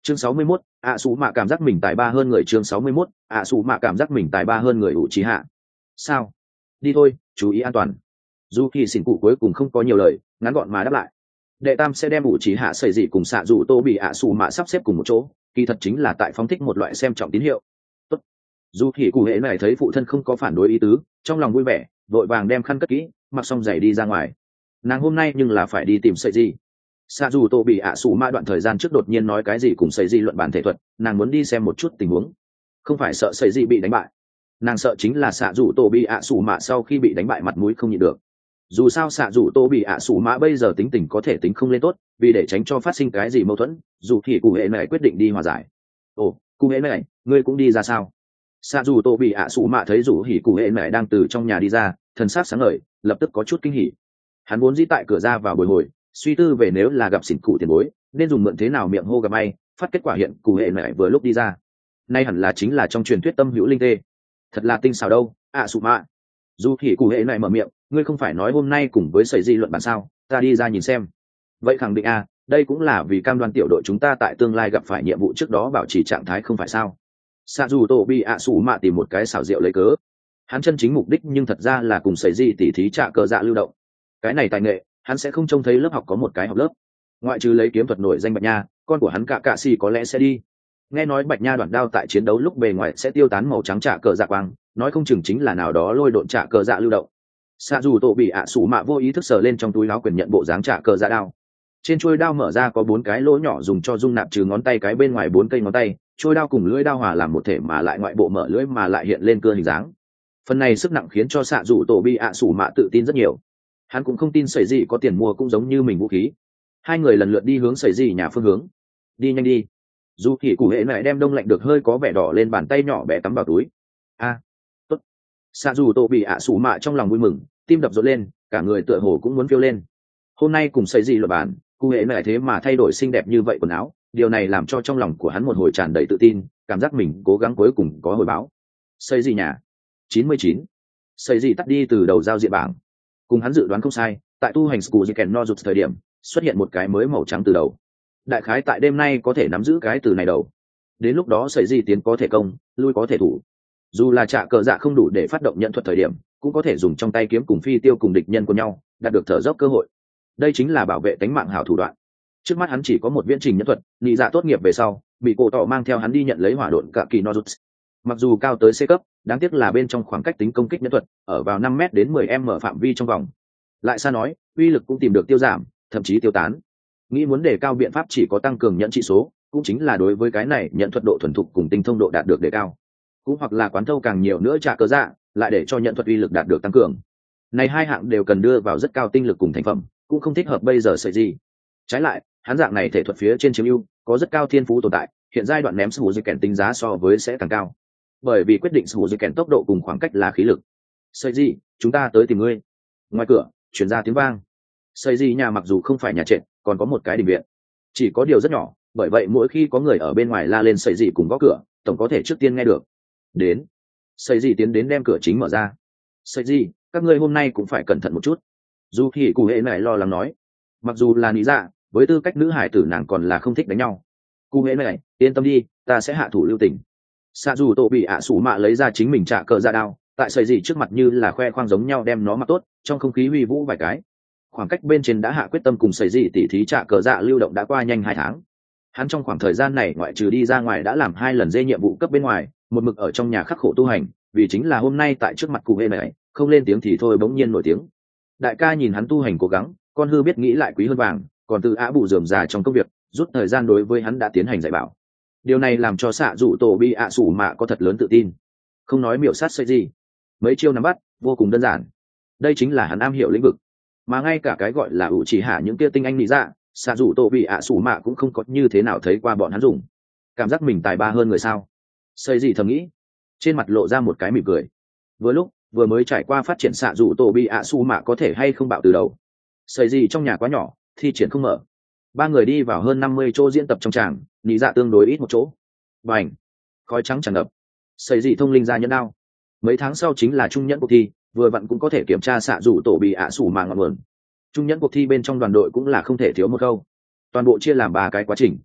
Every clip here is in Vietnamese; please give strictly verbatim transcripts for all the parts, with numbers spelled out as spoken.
chương sáu mươi mốt, ạ xù mạ cảm giác mình tài ba hơn người. Chương sáu mươi mốt, ạ xù mạ cảm giác mình tài ba hơn người. ủ trí hạ sao? Đi thôi, chú ý an toàn. dù kỳ xỉn cụ cuối cùng không có nhiều lời, ngắn gọn mà đáp lại. Đệ tam sẽ đem ủ trí hạ sẩy dị cùng xạ dù tô bị ạ xù mạ sắp xếp cùng một chỗ, kỳ thật chính là tại phóng thích một loại xem trọng tín hiệu. Tốt. Dù kỳ cụ hệ này thấy phụ thân không có phản đối ý tứ, trong lòng vui vẻ, vội vàng đem khăn cất kỹ, mặc xong giày đi ra ngoài. Nàng hôm nay nhưng là phải đi tìm sẩy dị. xạ dù tô bị ạ xù mạ đoạn thời gian trước đột nhiên nói cái gì cùng sẩy dị luận bàn thể thuật, nàng muốn đi xem một chút tình huống. Không phải sợ sẩy dị bị đánh bại, nàng sợ chính là xạ dù tô bị ạ xù mạ sau khi bị đánh bại mặt mũi không nhịn được. Dù sao xạ dù tô bị ạ xù mạ bây giờ tính tình có thể tính không lên tốt, vì để tránh cho phát sinh cái gì mâu thuẫn, dù thì cụ hệ này quyết định đi hòa giải. Ồ, cụ hệ này, ngươi cũng đi ra sao? xạ dù tô bị ạ xù mạ thấy dù hỉ cụ hệ này đang từ trong nhà đi ra, thần sắc sáng ngời, lập tức có chút kinh hỉ. Hắn vốn dĩ tại cửa ra vào bồi hồi, suy tư về nếu là gặp xỉn cụ tiền bối nên dùng mượn thế nào miệng hô gặp may, phát kết quả hiện cụ hệ này vừa lúc đi ra. Nay hẳn là chính là trong truyền thuyết tâm hữu linh tê. Thật là tinh xảo đâu, ạ xù mạ. Dù hỉ cụ hệ này mở miệng, ngươi không phải nói hôm nay cùng với sẩy dị luận bàn sao, ta đi ra nhìn xem. Vậy khẳng định à, đây cũng là vì cam đoan tiểu đội chúng ta tại tương lai gặp phải nhiệm vụ trước đó bảo trì trạng thái không phải sao? Xạ dù tổ bị ạ xù mạ tìm một cái xảo diệu lấy cớ. Hắn chân chính mục đích nhưng thật ra là cùng sẩy dị tỉ thí trả cờ dạ lưu động. Cái này tài nghệ, hắn sẽ không trông thấy lớp học có một cái học lớp. Ngoại trừ lấy kiếm thuật nổi danh Bạch Nha, con của hắn cả cạ xì có lẽ sẽ đi. Nghe nói Bạch Nha đoạn đao tại chiến đấu lúc bề ngoài sẽ tiêu tán màu trắng trả cờ dạ quang, nói không chừng chính là nào đó lôi độn trả cờ dạ lưu động. Xạ dù tổ bị ạ xù mạ vô ý thức sờ lên trong túi áo quyền nhận bộ dáng trả cờ dạ đao. Trên chuôi đao mở ra có bốn cái lỗ nhỏ dùng cho dung nạp trừ ngón tay cái bên ngoài bốn cây ngón tay, chuôi đao cùng lưỡi đao hòa làm một thể mà lại ngoại bộ mở lưỡi mà lại hiện lên cơ hình dáng. Phần này sức nặng khiến cho xạ dù tổ bị ạ xù mạ tự tin rất nhiều. Hắn cũng không tin sẩy dị có tiền mua cũng giống như mình vũ khí. Hai người lần lượt đi hướng sẩy dị nhà phương hướng. Đi nhanh đi. Dù kỳ cụ hệ lại đem đông lạnh được hơi có vẻ đỏ lên bàn tay nhỏ bé cắm vào túi. A, tốt. Xạ dù tổ bị ạ xù mạ trong lòng vui mừng, tim đập rộn lên, cả người tựa hồ cũng muốn phiêu lên. Hôm nay cùng sẩy dị luận bàn, cụ hệ lại thế mà thay đổi xinh đẹp như vậy quần áo, điều này làm cho trong lòng của hắn một hồi tràn đầy tự tin, cảm giác mình cố gắng cuối cùng có hồi báo. Sẩy dị nhà chín mươi chín. Sẩy dị tắt đi từ đầu giao diện bảng. Cùng hắn dự đoán không sai, tại tu hành Skujiken no Jutsu thời điểm xuất hiện một cái mới màu trắng từ đầu. Đại khái tại đêm nay có thể nắm giữ cái từ này đầu. Đến lúc đó sẩy dị tiến có thể công, lui có thể thủ. Dù là trả cờ dạ không đủ để phát động nhận thuật thời điểm, cũng có thể dùng trong tay kiếm cùng phi tiêu cùng địch nhân của nhau, đạt được thở dốc cơ hội. Đây chính là bảo vệ tính mạng hảo thủ đoạn. Trước mắt hắn chỉ có một viễn trình nhận thuật, nhị dạ tốt nghiệp về sau, bị cổ tọ mang theo hắn đi nhận lấy hỏa độn cả kỳ no Jutsu. Mặc dù cao tới C cấp, đáng tiếc là bên trong khoảng cách tính công kích nhân thuật ở vào năm mét đến mười m phạm vi trong vòng. Lại xa nói, uy lực cũng tìm được tiêu giảm, thậm chí tiêu tán. Nghĩ muốn đề cao biện pháp chỉ có tăng cường nhận trị số, cũng chính là đối với cái này nhận thuật độ thuần thục cùng tinh thông độ đạt được đề cao. Cũng hoặc là quán thâu càng nhiều nữa trả cờ dạ, lại để cho nhận thuật uy lực đạt được tăng cường. Này hai hạng đều cần đưa vào rất cao tinh lực cùng thành phẩm, cũng không thích hợp bây giờ sẩy dị. Trái lại, hắn dạng này thể thuật phía trên chiếm ưu, có rất cao thiên phú tồn tại, hiện giai đoạn ném sủ dây kèn tính giá so với sẽ càng cao. Bởi vì quyết định sủ dây kèn tốc độ cùng khoảng cách là khí lực. Sẩy dị, chúng ta tới tìm ngươi. Ngoài cửa truyền ra tiếng vang. Sẩy dị nhà mặc dù không phải nhà trệt, còn có một cái đình viện, chỉ có điều rất nhỏ, bởi vậy mỗi khi có người ở bên ngoài la lên sẩy dị cùng gõ cửa, tổng có thể trước tiên nghe được. Đến. Sẩy dị tiến đến đem cửa chính mở ra. Sẩy dị, các ngươi hôm nay cũng phải cẩn thận một chút. Dù khi cụ hệ này lo lắng nói, mặc dù là lý dạ, với tư cách nữ hải tử nàng còn là không thích đánh nhau. Cụ hệ này, yên tâm đi, ta sẽ hạ thủ lưu tình. Xạ dù tổ bị ạ sủ mạ lấy ra chính mình trả cờ ra đao, tại sẩy dị trước mặt như là khoe khoang giống nhau đem nó mặc tốt, trong không khí huy vũ vài cái. Khoảng cách bên trên đã hạ quyết tâm cùng sẩy dị tỉ thí trả cờ dạ lưu động đã qua nhanh hai tháng. Hắn trong khoảng thời gian này ngoại trừ đi ra ngoài đã làm hai lần dê nhiệm vụ cấp bên ngoài, một mực ở trong nhà khắc khổ tu hành, vì chính là hôm nay tại trước mặt cụ hệ này, không lên tiếng thì thôi bỗng nhiên nổi tiếng. Đại ca nhìn hắn tu hành cố gắng, con hư biết nghĩ lại quý hơn vàng, còn từ á bù rườm rà trong công việc, rút thời gian đối với hắn đã tiến hành dạy bảo. Điều này làm cho xạ dụ tổ bị ạ sủ mạ có thật lớn tự tin, không nói miểu sát sẩy dị, mấy chiêu nắm bắt vô cùng đơn giản. Đây chính là hắn am hiểu lĩnh vực, mà ngay cả cái gọi là ủ chỉ hạ những kia tinh anh lý dạ, xạ dụ tổ bị ạ sủ mạ cũng không có như thế nào thấy qua bọn hắn dùng. Cảm giác mình tài ba hơn người sao? Sẩy dị thầm nghĩ, trên mặt lộ ra một cái mỉm cười. Vừa lúc vừa mới trải qua phát triển xạ dụ tổ bị ạ sủ mạ có thể hay không bạo từ đầu. Sẩy dị trong nhà quá nhỏ, thi triển không mở. Ba người đi vào hơn năm mươi chỗ diễn tập trong tràng, lý dạ tương đối ít một chỗ. Bành, khói trắng tràn ngập. Sẩy dị thông linh ra nhẫn đao. Mấy tháng sau chính là trung nhẫn cuộc thi, vừa vặn cũng có thể kiểm tra xạ dụ tổ bị ạ sủ mạ ngọn nguồn. Trung nhẫn cuộc thi bên trong đoàn đội cũng là không thể thiếu một câu. Toàn bộ chia làm ba cái quá trình.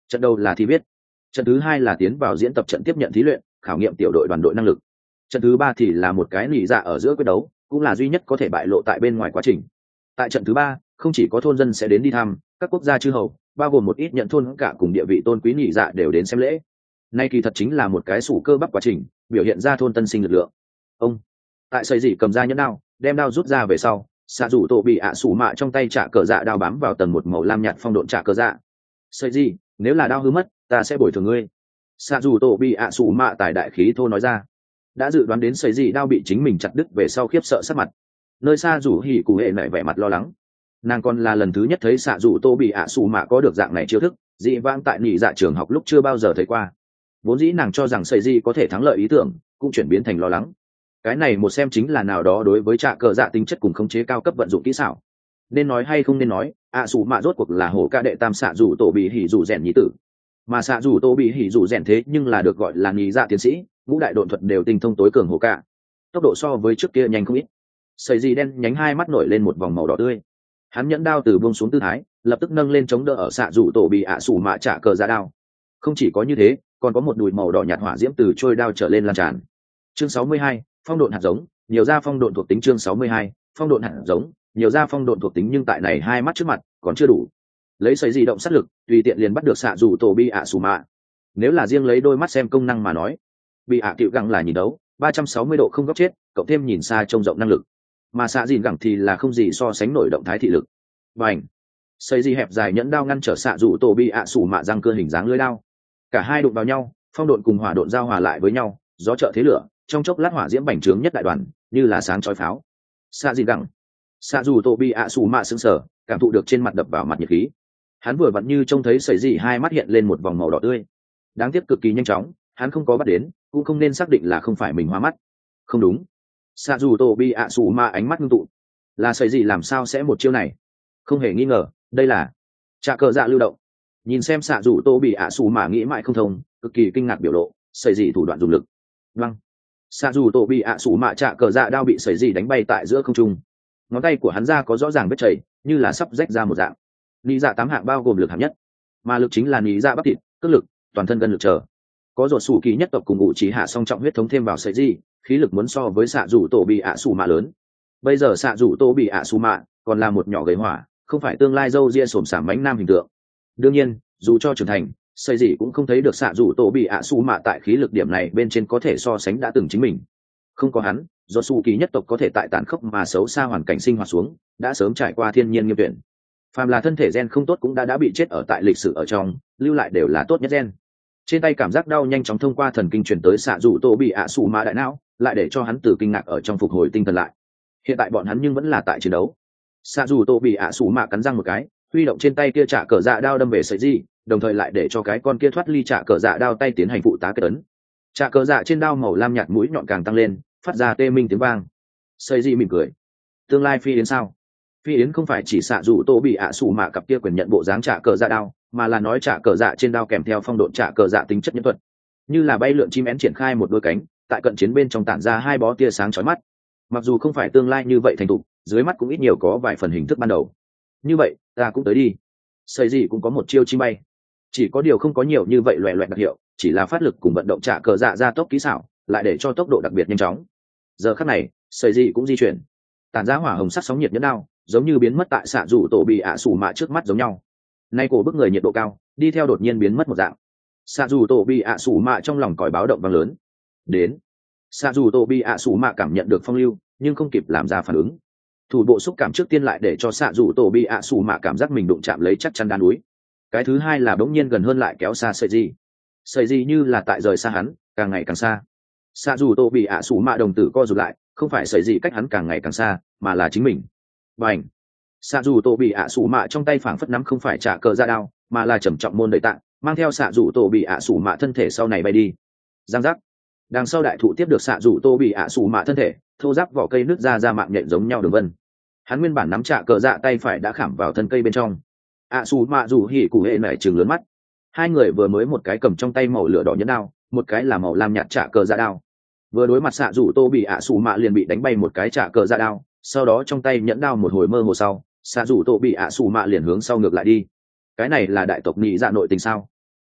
Trận đầu là thi viết, trận thứ hai là tiến vào diễn tập trận tiếp nhận thí luyện, khảo nghiệm tiểu đội đoàn đội năng lực. Trận thứ ba thì là một cái nỉ dạ ở giữa quyết đấu, cũng là duy nhất có thể bại lộ tại bên ngoài quá trình. Tại trận thứ ba, không chỉ có thôn dân sẽ đến đi thăm, các quốc gia chư hầu, bao gồm một ít nhận thôn cả cùng địa vị tôn quý nỉ dạ đều đến xem lễ. Nay kỳ thật chính là một cái sủ cơ bắp quá trình, biểu hiện ra thôn tân sinh lực lượng. Ông tại sợi dỉ cầm ra nhẫn đao, đem đao rút ra về sau, xạ rủ tổ bị ạ sủ mạ trong tay trả cờ dạ đao bám vào tầng một màu lam nhạt phong độn trả cờ dạ. Sợi dỉ, nếu là đao hư mất, ta sẽ bồi thường ngươi. Xạ rủ tổ bị ạ sủ mạ tài đại khí thô nói ra. Đã dự đoán đến sợi dỉ đao bị chính mình chặt đứt về sau khiếp sợ sắc mặt. Nơi xa rủ hỉ cụ hệ nảy vẻ mặt lo lắng. Nàng còn là lần thứ nhất thấy xạ rủ tô bị ạ sủ mạ có được dạng này chiêu thức, dị vãng tại nhị dạ trường học lúc chưa bao giờ thấy qua. Vốn dĩ nàng cho rằng sợi dỉ có thể thắng lợi ý tưởng, cũng chuyển biến thành lo lắng. Cái này một xem chính là nào đó đối với trạ cờ dạ tính chất cùng khống chế cao cấp vận dụng kỹ xảo. Nên nói hay không nên nói, ạ sủ mạ rốt cuộc là hổ ca đệ tam xạ rủ tổ bị hỉ rủ rèn nhí tử, mà xạ rủ tổ bị hỉ rủ rèn thế nhưng là được gọi là nhị dạ tiến sĩ, ngũ đại độn thuật đều tinh thông tối cường hổ ca, tốc độ so với trước kia nhanh không ít. Sợi dì đen nhánh hai mắt nổi lên một vòng màu đỏ tươi, hắn nhẫn đao từ buông xuống tư thái, lập tức nâng lên chống đỡ ở xạ rủ tổ bị ạ sủ mạ trả cờ ra đao. Không chỉ có như thế, còn có một đùi màu đỏ nhạt hỏa diễm từ trôi đao trở lên lan tràn. Chương sáu mươi hai, phong độn hạt giống, nhiều ra phong độn thuộc tính. Chương sáu mươi hai, phong độn hạt giống, nhiều ra phong độn thuộc tính, nhưng tại này hai mắt trước mặt còn chưa đủ. Lấy sấy di động sát lực, tùy tiện liền bắt được xạ rủ tổ bị ạ sủ mạ. Nếu là riêng lấy đôi mắt xem công năng mà nói, bị ạ cựu gẳng là nhìn đấu ba trăm sáu mươi độ không góc chết, cộng thêm nhìn xa trông rộng năng lực, mà xạ dìn gẳng thì là không gì so sánh nổi động thái thị lực. Bành, sấy di hẹp dài nhẫn đao ngăn trở xạ rủ tổ bị ạ sủ mạ răng cơ hình dáng lưỡi đao, cả hai đụng vào nhau, phong độn cùng hỏa độn giao hòa lại với nhau, gió trợ thế lửa, trong chốc lát hỏa diễm bành trướng nhất đại đoàn, như là sáng chói pháo. Xạ dìn gẳng, xạ rủ tổ bị ạ sủ mạ sững sờ, cảm thụ được trên mặt đập vào mặt nhiệt khí. Hắn vừa vặn như trông thấy sấy di hai mắt hiện lên một vòng màu đỏ tươi, đáng tiếc cực kỳ nhanh chóng, hắn không có bắt đến, cũng không nên xác định là không phải mình hoa mắt. Không đúng, xạ dù tổ bị ạ sủ mạ ánh mắt ngưng tụ, là sợi gì làm sao sẽ một chiêu này? Không hề nghi ngờ, đây là trạ cờ dạ lưu động. Nhìn xem xạ dù tô bị ạ sủ mạ nghĩ mãi không thông, cực kỳ kinh ngạc biểu lộ, sợi gì thủ đoạn dùng lực. Văng, xạ dù tổ bị ạ sủ mạ trạ cờ dạ đao bị sợi gì đánh bay tại giữa không trung, ngón tay của hắn ra có rõ ràng vết chảy, như là sắp rách ra một dạng. Lý dạ tám hạng bao gồm lực hạng nhất, mà lực chính là lý dạ bắp thịt, cước lực, toàn thân gần lực trở. Có ruột sủ kỳ nhất tộc cùng ngụ trí hạ song trọng huyết thống thêm vào sợi gì, khí lực muốn so với xạ rủ tổ bị ạ sủ mạ lớn. Bây giờ xạ rủ tổ bị ạ sủ mạ còn là một nhỏ gầy hỏa, không phải tương lai dâu ria xồm xàm bánh nam hình tượng. Đương nhiên, dù cho trưởng thành, sợi gì cũng không thấy được xạ rủ tổ bị ạ sủ mạ tại khí lực điểm này bên trên có thể so sánh đã từng chính mình. Không có hắn, ruột sủ kỳ nhất tộc có thể tại tàn khốc mà xấu xa hoàn cảnh sinh hoạt xuống, đã sớm trải qua thiên nhiên nghiêm tuyển. Phàm là thân thể gen không tốt cũng đã đã bị chết ở tại lịch sử ở trong, lưu lại đều là tốt nhất gen. Trên tay cảm giác đau nhanh chóng thông qua thần kinh truyền tới xạ rủ tổ bị ạ sủ mạ đại não, lại để cho hắn từ kinh ngạc ở trong phục hồi tinh thần lại. Hiện tại bọn hắn nhưng vẫn là tại chiến đấu. Xạ rủ tổ bị ạ sủ mạ cắn răng một cái, huy động trên tay kia trả cờ dạ đao đâm về sợi di, đồng thời lại để cho cái con kia thoát ly trả cờ dạ đao tay tiến hành phụ tá kết ấn. Trả cờ dạ trên đao màu lam nhạt mũi nhọn càng tăng lên, phát ra tê minh tiếng vang. Sợi di mỉm cười, tương lai phi đến sao? Phi yến không phải chỉ xạ rủ tô bị ạ sủ mạ cặp kia quyền nhận bộ dáng trả cờ dạ đao, mà là nói trả cờ dạ trên đao kèm theo phong độn trả cờ dạ tính chất nhân thuật, như là bay lượn chim én triển khai một đôi cánh, tại cận chiến bên trong tản ra hai bó tia sáng chói mắt. Mặc dù không phải tương lai như vậy thành thục, dưới mắt cũng ít nhiều có vài phần hình thức ban đầu. Như vậy, ta cũng tới đi. Sợi gì cũng có một chiêu chim bay, chỉ có điều không có nhiều như vậy loẹ loẹt đặc hiệu, chỉ là phát lực cùng vận động trả cờ dạ ra tốc kỹ xảo, lại để cho tốc độ đặc biệt nhanh chóng. Giờ khắc này, sợi gì cũng di chuyển, tản ra hỏa hồng sắc sóng nhiệt nhẫn đao, giống như biến mất tại xạ rủ tổ bị ạ sủ mạ trước mắt giống nhau. Nay cổ bức người nhiệt độ cao, đi theo đột nhiên biến mất một dạng. Xạ rủ tổ bị ạ sủ mạ trong lòng còi báo động vang lớn. Đến, xạ rủ tổ bị ạ sủ mạ cảm nhận được phong lưu, nhưng không kịp làm ra phản ứng. Thủ bộ xúc cảm trước tiên lại để cho xạ rủ tổ bị ạ sủ mạ cảm giác mình đụng chạm lấy chắc chắn đá núi. Cái thứ hai là bỗng nhiên gần hơn lại kéo xa sợi gì. Sợi gì như là tại rời xa hắn, càng ngày càng xa. Xạ rủ tổ bị ạ sủ mạ đồng tử co rụt lại, không phải sợi gì cách hắn càng ngày càng xa, mà là chính mình. Bành, xạ dù tổ bị ạ sủ mạ trong tay phảng phất nắm không phải trả cờ ra đao, mà là trầm trọng môn đầy tạng, mang theo xạ dù tổ bị ạ sủ mạ thân thể sau này bay đi. Giang giác, đằng sau đại thụ tiếp được xạ dù tô bị ạ sủ mạ thân thể, thô giáp vỏ cây nứt ra ra mạng nhện giống nhau đường vân. Hắn nguyên bản nắm trả cờ dạ tay phải đã khảm vào thân cây bên trong. ạ sủ mạ dù hỉ cụ hệ nảy trừng lớn mắt. Hai người vừa mới một cái cầm trong tay màu lửa đỏ nhẫn đao, một cái là màu lam nhạt trả cờ dạ đao. Vừa đối mặt xạ dù tô bị ạ sủ mạ liền bị đánh bay một cái trả cờ dạ đao, sau đó trong tay nhẫn đao một hồi mơ hồ sau, xạ dù tổ bị ạ sủ mạ liền hướng sau ngược lại đi. Cái này là đại tộc nhị dạ nội tình sao?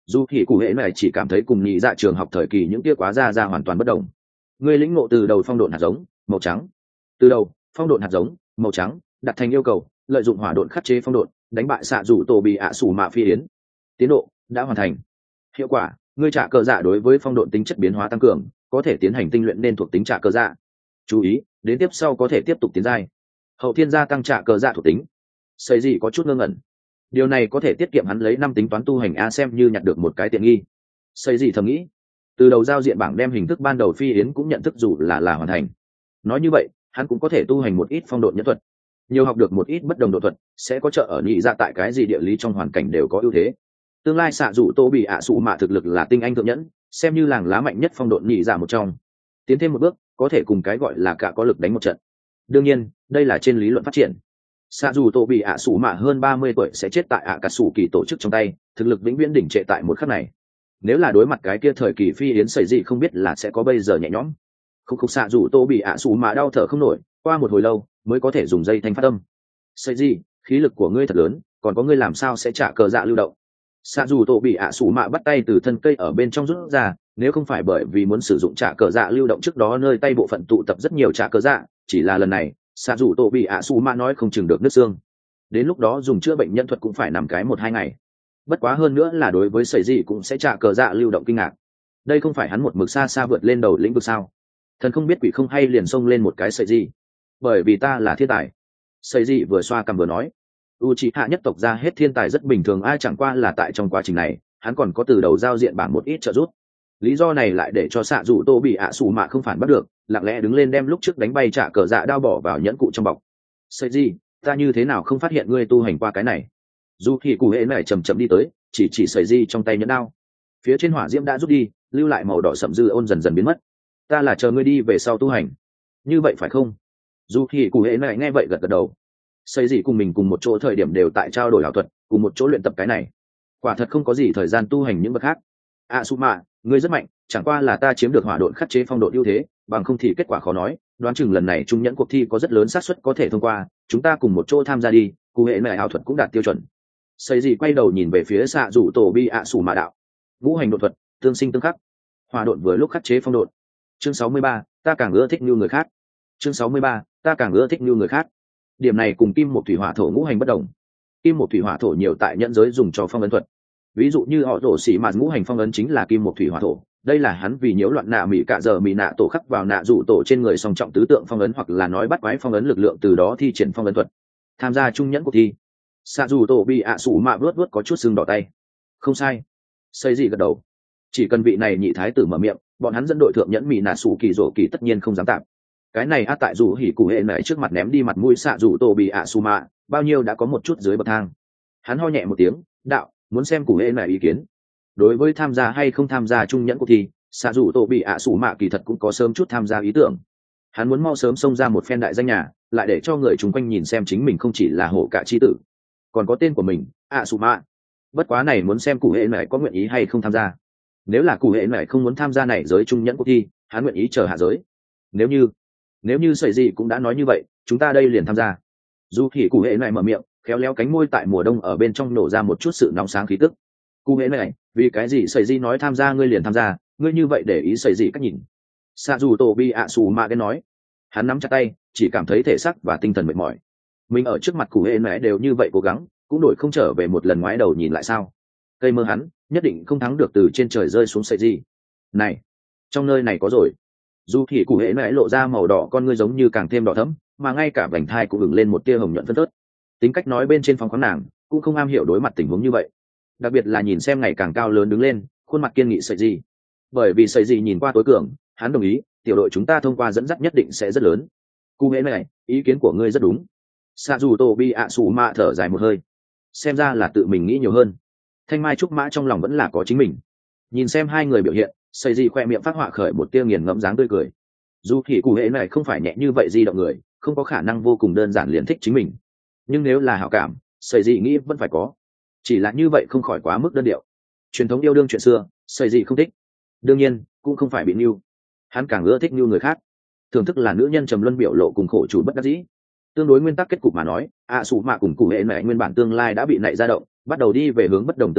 dù thì cụ hệ này chỉ cảm thấy cùng nhị dạ trường học thời kỳ những kia quá ra ra hoàn toàn bất đồng. Ngươi lĩnh ngộ từ đầu phong độn hạt giống màu trắng, từ đầu phong độn hạt giống màu trắng đặt thành yêu cầu, lợi dụng hỏa độn khắc chế phong độn, đánh bại xạ rủ tổ bị ạ sủ mạ phi yến. Tiến độ đã hoàn thành. Hiệu quả, ngươi trả cờ dạ đối với phong độn tính chất biến hóa tăng cường, có thể tiến hành tinh luyện nên thuộc tính trả cờ dạ. Chú ý, đến tiếp sau có thể tiếp tục tiến giai. Hậu thiên gia tăng trả cờ dạ thuộc tính. Xây gì có chút ngơ ngẩn. Điều này có thể tiết kiệm hắn lấy năm tính toán tu hành a xem như nhặt được một cái tiện nghi. Xây gì thầm nghĩ. Từ đầu giao diện bảng đem hình thức ban đầu phi yến cũng nhận thức dù là là hoàn thành. Nói như vậy, hắn cũng có thể tu hành một ít phong độn nhẫn thuật, nhiều học được một ít bất đồng độ thuật, sẽ có trợ ở nhị dạ tại cái gì địa lý trong hoàn cảnh đều có ưu thế. Tương lai xạ dụ tô bị ạ sụ mạ thực lực là tinh anh thượng nhẫn, xem như làng lá mạnh nhất phong độn nhị dạ một trong. Tiến thêm một bước, có thể cùng cái gọi là cả có lực đánh một trận. Đương nhiên, đây là trên lý luận phát triển. Xạ dù tô bị ạ sụ mạ hơn ba mươi tuổi sẽ chết tại ạ cà sủ kỳ tổ chức trong tay, thực lực vĩnh viễn đỉnh trệ tại một khắc này. Nếu là đối mặt cái kia thời kỳ phi yến xảy gì không biết là sẽ có bây giờ nhẹ nhõm. Khúc khúc xạ dù tô bị ạ sụ mạ đau thở không nổi, qua một hồi lâu mới có thể dùng dây thanh phát âm. Xảy gì, khí lực của ngươi thật lớn, còn có ngươi làm sao sẽ trả cờ dạ lưu động. Xạ dù tô bị ạ sụ mạ bắt tay từ thân cây ở bên trong rút ra, nếu không phải bởi vì muốn sử dụng trả cờ dạ lưu động trước đó nơi tay bộ phận tụ tập rất nhiều trả cờ dạ, chỉ là lần này xạ dù tô bị ạ sụ mạ nói không chừng được nứt xương. Đến lúc đó dùng chữa bệnh nhân thuật cũng phải nằm cái một hai ngày. Bất quá hơn nữa là đối với sẩy gì cũng sẽ trả cờ dạ lưu động kinh ngạc. Đây không phải hắn một mực xa xa vượt lên đầu lĩnh vực sao? Thần không biết quỷ không hay liền xông lên một cái sẩy gì. Bởi vì ta là thiên tài. Sẩy gì vừa xoa cằm vừa nói. Uchiha nhất tộc ra hết thiên tài rất bình thường, ai chẳng qua là tại trong quá trình này, hắn còn có từ đầu giao diện bảng một ít trợ giúp. Lý do này lại để cho xạ dụ tô bị ạ sủ mạ không phản bắt được, lặng lẽ đứng lên đem lúc trước đánh bay trả cờ dạ đao bỏ vào nhẫn cụ trong bọc. Sẩy gì, ta như thế nào không phát hiện ngươi tu hành qua cái này? Dù thì cụ hệ này chầm chậm đi tới, chỉ chỉ sẩy gì trong tay nhẫn đao. Phía trên hỏa diễm đã rút đi, lưu lại màu đỏ sậm dư ôn dần dần biến mất. Ta là chờ ngươi đi về sau tu hành, như vậy phải không? Dù thì cụ hệ này nghe vậy gật gật đầu. Sẩy gì cùng mình cùng một chỗ thời điểm đều tại trao đổi ảo thuật, cùng một chỗ luyện tập cái này. Quả thật không có gì thời gian tu hành những bậc khác. À su mạ, ngươi rất mạnh, chẳng qua là ta chiếm được hỏa độn khắc chế phong độ ưu thế, bằng không thì kết quả khó nói. Đoán chừng lần này trung nhẫn cuộc thi có rất lớn xác suất có thể thông qua, chúng ta cùng một chỗ tham gia đi. Cụ hệ này ảo thuật cũng đạt tiêu chuẩn. Sẩy gì quay đầu nhìn về phía xạ rủ tổ bi ạ sủ mạ đạo. Ngũ hành đột thuật, tương sinh tương khắc. Hỏa độn vừa lúc khắc chế phong độn. Chương sáu mươi ba, ta càng ưa thích như người khác. Chương sáu mươi ba, ta càng ưa thích như người khác. Điểm này cùng kim một thủy hỏa thổ ngũ hành bất đồng. Kim một thủy hỏa thổ nhiều tại nhẫn giới dùng cho phong ấn thuật. Ví dụ như họ rổ xỉ mạt ngũ hành phong ấn chính là kim một thủy hỏa thổ. Đây là hắn vì nhiễu loạn nạ mỹ cả giờ mỹ nạ tổ khắc vào nạ rủ tổ trên người song trọng tứ tượng phong ấn, hoặc là nói bắt quái phong ấn lực lượng, từ đó thi triển phong ấn thuật. Tham gia trung nhẫn cuộc thi. Xạ dù tổ bị ạ sủ mạ vớt vớt có chút sưng đỏ tay. Không sai. Xây gì gật đầu. Chỉ cần vị này nhị thái tử mở miệng, bọn hắn dẫn đội thượng nhẫn mỹ nạ sủ kỳ rổ kỳ tất nhiên không dám tạm. Cái này a tại dù hỉ cụ hệ nảy trước mặt ném đi mặt mũi xạ dù tổ bị ạ sủ mạ, bao nhiêu đã có một chút dưới bậc thang. Hắn ho nhẹ một tiếng, đạo, muốn xem cụ hệ nảy ý kiến. Đối với tham gia hay không tham gia trung nhẫn cuộc thi, xạ dù tổ bị ạ sủ mạ kỳ thật cũng có sớm chút tham gia ý tưởng. Hắn muốn mau sớm xông ra một phen đại danh nhà, lại để cho người chung quanh nhìn xem chính mình không chỉ là hổ cả chi tử, còn có tên của mình, ạ sủ mạ. Bất quá này muốn xem cụ hệ này có nguyện ý hay không tham gia. Nếu là cụ hệ này không muốn tham gia này giới trung nhẫn cuộc thi, hắn nguyện ý chờ hạ giới. Nếu như nếu như sẩy gì cũng đã nói như vậy, chúng ta đây liền tham gia. Dù thì cụ hệ này mở miệng, khéo léo cánh môi tại mùa đông ở bên trong nổ ra một chút sự nóng sáng khí tức. Cụ hệ này, vì cái gì sẩy gì nói tham gia ngươi liền tham gia, ngươi như vậy để ý sẩy gì cách nhìn. Sa dù tổ bi ạ sủ mạ cái nói, hắn nắm chặt tay, chỉ cảm thấy thể xác và tinh thần mệt mỏi. Mình ở trước mặt cụ hệ này đều như vậy cố gắng, cũng đổi không trở về một lần ngoái đầu nhìn lại sao? Cây mơ hắn nhất định không thắng được từ trên trời rơi xuống sợi gì. Này, trong nơi này có rồi. Dù thì cụ hệ này lộ ra màu đỏ, con ngươi giống như càng thêm đỏ thẫm, mà ngay cả vành thai cũng ửng lên một tia hồng nhuận phân phớt. Tính cách nói bên trên phòng khoáng nàng cũng không am hiểu đối mặt tình huống như vậy, đặc biệt là nhìn xem ngày càng cao lớn đứng lên, khuôn mặt kiên nghị sợi gì. Bởi vì sợi gì nhìn qua tối cường, hắn đồng ý tiểu đội chúng ta thông qua dẫn dắt nhất định sẽ rất lớn. Cụ hệ này, ý kiến của ngươi rất đúng. Sa dù tô bi ạ sủ mạ thở dài một hơi, xem ra là tự mình nghĩ nhiều hơn. Thanh mai trúc mã trong lòng vẫn là có chính mình. Nhìn xem hai người biểu hiện, xây gì khoe miệng phát họa khởi một tia nghiền ngẫm dáng tươi cười. Dù thì cụ hệ này không phải nhẹ như vậy di động người, không có khả năng vô cùng đơn giản liền thích chính mình. Nhưng nếu là hảo cảm, xây gì nghĩ vẫn phải có. Chỉ là như vậy không khỏi quá mức đơn điệu. Truyền thống yêu đương chuyện xưa, xây gì không thích. Đương nhiên, cũng không phải bị nưu. Hắn càng ưa thích nưu người khác. Thưởng thức là nữ nhân trầm luân biểu lộ cùng khổ chủ bất đắc dĩ. Tương đối nguyên tắc kết cục mà nói, ạ sủ mạ cùng cụ hệ này nguyên bản tương lai đã bị nảy ra động, bắt đầu đi về hướng bất đồng tương lai,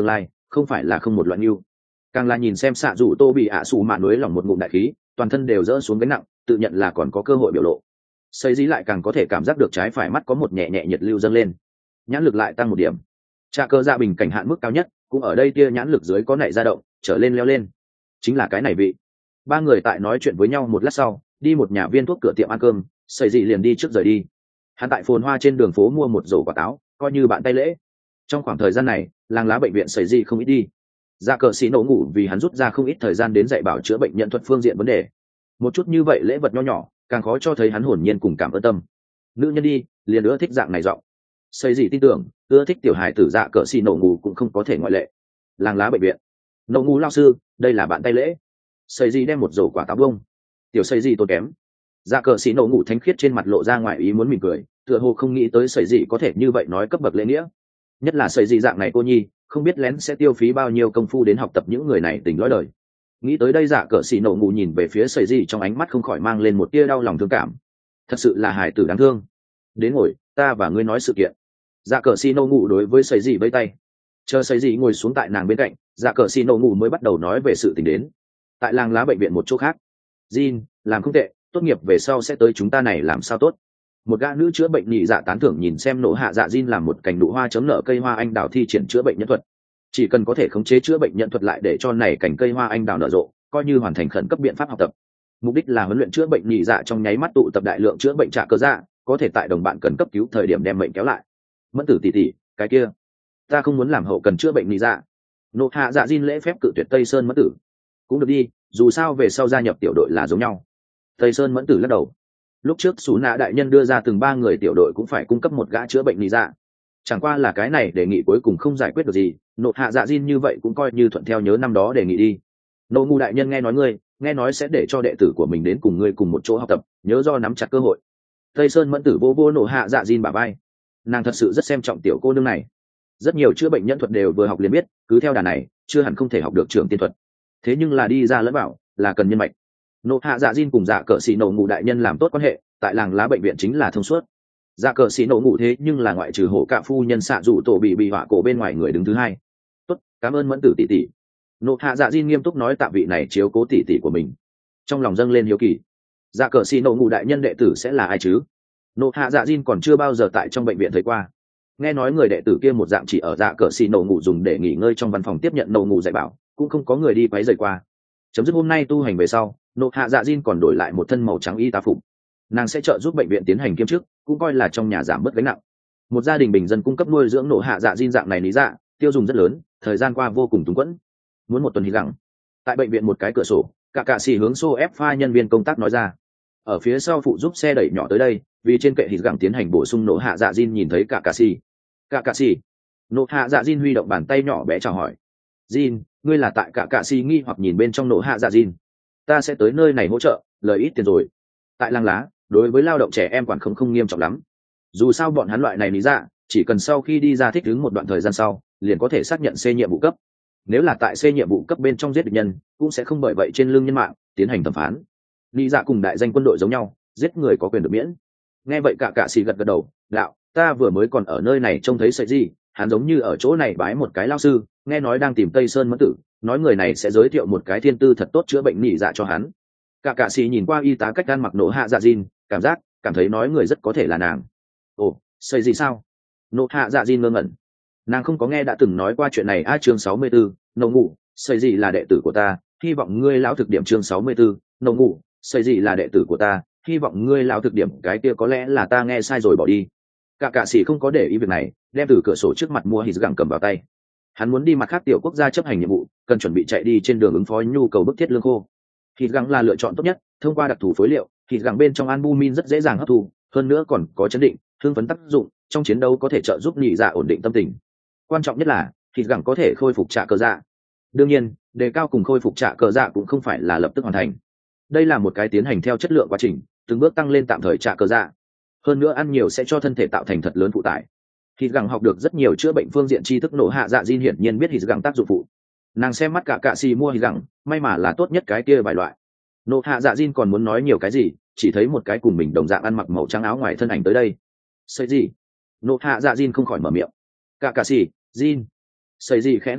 không phải là không một loạn yêu. Càng là nhìn xem xạ dù tô bị ạ xù mạ núi lòng một ngụm đại khí, toàn thân đều dỡ xuống gánh nặng, tự nhận là còn có cơ hội biểu lộ. Xây dĩ lại càng có thể cảm giác được trái phải mắt có một nhẹ nhẹ nhiệt lưu dâng lên, nhãn lực lại tăng một điểm. Trà cơ dạ bình cảnh hạn mức cao nhất, cũng ở đây tia nhãn lực dưới có nảy ra động, trở lên leo lên. Chính là cái này vị. Ba người tại nói chuyện với nhau một lát sau, đi một nhà viên thuốc cửa tiệm ăn cơm, Xây dĩ liền đi trước rời đi. Hắn tại phồn hoa trên đường phố mua một rổ quả táo, coi như bạn tay lễ. Trong khoảng thời gian này, làng lá bệnh viện Xây dĩ không ít đi. Dạ cờ xì nổ ngủ vì hắn rút ra không ít thời gian đến dạy bảo chữa bệnh nhận thuật phương diện vấn đề. Một chút như vậy lễ vật nho nhỏ, càng khó cho thấy hắn hồn nhiên cùng cảm ơn tâm. Nữ nhân đi, liền ưa thích dạng này giọng. Xây gì tin tưởng, ưa thích tiểu hài tử dạ cờ xì nổ ngủ cũng không có thể ngoại lệ. Làng lá bệnh viện, nổ ngủ lao sư, đây là bạn tay lễ. Xây gì đem một rổ quả táo bông. Tiểu xây gì tốn kém. Dạ cờ xì nổ ngủ thánh khiết trên mặt lộ ra ngoài ý muốn mỉm cười, tựa hồ không nghĩ tới xây gì có thể như vậy nói cấp bậc lễ nghĩa. Nhất là xây gì dạng này cô nhi, không biết lén sẽ tiêu phí bao nhiêu công phu đến học tập những người này tình lõi đời. Nghĩ tới đây dạ cờ xì nổ ngủ nhìn về phía sợi gì trong ánh mắt không khỏi mang lên một tia đau lòng thương cảm. Thật sự là hài tử đáng thương. Đến ngồi, ta và ngươi nói sự kiện. Dạ cờ xì nổ ngủ đối với sợi gì vẫy tay. Chờ sợi gì ngồi xuống tại nàng bên cạnh, dạ cờ xì nổ ngủ mới bắt đầu nói về sự tình đến. Tại làng lá bệnh viện một chỗ khác, Jin làm không tệ, tốt nghiệp về sau sẽ tới chúng ta này làm sao tốt. Một gã nữ chữa bệnh nhị dạ tán thưởng nhìn xem nổ hạ dạ Jin làm một cành nụ hoa chấm nở cây hoa anh đào thi triển chữa bệnh nhân thuật. Chỉ cần có thể khống chế chữa bệnh nhân thuật lại để cho này cành cây hoa anh đào nở rộ, coi như hoàn thành khẩn cấp biện pháp học tập. Mục đích là huấn luyện chữa bệnh nhị dạ trong nháy mắt tụ tập đại lượng chữa bệnh trả cơ dạ, có thể tại đồng bạn cần cấp cứu thời điểm đem bệnh kéo lại. Mẫn tử tỷ tỷ, cái kia, ta không muốn làm hậu cần chữa bệnh nhị dạ. Nộ hạ dạ Jin lễ phép cự tuyệt Tây Sơn Mẫn tử. Cũng được đi, dù sao về sau gia nhập tiểu đội là giống nhau. Tây Sơn Mẫn tử lắc đầu. Lúc trước Sú Nạ đại nhân đưa ra từng ba người tiểu đội cũng phải cung cấp một gã chữa bệnh nhị dạ. Chẳng qua là cái này đề nghị cuối cùng không giải quyết được gì, nộ hạ dạ Jin như vậy cũng coi như thuận theo nhớ năm đó đề nghị đi. Nô ngu đại nhân nghe nói ngươi, nghe nói sẽ để cho đệ tử của mình đến cùng ngươi cùng một chỗ học tập, nhớ do nắm chặt cơ hội. Tây Sơn Mẫn tử vô vô nộ hạ dạ Jin bả vai. Nàng thật sự rất xem trọng tiểu cô nương này. Rất nhiều chữa bệnh nhân thuật đều vừa học liền biết, cứ theo đà này, chưa hẳn không thể học được trường tiên thuật. Thế nhưng là đi ra lẫn bảo, là cần nhân mạch. Nộ hạ dạ Jin cùng dạ cờ xì nổ ngủ đại nhân làm tốt quan hệ, tại làng lá bệnh viện chính là thông suốt. Dạ cờ xì nổ ngủ thế nhưng là ngoại trừ hổ cạ phu nhân xạ dụ tổ bị bị họa cổ bên ngoài người đứng thứ hai. Tốt, cảm ơn Mẫn tử tỷ tỷ. Nộ hạ dạ Jin nghiêm túc nói tạ vị này chiếu cố tỷ tỷ của mình. Trong lòng dâng lên hiếu kỳ, dạ cờ xì nổ ngủ đại nhân đệ tử sẽ là ai chứ? Nộ hạ dạ Jin còn chưa bao giờ tại trong bệnh viện thấy qua. Nghe nói người đệ tử kia một dạng chỉ ở dạ cờ xì nổ ngủ dùng để nghỉ ngơi trong văn phòng tiếp nhận nổ ngủ dạy bảo, cũng không có người đi quấy rầy qua. Chấm dứt hôm nay tu hành về sau, nộ hạ dạ Jin còn đổi lại một thân màu trắng y tá phục. Nàng sẽ trợ giúp bệnh viện tiến hành kiêm chức, cũng coi là trong nhà giảm bớt gánh nặng. Một gia đình bình dân cung cấp nuôi dưỡng nộ hạ dạ Jin dạng này lý dạ, tiêu dùng rất lớn, thời gian qua vô cùng túng quẫn. Muốn một tuần hít gẳng. Tại bệnh viện một cái cửa sổ, cả cạ xì hướng xô ép pha nhân viên công tác nói ra. Ở phía sau phụ giúp xe đẩy nhỏ tới đây, vì trên kệ hít gẳng tiến hành bổ sung nộ hạ dạ Jin nhìn thấy cả cạ xì. Cả cạ xì. Nộ hạ dạ Jin huy động bàn tay nhỏ bé chào hỏi. Jin, ngươi là tại cả cạ xì nghi hoặc nhìn bên trong nộ hạ dạ Jin. Ta sẽ tới nơi này hỗ trợ, lời ít tiền rồi. Tại làng lá, đối với lao động trẻ em quản không không nghiêm trọng lắm. Dù sao bọn hắn loại này lý dạ, chỉ cần sau khi đi ra thích ứng một đoạn thời gian sau, liền có thể xác nhận C nhiệm vụ cấp. Nếu là tại C nhiệm vụ cấp bên trong giết địch nhân, cũng sẽ không bởi vậy trên lưng nhân mạng tiến hành thẩm phán. Lý dạ cùng đại danh quân đội giống nhau, giết người có quyền được miễn. Nghe vậy cả cạ xì gật gật đầu, đạo, ta vừa mới còn ở nơi này trông thấy sợi gì, hắn giống như ở chỗ này bái một cái lao sư, nghe nói đang tìm Tây Sơn Mẫn tử, nói người này sẽ giới thiệu một cái thiên tư thật tốt chữa bệnh nhị dạ cho hắn. Cả cạ xì nhìn qua y tá cách ăn mặc nổ hạ dạ Jin, cảm giác cảm thấy nói người rất có thể là nàng. Ồ, xây gì sao? Nổ hạ dạ Jin ngơ ngẩn. Nàng không có nghe đã từng nói qua chuyện này. A chương sáu mươi bốn, nổ ngủ, xây gì là đệ tử của ta, hy vọng ngươi lão thực điểm. Chương sáu mươi bốn, nổ ngủ, xây gì là đệ tử của ta, hy vọng ngươi lão thực điểm. Cái kia có lẽ là ta nghe sai rồi bỏ đi. Cả cạ xì không có để ý việc này, đem từ cửa sổ trước mặt mua hít gẳng cầm vào tay. Hắn muốn đi mặt khác tiểu quốc gia chấp hành nhiệm vụ, cần chuẩn bị chạy đi trên đường ứng phó nhu cầu bức thiết lương khô. Thịt găng là lựa chọn tốt nhất, thông qua đặc thù phối liệu, thịt găng bên trong albumin rất dễ dàng hấp thu, hơn nữa còn có chấn định, thương phấn tác dụng, trong chiến đấu có thể trợ giúp nhị dạ ổn định tâm tình. Quan trọng nhất là, thịt găng có thể khôi phục trả cơ dạ. Đương nhiên, đề cao cùng khôi phục trả cơ dạ cũng không phải là lập tức hoàn thành. Đây là một cái tiến hành theo chất lượng quá trình, từng bước tăng lên tạm thời trả cơ dạ. Hơn nữa ăn nhiều sẽ cho thân thể tạo thành thật lớn phụ tải. Thịt găng học được rất nhiều chữa bệnh phương diện tri thức. Nổ hạ dạ Jin hiển nhiên biết thịt găng tác dụng phụ. Nàng xem mắt cả cạ xì mua thịt găng, may mà là tốt nhất cái kia vài loại. Nộ hạ dạ Jin còn muốn nói nhiều cái gì, chỉ thấy một cái cùng mình đồng dạng ăn mặc màu trắng áo ngoài thân ảnh tới đây. Xây gì? Nộ hạ dạ Jin không khỏi mở miệng. Cả cạ xì, Jin. Xây gì khẽ gật đầu,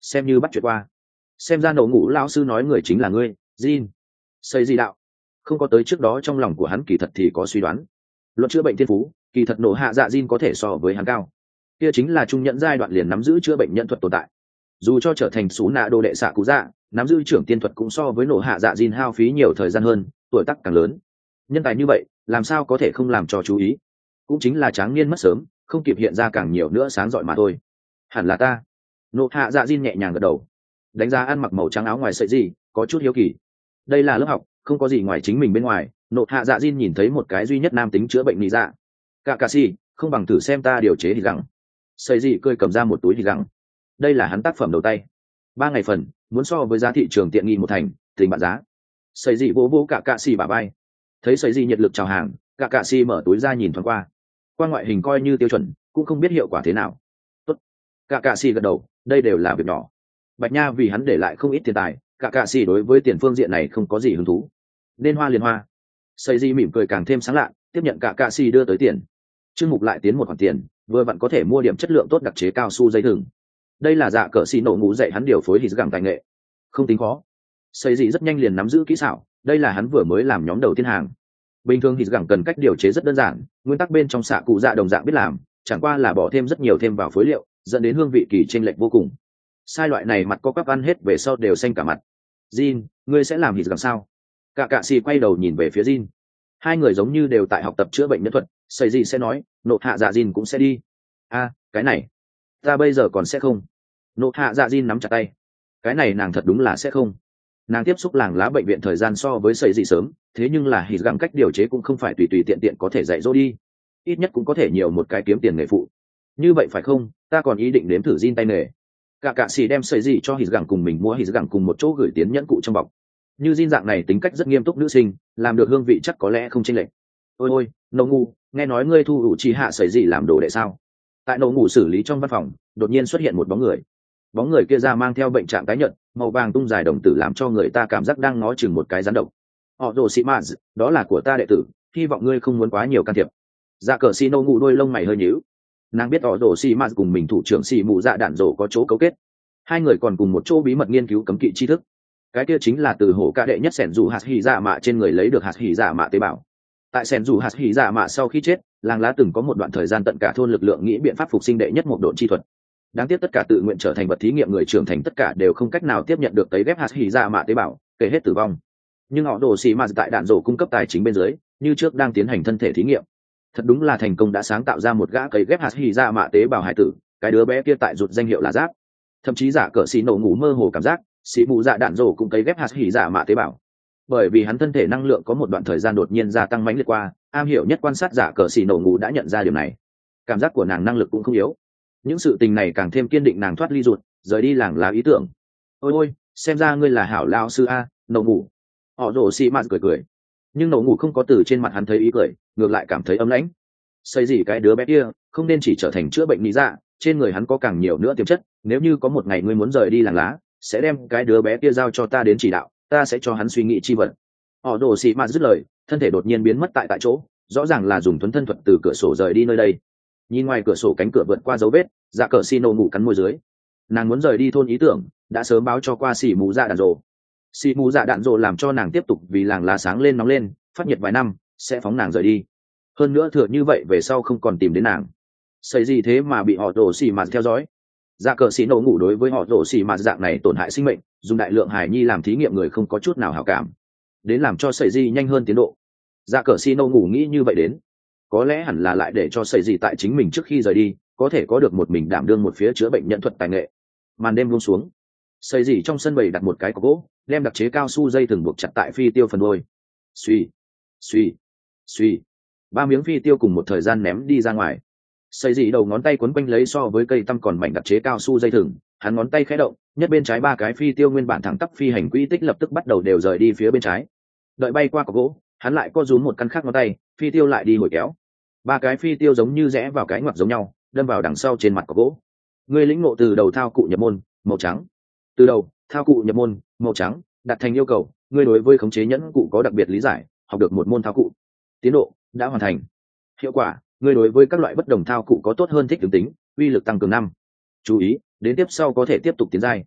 xem như bắt chuyện qua. Xem ra nổ ngủ lão sư nói người chính là ngươi, Jin. Xây gì đạo? Không có tới trước đó trong lòng của hắn kỳ thật thì có suy đoán. Luận chữa bệnh thiên phú, kỳ thật nổ hạ dạ Jin có thể so với hắn cao. Kia chính là trung nhẫn giai đoạn liền nắm giữ chữa bệnh nhân thuật tồn tại. Dù cho trở thành sú nạ đồ đệ xạ cú dạ, nắm giữ trưởng tiên thuật cũng so với nổ hạ dạ Jin hao phí nhiều thời gian hơn, tuổi tác càng lớn. Nhân tài như vậy, làm sao có thể không làm cho chú ý? Cũng chính là tráng niên mất sớm, không kịp hiện ra càng nhiều nữa sáng rọi mà thôi. Hẳn là ta. Nổ hạ dạ Jin nhẹ nhàng gật đầu, đánh giá ăn mặc màu trắng áo ngoài sợi gì, có chút hiếu kỳ. Đây là lớp học, không có gì ngoài chính mình bên ngoài. Nổ hạ dạ Jin nhìn thấy một cái duy nhất nam tính chữa bệnh lý dạ. Cả cà si, không bằng thử xem ta điều chế thì gắng. Sợi gì cười cầm ra một túi thì gắng. Đây là hắn tác phẩm đầu tay, ba ngày phần, muốn so với giá thị trường tiện nghi một thành, tình bạn giá. Sợi gì vỗ vỗ cả cà si bà bay. Thấy sợi gì nhiệt lực chào hàng, cả cà si mở túi ra nhìn thoáng qua. Qua ngoại hình coi như tiêu chuẩn, cũng không biết hiệu quả thế nào. Tốt. Cả cà si gật đầu, đây đều là việc nhỏ. Bạch Nha vì hắn để lại không ít tiền tài, cả cà si đối với tiền phương diện này không có gì hứng thú. Nên hoa liền hoa. Sợi gì mỉm cười càng thêm sáng lạ, tiếp nhận cả cà si đưa tới tiền. Trương Mục lại tiến một khoản tiền, vừa vặn có thể mua điểm chất lượng tốt đặc chế cao su dây thừng. Đây là dạ cờ xì nổ ngủ dạy hắn điều phối hít gẳng tài nghệ, không tính khó. Xây dị rất nhanh liền nắm giữ kỹ xảo, đây là hắn vừa mới làm nhóm đầu tiên hàng. Bình thường hít gẳng cần cách điều chế rất đơn giản, nguyên tắc bên trong xạ cụ dạ đồng dạng biết làm, chẳng qua là bỏ thêm rất nhiều thêm vào phối liệu, dẫn đến hương vị kỳ chênh lệch vô cùng. Sai loại này mặt có quắp ăn hết về sau đều xanh cả mặt. Jin, ngươi sẽ làm hít gẳng sao? Cả cạ xì quay đầu nhìn về phía Jin. Hai người giống như đều tại học tập chữa bệnh nhân thuật, xây dị sẽ nói, nộ hạ dạ Jin cũng sẽ đi. A, cái này, ta bây giờ còn sẽ không. Nộ hạ dạ Jin nắm chặt tay. Cái này nàng thật đúng là sẽ không. Nàng tiếp xúc làng lá bệnh viện thời gian so với xây dị sớm, thế nhưng là hít gẳng cách điều chế cũng không phải tùy tùy tiện tiện có thể dạy dỗ đi. Ít nhất cũng có thể nhiều một cái kiếm tiền nghề phụ. Như vậy phải không? Ta còn ý định đếm thử Jin tay nghề. Cả cạ sĩ đem xây dị cho hít gẳng cùng mình mua hít gẳng cùng một chỗ gửi tiến nhẫn cụ trong bọc. Như Jin dạng này tính cách rất nghiêm túc nữ sinh, làm được hương vị chắc có lẽ không chênh lệch. Ôi ôi, nô ngu, nghe nói ngươi thu đủ chi hạ xây dị làm đồ đệ sao? Tại nô ngủ xử lý trong văn phòng, đột nhiên xuất hiện một bóng người. Bóng người kia ra mang theo bệnh trạng tái nhợt, màu vàng tung dài đồng tử làm cho người ta cảm giác đang ngó chừng một cái rắn độc. Họ rồ sĩ maz, đó là của ta đệ tử, hy vọng ngươi không muốn quá nhiều can thiệp. Dạ cờ xì nô ngủ đôi lông mày hơi nhíu. Nàng biết họ rồ sĩ maz cùng mình thủ trưởng xì mù dạ đạn rồ có chỗ cấu kết, hai người còn cùng một chỗ bí mật nghiên cứu cấm kỵ tri thức. Cái kia chính là từ hổ ca đệ nhất sẻn dù hạt hỉ dạ mạ trên người lấy được hạt hỉ dạ mạ tế bào. Tại sẻn dù hạt hỉ dạ mạ sau khi chết, làng lá từng có một đoạn thời gian tận cả thôn lực lượng nghĩ biện pháp phục sinh đệ nhất một độn chi thuật. Đáng tiếc tất cả tự nguyện trở thành vật thí nghiệm người trưởng thành tất cả đều không cách nào tiếp nhận được tấy ghép hạt hỉ dạ mạ tế bào, kể hết tử vong. Nhưng họ đồ xì mà tại đạn rổ cung cấp tài chính bên dưới, như trước đang tiến hành thân thể thí nghiệm. Thật đúng là thành công đã sáng tạo ra một gã cấy ghép hạt hỉ dạ mạ tế bào hải tử, cái đứa bé kia tại rụt danh hiệu là Giáp. Thậm chí giả cờ xì nổ ngủ mơ hồ cảm giác, xì mù dạ đạn rổ cũng cấy ghép hạt hỉ dạ mạ tế bào. Bởi vì hắn thân thể năng lượng có một đoạn thời gian đột nhiên gia tăng mãnh liệt qua, am hiểu nhất quan sát giả cờ xì nổ ngủ đã nhận ra điều này. Cảm giác của nàng năng lực cũng không yếu. Những sự tình này càng thêm kiên định nàng thoát ly ruột, rời đi làng lá ý tưởng. Ôi ôi, xem ra ngươi là hảo lao sư a, nổ ngủ. Họ rổ xì mạt cười cười, nhưng nổ ngủ không có từ trên mặt hắn thấy ý cười, ngược lại cảm thấy ấm lãnh. Xây gì cái đứa bé kia không nên chỉ trở thành chữa bệnh lý dạ, trên người hắn có càng nhiều nữa tiềm chất. Nếu như có một ngày ngươi muốn rời đi làng lá, sẽ đem cái đứa bé kia giao cho ta đến chỉ đạo, ta sẽ cho hắn suy nghĩ chi vật. Họ rổ xì mạt dứt lời, thân thể đột nhiên biến mất tại tại chỗ, rõ ràng là dùng thuấn thân thuật từ cửa sổ rời đi nơi đây. Nhìn ngoài cửa sổ cánh cửa vượt qua dấu vết, dạ cờ xì nổ ngủ cắn môi dưới. Nàng muốn rời đi thôn ý tưởng đã sớm báo cho qua xì mù dạ đạn rồ. Xì mù dạ đạn rồ làm cho nàng tiếp tục vì làng lá sáng lên nóng lên, phát nhiệt vài năm sẽ phóng nàng rời đi. Hơn nữa thừa như vậy về sau không còn tìm đến nàng. Xây gì thế mà bị họ rồ xì mạt theo dõi. Dạ cờ xì nổ ngủ đối với họ rồ xì mạt dạng này tổn hại sinh mệnh, dùng đại lượng hài nhi làm thí nghiệm người không có chút nào hảo cảm, đến làm cho sợi di nhanh hơn tiến độ. Dạ cờ xì nổ ngủ nghĩ như vậy đến, có lẽ hẳn là lại để cho sợi di tại chính mình trước khi rời đi có thể có được một mình đảm đương một phía chữa bệnh nhận thuật tài nghệ. Màn đêm buông xuống, sợi di trong sân bày đặt một cái cọc gỗ, đem đặc chế cao su dây thừng buộc chặt tại phi tiêu phần đuôi. Suy, suy, suy, ba miếng phi tiêu cùng một thời gian ném đi ra ngoài. Sợi di đầu ngón tay quấn quanh lấy so với cây tăm còn mảnh đặc chế cao su dây thừng, hắn ngón tay khẽ động, nhất bên trái ba cái phi tiêu nguyên bản thẳng tắp phi hành quỹ tích lập tức bắt đầu đều rời đi phía bên trái. Đợi bay qua cọc gỗ, hắn lại co rúm một căn khác ngón tay, phi tiêu lại đi hồi kéo. Ba cái phi tiêu giống như rẽ vào cái ngoặc giống nhau, đâm vào đằng sau trên mặt cọc gỗ. Ngươi lĩnh ngộ từ đầu thao cụ nhập môn, màu trắng. Từ đầu, thao cụ nhập môn, màu trắng, đặt thành yêu cầu, ngươi đối với khống chế nhẫn cụ có đặc biệt lý giải, học được một môn thao cụ. Tiến độ đã hoàn thành. Hiệu quả, ngươi đối với các loại bất đồng thao cụ có tốt hơn thích ứng tính, uy lực tăng cường năm. Chú ý, đến tiếp sau có thể tiếp tục tiến giai.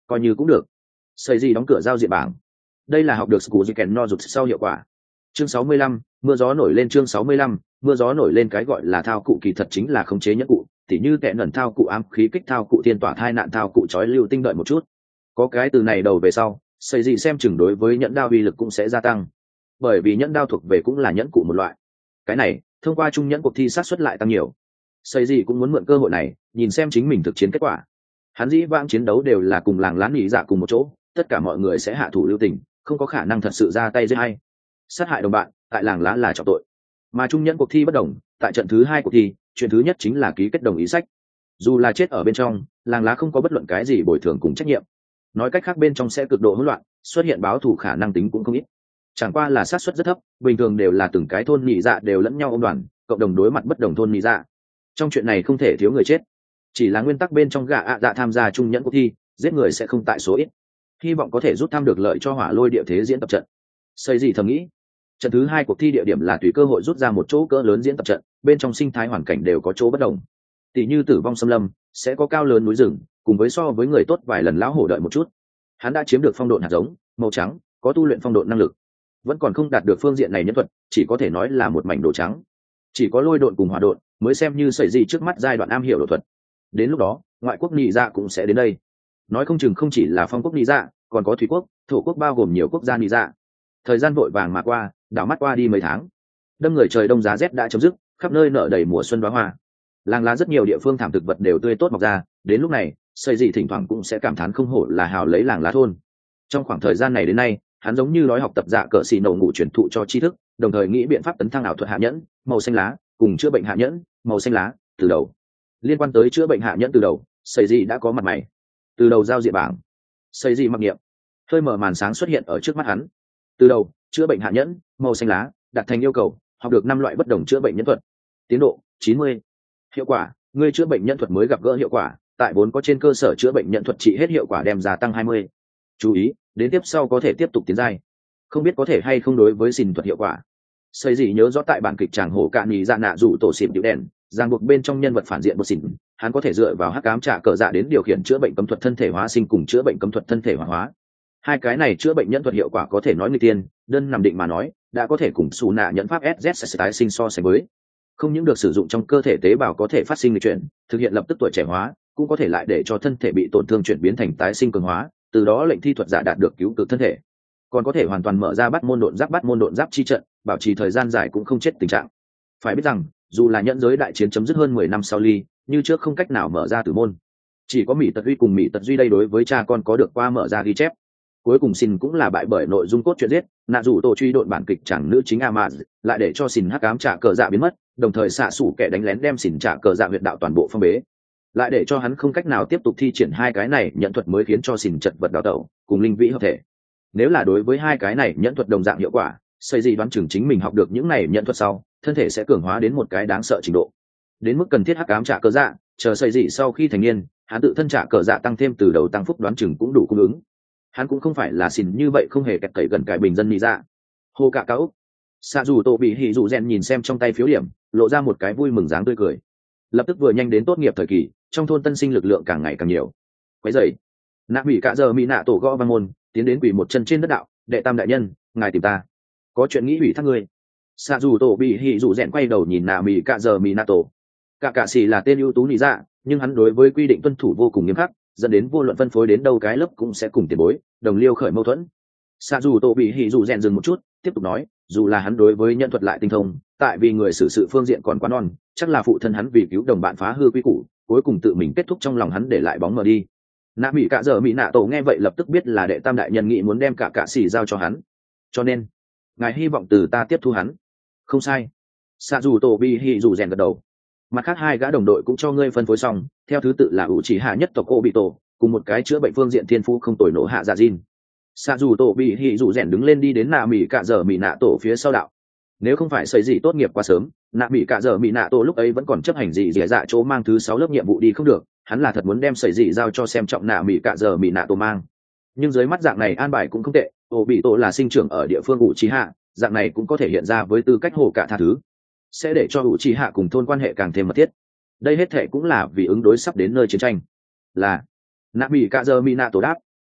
coi như cũng được. Xây gì đóng cửa giao diện bảng. Đây là học được Skujiken no rụt sau hiệu quả. Chương sáu mươi lăm, mưa gió nổi lên. Chương sáu mươi lăm, mưa gió nổi lên. Cái gọi là thao cụ kỳ thật chính là khống chế nhẫn cụ, tỉ như kẻ nẩn thao cụ ám khí kích thao cụ thiên tỏa thai nạn thao cụ chói lưu tinh đợi một chút. Có cái từ này đầu về sau, xây gì xem chừng đối với nhẫn đao uy lực cũng sẽ gia tăng. Bởi vì nhẫn đao thuộc về cũng là nhẫn cụ một loại. Cái này, thông qua trung nhẫn cuộc thi sát suất lại tăng nhiều. Xây gì cũng muốn mượn cơ hội này, nhìn xem chính mình thực chiến kết quả. Hắn dĩ vãng chiến đấu đều là cùng làng lán nghỉ dạ cùng một chỗ, tất cả mọi người sẽ hạ thủ lưu tình, không có khả năng thật sự ra tay giết hay. Sát hại đồng bạn, tại làng lá là trọng tội. Mà trung nhẫn cuộc thi bất đồng, tại trận thứ hai cuộc thi, chuyện thứ nhất chính là ký kết đồng ý sách. Dù là chết ở bên trong, làng lá không có bất luận cái gì bồi thường cùng trách nhiệm. Nói cách khác bên trong sẽ cực độ hỗn loạn, xuất hiện báo thù khả năng tính cũng không ít. Chẳng qua là xác suất rất thấp, bình thường đều là từng cái thôn nhị dạ đều lẫn nhau ôm đoàn, cộng đồng đối mặt bất đồng thôn nhị dạ. Trong chuyện này không thể thiếu người chết. Chỉ là nguyên tắc bên trong gã ạ dạ tham gia trung nhẫn cuộc thi, giết người sẽ không tại số ít. Hy vọng có thể rút thăm được lợi cho hỏa lôi địa thế diễn tập trận. Xây gì thầm nghĩ. Trận thứ hai cuộc thi địa điểm là tùy cơ hội rút ra một chỗ cỡ lớn diễn tập trận, bên trong sinh thái hoàn cảnh đều có chỗ bất đồng. Tỷ như tử vong xâm lâm, sẽ có cao lớn núi rừng, cùng với so với người tốt vài lần lão hổ đợi một chút. Hắn đã chiếm được phong độn hạt giống, màu trắng, có tu luyện phong độn năng lực. Vẫn còn không đạt được phương diện này nhân thuật, chỉ có thể nói là một mảnh đồ trắng. Chỉ có lôi độn cùng hỏa độn mới xem như sợi gì trước mắt giai đoạn am hiểu đột thuật. Đến lúc đó, ngoại quốc nhị dạ cũng sẽ đến đây. Nói không chừng không chỉ là phong quốc nhị dạ, còn có thủy quốc, thổ quốc bao gồm nhiều quốc gia nhị dạ. Thời gian vội vàng mà qua, đảo mắt qua đi mấy tháng. Đâm người trời đông giá rét đã chấm dứt, khắp nơi nở đầy mùa xuân đóa hoa. Làng lá rất nhiều địa phương thảm thực vật đều tươi tốt mọc ra, đến lúc này, xây dị thỉnh thoảng cũng sẽ cảm thán không hổ là hào lấy làng lá thôn. Trong khoảng thời gian này đến nay, hắn giống như nói học tập dạ cỡ xì nổ ngủ truyền thụ cho tri thức, đồng thời nghĩ biện pháp tấn thăng ảo thuật hạ nhẫn, màu xanh lá, cùng chữa bệnh hạ nhẫn, màu xanh lá, từ đầu. Liên quan tới chữa bệnh hạ nhẫn từ đầu, xây dị đã có mặt mày. Từ đầu giao diện bảng, xây dị mặc niệm, hơi mở màn sáng xuất hiện ở trước mắt hắn. Từ đầu, chữa bệnh hạ nhẫn, màu xanh lá, đặt thành yêu cầu, học được năm loại bất đồng chữa bệnh nhân thuật. Tiến độ chín mươi. Hiệu quả, người chữa bệnh nhân thuật mới gặp gỡ hiệu quả, tại vốn có trên cơ sở chữa bệnh nhân thuật trị hết hiệu quả đem gia tăng hai mươi. Chú ý, đến tiếp sau có thể tiếp tục tiến giai. Không biết có thể hay không đối với xin thuật hiệu quả. Xây gì nhớ rõ tại bản kịch chàng hổ cạn nhì dạ nạ dụ tổ xịp điệu đèn, ràng buộc bên trong nhân vật phản diện một xỉn, hắn có thể dựa vào hắc ám trả cờ dạ đến điều khiển chữa bệnh cấm thuật thân thể hóa sinh cùng chữa bệnh cấm thuật thân thể hóa hóa. Hai cái này chữa bệnh nhân thuật hiệu quả có thể nói người tiên, đơn nằm định mà nói, đã có thể cùng xù nạ nhẫn pháp ét dét sẽ tái sinh so sánh với. Không những được sử dụng trong cơ thể tế bào có thể phát sinh lịch chuyển, thực hiện lập tức tuổi trẻ hóa, cũng có thể lại để cho thân thể bị tổn thương chuyển biến thành tái sinh cường hóa, từ đó lệnh thi thuật giả đạt được cứu cực thân thể. Còn có thể hoàn toàn mở ra bắt môn độn giáp bắt môn độn giáp chi trận, bảo trì thời gian dài cũng không chết tình trạng. Phải biết rằng, dù là nhẫn giới đại chiến chấm dứt hơn mười năm sau ly, như trước không cách nào mở ra tử môn. Chỉ có Mỹ Tật Duy cùng Mỹ Tật Duy đây đối với cha con có được qua mở ra ghi chép. Cuối cùng xin cũng là bại bởi nội dung cốt truyện giết, nạ rủ tổ truy độn bản kịch chẳng nữ chính Amaz, lại để cho xin hắc ám trả cờ dạ biến mất, đồng thời xạ sủ kẻ đánh lén đem xin trả cờ dạ huyệt đạo toàn bộ phong bế, lại để cho hắn không cách nào tiếp tục thi triển hai cái này nhận thuật mới khiến cho xin chật vật đào tẩu cùng linh vĩ hợp thể. Nếu là đối với hai cái này nhận thuật đồng dạng hiệu quả, xây gì đoán chừng chính mình học được những này nhận thuật sau, thân thể sẽ cường hóa đến một cái đáng sợ trình độ, đến mức cần thiết hắc ám trả cờ dạ, chờ xây gì sau khi thành niên, hắn tự thân trả cờ dạ tăng thêm từ đầu tăng phúc đoán chừng cũng đủ cung ứng. Hắn cũng không phải là xin như vậy không hề kẹt cậy gần cải bình dân nghĩ ra. Hô cả cao úc. Xạ dù tổ bị hỉ dù rèn nhìn xem trong tay phiếu điểm, lộ ra một cái vui mừng dáng tươi cười. Lập tức vừa nhanh đến tốt nghiệp thời kỳ, trong thôn tân sinh lực lượng càng ngày càng nhiều. Quấy dậy, nạ bị cả giờ mỹ nạ tổ gõ văn môn, tiến đến quỳ một chân trên đất đạo, đệ tam đại nhân, ngài tìm ta, có chuyện nghĩ ủy thác ngươi. Xạ dù tổ bị hỉ dù rèn quay đầu nhìn nạ bị cả giờ mỹ nạ tổ. Cả cả xì là tên ưu tú nghĩ ra, nhưng hắn đối với quy định tuân thủ vô cùng nghiêm khắc, dẫn đến vô luận phân phối đến đâu cái lớp cũng sẽ cùng tiền bối đồng liêu khởi mâu thuẫn. Xạ dù tổ bị hỉ dù rèn dừng một chút, tiếp tục nói, dù là hắn đối với nhận thuật lại tinh thông, tại vì người xử sự phương diện còn quá non, chắc là phụ thân hắn vì cứu đồng bạn phá hư quy củ, cuối cùng tự mình kết thúc trong lòng hắn để lại bóng mờ đi. Nạ mỹ cả giờ mỹ nạ tổ nghe vậy lập tức biết là đệ tam đại nhân nghị muốn đem cả cả xì giao cho hắn, cho nên ngài hy vọng từ ta tiếp thu hắn. Không sai. Xạ dù tổ bị hỉ dù rèn gật đầu. Mặt khác hai gã đồng đội cũng cho ngươi phân phối xong, theo thứ tự là ủ chỉ hạ nhất tộc cô bị tổ, cùng một cái chữa bệnh phương diện thiên phú không tồi nổ hạ dạ Jin. Xạ dù tổ bị hỉ dù rèn đứng lên đi đến nạ mỹ cả giờ mỹ nạ tổ phía sau đạo. Nếu không phải xây gì tốt nghiệp quá sớm, nạ mỹ cả giờ mỹ nạ tổ lúc ấy vẫn còn chấp hành gì dẻ dạ chỗ mang thứ sáu lớp nhiệm vụ đi không được, hắn là thật muốn đem xây gì giao cho xem trọng nạ mỹ cả giờ mỹ nạ tổ mang. Nhưng dưới mắt dạng này an bài cũng không tệ, tổ bị tổ là sinh trưởng ở địa phương ủ trí hạ, dạng này cũng có thể hiện ra với tư cách hồ cả tha thứ, sẽ để cho ủ trí hạ cùng thôn quan hệ càng thêm mật thiết. Đây hết thể cũng là vì ứng đối sắp đến nơi chiến tranh. Là nạ mỹ cả giờ mỹ nạ tổ đáp.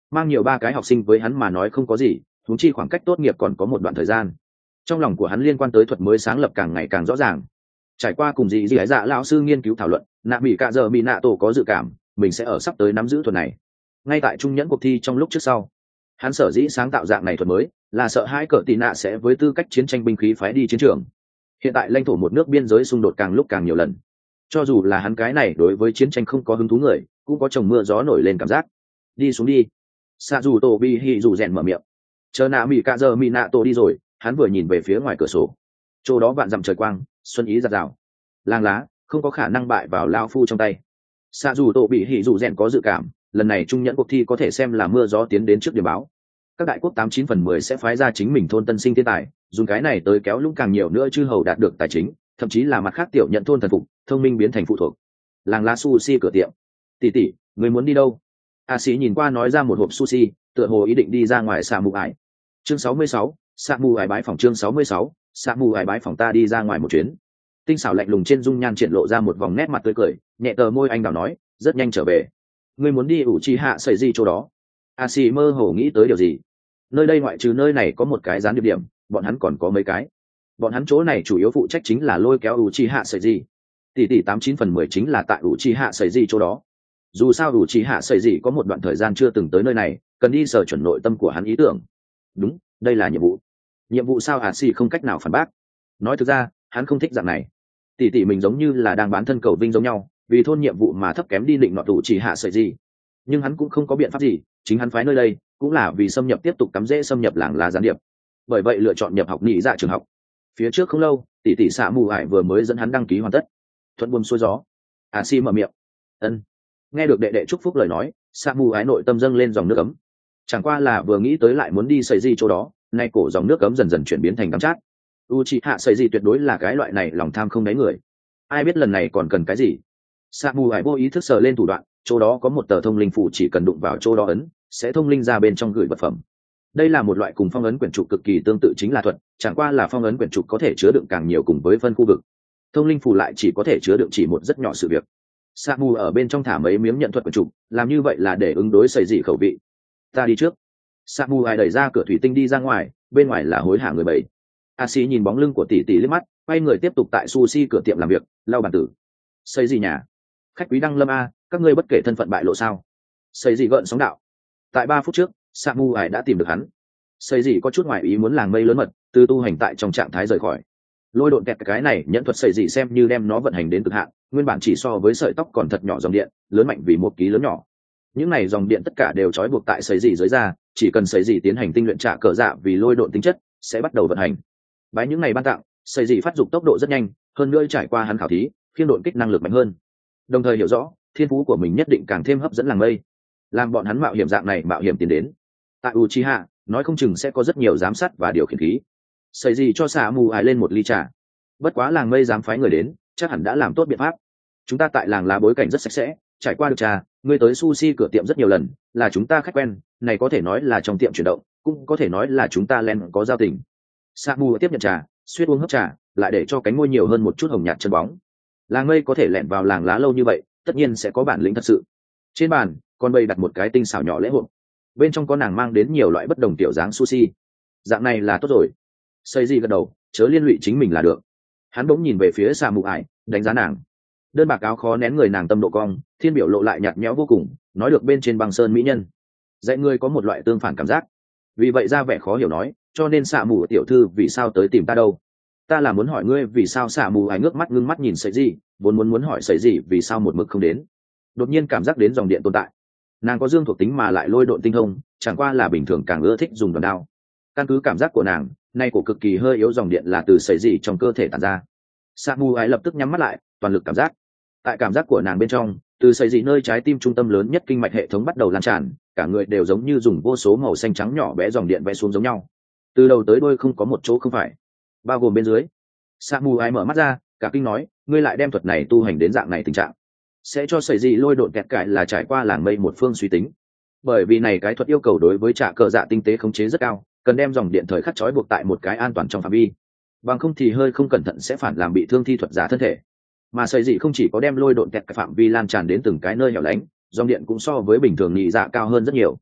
mang nhiều ba cái học sinh với hắn mà nói không có gì, huống chi khoảng cách tốt nghiệp còn có một đoạn thời gian. Trong lòng của hắn liên quan tới thuật mới sáng lập càng ngày càng rõ ràng. Trải qua cùng dị dị ái dạ lão sư nghiên cứu thảo luận, nạ mỹ cạ giờ mỹ nạ tổ có dự cảm mình sẽ ở sắp tới nắm giữ thuật này. Ngay tại trung nhẫn cuộc thi trong lúc trước sau, hắn sở dĩ sáng tạo dạng này thuật mới là sợ hai cờ tị nạ sẽ với tư cách chiến tranh binh khí phái đi chiến trường. Hiện tại lãnh thổ một nước biên giới xung đột càng lúc càng nhiều lần, cho dù là hắn cái này đối với chiến tranh không có hứng thú người cũng có trồng mưa gió nổi lên cảm giác. Đi xuống đi. Sa dù tổ bi hì dù rèn mở miệng. Chờ nạ mỹ cạ giờ mỹ nạ tổ đi rồi, hắn vừa nhìn về phía ngoài cửa sổ, chỗ đó vạn dặm trời quang, xuân ý giạt rào, làng lá không có khả năng bại vào lao phu trong tay. Sa dù tổ bị hỉ dù rèn có dự cảm lần này trung nhẫn cuộc thi có thể xem là mưa gió tiến đến trước điểm báo. Các đại quốc tám chín phần mười sẽ phái ra chính mình thôn tân sinh thiên tài, dùng cái này tới kéo lũng càng nhiều nữa chư hầu đạt được tài chính, thậm chí là mặt khác tiểu nhận thôn thần phục, thông minh biến thành phụ thuộc. Làng lá sushi cửa tiệm. Tỷ tỷ, người muốn đi đâu? A sĩ nhìn qua nói ra một hộp sushi, tựa hồ ý định đi ra ngoài xạ mù ải. Chương sáu mươi sáu, xạ mù ải bái phòng. Chương sáu mươi sáu, xạ mù ải bái phòng. Ta đi ra ngoài một chuyến. Tinh xảo lạnh lùng trên dung nhan triển lộ ra một vòng nét mặt tươi cười, nhẹ tờ môi anh đào nói, rất nhanh trở về. Ngươi muốn đi ủ chi hạ sẩy gì chỗ đó? A sĩ mơ hồ nghĩ tới điều gì. Nơi đây ngoại trừ nơi này có một cái gián điệp điểm, bọn hắn còn có mấy cái. Bọn hắn chỗ này chủ yếu phụ trách chính là lôi kéo ủ chi hạ sẩy gì. Tỷ tỷ tám chín phần mười chính là tại ủ chi hạ sẩy gì chỗ đó. Dù sao ủ chi hạ sẩy gì có một đoạn thời gian chưa từng tới nơi này, cần đi sở chuẩn nội tâm của hắn ý tưởng. Đúng, đây là nhiệm vụ. Nhiệm vụ sao? A sĩ không cách nào phản bác. Nói thực ra, hắn không thích dạng này. Tỷ tỷ mình giống như là đang bán thân cầu vinh giống nhau, vì thôn nhiệm vụ mà thấp kém đi định nọ ủ chi hạ sẩy gì. Nhưng hắn cũng không có biện pháp gì, chính hắn phái nơi đây cũng là vì xâm nhập tiếp tục cắm rễ xâm nhập làng lá gián điệp, bởi vậy lựa chọn nhập học nhị dạ trường học. Phía trước không lâu tỷ tỷ xạ mù ải vừa mới dẫn hắn đăng ký hoàn tất. Thuận buồm xuôi gió. A si mở miệng. Ân. Nghe được đệ đệ chúc phúc lời nói, xạ mù ải nội tâm dâng lên dòng nước ấm. Chẳng qua là vừa nghĩ tới lại muốn đi xây di chỗ đó, nay cổ dòng nước ấm dần dần chuyển biến thành đắng chát. Uchiha xây di tuyệt đối là cái loại này lòng tham không đáy người, ai biết lần này còn cần cái gì. Xạ mù ải vô ý thức sờ lên thủ đoạn, chỗ đó có một tờ thông linh phủ, chỉ cần đụng vào chỗ đó ấn sẽ thông linh ra bên trong gửi vật phẩm. Đây là một loại cùng phong ấn quyển trục cực kỳ tương tự chính là thuật, chẳng qua là phong ấn quyển trục có thể chứa đựng càng nhiều cùng với phân khu vực, thông linh phủ lại chỉ có thể chứa đựng chỉ một rất nhỏ sự việc. Sa mù ở bên trong thả mấy miếng nhận thuật quyển trục, làm như vậy là để ứng đối xảy dị khẩu vị. Ta đi trước. Sa mù ai đẩy ra cửa thủy tinh đi ra ngoài, bên ngoài là hối hả người bảy. A sĩ nhìn bóng lưng của tỷ tỷ liếc mắt, quay người tiếp tục tại sushi cửa tiệm làm việc, lau bàn tử. Xây gì nhà? Khách quý đăng lâm a, các ngươi bất kể thân phận bại lộ sao? Xây gì gợn sóng đạo. Tại ba phút trước, Sa mù ai đã tìm được hắn. Xây gì có chút ngoài ý muốn làng mây lớn mật, từ tu hành tại trong trạng thái rời khỏi. Lôi độn kẹt cái này nhẫn thuật xây gì xem như đem nó vận hành đến cực hạn, nguyên bản chỉ so với sợi tóc còn thật nhỏ dòng điện, lớn mạnh vì một ký lớn nhỏ. Những này dòng điện tất cả đều trói buộc tại xây gì dưới da, chỉ cần xây gì tiến hành tinh luyện trả cờ dạ vì lôi độn tính chất, sẽ bắt đầu vận hành. Bái những này ban tặng, xây gì phát dục tốc độ rất nhanh, hơn nữa trải qua hắn khảo thí, phiên độn kích năng lực mạnh hơn. Đồng thời hiểu rõ, thiên phú của mình nhất định càng thêm hấp dẫn làng mây, làm bọn hắn mạo hiểm dạng này mạo hiểm tiến đến. Tại Uchiha, nói không chừng sẽ có rất nhiều giám sát và điều khiển khí. Xây gì cho xả mù ải lên một ly trà. Bất quá làng mây dám phái người đến, chắc hẳn đã làm tốt biện pháp. Chúng ta tại làng lá bối cảnh rất sạch sẽ, trải qua được trà, ngươi tới sushi cửa tiệm rất nhiều lần, là chúng ta khách quen, này có thể nói là trong tiệm chuyển động, cũng có thể nói là chúng ta len có giao tình. Samu tiếp nhận trà, suýt uống hớp trà, lại để cho cánh môi nhiều hơn một chút hồng nhạt chân bóng. Làng mây có thể lẻn vào làng lá lâu như vậy, tất nhiên sẽ có bản lĩnh thật sự. Trên bàn, con bầy đặt một cái tinh xảo nhỏ lễ hội, bên trong có nàng mang đến nhiều loại bất đồng tiểu dáng sushi. Dạng này là tốt rồi. Xây gì gật đầu, chớ liên lụy chính mình là được. Hắn bỗng nhìn về phía Sa Mù Ải, đánh giá nàng. Đơn bạc áo khó nén người nàng tâm độ cong, thiên biểu lộ lại nhạt nhẽo vô cùng, nói được bên trên băng sơn mỹ nhân. Dạy ngươi có một loại tương phản cảm giác. Vì vậy ra vẻ khó hiểu nói, cho nên Sa Mù tiểu thư vì sao tới tìm ta đâu? Ta là muốn hỏi ngươi vì sao. Sa Mù Ải ngước mắt ngưng mắt nhìn Sấy gì, vốn muốn muốn hỏi Sấy gì vì sao một mực không đến. Đột nhiên cảm giác đến dòng điện tồn tại. Nàng có dương thuộc tính mà lại lôi độn tinh thông, chẳng qua là bình thường càng ưa thích dùng đòn đao. Căn cứ cảm giác của nàng, nay cổ cực kỳ hơi yếu dòng điện là từ Sấy gì trong cơ thể tản ra. Sa Mù Ải lập tức nhắm mắt lại, toàn lực cảm giác. Tại cảm giác của nàng bên trong, từ Sấy gì nơi trái tim trung tâm lớn nhất kinh mạch hệ thống bắt đầu lan tràn, cả người đều giống như dùng vô số màu xanh trắng nhỏ bé dòng điện vẽ xuống giống nhau. Từ đầu tới đuôi không có một chỗ không phải, bao gồm bên dưới. Sa Mù Ải mở mắt ra, cả kinh nói, ngươi lại đem thuật này tu hành đến dạng này tình trạng, sẽ cho Sấy gì lôi độn kẹt cải là trải qua làng mây một phương suy tính. Bởi vì này cái thuật yêu cầu đối với trả cờ dạ tinh tế khống chế rất cao, cần đem dòng điện thời khắc trói buộc tại một cái an toàn trong phạm vi, bằng không thì hơi không cẩn thận sẽ phản làm bị thương thi thuật giả thân thể. Mà Sấy gì không chỉ có đem lôi độn kẹt cái phạm vi lan tràn đến từng cái nơi hẻo lánh, dòng điện cũng so với bình thường nhị dạ cao hơn rất nhiều.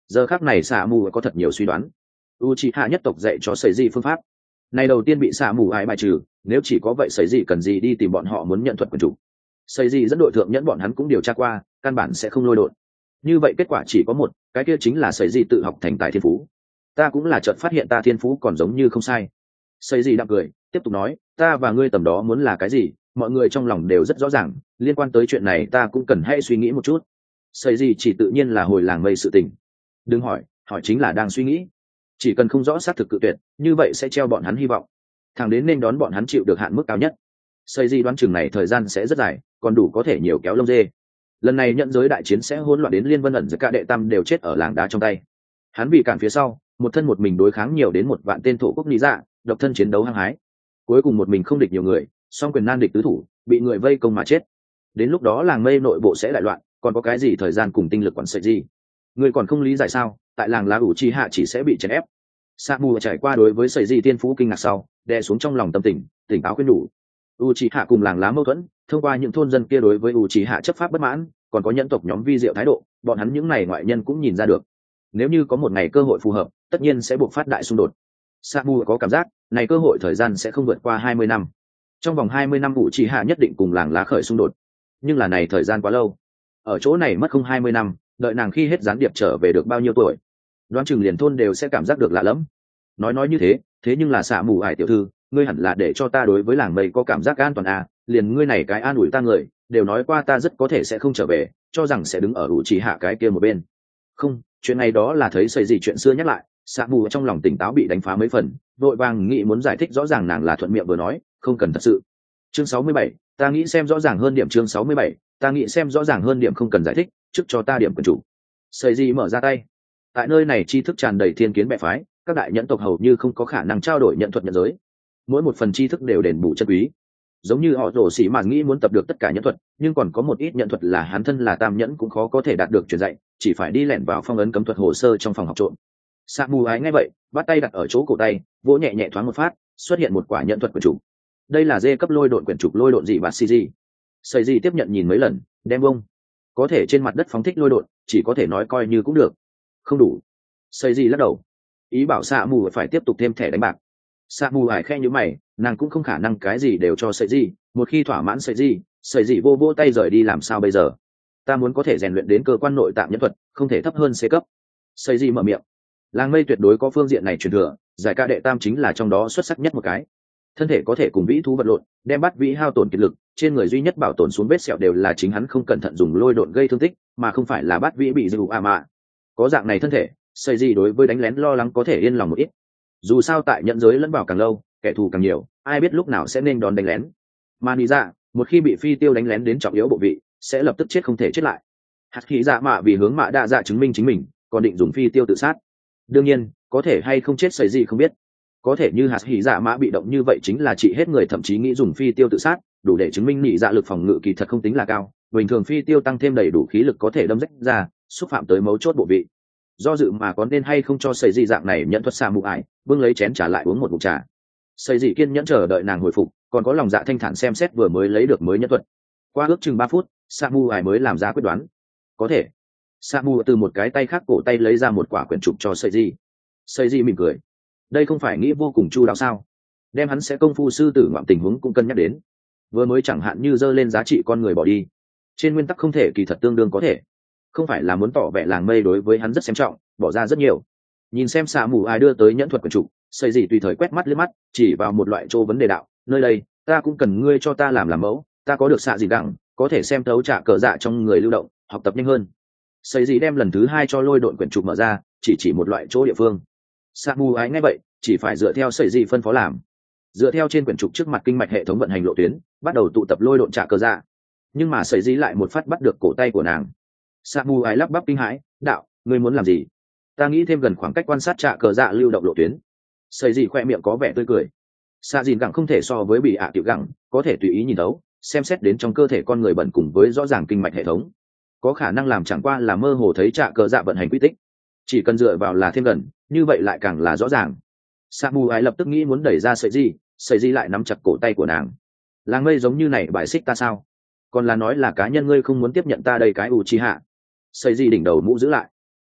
Giờ khác này xạ mù có thật nhiều suy đoán. U c hạ nhất tộc dạy cho sấy gì phương pháp này đầu tiên bị xạ mù ái bài trừ, nếu chỉ có vậy sấy gì cần gì đi tìm bọn họ muốn nhận thuật quyền chủ. Sấy gì dẫn đội thượng nhẫn bọn hắn cũng điều tra qua, căn bản sẽ không lôi đột. Như vậy kết quả chỉ có một, cái kia chính là sấy gì tự học thành tài thiên phú. Ta cũng là chợt phát hiện ta thiên phú còn giống như không sai. Sấy gì đạm cười tiếp tục nói, ta và ngươi tầm đó muốn là cái gì mọi người trong lòng đều rất rõ ràng, liên quan tới chuyện này ta cũng cần hay suy nghĩ một chút. Sấy gì chỉ tự nhiên là hồi làng mây sự tình. Đừng hỏi, hỏi chính là đang suy nghĩ. Chỉ cần không rõ xác thực cự tuyệt, như vậy sẽ treo bọn hắn hy vọng, thẳng đến nên đón bọn hắn chịu được hạn mức cao nhất. Xây di đoán chừng này thời gian sẽ rất dài, còn đủ có thể nhiều kéo lông dê. Lần này nhận giới đại chiến sẽ hỗn loạn đến liên vân ẩn giữa cả đệ tam đều chết ở làng đá trong tay. Hắn bị cản phía sau, một thân một mình đối kháng nhiều đến một vạn tên thổ quốc lý dạ, độc thân chiến đấu hăng hái. Cuối cùng một mình không địch nhiều người, song quyền nan địch tứ thủ, bị người vây công mà chết. Đến lúc đó làng mây nội bộ sẽ đại loạn, còn có cái gì thời gian cùng tinh lực quản sợi gì? Người còn không lý giải sao? Tại làng lá ủ chi hạ chỉ sẽ bị chèn ép. Sa mù trải qua đối với sợi gì tiên phú kinh ngạc sau, đè xuống trong lòng tâm tình, tỉnh táo khuyên nhủ. U chi hạ cùng làng lá mâu thuẫn, thông qua những thôn dân kia đối với U chi hạ chấp pháp bất mãn, còn có nhân tộc nhóm vi diệu thái độ, bọn hắn những này ngoại nhân cũng nhìn ra được. Nếu như có một ngày cơ hội phù hợp, tất nhiên sẽ buộc phát đại xung đột. Sa mù có cảm giác, này cơ hội thời gian sẽ không vượt qua hai mươi năm. Trong vòng hai mươi năm U chi hạ nhất định cùng làng lá khởi xung đột. Nhưng là này thời gian quá lâu. Ở chỗ này mất không hai mươi năm, đợi nàng khi hết gián điệp trở về được bao nhiêu tuổi, đoán chừng liền thôn đều sẽ cảm giác được lạ lẫm. Nói nói như thế, thế nhưng là xạ mù ải tiểu thư, ngươi hẳn là để cho ta đối với làng mây có cảm giác an toàn à, liền ngươi này cái an ủi ta người, đều nói qua ta rất có thể sẽ không trở về, cho rằng sẽ đứng ở ủ chỉ hạ cái kia một bên. Không, chuyện này đó là thấy xây gì chuyện xưa nhắc lại, xạ mù trong lòng tỉnh táo bị đánh phá mấy phần, vội vàng nghĩ muốn giải thích rõ ràng nàng là thuận miệng vừa nói, không cần thật sự. Chương sáu mươi bảy, ta nghĩ xem rõ ràng hơn điểm chương sáu mươi bảy, ta nghĩ xem rõ ràng hơn điểm không cần giải thích, trước cho ta điểm quyền chủ. Xây gì mở ra tay. Tại nơi này tri thức tràn đầy thiên kiến bè phái, các đại nhẫn tộc hầu như không có khả năng trao đổi nhận thuật nhận giới, mỗi một phần tri thức đều đền bù chân quý. Giống như họ rổ xỉ mà nghĩ muốn tập được tất cả nhẫn thuật, nhưng còn có một ít nhận thuật là hắn thân là tam nhẫn cũng khó có thể đạt được truyền dạy, chỉ phải đi lẻn vào phong ấn cấm thuật hồ sơ trong phòng học trộm. Sa mù ái nghe vậy, bắt tay đặt ở chỗ cổ tay, vỗ nhẹ nhẹ thoáng một phát, xuất hiện một quả nhận thuật quyển trục. Đây là dê cấp lôi độn quyển trục lôi độn dị bạt xì gì. Sầy gì tiếp nhận nhìn mấy lần, đem bông. Có thể trên mặt đất phóng thích lôi độn, chỉ có thể nói coi như cũng được. Không đủ. Sầy gì lắc đầu, ý bảo Sa mù phải tiếp tục thêm thẻ đánh bạc. Sa mù ải khe như mày, nàng cũng không khả năng cái gì đều cho sầy gì, một khi thỏa mãn sầy gì, sầy gì vô vô tay rời đi làm sao bây giờ? Ta muốn có thể rèn luyện đến cơ quan nội tạng nhân thuật, không thể thấp hơn C cấp. Sầy gì mở miệng. Làng mây tuyệt đối có phương diện này truyền thừa, giải ca đệ tam chính là trong đó xuất sắc nhất một cái. Thân thể có thể cùng vĩ thú vật lộn, đem bắt vĩ hao tổn kiệt lực, trên người duy nhất bảo tồn xuống vết sẹo đều là chính hắn không cẩn thận dùng lôi độn gây thương tích, mà không phải là bắt vĩ bị dư à mà. Có dạng này thân thể, xây gì đối với đánh lén lo lắng có thể yên lòng một ít. Dù sao tại nhận giới lẫn vào càng lâu, kẻ thù càng nhiều, ai biết lúc nào sẽ nên đòn đánh lén. Mà nghĩ ra, một khi bị phi tiêu đánh lén đến trọng yếu bộ vị, sẽ lập tức chết không thể chết lại. Hạt khí dạ mạ vì hướng mạ đa dạ chứng minh chính mình, còn định dùng phi tiêu tự sát. Đương nhiên, có thể hay không chết xây gì không biết. Có thể như hạt hỉ dạ mã bị động như vậy chính là trị hết người, thậm chí nghĩ dùng phi tiêu tự sát, đủ để chứng minh nhị dạ lực phòng ngự kỳ thật không tính là cao. Bình thường phi tiêu tăng thêm đầy đủ khí lực có thể đâm rách ra, xúc phạm tới mấu chốt bộ vị. Do dự mà có nên hay không cho sầy dị dạng này nhận thuật xa mụ ải, bưng lấy chén trả lại uống một ngụm trà. Sầy dị kiên nhẫn chờ đợi nàng hồi phục, còn có lòng dạ thanh thản xem xét vừa mới lấy được mới nhận thuật. Qua ước chừng ba phút, sa mù ải mới làm ra quyết đoán. Có thể. Sa mù từ một cái tay khác cổ tay lấy ra một quả quyển trục cho sầy dị. Sầy dị mỉm cười. Đây không phải nghĩ vô cùng chu đáo sao? Đem hắn sẽ công phu sư tử ngoạm tình huống cũng cân nhắc đến. Vừa mới chẳng hạn như dơ lên giá trị con người bỏ đi, trên nguyên tắc không thể kỳ thật tương đương có thể. Không phải là muốn tỏ vẻ làng mây đối với hắn rất xem trọng, bỏ ra rất nhiều. Nhìn xem xạ mù ai đưa tới nhẫn thuật quyển trục, xây gì tùy thời quét mắt liếc mắt, chỉ vào một loại chỗ vấn đề đạo, nơi đây ta cũng cần ngươi cho ta làm làm mẫu, ta có được xạ gì đẳng, có thể xem thấu trả cờ dạ trong người lưu động, học tập nhanh hơn. Xây gì đem lần thứ hai cho lôi độn quyển trục mở ra, chỉ chỉ một loại chỗ địa phương. Xạ mù ai nghe vậy, chỉ phải dựa theo xây gì phân phó làm. Dựa theo trên quyển trục trước mặt kinh mạch hệ thống vận hành lộ tuyến, bắt đầu tụ tập lôi độn trả cờ dạ. Nhưng mà xây gì lại một phát bắt được cổ tay của nàng. Sa mù ái lắp bắp kinh hãi, đạo, ngươi muốn làm gì? Ta nghĩ thêm gần khoảng cách quan sát trạ cờ dạ lưu động lộ tuyến. Xây gì khoe miệng có vẻ tươi cười. Sa dìn gẳng không thể so với bị ạ tiểu gẳng, có thể tùy ý nhìn đấu, xem xét đến trong cơ thể con người bẩn cùng với rõ ràng kinh mạch hệ thống, có khả năng làm chẳng qua là mơ hồ thấy trạ cờ dạ vận hành quy tích. Chỉ cần dựa vào là thêm gần, như vậy lại càng là rõ ràng. Sa mù ái lập tức nghĩ muốn đẩy ra sợi gì, sợi gì lại nắm chặt cổ tay của nàng. Làng mây giống như này bài xích ta sao? Còn là nói là cá nhân ngươi không muốn tiếp nhận ta đây cái Uchiha. Xây gì đỉnh đầu mũ giữ lại.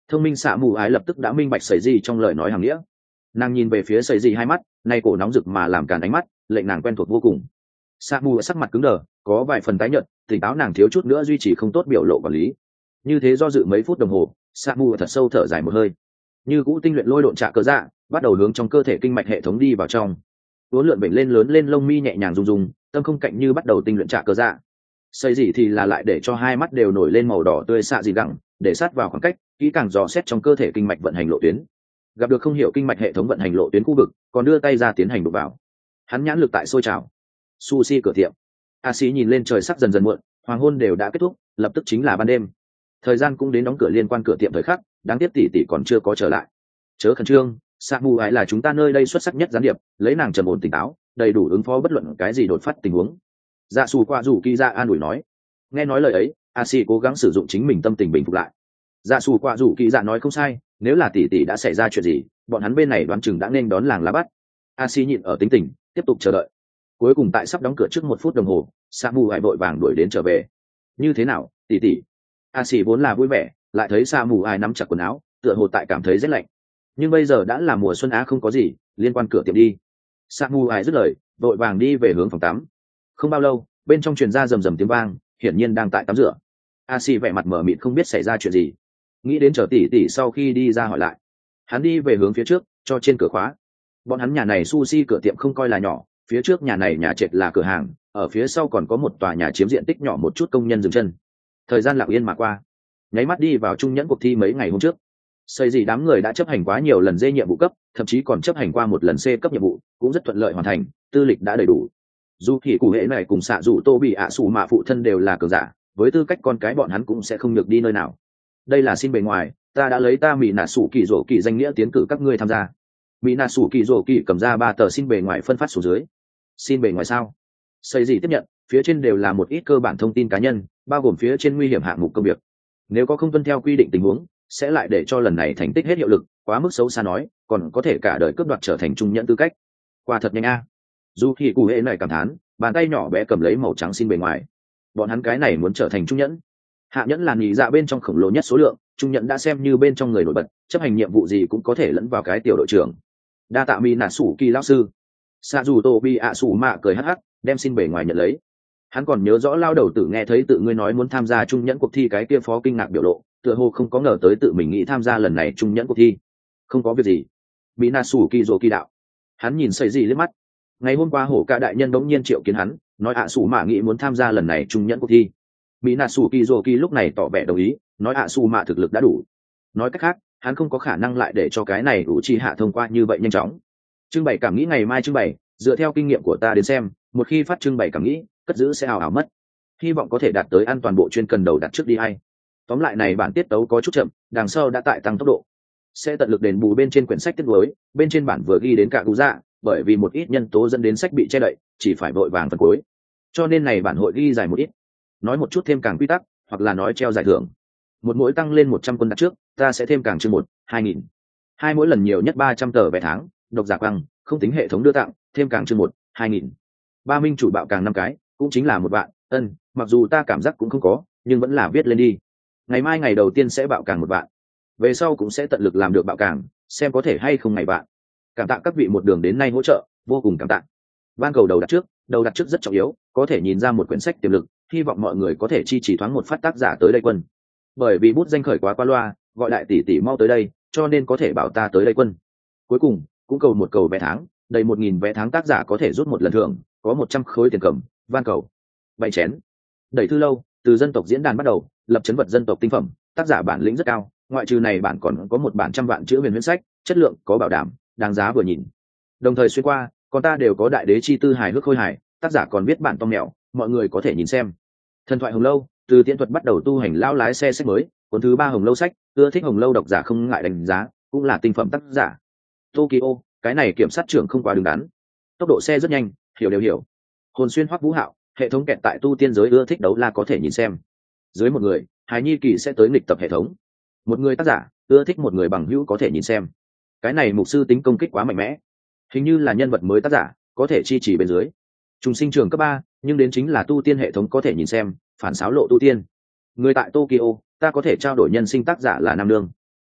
Thông minh xạ mù ái lập tức đã minh bạch sẩy gì trong lời nói hàng nghĩa. Nàng nhìn về phía sẩy gì hai mắt, nay cổ nóng rực mà làm cản ánh mắt, lệnh nàng quen thuộc vô cùng. Xạ mù sắc mặt cứng đờ, có vài phần tái nhợt, tỉnh táo nàng thiếu chút nữa duy trì không tốt biểu lộ quản lý. Như thế do dự mấy phút đồng hồ, xạ mù thật sâu thở dài một hơi. Như cũ tinh luyện lôi độn trạ cơ dạ, bắt đầu hướng trong cơ thể kinh mạch hệ thống đi vào trong. Uốn lượn bệnh lên lớn lên lông mi nhẹ nhàng rung rung, tâm không cạnh như bắt đầu tinh luyện trạ cơ dạ. Xây gì thì là lại để cho hai mắt đều nổi lên màu đỏ tươi xạ gì gẳng, để sát vào khoảng cách, kỹ càng dò xét trong cơ thể kinh mạch vận hành lộ tuyến. Gặp được không hiểu kinh mạch hệ thống vận hành lộ tuyến khu vực, còn đưa tay ra tiến hành đụng vào. Hắn nhãn lực tại sôi trào. Sushi cửa tiệm. A Sĩ nhìn lên trời sắc dần dần muộn, hoàng hôn đều đã kết thúc, lập tức chính là ban đêm. Thời gian cũng đến đóng cửa liên quan cửa tiệm thời khắc, đáng tiếc tỷ tỷ còn chưa có trở lại. Chớ khẩn trương, Sa Mu Ái là chúng ta nơi đây xuất sắc nhất gián điệp, lấy nàng trầm ổn tỉnh táo, đầy đủ ứng phó bất luận cái gì đột phát tình huống. Dạ Sù qua rủ Kỳ Dạ an ủi nói. Nghe nói lời ấy, A Sĩ cố gắng sử dụng chính mình tâm tình bình phục lại. Dạ Sù qua rủ Kỳ Dạ nói không sai, nếu là tỷ tỷ đã xảy ra chuyện gì, bọn hắn bên này đoán chừng đã nên đón làng lá bắt. A Sĩ nhịn ở tính tình, tiếp tục chờ đợi. Cuối cùng tại sắp đóng cửa trước một phút đồng hồ, Sa Mu Ái vội vàng đuổi đến trở về. Như thế nào, tỷ tỷ? A Sĩ vốn là vui vẻ, lại thấy Sa Mu Ái nắm chặt quần áo, tựa hồ tại cảm thấy rét lạnh. Nhưng bây giờ đã là mùa xuân á, không có gì liên quan cửa tiệm đi. Sa Mu Ái dứt lời, vội vàng đi về hướng phòng tắm. Không bao lâu, bên trong truyền ra rầm rầm tiếng vang, hiển nhiên đang tại tắm rửa. A Sĩ vẻ mặt mở mịt không biết xảy ra chuyện gì, nghĩ đến chờ tỷ tỷ sau khi đi ra hỏi lại. Hắn đi về hướng phía trước, cho trên cửa khóa. Bọn hắn nhà này sushi cửa tiệm không coi là nhỏ, phía trước nhà này nhà trệt là cửa hàng, ở phía sau còn có một tòa nhà chiếm diện tích nhỏ một chút công nhân dừng chân. Thời gian lặng yên mà qua, nháy mắt đi vào trung nhẫn cuộc thi mấy ngày hôm trước. Xây gì đám người đã chấp hành quá nhiều lần D nhiệm vụ cấp, thậm chí còn chấp hành qua một lần C cấp nhiệm vụ, cũng rất thuận lợi hoàn thành, tư lịch đã đầy đủ. Dù kỳ cụ hệ này cùng xạ dù tô bị ạ sủ mạ phụ thân đều là cường giả, với tư cách con cái bọn hắn cũng sẽ không được đi nơi nào. Đây là xin bề ngoài, ta đã lấy ta mỹ nạ sủ kỳ rổ kỳ danh nghĩa tiến cử các ngươi tham gia. Mỹ nạ sủ kỳ rổ kỳ cầm ra ba tờ xin bề ngoài phân phát xuống dưới. Xin bề ngoài sao? Xây gì tiếp nhận, phía trên đều là một ít cơ bản thông tin cá nhân, bao gồm phía trên nguy hiểm hạng mục công việc. Nếu có không tuân theo quy định tình huống, sẽ lại để cho lần này thành tích hết hiệu lực, quá mức xấu xa nói, còn có thể cả đời cướp đoạt trở thành trung nhẫn tư cách. Qua thật nhanh a. Dù khi cụ hệ này cảm thán, bàn tay nhỏ bé cầm lấy màu trắng xin bề ngoài. Bọn hắn cái này muốn trở thành trung nhẫn. Hạ nhẫn là nhị dạ bên trong khổng lồ nhất số lượng, trung nhẫn đã xem như bên trong người nổi bật, chấp hành nhiệm vụ gì cũng có thể lẫn vào cái tiểu đội trưởng. Đa tạ mi nà sủ kỳ lão sư. Sa dù tô bi ạ sủ mạ cười hắc hắc, đem xin bề ngoài nhận lấy. Hắn còn nhớ rõ lao đầu tử nghe thấy tự ngươi nói muốn tham gia trung nhẫn cuộc thi cái kia phó kinh ngạc biểu lộ, tựa hồ không có ngờ tới tự mình nghĩ tham gia lần này trung nhẫn cuộc thi. Không có việc gì. Mỹ nà sủ kỳ rồ kỳ đạo. Hắn nhìn sẩy gì liếc mắt. Ngày hôm qua hổ ca đại nhân đống nhiên triệu kiến hắn, nói ạ sủ mạ nghĩ muốn tham gia lần này trung nhẫn cuộc thi. Mỹ nà sủ kỳ rồ kỳ lúc này tỏ vẻ đồng ý, nói ạ sủ mạ thực lực đã đủ. Nói cách khác, hắn không có khả năng lại để cho cái này đủ chi hạ thông qua như vậy nhanh chóng. Trưng bày cảm nghĩ ngày mai trưng bày, dựa theo kinh nghiệm của ta đến xem, một khi phát trưng bày cảm nghĩ, cất giữ sẽ ảo ảo mất. Hy vọng có thể đạt tới an toàn bộ chuyên cần đầu đặt trước đi hay. Tóm lại này bản tiết tấu có chút chậm, đằng sau đã tại tăng tốc độ. Sẽ tận lực đền bù bên trên quyển sách tiết đối, bên trên bản vừa ghi đến cả cú dạ, bởi vì một ít nhân tố dẫn đến sách bị che đậy, chỉ phải vội vàng phần cuối. Cho nên này bản hội ghi dài một ít, nói một chút thêm càng quy tắc, hoặc là nói treo giải thưởng. Một mỗi tăng lên một trăm quân đặt trước, ta sẽ thêm càng chương một, hai nghìn. Hai mỗi lần nhiều nhất ba trăm tờ vé tháng, độc giả quăng, không tính hệ thống đưa tặng, thêm càng chương một, hai nghìn. Ba minh chủ bạo càng năm cái, cũng chính là một vạn, ân, mặc dù ta cảm giác cũng không có, nhưng vẫn là viết lên đi. Ngày mai ngày đầu tiên sẽ bạo càng một vạn, về sau cũng sẽ tận lực làm được bạo càng, xem có thể hay không ngày vạn. Cảm tạ các vị một đường đến nay hỗ trợ, vô cùng cảm tạ. Ban cầu đầu đặt trước, đầu đặt trước rất trọng yếu, có thể nhìn ra một quyển sách tiềm lực, hy vọng mọi người có thể chi chỉ thoáng một phát tác giả tới đây quân. Bởi vì bút danh khởi quá qua loa, gọi đại tỷ tỷ mau tới đây, cho nên có thể bảo ta tới đây quân. Cuối cùng, cũng cầu một cầu vé tháng, đầy một nghìn vé tháng tác giả có thể rút một lần thưởng, có một trăm khối tiền cầm, van cầu. Bảy chén. Đẩy thư lâu, từ dân tộc diễn đàn bắt đầu, lập chấn vật dân tộc tinh phẩm, tác giả bản lĩnh rất cao, ngoại trừ này bản còn có một bản trăm vạn chữ huyền huyễn sách, chất lượng có bảo đảm, đáng giá vừa nhìn. Đồng thời xuyên qua, còn ta đều có đại đế chi tư hài hước khôi hài, tác giả còn viết bản to mèo, mọi người có thể nhìn xem. Thần thoại Hồng Lâu, từ tiễn thuật bắt đầu tu hành lao lái xe sách mới, cuốn thứ ba Hồng Lâu sách, ưa thích Hồng Lâu độc giả không ngại đánh giá, cũng là tinh phẩm tác giả. Tokyo, cái này kiểm sát trưởng không quá đứng đắn, tốc độ xe rất nhanh, hiểu đều hiểu. Hồn xuyên Hoắc Vũ Hạo, hệ thống kẹt tại tu tiên giới ưa thích đấu la có thể nhìn xem. Dưới một người, Hải Nhi Kỳ sẽ tới nghịch tập hệ thống. Một người tác giả ưa thích một người bằng hữu có thể nhìn xem. Cái này mục sư tính công kích quá mạnh mẽ, hình như là nhân vật mới tác giả có thể chi trì bên dưới. Trùng sinh trường cấp ba, nhưng đến chính là tu tiên hệ thống có thể nhìn xem, phản xáo lộ tu tiên. Người tại Tokyo, ta có thể trao đổi nhân sinh tác giả là Nam Nương.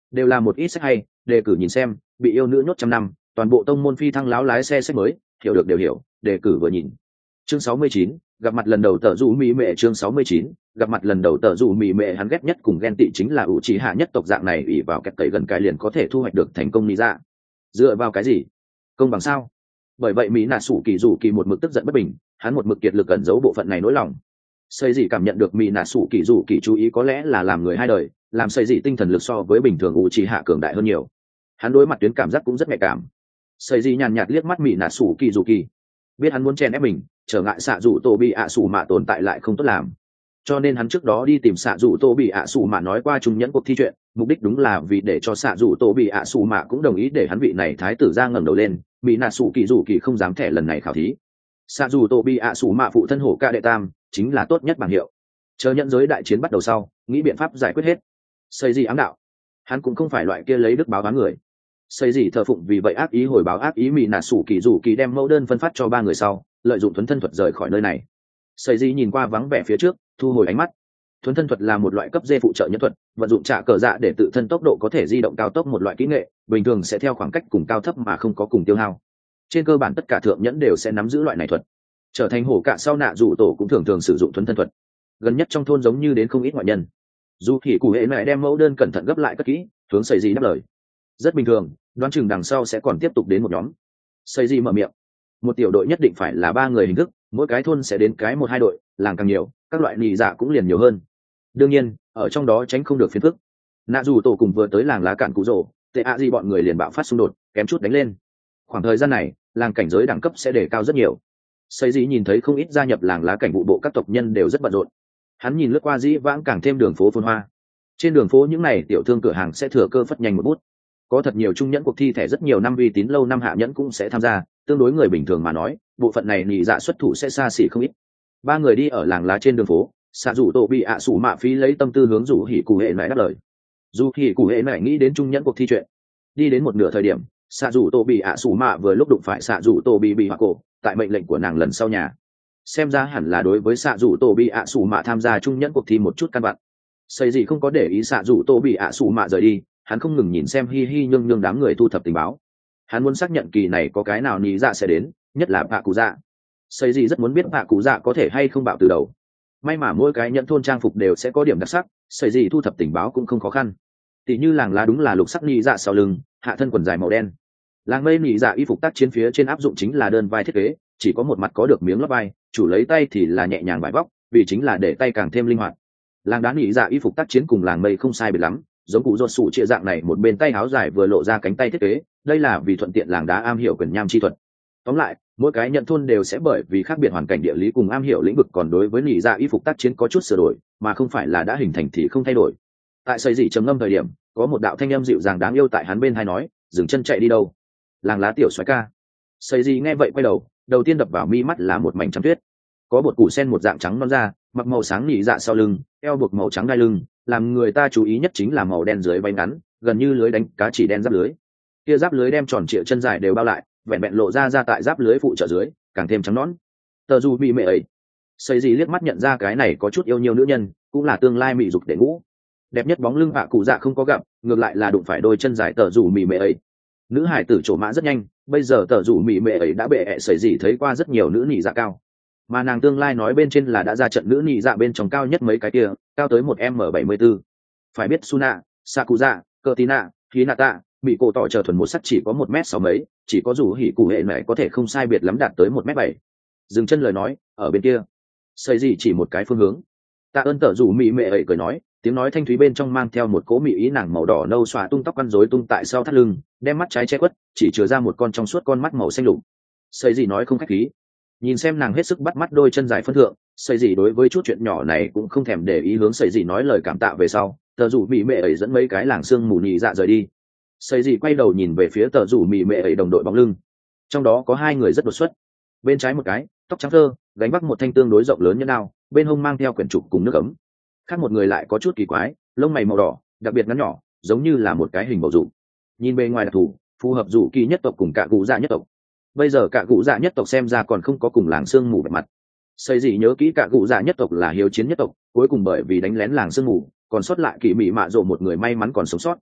đều là một ít sách hay, đề cử nhìn xem, bị yêu nữ nhốt trăm năm, toàn bộ tông môn phi thăng láo lái xe sách mới, hiểu được đều hiểu, đề cử vừa nhìn. Chương sáu mươi chín, gặp mặt lần đầu tờ rủ mỹ mệ. Chương sáu mươi chín, gặp mặt lần đầu tờ rủ mỹ mệ. Hắn ghét nhất cùng ghen tị chính là ủ trí hạ nhất tộc dạng này ủy vào kẹt cậy gần cái liền có thể thu hoạch được thành công lý ra. Dựa vào cái gì? Công bằng sao? Bởi vậy mỹ nạ sủ kỳ rủ kỳ một mực tức giận bất bình, hắn một mực kiệt lực ẩn giấu bộ phận này nỗi lòng. Xây dị cảm nhận được mỹ nạ sủ kỳ rủ kỳ chú ý có lẽ là làm người hai đời, làm xây dị tinh thần lực so với bình thường ủ trí hạ cường đại hơn nhiều. Hắn đối mặt tuyến cảm giác cũng rất nhạy cảm. Xây dị nhàn nhạt liếc mắt mỹ nạ sủ kỳ rủ kỳ, biết hắn muốn chen ép mình, trở ngại xạ dù tô bị ạ xù mạ tồn tại lại không tốt làm, cho nên hắn trước đó đi tìm xạ dù tô bị ạ xù mạ nói qua trung nhẫn cuộc thi chuyện, mục đích đúng là vì để cho xạ dù tô bị ạ xù mạ cũng đồng ý để hắn vị này thái tử ra ngẩng đầu lên. Mỹ nạ sủ kỳ dù kỳ không dám thẻ lần này khảo thí. Xạ dù tô bị ạ xù mạ phụ thân hổ ca đệ tam chính là tốt nhất bảng hiệu. Chờ nhận giới đại chiến bắt đầu sau, nghĩ biện pháp giải quyết hết. Xây gì ám đạo, hắn cũng không phải loại kia lấy đức báo đoán người. Xây gì thờ phụng vì vậy ác ý hồi báo ác ý. Mỹ nạ sủ kỳ dù kỳ đem mẫu đơn phân phát cho ba người sau, lợi dụng thuấn thân thuật rời khỏi nơi này. Xây gì nhìn qua vắng vẻ phía trước, thu hồi ánh mắt. Thuấn thân thuật là một loại cấp dê phụ trợ nhân thuật, vận dụng trả cờ dạ để tự thân tốc độ có thể di động cao tốc một loại kỹ nghệ, bình thường sẽ theo khoảng cách cùng cao thấp mà không có cùng tiêu hao. Trên cơ bản tất cả thượng nhẫn đều sẽ nắm giữ loại này thuật. Trở thành hổ cạ sau nạ dù tổ cũng thường thường sử dụng thuấn thân thuật. Gần nhất trong thôn giống như đến không ít ngoại nhân. Dù thì cụ hệ mẹ đem mẫu đơn cẩn thận gấp lại cất kỹ, hướng Xây gì đáp lời. Rất bình thường, đoán chừng đằng sau sẽ còn tiếp tục đến một nhóm. Xây gì mở miệng. Một tiểu đội nhất định phải là ba người hình thức, mỗi cái thôn sẽ đến cái một hai đội, làng càng nhiều, các loại nhị dạ cũng liền nhiều hơn. Đương nhiên, ở trong đó tránh không được phiền phức. Nạ dù tổ cùng vừa tới làng lá cạn cụ rồ, tệ ạ gì bọn người liền bạo phát xung đột, kém chút đánh lên. Khoảng thời gian này, làng cảnh giới đẳng cấp sẽ đề cao rất nhiều. Xây dĩ nhìn thấy không ít gia nhập làng lá cảnh vụ bộ các tộc nhân đều rất bận rộn. Hắn nhìn lướt qua dĩ vãng càng thêm đường phố phồn hoa. Trên đường phố những này tiểu thương cửa hàng sẽ thừa cơ phất nhanh một bút. Có thật nhiều trung nhẫn cuộc thi thẻ rất nhiều năm uy tín lâu năm hạ nhẫn cũng sẽ tham gia, tương đối người bình thường mà nói, bộ phận này nhị dạ xuất thủ sẽ xa xỉ không ít. Ba người đi ở làng lá trên đường phố, xạ rủ tổ bị ạ sủ mạ phí lấy tâm tư hướng rủ hỉ cụ hệ mẹ đáp lời. Dù hỉ cụ hệ mẹ nghĩ đến trung nhẫn cuộc thi chuyện. Đi đến một nửa thời điểm, xạ rủ tổ bị ạ sủ mạ vừa lúc đụng phải xạ rủ tổ bị bị hạ cổ, tại mệnh lệnh của nàng lần sau nhà. Xem ra hẳn là đối với xạ rủ tổ bị ạ sủ mạ tham gia trung nhẫn cuộc thi một chút căn bản. Xây gì không có để ý xạ rủ tổ bị ạ sủ mạ rời đi, hắn không ngừng nhìn xem hi hi nhương nhương đám người thu thập tình báo. Hắn muốn xác nhận kỳ này có cái nào nhị dạ sẽ đến, nhất là bạ cụ dạ. Xây gì rất muốn biết bạ cụ dạ có thể hay không bạo từ đầu. May mà mỗi cái nhận thôn trang phục đều sẽ có điểm đặc sắc, xây gì thu thập tình báo cũng không khó khăn. Tỷ như làng lá đúng là lục sắc nhị dạ sau lưng, hạ thân quần dài màu đen. Làng mây nhị dạ y phục tác chiến phía trên áp dụng chính là đơn vai thiết kế, chỉ có một mặt có được miếng lót vai, chủ lấy tay thì là nhẹ nhàng vải vóc, vì chính là để tay càng thêm linh hoạt. Làng đá nhị dạ y phục tác chiến cùng làng mây không sai biệt lắm, giống cụ ruột sủ chia dạng này một bên tay áo dài vừa lộ ra cánh tay thiết kế, đây là vì thuận tiện làng đá am hiểu quyền nham chi thuật. Tóm lại, mỗi cái nhận thôn đều sẽ bởi vì khác biệt hoàn cảnh địa lý cùng am hiểu lĩnh vực còn đối với nhị dạ y phục tác chiến có chút sửa đổi, mà không phải là đã hình thành thì không thay đổi. Tại xây dị trầm ngâm thời điểm, có một đạo thanh âm dịu dàng đáng yêu tại hắn bên tai nói, dừng chân chạy đi đâu? Làng lá tiểu soái ca. Xây dị nghe vậy quay đầu, đầu tiên đập vào mi mắt là một mảnh trắng tuyết. Có một củ sen một dạng trắng non ra, mặc màu sáng nhị dạ sau lưng, eo buộc màu trắng đai lưng, làm người ta chú ý nhất chính là màu đen dưới váy ngắn, gần như lưới đánh cá chỉ đen giáp lưới. Kia giáp lưới đem tròn trịa chân dài đều bao lại, vẹn vẹn lộ ra ra tại giáp lưới phụ trợ dưới, càng thêm trắng nõn. Tờ dù bị mẹ ấy. Xây gì liếc mắt nhận ra cái này có chút yêu nhiều nữ nhân, cũng là tương lai mỹ dục đệ ngũ. Đẹp nhất bóng lưng bạ cụ dạ không có gặp, ngược lại là đụng phải đôi chân dài tờ dù mì mẹ ấy. Nữ hải tử trổ mã rất nhanh, bây giờ tờ dù mì mẹ ấy đã bệ ẹ sẩy gì thấy qua rất nhiều nữ nị dạ cao. Mà nàng tương lai nói bên trên là đã ra trận nữ nị dạ bên trong cao nhất mấy cái kia, cao tới một m bảy mươi bốn. Phải biết Suna, Sakuza, Kurtina, Hinata, bị cổ tỏ chờ thuần một sắc chỉ có một mét sáu mấy, chỉ có dù hỉ cụ hệ mẹ có thể không sai biệt lắm đạt tới một mét bảy. Dừng chân lời nói, ở bên kia. Xây gì chỉ một cái phương hướng. Tạ ơn tờ rủ mỹ mẹ ấy cười nói, tiếng nói thanh thúy bên trong mang theo một cỗ mỹ ý nàng màu đỏ nâu xòa tung tóc quăn rối tung tại sau thắt lưng, đem mắt trái che quất, chỉ chừa ra một con trong suốt con mắt màu xanh lục. Xây gì nói không khách khí. Nhìn xem nàng hết sức bắt mắt đôi chân dài phân thượng, xây gì đối với chút chuyện nhỏ này cũng không thèm để ý hướng xây gì nói lời cảm tạ về sau, tờ rủ mỹ mẹ ấy dẫn mấy cái làng xương mù nhị dạ rời đi. Xây gì quay đầu nhìn về phía tờ rủ mỹ mẹ ấy đồng đội bóng lưng. Trong đó có hai người rất đột xuất. Bên trái một cái, tóc trắng thơ, gánh vác một thanh tương đối rộng lớn như nào, bên hông mang theo quyển trục cùng nước ấm. Khác một người lại có chút kỳ quái, lông mày màu đỏ, đặc biệt ngắn nhỏ, giống như là một cái hình bầu dục. Nhìn bề ngoài đặc thù, phù hợp rủ kỳ nhất tộc cùng cả cụ dạ nhất tộc. Bây giờ cả cụ dạ nhất tộc xem ra còn không có cùng làng sương mù vẻ mặt. Xây gì nhớ kỹ cả cụ dạ nhất tộc là hiếu chiến nhất tộc, cuối cùng bởi vì đánh lén làng sương mù, còn sót lại kỳ mỹ mạ rộ một người may mắn còn sống sót.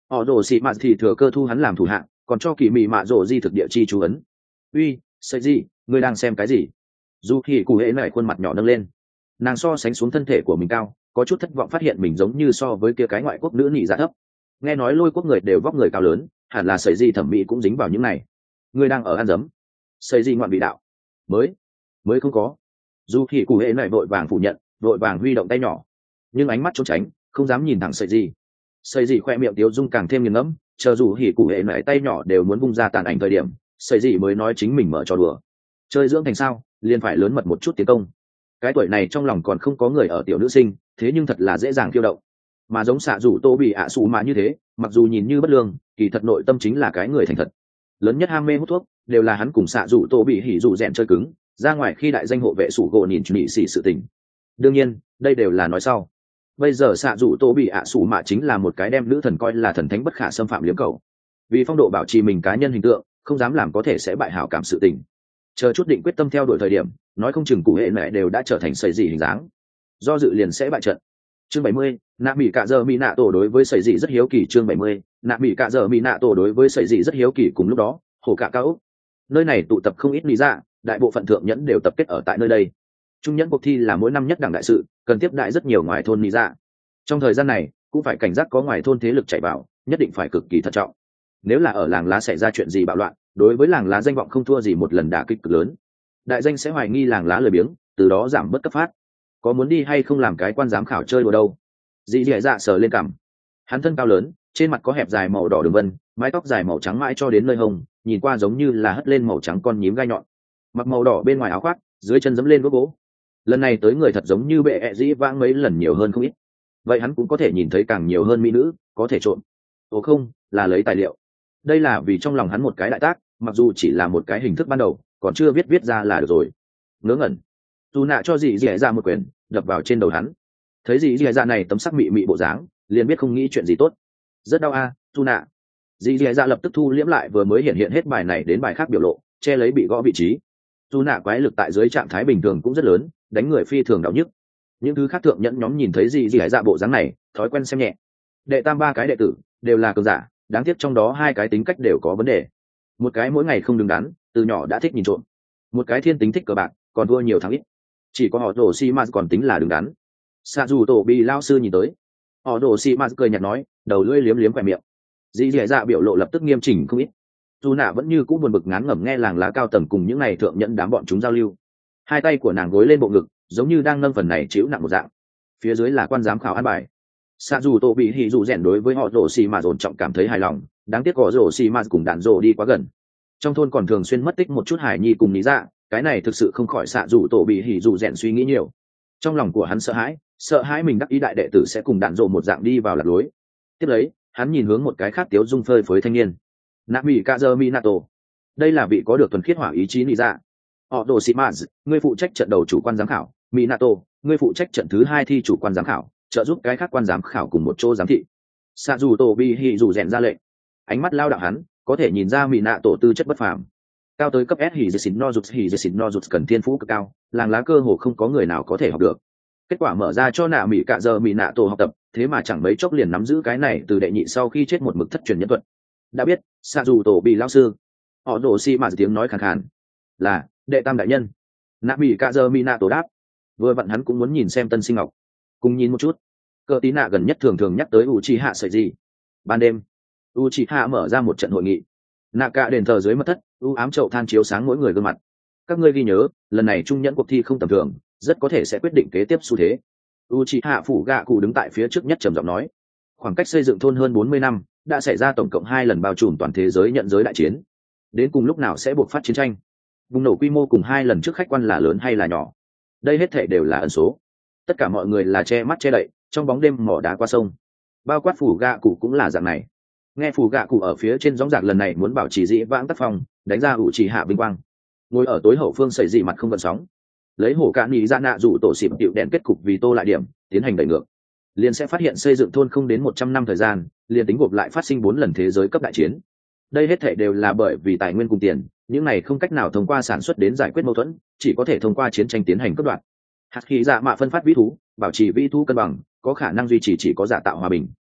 họ rồ xị mạt thì thừa cơ thu hắn làm thủ hạ, còn cho kỳ mị mạ rồ di thực địa chi chú ấn. Uy, sợi gì, ngươi đang xem cái gì? Dù thì cụ hễ nảy khuôn mặt nhỏ nâng lên, nàng so sánh xuống thân thể của mình cao, có chút thất vọng phát hiện mình giống như so với kia cái ngoại quốc nữ nhị dạ thấp. Nghe nói lôi quốc người đều vóc người cao lớn, hẳn là sợi gì thẩm mỹ cũng dính vào những này. Ngươi đang ở ăn dấm? Sợi gì ngoạn vị đạo? Mới, mới không có. Dù thì cụ hễ nảy vội vàng phủ nhận, vội vàng huy động tay nhỏ, nhưng ánh mắt trốn tránh, không dám nhìn thẳng sợi gì. Sợi gì khoe miệng tiếu dung càng thêm nghiền ngẫm, chờ dù hỉ cụ hễ nảy tay nhỏ đều muốn vung ra tàn ảnh thời điểm, sợi gì mới nói chính mình mở trò đùa. Chơi dưỡng thành sao, liền phải lớn mật một chút tiến công. Cái tuổi này trong lòng còn không có người ở tiểu nữ sinh, thế nhưng thật là dễ dàng khiêu động. Mà giống xạ rủ tô bị ạ xù mà như thế, mặc dù nhìn như bất lương, kỳ thật nội tâm chính là cái người thành thật. Lớn nhất ham mê hút thuốc, đều là hắn cùng xạ rủ tô bị hỉ rủ rèn chơi cứng, ra ngoài khi đại danh hộ vệ sủ gỗ nhìn nhị xỉ sự tình. Đương nhiên, đây đều là nói sau. Bây giờ xạ rủ tô bị ạ xù mà chính là một cái đem nữ thần coi là thần thánh bất khả xâm phạm liếm cầu. Vì phong độ bảo trì mình cá nhân hình tượng, không dám làm có thể sẽ bại hảo cảm sự tình. Chờ chút định quyết tâm theo đuổi thời điểm, nói không chừng cụ hệ mẹ đều đã trở thành sợi dị hình dáng, do dự liền sẽ bại trận. Chương bảy mươi, nạ mỹ cạ giờ mỹ nạ tổ đối với sợi dị rất hiếu kỳ. Chương bảy mươi, nạ mỹ cạ giờ mỹ nạ tổ đối với sợi dị rất hiếu kỳ. Cùng lúc đó, hồ cạ cao ốc, nơi này tụ tập không ít lý dạ, đại bộ phận thượng nhẫn đều tập kết ở tại nơi đây. Trung nhẫn cuộc thi là mỗi năm nhất đẳng đại sự, cần tiếp đại rất nhiều ngoài thôn lý dạ. Trong thời gian này, cũng phải cảnh giác có ngoài thôn thế lực chạy vào, nhất định phải cực kỳ thận trọng. Nếu là ở làng lá xảy ra chuyện gì bạo loạn, đối với làng lá danh vọng không thua gì một lần đả kích cực lớn. Đại danh sẽ hoài nghi làng lá lười biếng, từ đó giảm bớt cấp phát. Có muốn đi hay không làm cái quan giám khảo chơi đùa đâu? Dì dì dạ sờ lên cằm. Hắn thân cao lớn, trên mặt có hẹp dài màu đỏ đường vân, mái tóc dài màu trắng mãi cho đến nơi hông, nhìn qua giống như là hất lên màu trắng con nhím gai nhọn. Mặc màu đỏ bên ngoài áo khoác, dưới chân giẫm lên gốc gỗ. Lần này tới người thật giống như bệ ẹ dĩ vãng mấy lần nhiều hơn không ít. Vậy hắn cũng có thể nhìn thấy càng nhiều hơn mỹ nữ, có thể trộm. Ồ không, là lấy tài liệu. Đây là vì trong lòng hắn một cái đại tác, mặc dù chỉ là một cái hình thức ban đầu, còn chưa viết viết ra là được rồi. Ngớ ngẩn, dù nạ cho dì dì dạ một quyền đập vào trên đầu hắn. Thấy dì dì dạ này tấm sắc mị mị bộ dáng, liền biết không nghĩ chuyện gì tốt. Rất đau a, à, dù nạ. Dì dì dạ lập tức thu liễm lại vừa mới hiện hiện hết bài này đến bài khác biểu lộ, che lấy bị gõ vị trí. Dù nạ quái lực tại dưới trạng thái bình thường cũng rất lớn, đánh người phi thường đau nhức. Những thứ khác thượng nhẫn nhóm nhìn thấy dì dì dạ bộ dáng này, thói quen xem nhẹ. Đệ tam ba cái đệ tử đều là cường giả, đáng tiếc trong đó hai cái tính cách đều có vấn đề. Một cái mỗi ngày không đứng đắn, từ nhỏ đã thích nhìn trộm. Một cái thiên tính thích cờ bạc, còn thua nhiều thắng ít. Chỉ có họ rồ xi mạt còn tính là đứng đắn. Sa dù tổ bị lao sư nhìn tới, họ rồ xi mạt cười nhạt nói, đầu lưỡi liếm liếm quẹt miệng. Dì dì dạ biểu lộ lập tức nghiêm chỉnh không ít. Dù nạ vẫn như cũ buồn bực ngán ngẩm nghe làng lá cao tầng cùng những này thượng nhẫn đám bọn chúng giao lưu. Hai tay của nàng gối lên bộ ngực, giống như đang nâng phần này chịu nặng một dạng. Phía dưới là quan giám khảo an bài. Sa dù tổ bị hỉ dù rèn đối với họ rồ xi mạt ổn trọng cảm thấy hài lòng, đáng tiếc có rồ xi mạt cùng đạn rồ đi quá gần. Trong thôn còn thường xuyên mất tích một chút hải nhi cùng lý dạ, cái này thực sự không khỏi xạ dù tổ bị hỉ dù rèn suy nghĩ nhiều. Trong lòng của hắn sợ hãi, sợ hãi mình đắc ý đại đệ tử sẽ cùng đạn rồ một dạng đi vào lạc lối. Tiếp lấy, hắn nhìn hướng một cái khác tiếu dung phơi phới thanh niên. Nami Kazuo Minato, đây là vị có được thuần khiết hỏa ý chí lý dạ. Họ rồ xi mạt, ngươi phụ trách trận đầu chủ quan giám khảo. Minato, ngươi phụ trách trận thứ hai thi chủ quan giám khảo, trợ giúp cái khác quan giám khảo cùng một chỗ giám thị. Xạ dù tổ bị hỉ dù rèn ra lệnh. Ánh mắt lao đạo hắn có thể nhìn ra mỹ nạ tổ tư chất bất phàm, cao tới cấp S hỉ dì xỉn no rụt hỉ dì xỉn no rụt cần thiên phú cực cao, làng lá cơ hồ không có người nào có thể học được. Kết quả mở ra cho nạ mỹ cạ giờ mỹ nạ tổ học tập, thế mà chẳng mấy chốc liền nắm giữ cái này từ đệ nhị sau khi chết một mực thất truyền nhân thuật. Đã biết, xạ dù tổ bị lao sư. Họ đổ xi mà tiếng nói khàn khàn. Là đệ tam đại nhân. Nạ mỹ cạ giờ mỹ nạ tổ đáp. Vừa vặn hắn cũng muốn nhìn xem tân sinh ngọc, cùng nhìn một chút. Cờ tí nạ gần nhất thường thường nhắc tới u chi hạ sợi gì. Ban đêm, u chi hạ mở ra một trận hội nghị. Nạ cả đền thờ dưới mật thất, u ám chậu than chiếu sáng mỗi người gương mặt. Các ngươi ghi nhớ, lần này trung nhẫn cuộc thi không tầm thường, rất có thể sẽ quyết định kế tiếp xu thế. U chi hạ phủ gạ cụ đứng tại phía trước nhất trầm giọng nói. Khoảng cách xây dựng thôn hơn bốn mươi năm, đã xảy ra tổng cộng hai lần bao trùm toàn thế giới nhận giới đại chiến. Đến cùng lúc nào sẽ buộc phát chiến tranh? Bùng nổ quy mô cùng hai lần trước khách quan là lớn hay là nhỏ? Đây hết thể đều là ẩn số. Tất cả mọi người là che mắt che đậy, trong bóng đêm mỏ đá qua sông. Bao quát phủ gạ cụ cũng là dạng này. Nghe phủ gạ cụ ở phía trên gióng giạc lần này muốn bảo trì dĩ vãng tác phong, đánh ra ủ trì hạ vinh quang. Ngồi ở tối hậu phương sẩy dị mặt không gợn sóng, lấy hổ cạn nhị ra nạ dụ tổ xịp tiệu đèn kết cục vì tô lại điểm, tiến hành đẩy ngược. Liền sẽ phát hiện xây dựng thôn không đến một trăm năm thời gian, liền tính gộp lại phát sinh bốn lần thế giới cấp đại chiến. Đây hết thể đều là bởi vì tài nguyên cùng tiền, những này không cách nào thông qua sản xuất đến giải quyết mâu thuẫn, chỉ có thể thông qua chiến tranh tiến hành cắt đoạn. Hạt khí dạ mạ phân phát vĩ thú, bảo trì vĩ thú cân bằng, có khả năng duy trì chỉ có giả tạo hòa bình.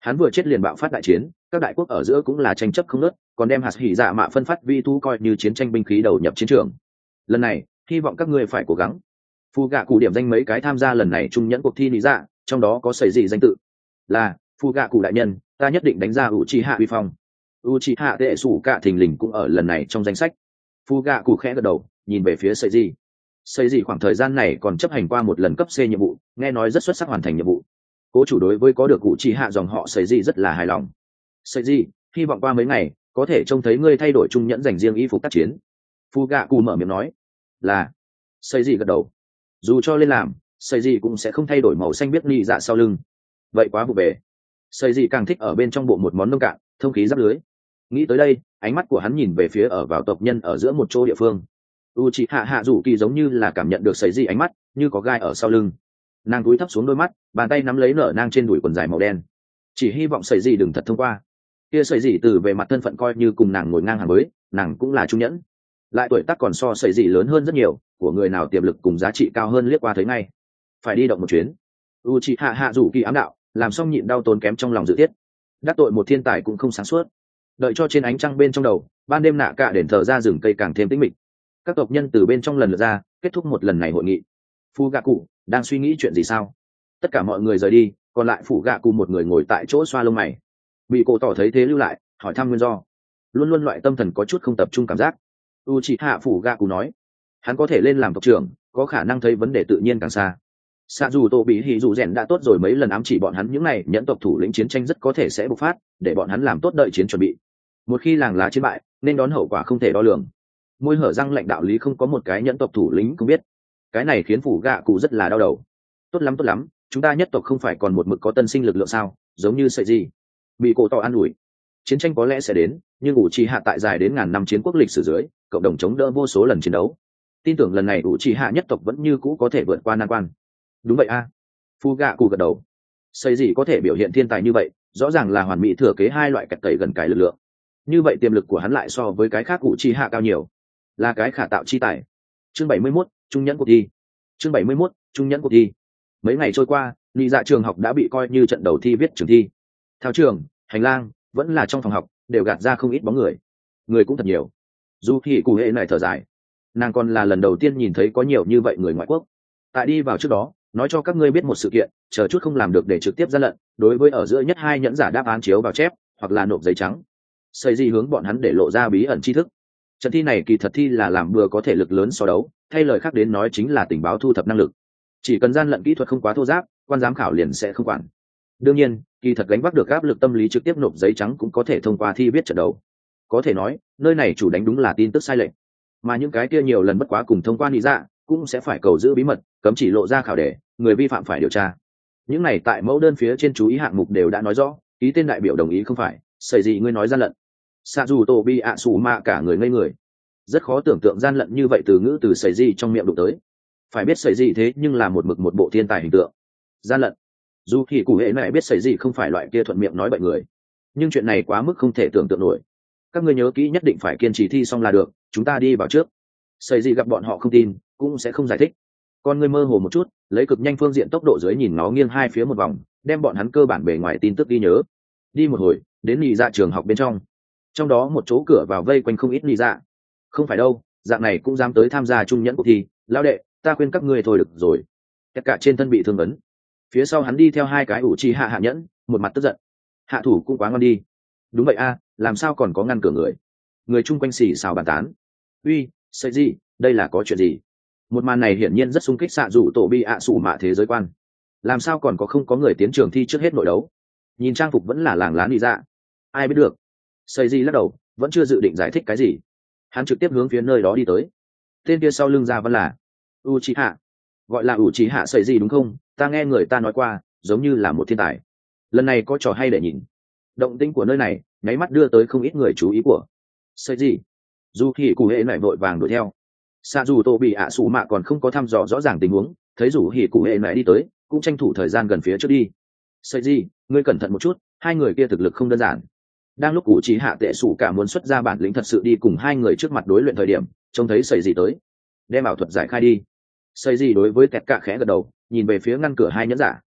Hắn vừa chết liền bạo phát đại chiến, các đại quốc ở giữa cũng là tranh chấp không ngớt, còn đem hạt hỉ dạ mạ phân phát vi thu coi như chiến tranh binh khí đầu nhập chiến trường. Lần này hy vọng các ngươi phải cố gắng. Phu gạ cụ điểm danh mấy cái tham gia lần này trung nhẫn cuộc thi lý dạ, trong đó có sẩy gì danh tự. Là Phu gạ cụ đại nhân, ta nhất định đánh ra Uchiha uy phong. Uchiha tệ sủ cả thình lình cũng ở lần này trong danh sách. Phu gạ cụ khẽ gật đầu, nhìn về phía sẩy gì. Sẩy gì khoảng thời gian này còn chấp hành qua một lần cấp C nhiệm vụ, nghe nói rất xuất sắc hoàn thành nhiệm vụ. Cố chủ đối với có được Uchiha dòng họ sẩy gì rất là hài lòng. Sẩy gì, hy vọng qua mấy ngày có thể trông thấy ngươi thay đổi trung nhẫn dành riêng y phục tác chiến. Phu gạ cụ mở miệng nói. Là. Sẩy gì gật đầu. Dù cho lên làm, sẩy gì cũng sẽ không thay đổi màu xanh biết nhị dạ sau lưng. Vậy quá vụ bề. Sẩy gì càng thích ở bên trong bộ một món nông cạn, thông khí giáp lưới. Nghĩ tới đây, ánh mắt của hắn nhìn về phía ở vào tộc nhân ở giữa một chỗ địa phương. Uchiha hạ rủ kỳ giống như là cảm nhận được sẩy gì ánh mắt, như có gai ở sau lưng. Nàng cúi thấp xuống đôi mắt, bàn tay nắm lấy nở nang trên đùi quần dài màu đen. Chỉ hy vọng sẩy gì đừng thật thông qua. Kia sẩy gì từ về mặt thân phận coi như cùng nàng ngồi ngang hàng với, nàng cũng là trung nhẫn. Lại tuổi tác còn so sẩy gì lớn hơn rất nhiều, của người nào tiềm lực cùng giá trị cao hơn liếc qua thấy ngay. Phải đi động một chuyến. Uchiha hạ rủ kỳ ám đạo, làm xong nhịn đau tốn kém trong lòng dự thiết. Đắc tội một thiên tài cũng không sáng suốt. Đợi cho trên ánh trăng bên trong đầu, ban đêm nạ cả đền thờ ra rừng cây càng thêm tĩnh mịch. Các tộc nhân từ bên trong lần lượt ra, kết thúc một lần này hội nghị. Phu gạ cụ đang suy nghĩ chuyện gì sao? Tất cả mọi người rời đi, còn lại phủ gạ cụ một người ngồi tại chỗ xoa lông mày. Bị cổ tỏ thấy thế lưu lại, hỏi thăm nguyên do. Luôn luôn loại tâm thần có chút không tập trung cảm giác. Uchiha phủ gạ cụ nói, hắn có thể lên làm tộc trưởng, có khả năng thấy vấn đề tự nhiên càng xa. Xạ dù tổ bị hỉ dù rèn đã tốt rồi mấy lần ám chỉ bọn hắn những này nhẫn tộc thủ lĩnh chiến tranh rất có thể sẽ bộc phát, để bọn hắn làm tốt đợi chiến chuẩn bị. Một khi làng lá chiến bại, nên đón hậu quả không thể đo lường. Môi hở răng lệnh đạo lý không có một cái nhẫn tộc thủ lĩnh cũng biết. Cái này khiến phủ gạ cụ rất là đau đầu. Tốt lắm tốt lắm, chúng ta nhất tộc không phải còn một mực có tân sinh lực lượng sao? Giống như sợi gì? Bị cổ tỏ an ủi. Chiến tranh có lẽ sẽ đến, nhưng Uchiha tại dài đến ngàn năm chiến quốc lịch sử dưới, cộng đồng chống đỡ vô số lần chiến đấu. Tin tưởng lần này Uchiha nhất tộc vẫn như cũ có thể vượt qua nan quan. Đúng vậy a. À. Phu gạ cụ gật đầu. Xây gì có thể biểu hiện thiên tài như vậy, rõ ràng là hoàn mỹ thừa kế hai loại cật tẩy gần cái lực lượng. Như vậy tiềm lực của hắn lại so với cái khác Uchiha cao nhiều, là cái khả tạo chi tài. Chương bảy mươi mốt, trung nhẫn cuộc thi. Chương bảy mươi mốt, trung nhẫn cuộc thi. Mấy ngày trôi qua, nhị dạ trường học đã bị coi như trận đầu thi viết trường thi. Thao trường, hành lang, vẫn là trong phòng học, đều gạt ra không ít bóng người. Người cũng thật nhiều. Dù thì cụ hệ này thở dài, nàng còn là lần đầu tiên nhìn thấy có nhiều như vậy người ngoại quốc. Tại đi vào trước đó, nói cho các ngươi biết một sự kiện, chờ chút không làm được để trực tiếp gian lận, đối với ở giữa nhất hai nhẫn giả đáp án chiếu vào chép, hoặc là nộp giấy trắng. Xây gì hướng bọn hắn để lộ ra bí ẩn tri thức. Trận thi này kỳ thật thi là làm bừa có thể lực lớn so đấu, thay lời khác đến nói chính là tình báo thu thập năng lực. Chỉ cần gian lận kỹ thuật không quá thô ráp, quan giám khảo liền sẽ không quản. Đương nhiên, kỳ thật gánh vác được áp lực tâm lý trực tiếp nộp giấy trắng cũng có thể thông qua thi viết trận đầu. Có thể nói, nơi này chủ đánh đúng là tin tức sai lệch, mà những cái kia nhiều lần bất quá cùng thông qua lý dạ, cũng sẽ phải cầu giữ bí mật, cấm chỉ lộ ra khảo đề, người vi phạm phải điều tra. Những này tại mẫu đơn phía trên chú ý hạng mục đều đã nói rõ, ký tên đại biểu đồng ý không phải, xảy gì ngươi nói gian lận. Sa dù tô bi ạ sủ mạ cả người ngây người. Rất khó tưởng tượng gian lận như vậy từ ngữ từ xảy gì trong miệng đụng tới. Phải biết xảy gì thế nhưng là một mực một bộ thiên tài hình tượng. Gian lận. Dù thì cụ hệ này biết xảy gì không phải loại kia thuận miệng nói bệnh người, nhưng chuyện này quá mức không thể tưởng tượng nổi. Các ngươi nhớ kỹ nhất định phải kiên trì thi xong là được, chúng ta đi vào trước. Xảy gì gặp bọn họ không tin, cũng sẽ không giải thích. Con ngươi mơ hồ một chút, lấy cực nhanh phương diện tốc độ dưới nhìn nó nghiêng hai phía một vòng, đem bọn hắn cơ bản bề ngoài tin tức ghi nhớ. Đi một hồi, đến nhị dạ trường học bên trong. Trong đó một chỗ cửa vào vây quanh không ít nhị dạ. Không phải đâu, dạng này cũng dám tới tham gia trung nhẫn cuộc thi, lão đệ, ta khuyên các ngươi thôi được rồi. Tất cả trên thân bị thương vấn. Phía sau hắn đi theo hai cái ủ chi hạ hạ nhẫn, một mặt tức giận. Hạ thủ cũng quá ngon đi. Đúng vậy a, làm sao còn có ngăn cửa người? Người chung quanh xì xào bàn tán. Uy, sợi gì, đây là có chuyện gì? Một màn này hiển nhiên rất xung kích xạ rủ tổ bi ạ sủ mạ thế giới quan. Làm sao còn có không có người tiến trường thi trước hết nội đấu? Nhìn trang phục vẫn là làng lá đi dạ. Ai biết được? Sợi gì lắc đầu, vẫn chưa dự định giải thích cái gì. Hắn trực tiếp hướng phía nơi đó đi tới. Tên kia sau lưng ra vẫn là Uchiha. Gọi là Uchiha sợi gì đúng không? Ta nghe người ta nói qua, giống như là một thiên tài. Lần này có trò hay để nhìn. Động tĩnh của nơi này, nháy mắt đưa tới không ít người chú ý của. Sợi gì? Dù thì cụ hệ lại vội vàng đuổi theo. Sa dù tô bị ạ sủ mạ còn không có thăm dò rõ ràng tình huống, thấy rủ hỉ cụ hệ lại đi tới, cũng tranh thủ thời gian gần phía trước đi. Sợi gì? Ngươi cẩn thận một chút, hai người kia thực lực không đơn giản. Đang lúc cụ chỉ hạ tệ sủ cả muốn xuất ra bản lĩnh thật sự đi cùng hai người trước mặt đối luyện thời điểm, trông thấy sợi gì tới, đem ảo thuật giải khai đi. Sợi gì đối với kẹt cạ khẽ gật đầu, nhìn về phía ngăn cửa hai nhẫn giả.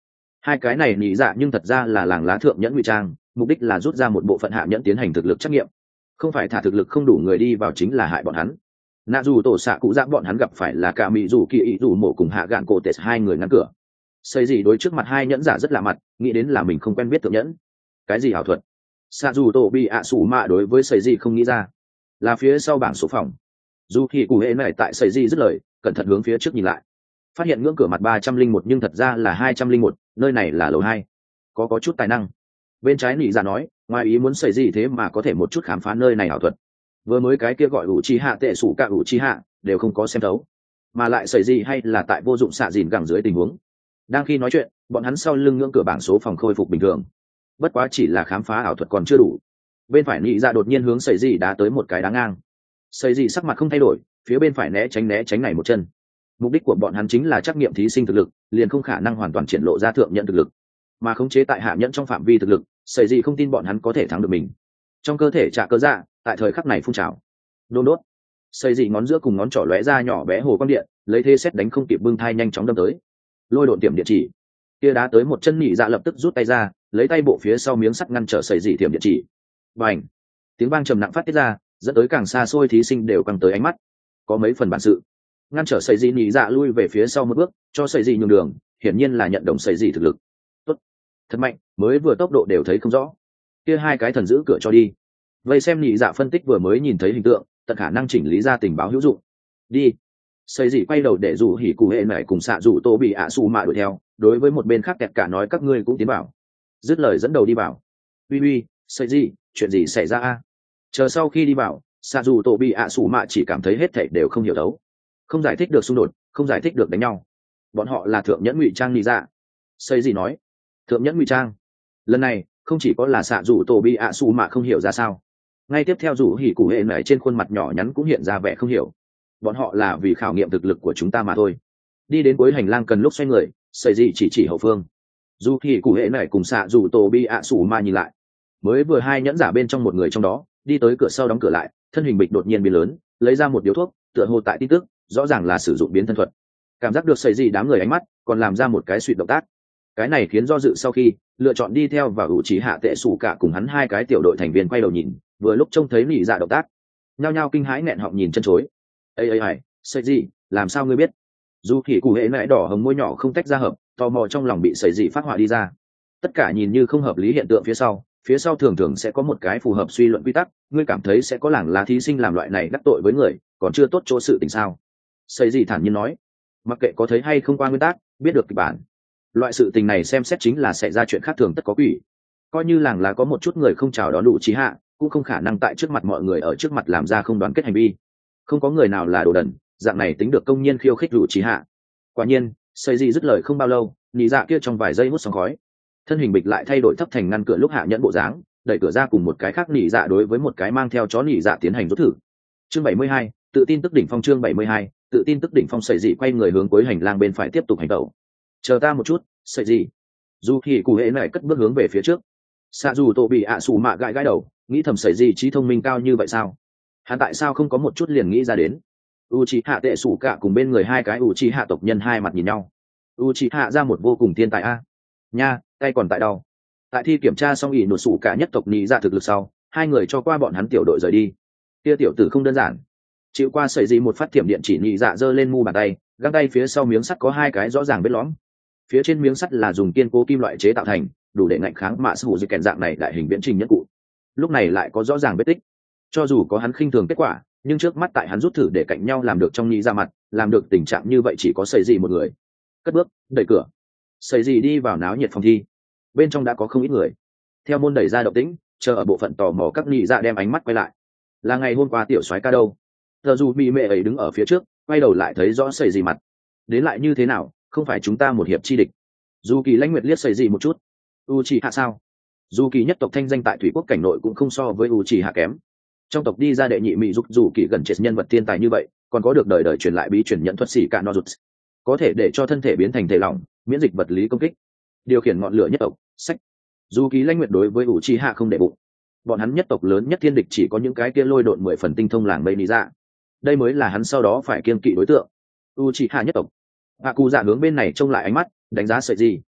Hai cái này nhị dạ nhưng thật ra là làng lá thượng nhẫn ngụy trang, mục đích là rút ra một bộ phận hạ nhẫn tiến hành thực lực trắc nghiệm, không phải thả thực lực không đủ người đi vào chính là hại bọn hắn. Nạ dù tổ xạ cụ dạng bọn hắn gặp phải là cả mỹ dù kỳ ý dù mộ cùng hạ gạn cổ tệ hai người ngăn cửa. Xây gì đối trước mặt hai nhẫn giả rất lạ mặt, nghĩ đến là mình không quen biết thượng nhẫn. Cái gì ảo thuật? Xạ dù tổ bị ạ sủ mạ đối với xây gì không nghĩ ra, là phía sau bảng số phòng. Dù khi cụ hệ này tại xây gì dứt lời, cẩn thận hướng phía trước nhìn lại, phát hiện ngưỡng cửa mặt ba trăm linh một nhưng thật ra là hai trăm linh một, nơi này là lầu hai, có có chút tài năng. Bên trái nị dạ nói, ngoài ý muốn xây gì thế mà có thể một chút khám phá nơi này ảo thuật. Vừa mới cái kia gọi ủ chi hạ tệ sủ cả ủ chi hạ đều không có xem thấu, mà lại xảy gì hay là tại vô dụng xạ dìn gẳng dưới tình huống. Đang khi nói chuyện, bọn hắn sau lưng ngưỡng cửa bảng số phòng khôi phục bình thường, bất quá chỉ là khám phá ảo thuật còn chưa đủ. Bên phải nị dạ đột nhiên hướng xảy gì đá tới một cái đá ngang. Xảy gì sắc mặt không thay đổi, phía bên phải né tránh né tránh này một chân. Mục đích của bọn hắn chính là trắc nghiệm thí sinh thực lực, liền không khả năng hoàn toàn triển lộ ra thượng nhận thực lực, mà khống chế tại hạ nhẫn trong phạm vi thực lực. Xảy gì không tin bọn hắn có thể thắng được mình. Trong cơ thể trả cơ dạ tại thời khắc này phun trào, đôn đốt. Xây dị ngón giữa cùng ngón trỏ lóe ra nhỏ bé hồ quang điện, lấy thế xét đánh không kịp bưng thai nhanh chóng đâm tới. Lôi độn tiệm điện chỉ, kia đá tới một chân nhị dạ lập tức rút tay ra, lấy tay bộ phía sau miếng sắt ngăn trở xây dị tiệm điện chỉ. Bành! Tiếng vang trầm nặng phát tiết ra, dẫn tới càng xa xôi thí sinh đều căng tới ánh mắt. Có mấy phần bản sự, ngăn trở xây dị nhị dạ lui về phía sau một bước, cho xây dị nhường đường, hiển nhiên là nhận đồng xây dị thực lực. Tốt, thật mạnh, mới vừa tốc độ đều thấy không rõ. Kia hai cái thần giữ cửa cho đi. Vậy xem nhị dạ phân tích vừa mới nhìn thấy hình tượng, tận khả năng chỉnh lý ra tình báo hữu dụng. Đi. Xây dị quay đầu để rủ hỉ cụ hệ này cùng xạ rủ tô bị ạ su mạ đuổi theo, đối với một bên khác kẹt cả nói các ngươi cũng tiến vào. Dứt lời dẫn đầu đi vào. Uy uy, xây dị, chuyện gì xảy ra a? Chờ sau khi đi vào, xạ rủ tô bị ạ su mạ chỉ cảm thấy hết thảy đều không hiểu đấu, không giải thích được xung đột, không giải thích được đánh nhau. Bọn họ là thượng nhẫn ngụy trang nhị dạ. Xây dị nói, thượng nhẫn ngụy trang. Lần này không chỉ có là xạ rủ tô bị ạ su mạ không hiểu ra sao, ngay tiếp theo rủ hỉ cụ hệ này trên khuôn mặt nhỏ nhắn cũng hiện ra vẻ không hiểu. Bọn họ là vì khảo nghiệm thực lực của chúng ta mà thôi. Đi đến cuối hành lang cần lúc xoay người, xây gì chỉ chỉ hậu phương. Dù hỉ cụ hệ này cùng xạ rủ tổ bi ạ sủ ma nhìn lại, mới vừa hai nhẫn giả bên trong một người trong đó đi tới cửa sau đóng cửa lại, thân hình bịch đột nhiên biến lớn, lấy ra một điếu thuốc, tựa hồ tại tin tức rõ ràng là sử dụng biến thân thuật. Cảm giác được xây gì đám người ánh mắt, còn làm ra một cái suy động tác. Cái này khiến do dự sau khi lựa chọn đi theo và ủ trí hạ tệ sủ cả cùng hắn hai cái tiểu đội thành viên quay đầu nhìn, vừa lúc trông thấy nỉ dạ động tác, nhao nhao kinh hãi nghẹn họng nhìn chân chối. ây ây ải, xây gì, làm sao ngươi biết? Dù khỉ cụ hệ nãy đỏ hồng môi nhỏ không tách ra hợp, tò mò trong lòng bị xây gì phát họa đi ra. Tất cả nhìn như không hợp lý hiện tượng phía sau, phía sau thường thường sẽ có một cái phù hợp suy luận quy tắc. Ngươi cảm thấy sẽ có làng lá thí sinh làm loại này đắc tội với người, còn chưa tốt chỗ sự tình sao? Xây gì thản nhiên nói, mặc kệ có thấy hay không qua nguyên tắc, biết được kịch bản, loại sự tình này xem xét chính là sẽ ra chuyện khác thường tất có quỷ. Coi như làng lá có một chút người không chào đón đủ trí hạ, cũng không khả năng tại trước mặt mọi người ở trước mặt làm ra không đoán kết hành vi. Không có người nào là đồ đần, dạng này tính được công nhiên khiêu khích đủ trí hạ. Quả nhiên, xây gì dứt lời không bao lâu, nhị dạ kia trong vài giây hút sóng khói, thân hình bịch lại thay đổi thấp thành ngăn cửa lúc hạ nhẫn bộ dáng, đẩy cửa ra cùng một cái khác nhị dạ đối với một cái mang theo chó nhị dạ tiến hành rút thử. Chương bảy mươi hai, tự tin tức đỉnh phong. Chương bảy mươi hai, tự tin tức đỉnh phong. Xây gì quay người hướng cuối hành lang bên phải tiếp tục hành động. Chờ ta một chút, xây gì. Dù khi cụ hệ này cất bước hướng về phía trước, xạ dù tổ bị ạ sủ mạ gãi gãi đầu, nghĩ thầm xây gì trí thông minh cao như vậy sao? Hắn tại sao không có một chút liền nghĩ ra đến? U Chi hạ tệ sủ cả cùng bên người hai cái U Chi hạ tộc nhân hai mặt nhìn nhau. U Chi hạ ra một vô cùng thiên tài a. Nha, tay còn tại đau. Tại thi kiểm tra xong ỷ nột sủ cả nhất tộc nhị ra thực lực sau, hai người cho qua bọn hắn tiểu đội rời đi. Kia tiểu tử không đơn giản, chịu qua sợi gì một phát thiểm điện chỉ nhị dạ giơ lên mu bàn tay, găng tay phía sau miếng sắt có hai cái rõ ràng vết lõm. Phía trên miếng sắt là dùng kiên cố kim loại chế tạo thành, đủ để ngạnh kháng mạ sư hữu di kèn dạng này đại hình viễn trình nhất cụ. Lúc này lại có rõ ràng vết tích. Cho dù có hắn khinh thường kết quả, nhưng trước mắt tại hắn rút thử để cạnh nhau làm được trong nhị ra mặt, làm được tình trạng như vậy chỉ có sợi gì một người. Cất bước, đẩy cửa. Sợi gì đi vào náo nhiệt phòng thi. Bên trong đã có không ít người. Theo môn đẩy ra động tĩnh, chờ ở bộ phận tò mò các nhị dạ đem ánh mắt quay lại. Là ngày hôm qua tiểu soái ca đâu? Giờ dù bị mẹ ấy đứng ở phía trước, quay đầu lại thấy rõ sợi gì mặt. Đến lại như thế nào, không phải chúng ta một hiệp chi địch. Dù kỳ lãnh nguyệt liếc sợi gì một chút. U chỉ hạ sao? Dù kỳ nhất tộc thanh danh tại thủy quốc cảnh nội cũng không so với U chỉ hạ kém. Trong tộc đi ra đệ nhị mỹ giúp dù kỳ gần chết nhân vật thiên tài như vậy, còn có được đời đời truyền lại bí truyền nhận thuật sĩ cả no rụt, có thể để cho thân thể biến thành thể lỏng, miễn dịch vật lý công kích, điều khiển ngọn lửa nhất tộc. Sách. Dù kỳ lãnh nguyệt đối với U chỉ hạ không để bụng. Bọn hắn nhất tộc lớn nhất thiên địch chỉ có những cái kia lôi độn mười phần tinh thông làng mây lý ra. Đây mới là hắn sau đó phải kiêng kỵ đối tượng. U chỉ hạ nhất tộc. Hạ cụ dạ hướng bên này trông lại ánh mắt, đánh giá sợi gì.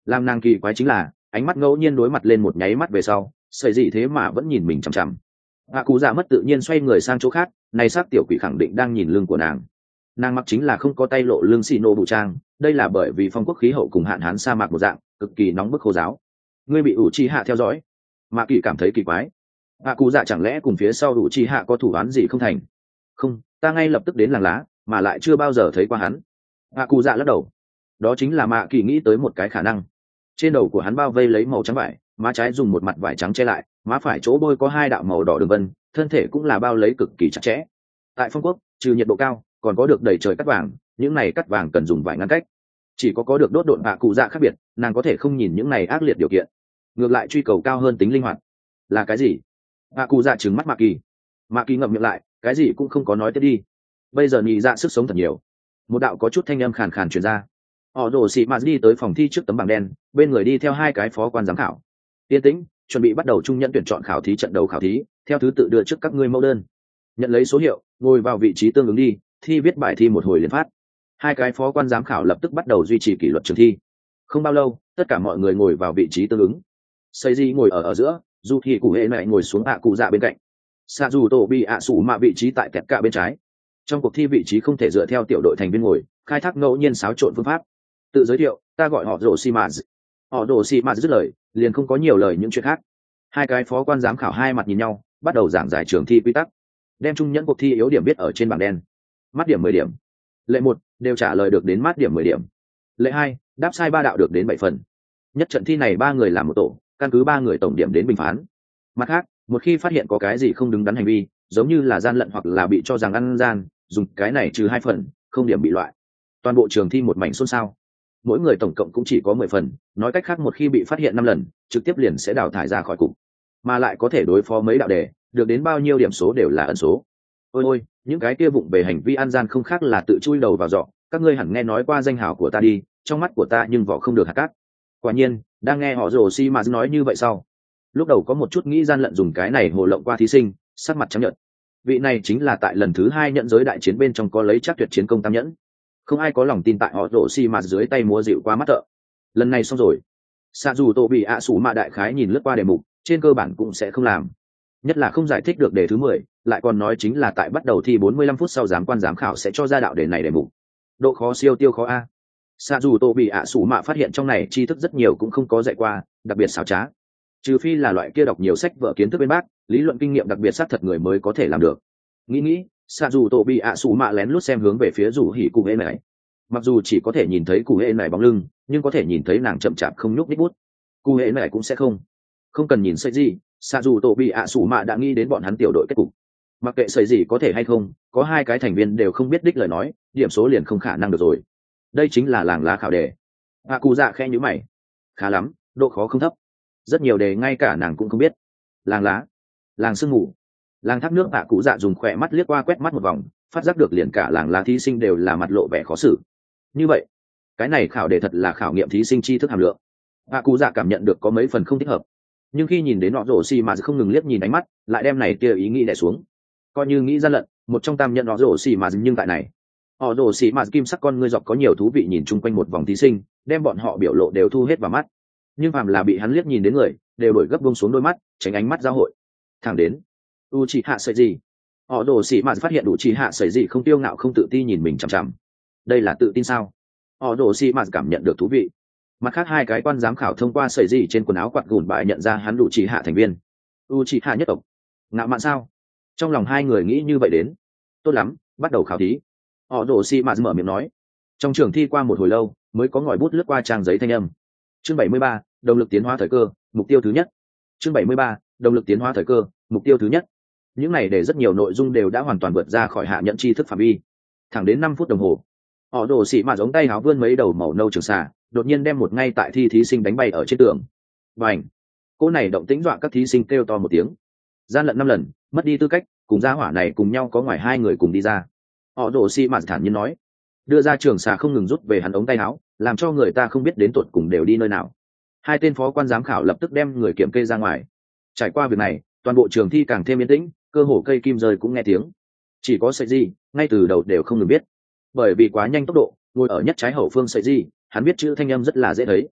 Làm nàng kỳ quái chính là ánh mắt ngẫu nhiên đối mặt lên một nháy mắt về sau sợi gì thế mà vẫn nhìn mình chằm chằm. Hạ cụ dạ mất tự nhiên xoay người sang chỗ khác, này xác tiểu quỷ khẳng định đang nhìn lưng của nàng. Nàng mặc chính là không có tay lộ lưng xì nô bụ trang, đây là bởi vì phong quốc khí hậu cùng hạn hán sa mạc một dạng cực kỳ nóng bức khô giáo. Ngươi bị ủ chi hạ theo dõi. Mạ kỳ cảm thấy kỳ quái. Hạ cụ dạ chẳng lẽ cùng phía sau ủ chi hạ có thủ án gì không thành? Không, ta ngay lập tức đến làng lá mà lại chưa bao giờ thấy qua hắn. Hạ cụ dạ lắc đầu. Đó chính là mạ kỳ nghĩ tới một cái khả năng. Trên đầu của hắn bao vây lấy màu trắng vải, má trái dùng một mặt vải trắng che lại, má phải chỗ bôi có hai đạo màu đỏ đường vân, thân thể cũng là bao lấy cực kỳ chặt chẽ. Tại phong quốc trừ nhiệt độ cao còn có được đầy trời cắt vàng, những này cắt vàng cần dùng vải ngăn cách. Chỉ có có được đốt độn Hạ cụ dạ khác biệt, nàng có thể không nhìn những này ác liệt điều kiện, ngược lại truy cầu cao hơn tính linh hoạt. Là cái gì? Hạ cụ dạ trừng mắt mạ kỳ. Mạ kỳ ngậm miệng lại, cái gì cũng không có nói tiếp đi. Bây giờ nhị dạ sức sống thật nhiều. Một đạo có chút thanh âm khàn khàn truyền ra. Họ rồ xị mạt đi tới phòng thi trước tấm bảng đen, bên người đi theo hai cái phó quan giám khảo. Yên tĩnh, chuẩn bị bắt đầu trung nhận tuyển chọn khảo thí trận đầu khảo thí, theo thứ tự đưa trước các ngươi mẫu đơn. Nhận lấy số hiệu, ngồi vào vị trí tương ứng đi, thi viết bài thi một hồi liền phát. Hai cái phó quan giám khảo lập tức bắt đầu duy trì kỷ luật trường thi. Không bao lâu, tất cả mọi người ngồi vào vị trí tương ứng. Xây di ngồi ở ở giữa, dù thì cụ hệ mẹ ngồi xuống ạ cụ dạ bên cạnh. Sa dù tổ bị ạ sủ mạ vị trí tại kẹt cả bên trái. Trong cuộc thi vị trí không thể dựa theo tiểu đội thành viên ngồi, khai thác ngẫu nhiên xáo trộn phương pháp. Tự giới thiệu, ta gọi họ rồ xi mã. Họ rồ xi mã dứt lời, liền không có nhiều lời những chuyện khác. Hai cái phó quan giám khảo hai mặt nhìn nhau, bắt đầu giảng giải trường thi quy tắc, đem trung nhẫn cuộc thi yếu điểm viết ở trên bảng đen. Mát điểm mười điểm. Lệ một đều trả lời được đến mát điểm mười điểm. Lệ hai đáp sai ba đạo được đến bảy phần. Nhất trận thi này ba người làm một tổ, căn cứ ba người tổng điểm đến bình phán. Mặt khác, một khi phát hiện có cái gì không đứng đắn hành vi, giống như là gian lận hoặc là bị cho rằng ăn gian, dùng cái này trừ hai phần, không điểm bị loại. Toàn bộ trường thi một mảnh xôn xao. Mỗi người tổng cộng cũng chỉ có mười phần, nói cách khác một khi bị phát hiện năm lần, trực tiếp liền sẽ đào thải ra khỏi cục, mà lại có thể đối phó mấy đạo đề, được đến bao nhiêu điểm số đều là ẩn số. Ôi ôi, những cái kia vụng về hành vi ăn gian không khác là tự chui đầu vào giỏ, các ngươi hẳn nghe nói qua danh hào của ta đi, trong mắt của ta nhưng vỏ không được hạt cát. Quả nhiên, đang nghe họ rồ xi mà nói như vậy sau, lúc đầu có một chút nghĩ gian lận dùng cái này hồ lộng qua thí sinh, sắc mặt trắng nhợt. Vị này chính là tại lần thứ hai nhận giới đại chiến bên trong có lấy chắc tuyệt chiến công tam nhẫn, không ai có lòng tin tại họ rồ xi mà dưới tay múa dịu qua mắt thợ. Lần này xong rồi, xạ dù tổ bị ạ sủ mạ đại khái nhìn lướt qua đề mục, trên cơ bản cũng sẽ không làm, nhất là không giải thích được đề thứ mười, lại còn nói chính là tại bắt đầu thi bốn mươi lăm phút sau giám quan giám khảo sẽ cho ra đạo đề này đề mục. Độ khó siêu tiêu khó a. Xạ dù tổ bị ạ sủ mạ phát hiện trong này tri thức rất nhiều cũng không có dạy qua, đặc biệt xảo trá, trừ phi là loại kia đọc nhiều sách vở kiến thức bên bác, lý luận kinh nghiệm đặc biệt xác thật người mới có thể làm được. Nghĩ nghĩ, xạ dù tổ bị ạ sủ mạ lén lút xem hướng về phía rủ hỉ cụ hễ này. Mặc dù chỉ có thể nhìn thấy cụ hễ này bóng lưng, nhưng có thể nhìn thấy nàng chậm chạp không nhúc nhích bút. Cụ hễ này cũng sẽ không không cần nhìn sợi gì, xạ dù tổ bị ạ sủ mạ đã nghĩ đến bọn hắn tiểu đội kết cục. Mặc kệ sợi gì có thể hay không, có hai cái thành viên đều không biết đích lời nói, điểm số liền không khả năng được rồi. Đây chính là làng lá khảo đề. ạ cụ dạ khẽ nhíu mày. Khá lắm, độ khó không thấp. Rất nhiều đề ngay cả nàng cũng không biết. Làng lá, làng sương mù, làng thác nước. ạ cụ dạ dùng khỏe mắt liếc qua quét mắt một vòng, phát giác được liền cả làng lá thí sinh đều là mặt lộ vẻ khó xử. Như vậy, cái này khảo đề thật là khảo nghiệm thí sinh tri thức hàm lượng. ạ cụ dạ cảm nhận được có mấy phần không thích hợp, nhưng khi nhìn đến họ rổ xì mà không ngừng liếc nhìn ánh mắt, lại đem này kia ý nghĩ đè xuống, coi như nghĩ gian lận, một trong tam nhận họ rổ xì mà nhưng tại này họ rổ xì mà kim sắc con ngươi dọc có nhiều thú vị nhìn chung quanh một vòng thí sinh, đem bọn họ biểu lộ đều thu hết vào mắt, nhưng phàm là bị hắn liếc nhìn đến người đều đổi gấp buông xuống đôi mắt, tránh ánh mắt giao hội. Thẳng đến u chỉ hạ sợi gì, họ rổ xì mà phát hiện đủ chỉ hạ sợi gì không tiêu ngạo không tự ti nhìn mình chằm chằm. Đây là tự tin sao? Họ rổ xì mà cảm nhận được thú vị. Mặt khác hai cái quan giám khảo thông qua sợi gì trên quần áo quạt gùn bại nhận ra hắn đủ chỉ hạ thành viên u chỉ hạ nhất tộc. Ngạo mạn sao? Trong lòng hai người nghĩ như vậy đến. Tốt lắm, bắt đầu khảo thí. Họ đổ xi mạt mở miệng nói. Trong trường thi qua một hồi lâu mới có ngòi bút lướt qua trang giấy thanh âm. Chương bảy mươi ba, động lực tiến hóa thời cơ, mục tiêu thứ nhất. Chương bảy mươi ba, động lực tiến hóa thời cơ, mục tiêu thứ nhất. Những này để rất nhiều nội dung đều đã hoàn toàn vượt ra khỏi hạ nhận tri thức phạm vi. Thẳng đến năm phút đồng hồ, họ đổ xi mạt giống tay háo vươn mấy đầu màu nâu trường xà, đột nhiên đem một ngay tại thi thí sinh đánh bay ở trên tường. Bành! Cô này động tĩnh dọa các thí sinh kêu to một tiếng. Gian lận năm lần, mất đi tư cách, cùng gia hỏa này cùng nhau có ngoài hai người cùng đi ra. Họ đổ xi mạt thản nhiên nói, đưa ra trường xà không ngừng rút về hắn ống tay áo, làm cho người ta không biết đến tuột cùng đều đi nơi nào. Hai tên phó quan giám khảo lập tức đem người kiểm kê ra ngoài. Trải qua việc này, toàn bộ trường thi càng thêm yên tĩnh, cơ hồ cây kim rơi cũng nghe tiếng. Chỉ có sợi gì, ngay từ đầu đều không ngừng biết, bởi vì quá nhanh tốc độ, ngồi ở nhất trái hậu phương sợi gì, hắn biết chữ thanh âm rất là dễ thấy.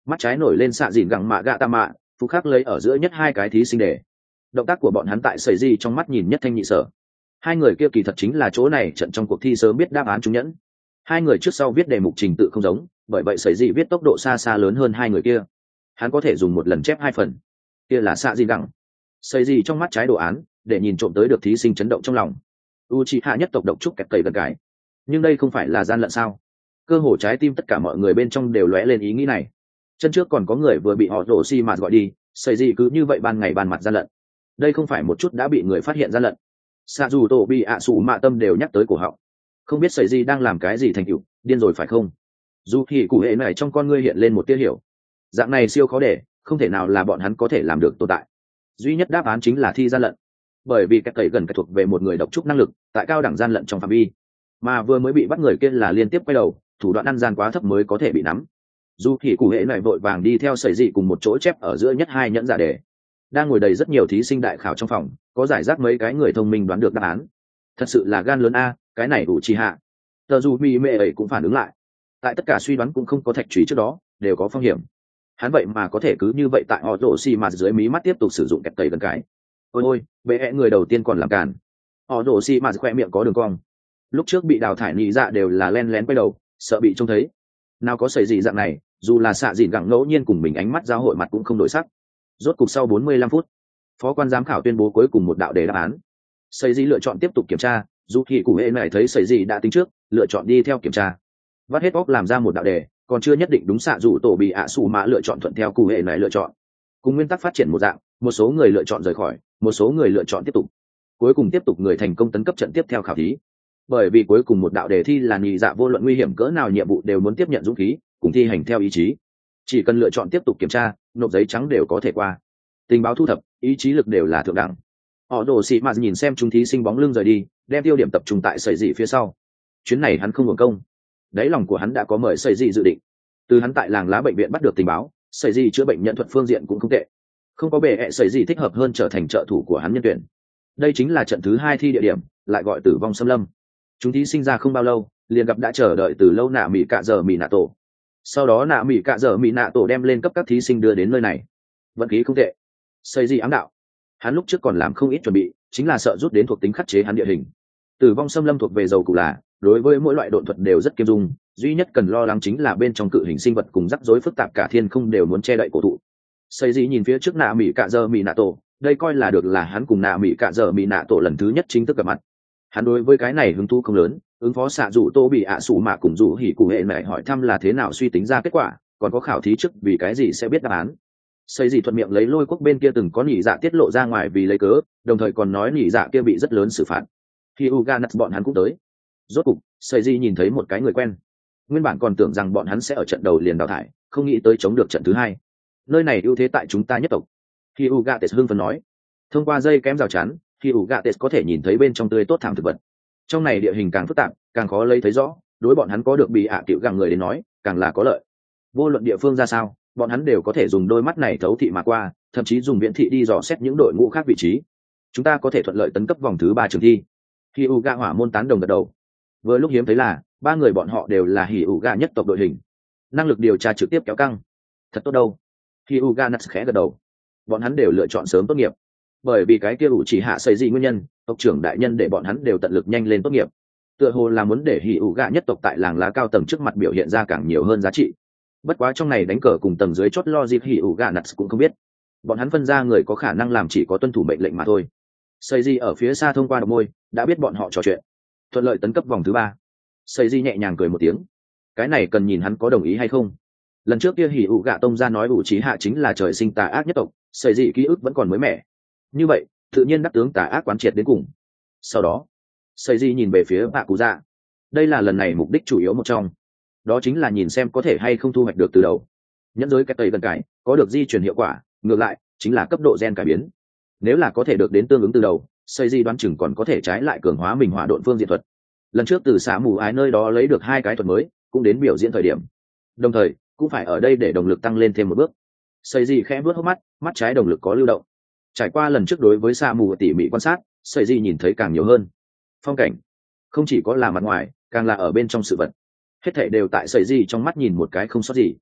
mắt trái nổi lên xạ dìn gẳng mạ gạ tạ mạ, phú khắc lấy ở giữa nhất hai cái thí sinh đề. Động tác của bọn hắn tại sầy gì trong mắt nhìn nhất thanh nhị sở. Hai người kia kỳ thật chính là chỗ này trận trong cuộc thi sớm biết đáp án trúng nhẫn. Hai người trước sau viết đề mục trình tự không giống, bởi vậy sầy gì viết tốc độ xa xa lớn hơn hai người kia. Hắn có thể dùng một lần chép hai phần. Kia là xạ dìn gẳng. Sầy gì trong mắt trái đồ án, để nhìn trộm tới được thí sinh chấn động trong lòng. Uchiha nhất tộc độc trúc kẹt cầy gần cái. Nhưng đây không phải là gian lận sao? Cơ hồ trái tim tất cả mọi người bên trong đều lóe lên ý nghĩ này. Chân trước còn có người vừa bị họ rổ xi mạt gọi đi, sầy gì cứ như vậy ban ngày ban mặt gian lận. Đây không phải một chút đã bị người phát hiện gian lận. Xạ dù tổ bị ạ sủ mạ tâm đều nhắc tới cổ họng. Không biết sầy gì đang làm cái gì thành tựu, điên rồi phải không? Dù thì cụ hệ này trong con ngươi hiện lên một tia hiểu. Dạng này siêu khó để, không thể nào là bọn hắn có thể làm được tồn tại. Duy nhất đáp án chính là thi gian lận, bởi vì cách tẩy gần cái thuộc về một người độc trúc năng lực tại cao đẳng gian lận trong phạm vi, mà vừa mới bị bắt người kia là liên tiếp quay đầu, thủ đoạn ăn gian quá thấp mới có thể bị nắm. Dù thì cụ hệ này vội vàng đi theo sầy dị cùng một chỗ chép ở giữa nhất hai nhẫn giả đề. Đang ngồi đầy rất nhiều thí sinh đại khảo trong phòng, có giải rác mấy cái người thông minh đoán được đáp án. Thật sự là gan lớn a, cái này đủ chi hạ. Tờ dù mi mẹ ấy cũng phản ứng lại. Tại tất cả suy đoán cũng không có thạch trùy trước đó, đều có phong hiểm. Hắn vậy mà có thể cứ như vậy tại họ rổ xi mà dưới mí mắt tiếp tục sử dụng kẹp tẩy gần cái. Ôi ôi, bệ hẹ người đầu tiên còn làm cản. Họ rổ xi mà khoe miệng có đường cong. Lúc trước bị đào thải nhị dạ đều là len lén quay đầu, sợ bị trông thấy. Nào có xảy gì dạng này, dù là xạ dịn gặng ngẫu nhiên cùng mình ánh mắt giao hội mặt cũng không đổi sắc. Rốt cục sau bốn mươi lăm phút, phó quan giám khảo tuyên bố cuối cùng một đạo đề đáp án. Sầy gì lựa chọn tiếp tục kiểm tra, dù thì cụ hệ này thấy sầy gì đã tính trước, lựa chọn đi theo kiểm tra. Vắt hết óc làm ra một đạo đề, còn chưa nhất định đúng, xạ dù tổ bị ạ xù mạ lựa chọn thuận theo cụ hệ này lựa chọn. Cùng nguyên tắc phát triển một dạng, một số người lựa chọn rời khỏi, một số người lựa chọn tiếp tục. Cuối cùng tiếp tục người thành công tấn cấp trận tiếp theo khảo thí. Bởi vì cuối cùng một đạo đề thi là nhị dạ vô luận nguy hiểm cỡ nào nhiệm vụ đều muốn tiếp nhận dũng khí, cùng thi hành theo ý chí. Chỉ cần lựa chọn tiếp tục kiểm tra, nộp giấy trắng đều có thể qua. Tình báo thu thập, ý chí lực đều là thượng đẳng. Họ đổ xị mà nhìn xem chúng thí sinh bóng lưng rời đi, đem tiêu điểm tập trung tại sợi dị phía sau. Chuyến này hắn không hưởng công. Đáy lòng của hắn đã có mời sợi dị dự định. Từ hắn tại làng lá bệnh viện bắt được tình báo, sợi dị chữa bệnh nhận thuật phương diện cũng không tệ. Không có bề hệ sợi dị thích hợp hơn trở thành trợ thủ của hắn nhân tuyển. Đây chính là trận thứ hai thi địa điểm, lại gọi tử vong xâm lâm. Chúng thí sinh ra không bao lâu, liền gặp đã chờ đợi từ lâu nạ mỹ cạ giờ mỹ nạ tổ. Sau đó nạ mỹ cạ giờ mỹ nạ tổ đem lên cấp các thí sinh đưa đến nơi này. Vận khí không tệ. Xây gì ám đạo. Hắn lúc trước còn làm không ít chuẩn bị, chính là sợ rút đến thuộc tính khắc chế hắn địa hình. Tử vong xâm lâm thuộc về dầu cụ là, đối với mỗi loại độn thuật đều rất kiêm dung, duy nhất cần lo lắng chính là bên trong cự hình sinh vật cùng rắc rối phức tạp cả thiên không đều muốn che đậy cổ thụ. Xây gì nhìn phía trước nạ mỹ cạ giờ mỹ nạ tổ, đây coi là được là hắn cùng nạ mỹ cạ giờ mỹ nạ tổ lần thứ nhất chính thức gặp mặt. Hắn đối với cái này hứng thú không lớn, ứng phó xạ dụ tô bị ạ sủ mạ cùng dụ hỉ cụ hệ mẹ hỏi thăm là thế nào suy tính ra kết quả, còn có khảo thí trước vì cái gì sẽ biết đáp án. Xây gì thuận miệng lấy lôi quốc bên kia từng có nhị dạ tiết lộ ra ngoài vì lấy cớ, đồng thời còn nói nhị dạ kia bị rất lớn xử phạt. Khi Uga Nuts bọn hắn cũng tới. Rốt cục, Xây gì nhìn thấy một cái người quen. Nguyên bản còn tưởng rằng bọn hắn sẽ ở trận đầu liền đào thải, không nghĩ tới chống được trận thứ hai. Nơi này ưu thế tại chúng ta nhất tộc. Khi Uga Tes hưng phấn nói. Thông qua dây kém rào chắn, khi Uga Tes có thể nhìn thấy bên trong tươi tốt thảm thực vật. Trong này địa hình càng phức tạp, càng khó lấy thấy rõ, đối bọn hắn có được bị ạ tiểu gàng người đến nói, càng là có lợi. Vô luận địa phương ra sao, bọn hắn đều có thể dùng đôi mắt này thấu thị mà qua, thậm chí dùng viễn thị đi dò xét những đội ngũ khác vị trí. Chúng ta có thể thuận lợi tấn cấp vòng thứ ba trường thi. Khi Uga hỏa môn tán đồng gật đầu. Vừa lúc hiếm thấy là ba người bọn họ đều là hỉ Uga nhất tộc đội hình, năng lực điều tra trực tiếp kéo căng, thật tốt đâu. Khi Uga nắt khẽ gật đầu. Bọn hắn đều lựa chọn sớm tốt nghiệp, bởi vì cái kia ủ chỉ hạ xây gì nguyên nhân, tộc trưởng đại nhân để bọn hắn đều tận lực nhanh lên tốt nghiệp. Tựa hồ là muốn để hỉ Uga nhất tộc tại làng lá cao tầng trước mặt biểu hiện ra càng nhiều hơn giá trị. Bất quá trong này đánh cờ cùng tầng dưới chót lo dịp hỉ Uga nuts cũng không biết, bọn hắn phân ra người có khả năng làm chỉ có tuân thủ mệnh lệnh mà thôi. Xây di ở phía xa thông qua độc môi đã biết bọn họ trò chuyện, thuận lợi tấn cấp vòng thứ ba. Xây di nhẹ nhàng cười một tiếng, cái này cần nhìn hắn có đồng ý hay không. Lần trước kia hỉ ụ gạ tông ra nói ủ trí hạ chính là trời sinh tà ác nhất tộc, xây di ký ức vẫn còn mới mẻ, như vậy tự nhiên đắc tướng tà ác quán triệt đến cùng. Sau đó xây di nhìn về phía bạ cụ dạ, đây là lần này mục đích chủ yếu một trong, đó chính là nhìn xem có thể hay không thu hoạch được từ đầu. Nhẫn giới cái tây gần cái có được di chuyển hiệu quả, ngược lại chính là cấp độ gen cải biến. Nếu là có thể được đến tương ứng từ đầu, xây di đoán chừng còn có thể trái lại cường hóa mình hỏa độn phương diện thuật. Lần trước từ xã mù ái nơi đó lấy được hai cái thuật mới, cũng đến biểu diễn thời điểm, đồng thời cũng phải ở đây để động lực tăng lên thêm một bước. Xây di khẽ bước hốc mắt, mắt trái động lực có lưu động. Trải qua lần trước đối với xã mù tỉ mỉ quan sát, xây di nhìn thấy càng nhiều hơn. Phong cảnh không chỉ có là mặt ngoài, càng là ở bên trong sự vật. Hết thảy đều tại xây di trong mắt nhìn một cái không sót gì.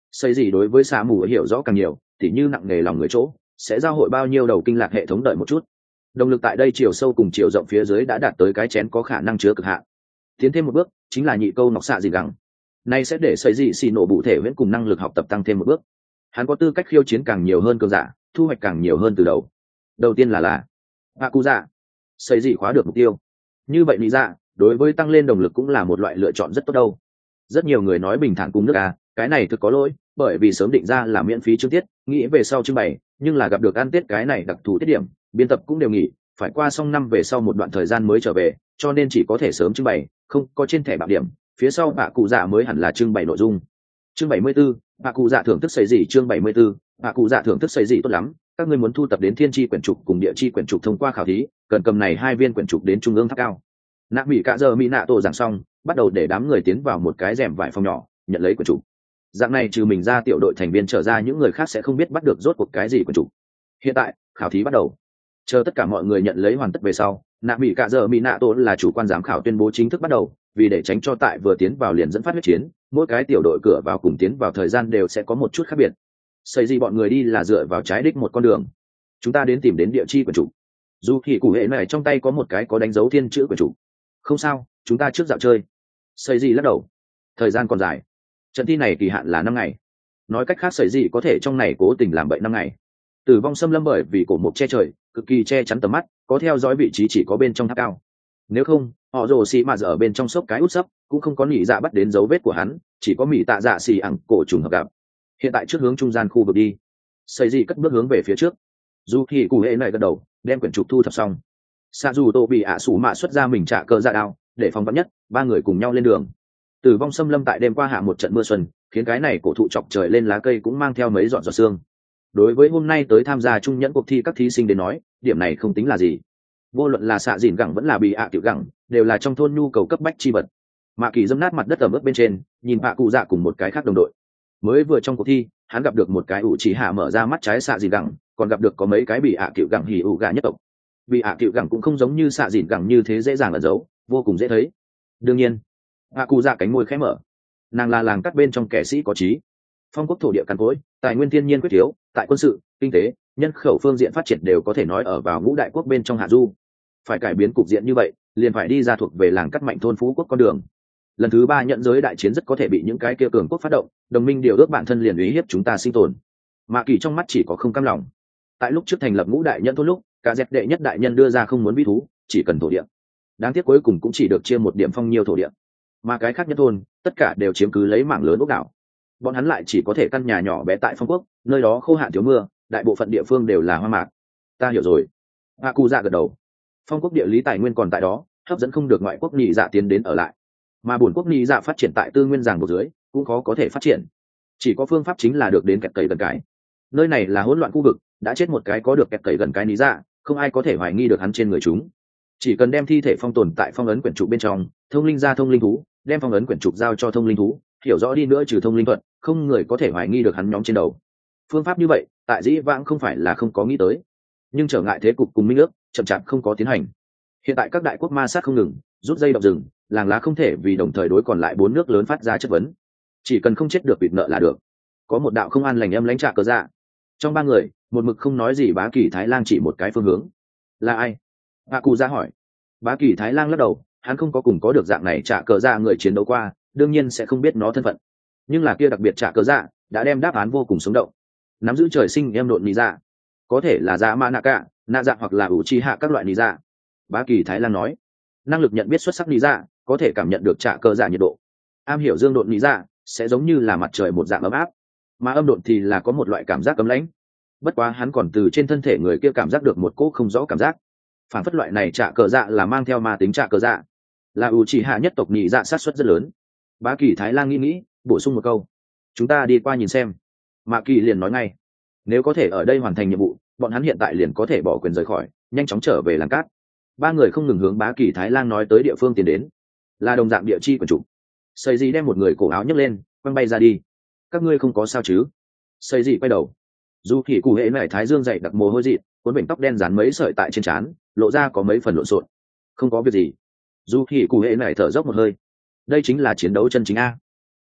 xây gì đối với xạ mù hiểu rõ càng nhiều thì như nặng nề lòng người chỗ sẽ giao hội bao nhiêu đầu kinh lạc hệ thống đợi một chút. Động lực tại đây chiều sâu cùng chiều rộng phía dưới đã đạt tới cái chén có khả năng chứa cực hạn. Tiến thêm một bước chính là nhị câu nọc xạ gì gắng, này sẽ để xây gì xì nổ bụ thể viễn cùng năng lực học tập tăng thêm một bước. Hắn có tư cách khiêu chiến càng nhiều hơn cường giả, thu hoạch càng nhiều hơn từ đầu. Đầu tiên là là hạ cụ dạ, xây gì khóa được mục tiêu. Như vậy lý dạ đối với tăng lên động lực cũng là một loại lựa chọn rất tốt đâu. Rất nhiều người nói bình thản cùng nước à, cái này thực có lỗi, bởi vì sớm định ra là miễn phí chương tiết, nghĩ về sau trưng bày, nhưng là gặp được ăn tiết cái này đặc thù tiết điểm, biên tập cũng đều nghỉ, phải qua xong năm về sau một đoạn thời gian mới trở về, cho nên chỉ có thể sớm trưng bày, không có trên thẻ bảng điểm, phía sau bà cụ dạ mới hẳn là trưng bày nội dung. Chương bảy mươi 74, bà cụ dạ thưởng thức xây gì chương bảy mươi 74, bà cụ dạ thưởng thức xây gì tốt lắm, các ngươi muốn thu tập đến thiên tri quyển trục cùng địa chi quyển trục thông qua khảo thí, cần cầm này hai viên quyển trục đến trung ương tháp cao. Nạ bị cả giờ mỹ nạ tổ giảng xong, bắt đầu để đám người tiến vào một cái rèm vải phòng nhỏ, nhận lấy quyển trục. Dạng này trừ mình ra tiểu đội thành viên trở ra những người khác sẽ không biết bắt được rốt cuộc cái gì quyển trục. Hiện tại khảo thí bắt đầu, chờ tất cả mọi người nhận lấy hoàn tất về sau, nạ bị cả giờ mỹ nạ tổ là chủ quan giám khảo tuyên bố chính thức bắt đầu, vì để tránh cho tại vừa tiến vào liền dẫn phát huyết chiến, mỗi cái tiểu đội cửa vào cùng tiến vào thời gian đều sẽ có một chút khác biệt. Xây gì bọn người đi là dựa vào trái đích một con đường, chúng ta đến tìm đến địa chi quyển trục. Dù thì cụ hệ này trong tay có một cái có đánh dấu thiên chữ quyển trục. Không sao, chúng ta trước dạo chơi. Xây gì lắc đầu, thời gian còn dài, trận thi này kỳ hạn là năm ngày, nói cách khác xây gì có thể trong này cố tình làm bậy năm ngày. Tử vong xâm lâm bởi vì cổ mục che trời, cực kỳ che chắn tầm mắt, có theo dõi vị trí chỉ có bên trong tháp cao. Nếu không, họ rồ xì mà giờ ở bên trong sốc cái út sấp, cũng không có nhị dạ bắt đến dấu vết của hắn, chỉ có mỉ tạ dạ xì ẳng cổ trùng hợp gặp. Hiện tại trước hướng trung gian khu vực đi. Xây gì cất bước hướng về phía trước. Dù thì cụ hệ này gật đầu, đem quyển trục thu thập xong. Sa dù tô bị ạ sủ mạ xuất ra mình trả cơ ra đao, để phòng vắn nhất, ba người cùng nhau lên đường. Tử vong xâm lâm tại đêm qua hạ một trận mưa xuân, khiến cái này cổ thụ chọc trời lên lá cây cũng mang theo mấy giọt giọt sương. Đối với hôm nay tới tham gia trung nhẫn cuộc thi các thí sinh đến nói, điểm này không tính là gì. Vô luận là xạ dìn gẳng vẫn là bị ạ tiểu gẳng, đều là trong thôn nhu cầu cấp bách chi vật. Mạ Kỳ dâm nát mặt đất ở bước bên trên, nhìn bạ cụ dạ cùng một cái khác đồng đội. Mới vừa trong cuộc thi, hắn gặp được một cái ủ chỉ hạ mở ra mắt trái xạ dìn gẳng, còn gặp được có mấy cái bị ạ tiểu gẳng hỉ ủ gà nhất tộc. Bị ạ tiểu gẳng cũng không giống như xạ dìn gẳng như thế dễ dàng ẩn giấu, vô cùng dễ thấy. Đương nhiên, bạ cụ dạ cánh môi khẽ mở. Nàng là làng cắt bên trong kẻ sĩ có trí. Phong quốc thổ địa cằn cỗi, tài nguyên thiên nhiên quyết thiếu, tại quân sự, kinh tế, nhân khẩu phương diện phát triển đều có thể nói ở vào ngũ đại quốc bên trong hạ du. Phải cải biến cục diện như vậy, liền phải đi ra thuộc về làng cắt mạnh thôn phú quốc con đường. Lần thứ ba nhận giới đại chiến rất có thể bị những cái kia cường quốc phát động, đồng minh điều ước bản thân liền uy hiếp chúng ta sinh tồn. Mạ Kỳ trong mắt chỉ có không cam lòng. Tại lúc trước thành lập ngũ đại nhận thôn lúc, cả dẹp đệ nhất đại nhân đưa ra không muốn vi thú, chỉ cần thổ địa. Đáng tiếc cuối cùng cũng chỉ được chia một điểm phong nhiều thổ địa, mà cái khác nhất thôn tất cả đều chiếm cứ lấy mảng lớn ốc đảo. Bọn hắn lại chỉ có thể căn nhà nhỏ bé tại phong quốc, nơi đó khô hạn thiếu mưa, đại bộ phận địa phương đều là hoa mạc. Ta hiểu rồi. Hạ Cù Dạ gật đầu. Phong quốc địa lý tài nguyên còn tại đó, hấp dẫn không được ngoại quốc nhị dạ tiến đến ở lại, mà bổn quốc nhị dạ phát triển tại tư nguyên giảng buộc dưới cũng khó có thể phát triển. Chỉ có phương pháp chính là được đến kẹt cầy gần cái. Nơi này là hỗn loạn khu vực, đã chết một cái có được kẹt cầy gần cái nhị dạ, không ai có thể hoài nghi được hắn trên người chúng. Chỉ cần đem thi thể phong tồn tại phong ấn quyển trục bên trong, thông linh ra thông linh thú, đem phong ấn quyển trục giao cho thông linh thú, hiểu rõ đi nữa trừ thông linh thuật, không người có thể hoài nghi được hắn nhóm trên đầu. Phương pháp như vậy, tại dĩ vãng không phải là không có nghĩ tới, nhưng trở ngại thế cục cùng minh ước, chậm chạp không có tiến hành. Hiện tại các đại quốc ma sát không ngừng, rút dây động rừng, làng lá không thể vì đồng thời đối còn lại bốn nước lớn phát ra chất vấn. Chỉ cần không chết được vịt nợ là được. Có một đạo không an lành âm lãnh trạ cờ dạ. Trong ba người, một mực không nói gì Bá Kỳ Thái Lang chỉ một cái phương hướng. Là ai? Hạ Cù ra hỏi. Bá Kỳ Thái Lang lắc đầu, hắn không có cùng có được dạng này trạ cờ dạ người chiến đấu qua, đương nhiên sẽ không biết nó thân phận. Nhưng là kia đặc biệt trạ cờ dạ đã đem đáp án vô cùng sống động. Nắm giữ trời sinh em độn nị dạ, có thể là dạ ma nạ cả, nạ dạ hoặc là ủ chi hạ các loại nị dạ. Bá Kỳ Thái Lan nói, năng lực nhận biết xuất sắc nị dạ, có thể cảm nhận được trạ cờ dạ nhiệt độ. Am hiểu dương độn nị dạ sẽ giống như là mặt trời một dạng ấm áp, mà âm độn thì là có một loại cảm giác cấm lãnh. Bất quá hắn còn từ trên thân thể người kia cảm giác được một cỗ không rõ cảm giác, phản phất loại này trạ cờ dạ là mang theo ma tính trạ cờ dạ, là ủ chỉ hạ nhất tộc nị dạ sát xuất rất lớn. Bá Kỳ Thái Lan nghĩ nghĩ, bổ sung một câu, chúng ta đi qua nhìn xem. Mạ Kỳ liền nói ngay, nếu có thể ở đây hoàn thành nhiệm vụ, bọn hắn hiện tại liền có thể bỏ quyền rời khỏi, nhanh chóng trở về làng cát. Ba người không ngừng hướng Bá Kỳ Thái Lan nói tới địa phương tiến đến, là đồng dạng địa chi của chủ. Xây Dị đem một người cổ áo nhấc lên, quăng bay ra đi. Các ngươi không có sao chứ? Xây Dị quay đầu, dù khỉ cụ hệ nải thái dương dậy đặc mồ hôi dị, cuốn bệnh tóc đen dán mấy sợi tại trên trán, lộ ra có mấy phần lộn xộn. Không có việc gì. Dù khỉ cụ hệ nải thở dốc một hơi. Đây chính là chiến đấu chân chính a.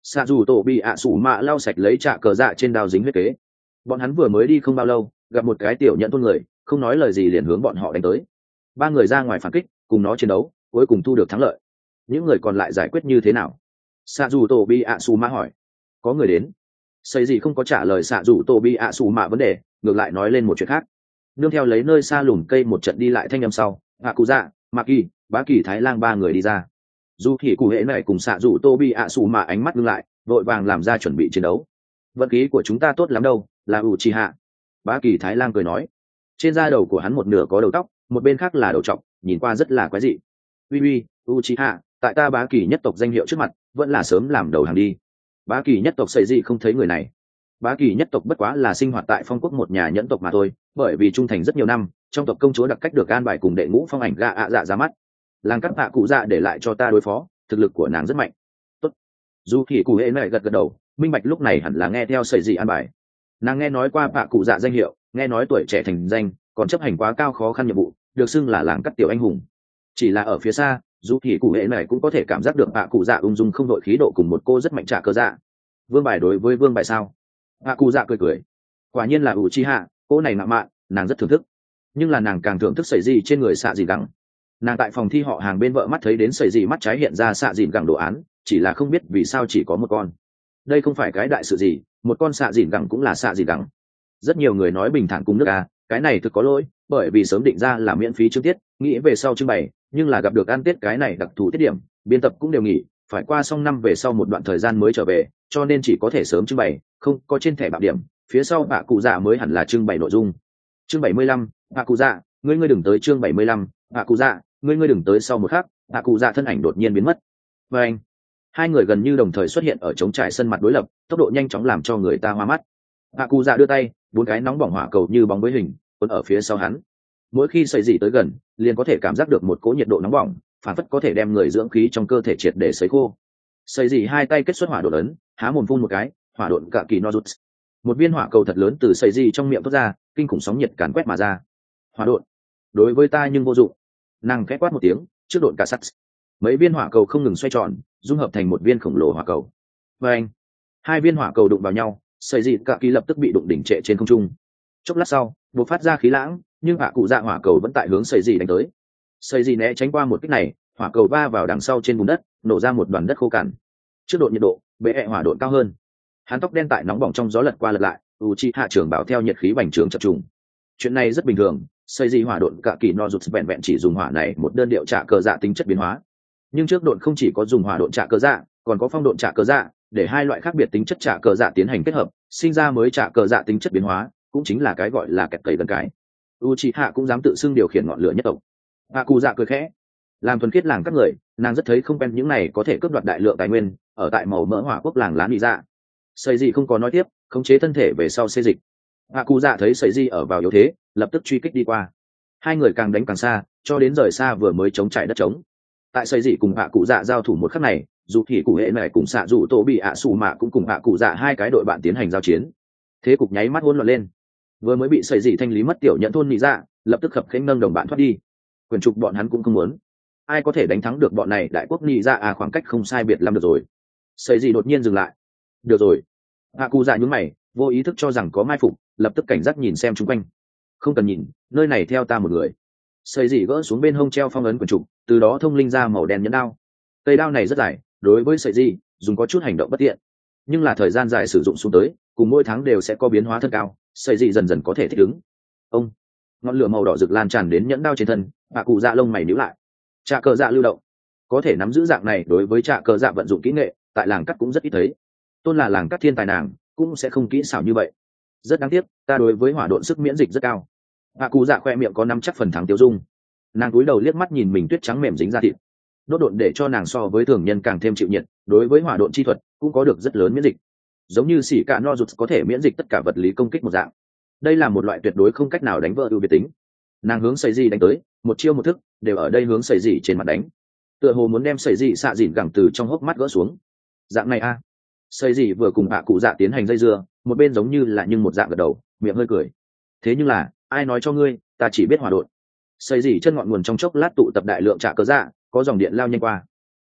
xạ dù tổ bị ạ sủ mạ lau sạch lấy trạ cờ dạ trên đao dính huyết kế. Bọn hắn vừa mới đi không bao lâu, gặp một cái tiểu nhận thôn người, không nói lời gì liền hướng bọn họ đánh tới. Ba người ra ngoài phản kích, cùng nó chiến đấu, cuối cùng thu được thắng lợi. Những người còn lại giải quyết như thế nào? Xạ dù tổ bị ạ sủ mạ hỏi. Có người đến. Xây gì không có trả lời xạ dù tổ bị ạ sủ mạ vấn đề, ngược lại nói lên một chuyện khác. Nương theo lấy nơi xa lùm cây một trận đi lại thanh âm sau, hạ cụ dạ, mạc kỳ, bá kỳ thái lang ba người đi ra. Dù thì cụ hệ này cùng xạ dù tô bi ạ xù mà ánh mắt ngưng lại, vội vàng làm ra chuẩn bị chiến đấu. Vận khí của chúng ta tốt lắm đâu, là ủ trì hạ. Bá kỳ thái lang cười nói. Trên da đầu của hắn một nửa có đầu tóc, một bên khác là đầu trọc, nhìn qua rất là quái dị. Uy uy, u trì hạ, tại ta bá kỳ nhất tộc danh hiệu trước mặt, vẫn là sớm làm đầu hàng đi. Bá kỳ nhất tộc xây gì không thấy người này. Bá kỳ nhất tộc bất quá là sinh hoạt tại phong quốc một nhà nhẫn tộc mà thôi, bởi vì trung thành rất nhiều năm, trong tộc công chúa đặc cách được an bài cùng đệ ngũ phong ảnh gạ ạ dạ ra mắt. Làng cắt tạ cụ dạ để lại cho ta đối phó, thực lực của nàng rất mạnh. Tốt. Dù thì cụ hệ này gật gật đầu, minh bạch lúc này hẳn là nghe theo sợi gì an bài. Nàng nghe nói qua tạ cụ dạ danh hiệu, nghe nói tuổi trẻ thành danh, còn chấp hành quá cao khó khăn nhiệm vụ, được xưng là làng cắt tiểu anh hùng. Chỉ là ở phía xa, dù thì cụ hệ này cũng có thể cảm giác được tạ cụ dạ ung dung không đội khí độ cùng một cô rất mạnh trả cơ dạ. Vương bài đối với vương bài sao? Tạ cụ dạ cười cười. Quả nhiên là ủ chi hạ, cô này ngạo mạn, nàng rất thưởng thức. Nhưng là nàng càng thưởng thức sợi gì trên người xạ dìn gẳng. Nàng tại phòng thi họ hàng bên vợ mắt thấy đến sợi gì mắt trái hiện ra xạ dìn gẳng đồ án, chỉ là không biết vì sao chỉ có một con. Đây không phải cái đại sự gì, một con xạ dìn gẳng cũng là xạ dìn gẳng. Rất nhiều người nói bình thản cùng nước à, cái này thực có lỗi, bởi vì sớm định ra là miễn phí chương tiết, nghĩ về sau trưng bày, nhưng là gặp được ăn tiết cái này đặc thù tiết điểm, biên tập cũng đều nghỉ, phải qua xong năm về sau một đoạn thời gian mới trở về, cho nên chỉ có thể sớm trưng bày, không có trên thẻ bạc điểm, phía sau bạ cụ dạ mới hẳn là trưng bày nội dung. Chương bảy mươi lăm, bạ cụ dạ, ngươi ngươi đừng tới chương bảy mươi lăm, bạ cụ dạ, ngươi ngươi đừng tới sau một khắc, bạ cụ dạ thân ảnh đột nhiên biến mất. Và anh, hai người gần như đồng thời xuất hiện ở trống trải sân mặt đối lập, tốc độ nhanh chóng làm cho người ta hoa mắt. Bạ cụ dạ đưa tay, bốn cái nóng bỏng hỏa cầu như bóng với hình, cuốn ở phía sau hắn. Mỗi khi sợi dị tới gần, liền có thể cảm giác được một cỗ nhiệt độ nóng bỏng, phản phất có thể đem người dưỡng khí trong cơ thể triệt để sấy khô. Sợi dị hai tay kết xuất hỏa độn ấn, há mồm phun một cái, hỏa độn cạ kỳ no rút. Một viên hỏa cầu thật lớn từ sợi dị trong miệng thoát ra, kinh khủng sóng nhiệt càn quét mà ra. Hỏa độn, đối với ta nhưng vô dụng. Nàng khẽ quát một tiếng, trước độn cả sắt. Mấy viên hỏa cầu không ngừng xoay tròn, dung hợp thành một viên khổng lồ hỏa cầu. Và anh, hai viên hỏa cầu đụng vào nhau, sợi dị cạ kỳ lập tức bị đụng đỉnh trệ trên không trung. Chốc lát sau, bộc phát ra khí lãng, nhưng hạ cụ dạ hỏa cầu vẫn tại hướng sợi dị đánh tới. Sợi dị né tránh qua một kích này, hỏa cầu va vào đằng sau trên vùng đất, nổ ra một đoàn đất khô cằn. Trước độ nhiệt độ, bệ hệ hỏa độn cao hơn. Hắn tóc đen tại nóng bỏng trong gió lật qua lật lại, Uchiha trưởng bảo theo nhiệt khí bành trướng chập trùng. Chuyện này rất bình thường, xây gì hỏa độn cả kỳ no rụt vẹn vẹn chỉ dùng hỏa này một đơn điệu trả cờ dạ tính chất biến hóa. Nhưng trước độn không chỉ có dùng hỏa độn trả cờ dạ, còn có phong độn trả cờ dạ, để hai loại khác biệt tính chất trả cờ dạ tiến hành kết hợp, sinh ra mới trả cờ dạ tính chất biến hóa, cũng chính là cái gọi là kẹt cầy gần cái. Uchiha cũng dám tự xưng điều khiển ngọn lửa nhất tộc. Hạ cụ dạ cười khẽ, làm thuần khiết làng các người, nàng rất thấy không quen những này có thể cướp đoạt đại lượng tài nguyên, ở tại màu mỡ hỏa quốc làng lá nị dạ. Xây gì không có nói tiếp, khống chế thân thể về sau xê dịch. Hạ cụ dạ thấy sợi di ở vào yếu thế, lập tức truy kích đi qua. Hai người càng đánh càng xa, cho đến rời xa vừa mới chống trải đất trống. Tại sợi di cùng hạ cụ dạ giao thủ một khắc này, dù thì cụ hệ này cùng xạ dù tổ bị ạ xù mạ cũng cùng hạ cụ dạ hai cái đội bạn tiến hành giao chiến. Thế cục nháy mắt hỗn loạn lên. Vừa mới bị sợi di thanh lý mất tiểu nhận thôn nị dạ, lập tức khập khênh nâng đồng bạn thoát đi. Quyền trục bọn hắn cũng không muốn. Ai có thể đánh thắng được bọn này đại quốc nị dạ à, khoảng cách không sai biệt lắm được rồi. Sợi di đột nhiên dừng lại. Được rồi. Hạ cụ dạ nhún mày, vô ý thức cho rằng có mai phục, lập tức cảnh giác nhìn xem chung quanh. Không cần nhìn, nơi này theo ta một người. Sợi dị gỡ xuống bên hông treo phong ấn quần trục, từ đó thông linh ra màu đen nhẫn đao. Cây đao này rất dài, đối với sợi dị dùng có chút hành động bất tiện, nhưng là thời gian dài sử dụng xuống tới, cùng mỗi tháng đều sẽ có biến hóa thân cao, sợi dị dần dần có thể thích ứng. Ông, ngọn lửa màu đỏ rực lan tràn đến nhẫn đao trên thân, hạ cụ dạ lông mày nhíu lại. Trạ cờ dạ lưu động, có thể nắm giữ dạng này đối với trạ cờ dạ vận dụng kỹ nghệ, tại làng cắt cũng rất ít thấy. Tôn là làng cắt thiên tài nàng, cũng sẽ không kỹ xảo như vậy. Rất đáng tiếc, ta đối với hỏa độn sức miễn dịch rất cao. Hạ cụ dạ khoe miệng có năm chắc phần thắng tiêu dung. Nàng cúi đầu liếc mắt nhìn mình tuyết trắng mềm dính ra thịt. Đốt độn để cho nàng so với thường nhân càng thêm chịu nhiệt, đối với hỏa độn chi thuật cũng có được rất lớn miễn dịch. Giống như xỉ cả no rụt có thể miễn dịch tất cả vật lý công kích một dạng. Đây là một loại tuyệt đối không cách nào đánh vỡ ưu việt tính. Nàng hướng sợi gì đánh tới, một chiêu một thức đều ở đây hướng sợi gì trên mặt đánh. Tựa hồ muốn đem sợi gì xạ dịn gẳng từ trong hốc mắt gỡ xuống. Dạng này a. À. Sợi gì vừa cùng hạ cụ dạ tiến hành dây dưa, một bên giống như là nhưng một dạng gật đầu, miệng hơi cười. Thế nhưng là, ai nói cho ngươi, ta chỉ biết hỏa độn. Sợi gì chân ngọn nguồn trong chốc lát tụ tập đại lượng trả cớ dạ, có dòng điện lao nhanh qua.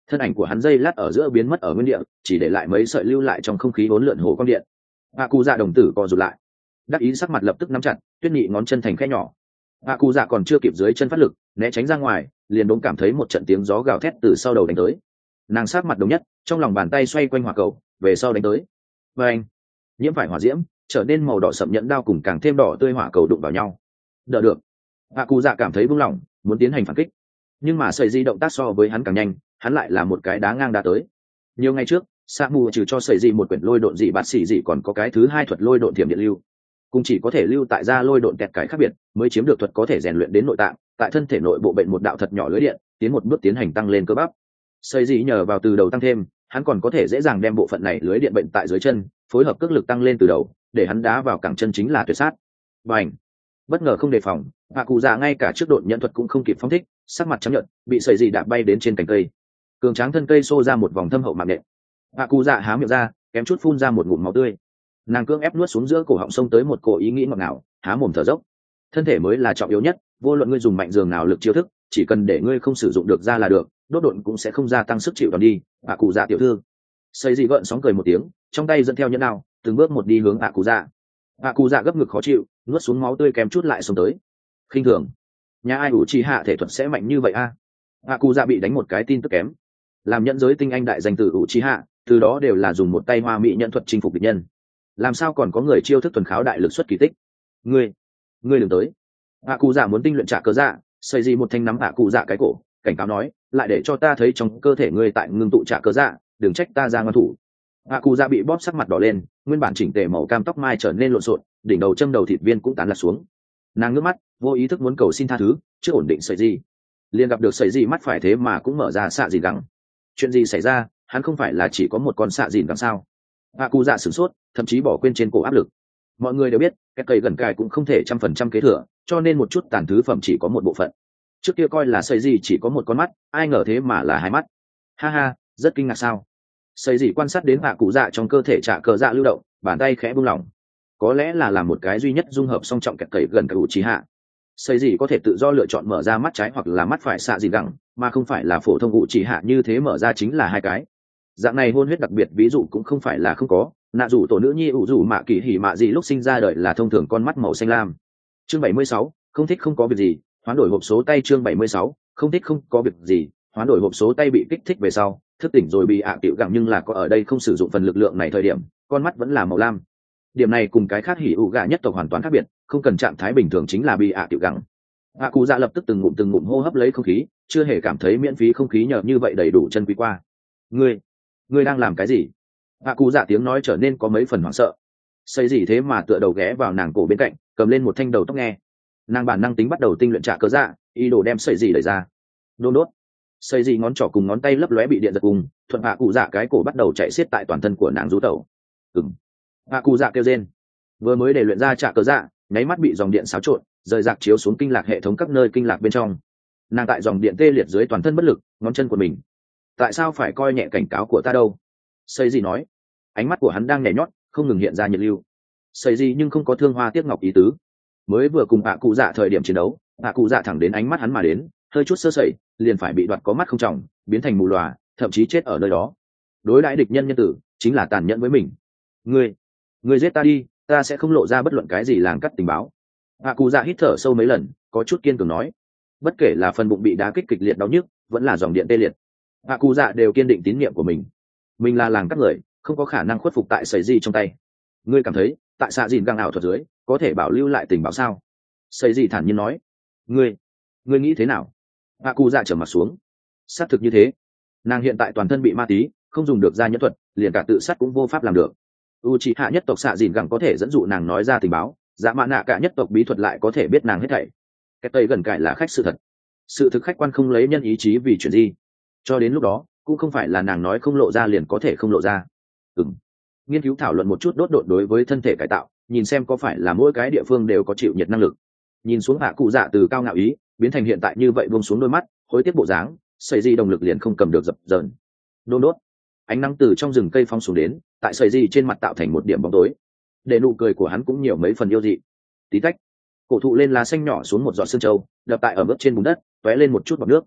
thân ảnh của hắn dây lát ở giữa biến mất ở nguyên địa, chỉ để lại mấy sợi lưu lại trong không khí bốn lượn hồ quang điện. Hạ cụ dạ đồng tử co rụt lại, đắc ý sắc mặt lập tức nắm chặt, tuyết nhị ngón chân thành khe nhỏ. Hạ cụ dạ còn chưa kịp dưới chân phát lực né tránh ra ngoài, liền đống cảm thấy một trận tiếng gió gào thét từ sau đầu đánh tới. Nàng sát mặt đồng nhất, trong lòng bàn tay xoay quanh hỏa cầu về sau đánh tới. Và anh nhiễm phải hỏa diễm trở nên màu đỏ sậm, nhẫn đao cùng càng thêm đỏ tươi hỏa cầu đụng vào nhau. Đỡ được. Hạ cụ dạ cảm thấy buông lỏng, muốn tiến hành phản kích, nhưng mà sợi di động tác so với hắn càng nhanh, hắn lại là một cái đá ngang đá tới. Nhiều ngày trước sa mù trừ cho sợi di một quyển lôi độn dị bạt xỉ dị, còn có cái thứ hai thuật lôi độn thiểm điện lưu, cũng chỉ có thể lưu tại ra lôi độn kẹt cái khác biệt mới chiếm được thuật có thể rèn luyện đến nội tạng, tại thân thể nội bộ bệnh một đạo thật nhỏ lưới điện, tiến một bước tiến hành tăng lên cơ bắp. Sợi di nhờ vào từ đầu tăng thêm, hắn còn có thể dễ dàng đem bộ phận này lưới điện bệnh tại dưới chân phối hợp cước lực tăng lên từ đầu, để hắn đá vào cẳng chân chính là tuyệt sát. Bành! Bất ngờ không đề phòng, hạ cụ dạ ngay cả trước độn nhận thuật cũng không kịp phóng thích, sắc mặt trắng nhợt, bị sợi dị đạp bay đến trên cành cây. Cường tráng thân cây xô ra một vòng thâm hậu mạng nện. Hạ cụ dạ há miệng ra, kém chút phun ra một ngụm máu tươi. Nàng cưỡng ép nuốt xuống giữa cổ họng sông tới một cổ ý nghĩ ngọt ngào, há mồm thở dốc. Thân thể mới là trọng yếu nhất, vô luận ngươi dùng mạnh dường nào lực chiêu thức, chỉ cần để ngươi không sử dụng được ra là được, đốt độn cũng sẽ không gia tăng sức chịu đòn đi. Hạ cụ dạ tiểu thư. Sợi dị gợn sóng cười một tiếng, trong tay dẫn theo nhẫn đao, từng bước một đi hướng hạ cụ dạ. Hạ cụ dạ gấp ngực khó chịu, nuốt xuống máu tươi kém chút lại xông tới. Khinh thường, nhà ai ủ trì hạ thể thuật sẽ mạnh như vậy a? Hạ cụ dạ bị đánh một cái tin tức kém. Làm nhẫn giới tinh anh đại danh từ ủ trì hạ, từ đó đều là dùng một tay hoa mỹ nhẫn thuật chinh phục địch nhân. Làm sao còn có người chiêu thức thuần kháo đại lực xuất kỳ tích? Ngươi, ngươi đừng tới. Hạ cụ dạ muốn tinh luyện trả cơ dạ, xây gì một thanh nắm hạ cụ dạ cái cổ, cảnh cáo nói, lại để cho ta thấy trong cơ thể ngươi tại ngưng tụ trả cơ dạ, đừng trách ta ra ngoan thủ. Hạ cụ dạ bị bóp sắc mặt đỏ lên, nguyên bản chỉnh tề màu cam tóc mai trở nên lộn xộn, đỉnh đầu châm đầu thịt viên cũng tán lạc xuống. Nàng ngước mắt, vô ý thức muốn cầu xin tha thứ, chưa ổn định sợi gì, liền gặp được sợi gì mắt phải thế mà cũng mở ra xạ gì gắng. Chuyện gì xảy ra? Hắn không phải là chỉ có một con xạ dìn gắng sao? Hạ cụ dạ sửng sốt, thậm chí bỏ quên trên cổ áp lực. Mọi người đều biết, cái cây gần cài cũng không thể trăm phần trăm kế thừa, cho nên một chút tàn thứ phẩm chỉ có một bộ phận. Trước kia coi là sợi gì chỉ có một con mắt, ai ngờ thế mà là hai mắt. Ha ha, rất kinh ngạc sao? Sợi gì quan sát đến hạ cụ dạ trong cơ thể trả cờ dạ lưu động, bàn tay khẽ buông lỏng. Có lẽ là làm một cái duy nhất dung hợp song trọng kẹt cầy gần cả ủ trí hạ. Sợi gì có thể tự do lựa chọn mở ra mắt trái hoặc là mắt phải xạ gì gẳng, mà không phải là phổ thông ủ trí hạ như thế mở ra chính là hai cái. Dạng này hôn huyết đặc biệt ví dụ cũng không phải là không có, nạ dù tổ nữ nhi ủ dù mạ kỳ hỉ mạ gì lúc sinh ra đời là thông thường con mắt màu xanh lam. Chương bảy mươi sáu, không thích không có việc gì, hoán đổi hộp số tay. Chương bảy mươi sáu, không thích không có việc gì, hoán đổi hộp số tay bị kích thích về sau, thức tỉnh rồi bị ạ à tiểu gẳng, nhưng là có ở đây không sử dụng phần lực lượng này thời điểm, con mắt vẫn là màu lam. Điểm này cùng cái khác hỉ ủ gà nhất tộc hoàn toàn khác biệt, không cần trạng thái bình thường chính là bị ạ à tiểu gẳng. Hạ cụ dạ lập tức từng ngụm từng ngụm hô hấp lấy không khí, chưa hề cảm thấy miễn phí không khí nhờ như vậy đầy đủ chân quý qua. Ngươi, ngươi đang làm cái gì? Hạ cụ dạ tiếng nói trở nên có mấy phần hoảng sợ. Xây gì thế mà tựa đầu ghé vào nàng cổ bên cạnh, cầm lên một thanh đầu tóc nghe. Nàng bản năng tính bắt đầu tinh luyện trả cơ dạ, ý đồ đem sợi gì đẩy ra. Đôn đốt. Sợi gì ngón trỏ cùng ngón tay lấp lóe bị điện giật cùng, thuận hạ cụ dạ cái cổ bắt đầu chạy xiết tại toàn thân của nàng rú tẩu. Ừm. Hạ cụ dạ kêu rên. Vừa mới để luyện ra trả cơ dạ, nháy mắt bị dòng điện xáo trộn, rời rạc chiếu xuống kinh lạc hệ thống các nơi kinh lạc bên trong. Nàng tại dòng điện tê liệt dưới toàn thân bất lực, ngón chân của mình. Tại sao phải coi nhẹ cảnh cáo của ta đâu? Xây gì nói. Ánh mắt của hắn đang nhảy nhót, không ngừng hiện ra nhiệt lưu. Xây gì nhưng không có thương hoa tiếc ngọc ý tứ. Mới vừa cùng hạ cụ dạ thời điểm chiến đấu, hạ cụ dạ thẳng đến ánh mắt hắn mà đến, hơi chút sơ sẩy, liền phải bị đoạt có mắt không trọng, biến thành mù lòa, thậm chí chết ở nơi đó. Đối đãi địch nhân nhân tử, chính là tàn nhẫn với mình. Ngươi, ngươi giết ta đi, ta sẽ không lộ ra bất luận cái gì làng cắt tình báo. Hạ cụ dạ hít thở sâu mấy lần, có chút kiên cường nói. Bất kể là phần bụng bị đá kích kịch liệt đau nhức, vẫn là dòng điện tê liệt, hạ cụ dạ đều kiên định tín nhiệm của mình. Mình là làng cắt người, không có khả năng khuất phục tại sợi di trong tay. Ngươi cảm thấy tại xạ dìn găng ảo thuật dưới có thể bảo lưu lại tình báo sao? Sợi di thản nhiên nói. Ngươi, ngươi nghĩ thế nào? Hạ cụ dạ trở mặt xuống. Xác thực như thế. Nàng hiện tại toàn thân bị ma tí, không dùng được ra nhẫn thuật, liền cả tự sát cũng vô pháp làm được. U chỉ hạ nhất tộc xạ dìn găng có thể dẫn dụ nàng nói ra tình báo, dạ mạ nạ cả nhất tộc bí thuật lại có thể biết nàng hết thảy. Cái tây gần cải là khách sự thật. Sự thực khách quan không lấy nhân ý chí vì chuyện gì. Cho đến lúc đó, cũng không phải là nàng nói không lộ ra liền có thể không lộ ra. Ừm. Nghiên cứu thảo luận một chút đốt độn đối với thân thể cải tạo, nhìn xem có phải là mỗi cái địa phương đều có chịu nhiệt năng lực. Nhìn xuống hạ cụ dạ từ cao ngạo ý biến thành hiện tại như vậy, buông xuống đôi mắt hối tiếc bộ dáng, sợi di động lực liền không cầm được dập dờn. Đôn đốt. Ánh nắng từ trong rừng cây phong xuống đến, tại sợi di trên mặt tạo thành một điểm bóng tối, để nụ cười của hắn cũng nhiều mấy phần yêu dị. Tí tách. Cổ thụ lên lá xanh nhỏ xuống một giọt sương châu, đập tại ở bước trên bùn đất, tóe lên một chút bọt nước.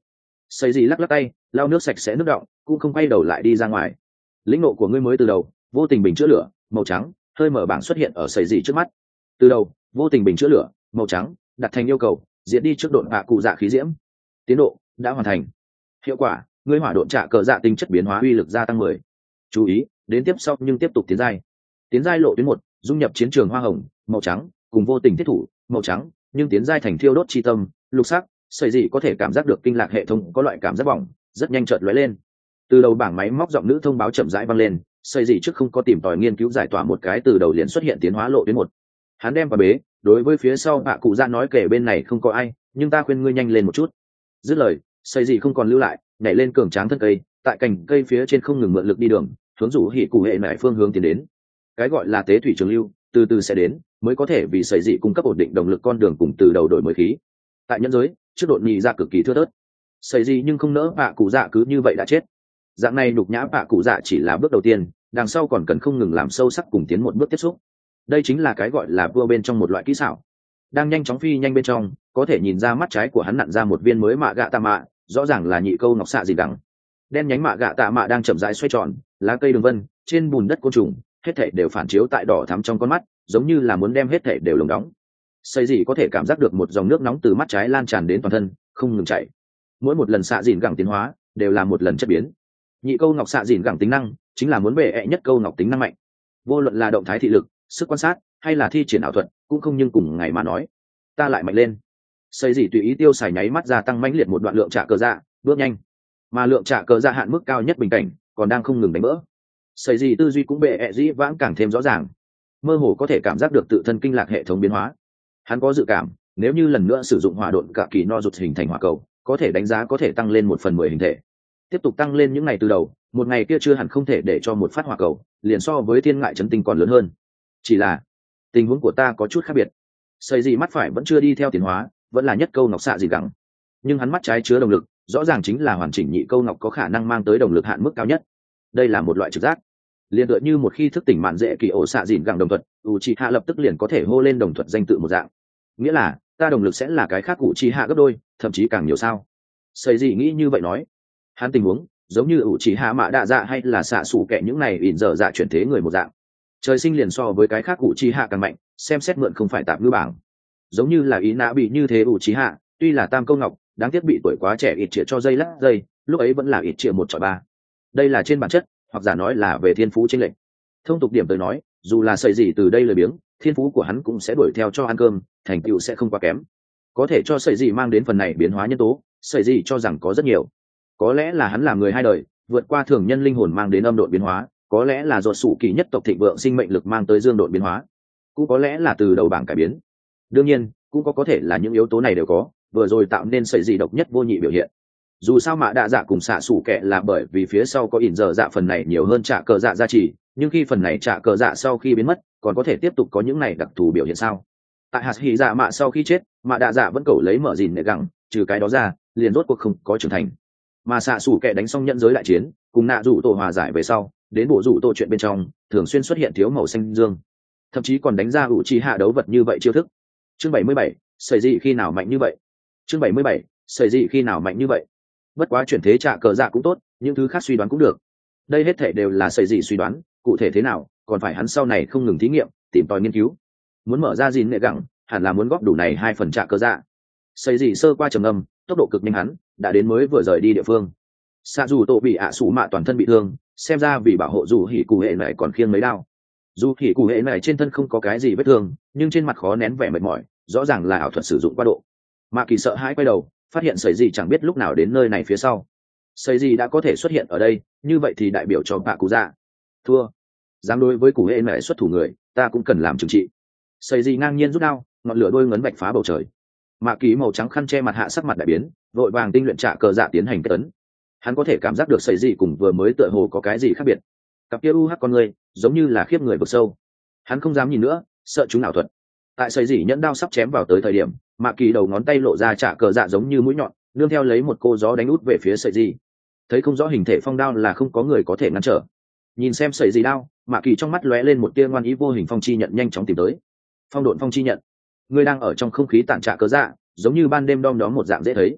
Xây gì lắc lắc tay lau nước sạch sẽ nước đọng, cũng không quay đầu lại đi ra ngoài. Lĩnh nộ của ngươi mới từ đầu, vô tình bình chữa lửa màu trắng hơi mở bảng xuất hiện ở xây gì trước mắt. Từ đầu vô tình bình chữa lửa màu trắng đặt thành yêu cầu diễn đi trước độn hạ cụ dạ khí diễm. Tiến độ đã hoàn thành. Hiệu quả ngươi hỏa độn trả cờ dạ tinh chất biến hóa uy lực gia tăng mười. Chú ý đến tiếp sau nhưng tiếp tục tiến giai. Tiến giai lộ tuyến một dung nhập chiến trường hoa hồng màu trắng cùng vô tình thiết thủ màu trắng, nhưng tiến giai thành thiêu đốt chi tâm lục sắc. Sợi gì có thể cảm giác được kinh lạc hệ thống có loại cảm giác bỏng rất nhanh chợt lóe lên. Từ đầu bảng máy móc giọng nữ thông báo chậm rãi vang lên. Sợi gì trước không có tìm tòi nghiên cứu giải tỏa một cái từ đầu liền xuất hiện tiến hóa lộ tuyến một. Hắn đem vào bế đối với phía sau hạ cụ dạ nói kể bên này không có ai, nhưng ta khuyên ngươi nhanh lên một chút. Dứt lời sợi gì không còn lưu lại, nhảy lên cường tráng thân cây, tại cành cây phía trên không ngừng mượn lực đi đường, hướng rủ hỉ cụ hệ nại phương hướng tiến đến. Cái gọi là tế thủy trường lưu từ từ sẽ đến, mới có thể vì sợi dị cung cấp ổn định động lực con đường cùng từ đầu đổi mới khí. Tại nhân giới trước đột nhị dạ cực kỳ thưa thớt, sợi dị nhưng không nỡ bạ cụ dạ cứ như vậy đã chết. Dạng này nhục nhã bạ cụ dạ chỉ là bước đầu tiên, đằng sau còn cần không ngừng làm sâu sắc cùng tiến một bước tiếp xúc. Đây chính là cái gọi là vua bên trong một loại kỹ xảo. Đang nhanh chóng phi nhanh bên trong, có thể nhìn ra mắt trái của hắn nặn ra một viên mới mạ gạ tạ mạ, rõ ràng là nhị câu ngọc xạ gì đắng. Đen nhánh mạ gạ tạ mạ đang chậm rãi xoay tròn, lá cây đường vân trên bùn đất côn trùng hết thảy đều phản chiếu tại đỏ thắm trong con mắt, giống như là muốn đem hết thảy đều lồng đóng. Xây gì có thể cảm giác được một dòng nước nóng từ mắt trái lan tràn đến toàn thân, không ngừng chảy. Mỗi một lần xạ dìn gẳng tiến hóa đều là một lần chất biến. Nhị câu ngọc xạ dìn gẳng tính năng chính là muốn bệ ẹ nhất câu ngọc tính năng mạnh. Vô luận là động thái thị lực, sức quan sát hay là thi triển ảo thuật, cũng không nhưng cùng ngày mà nói. Ta lại mạnh lên. Xây gì tùy ý tiêu xài nháy mắt gia tăng mãnh liệt một đoạn lượng trả cờ dạ, bước nhanh. Mà lượng trả cờ dạ hạn mức cao nhất bình cảnh còn đang không ngừng đánh vỡ. Xây gì tư duy cũng bệ ẹ dĩ vãng càng thêm rõ ràng, mơ hồ có thể cảm giác được tự thân kinh lạc hệ thống biến hóa. Hắn có dự cảm, nếu như lần nữa sử dụng hỏa độn cả kỳ no rụt hình thành hỏa cầu, có thể đánh giá có thể tăng lên một phần mười hình thể. Tiếp tục tăng lên những ngày từ đầu, một ngày kia chưa hẳn không thể để cho một phát hỏa cầu liền so với thiên ngại chấn tinh còn lớn hơn. Chỉ là tình huống của ta có chút khác biệt. Xây gì mắt phải vẫn chưa đi theo tiến hóa, vẫn là nhất câu ngọc xạ gì gắng, nhưng hắn mắt trái chứa động lực, rõ ràng chính là hoàn chỉnh nhị câu ngọc có khả năng mang tới động lực hạn mức cao nhất. Đây là một loại trực giác, liền tựa như một khi thức tỉnh mạn dễ kỳ ổ xạ dìn gẳng đồng thuật, u chi hạ lập tức liền có thể hô lên đồng thuật danh tự một dạng, nghĩa là ta động lực sẽ là cái khác u chi hạ gấp đôi, thậm chí càng nhiều sao. Xây gì nghĩ như vậy nói, hắn tình huống giống như u chi hạ mạ đạ dạ hay là xạ sủ kẻ những này ỉn dở dạ chuyển thế người một dạng, trời sinh liền so với cái khác u chi hạ càng mạnh, xem xét mượn không phải tạm ngữ bảng. Giống như là ý nã bị như thế u chi hạ, tuy là tam câu ngọc, đáng tiếc bị tuổi quá trẻ ít trịa cho dây lắc dây, lúc ấy vẫn là ít trịa một chọi ba. Đây là trên bản chất, hoặc giả nói là về thiên phú chênh lệch. Thông tục điểm tới nói, dù là sợi gì từ đây lười biếng, thiên phú của hắn cũng sẽ đuổi theo cho ăn cơm, thành tựu sẽ không quá kém. Có thể cho sợi gì mang đến phần này biến hóa nhân tố, sợi gì cho rằng có rất nhiều. Có lẽ là hắn là người hai đời, vượt qua thường nhân linh hồn mang đến âm độn biến hóa, có lẽ là do sủ kỳ nhất tộc thịnh vượng sinh mệnh lực mang tới dương độn biến hóa, cũng có lẽ là từ đầu bảng cải biến. Đương nhiên, cũng có có thể là những yếu tố này đều có, vừa rồi tạo nên sợi gì độc nhất vô nhị biểu hiện. Dù sao mạ đạ dạ cùng xạ sủ kệ là bởi vì phía sau có ỉn dở dạ phần này nhiều hơn trả cờ dạ gia trì, nhưng khi phần này trả cờ dạ sau khi biến mất, còn có thể tiếp tục có những này đặc thù biểu hiện sao? Tại hạt hỉ dạ mạ sau khi chết, mạ đạ dạ vẫn cầu lấy mở gìn nệ gẳng, trừ cái đó ra liền rốt cuộc không có trưởng thành. Mà xạ sủ kệ đánh xong nhận giới đại chiến, cùng nạ rủ tổ hòa giải về sau, đến bộ rủ tổ chuyện bên trong thường xuyên xuất hiện thiếu màu xanh dương, thậm chí còn đánh ra ủ chi hạ đấu vật như vậy chiêu thức. Chương bảy mươi bảy, sợi dị khi nào mạnh như vậy? Chương bảy mươi bảy, sợi dị khi nào mạnh như vậy? Bất quá chuyển thế trả cờ dạ cũng tốt, những thứ khác suy đoán cũng được. Đây hết thể đều là sợi dị suy đoán, cụ thể thế nào còn phải hắn sau này không ngừng thí nghiệm, tìm tòi nghiên cứu. Muốn mở ra gìn nệ gẳng, hẳn là muốn góp đủ này hai phần trả cờ dạ. Sợi dị sơ qua trầm âm, tốc độ cực nhanh, hắn đã đến mới vừa rời đi địa phương. Xạ dù tổ bị ạ sủ mạ toàn thân bị thương, xem ra vì bảo hộ dù hỉ cụ hệ này còn khiêng mấy đao. Dù hỉ cụ hệ này trên thân không có cái gì vết thương, nhưng trên mặt khó nén vẻ mệt mỏi, rõ ràng là ảo thuật sử dụng quá độ. Mạ Kỳ sợ hãi quay đầu, phát hiện sợi gì chẳng biết lúc nào đến nơi này phía sau. Sợi gì đã có thể xuất hiện ở đây, như vậy thì đại biểu cho bạ cụ dạ thua. Dám đối với cụ hệ mẹ xuất thủ người, ta cũng cần làm trừng trị. Sợi gì ngang nhiên rút đao, ngọn lửa đôi ngấn bạch phá bầu trời. Mạ Kỳ màu trắng khăn che mặt hạ sắc mặt đại biến, vội vàng tinh luyện trả cờ dạ tiến hành kết ấn. Hắn có thể cảm giác được sợi gì cùng vừa mới tựa hồ có cái gì khác biệt. Cặp kia u hắc con người giống như là khiếp người vực sâu. Hắn không dám nhìn nữa, sợ chúng ảo thuật. Tại sợi gì nhẫn đao sắp chém vào tới thời điểm, Mạ Kỳ đầu ngón tay lộ ra trả cờ dạ giống như mũi nhọn, nương theo lấy một cô gió đánh út về phía sợi gì. Thấy không rõ hình thể phong đao là không có người có thể ngăn trở. Nhìn xem sợi gì đao, Mạ Kỳ trong mắt lóe lên một tia ngoan ý, vô hình phong chi nhận nhanh chóng tìm tới. Phong độn phong chi nhận, người đang ở trong không khí tản trả cờ dạ, giống như ban đêm đom đóm một dạng dễ thấy.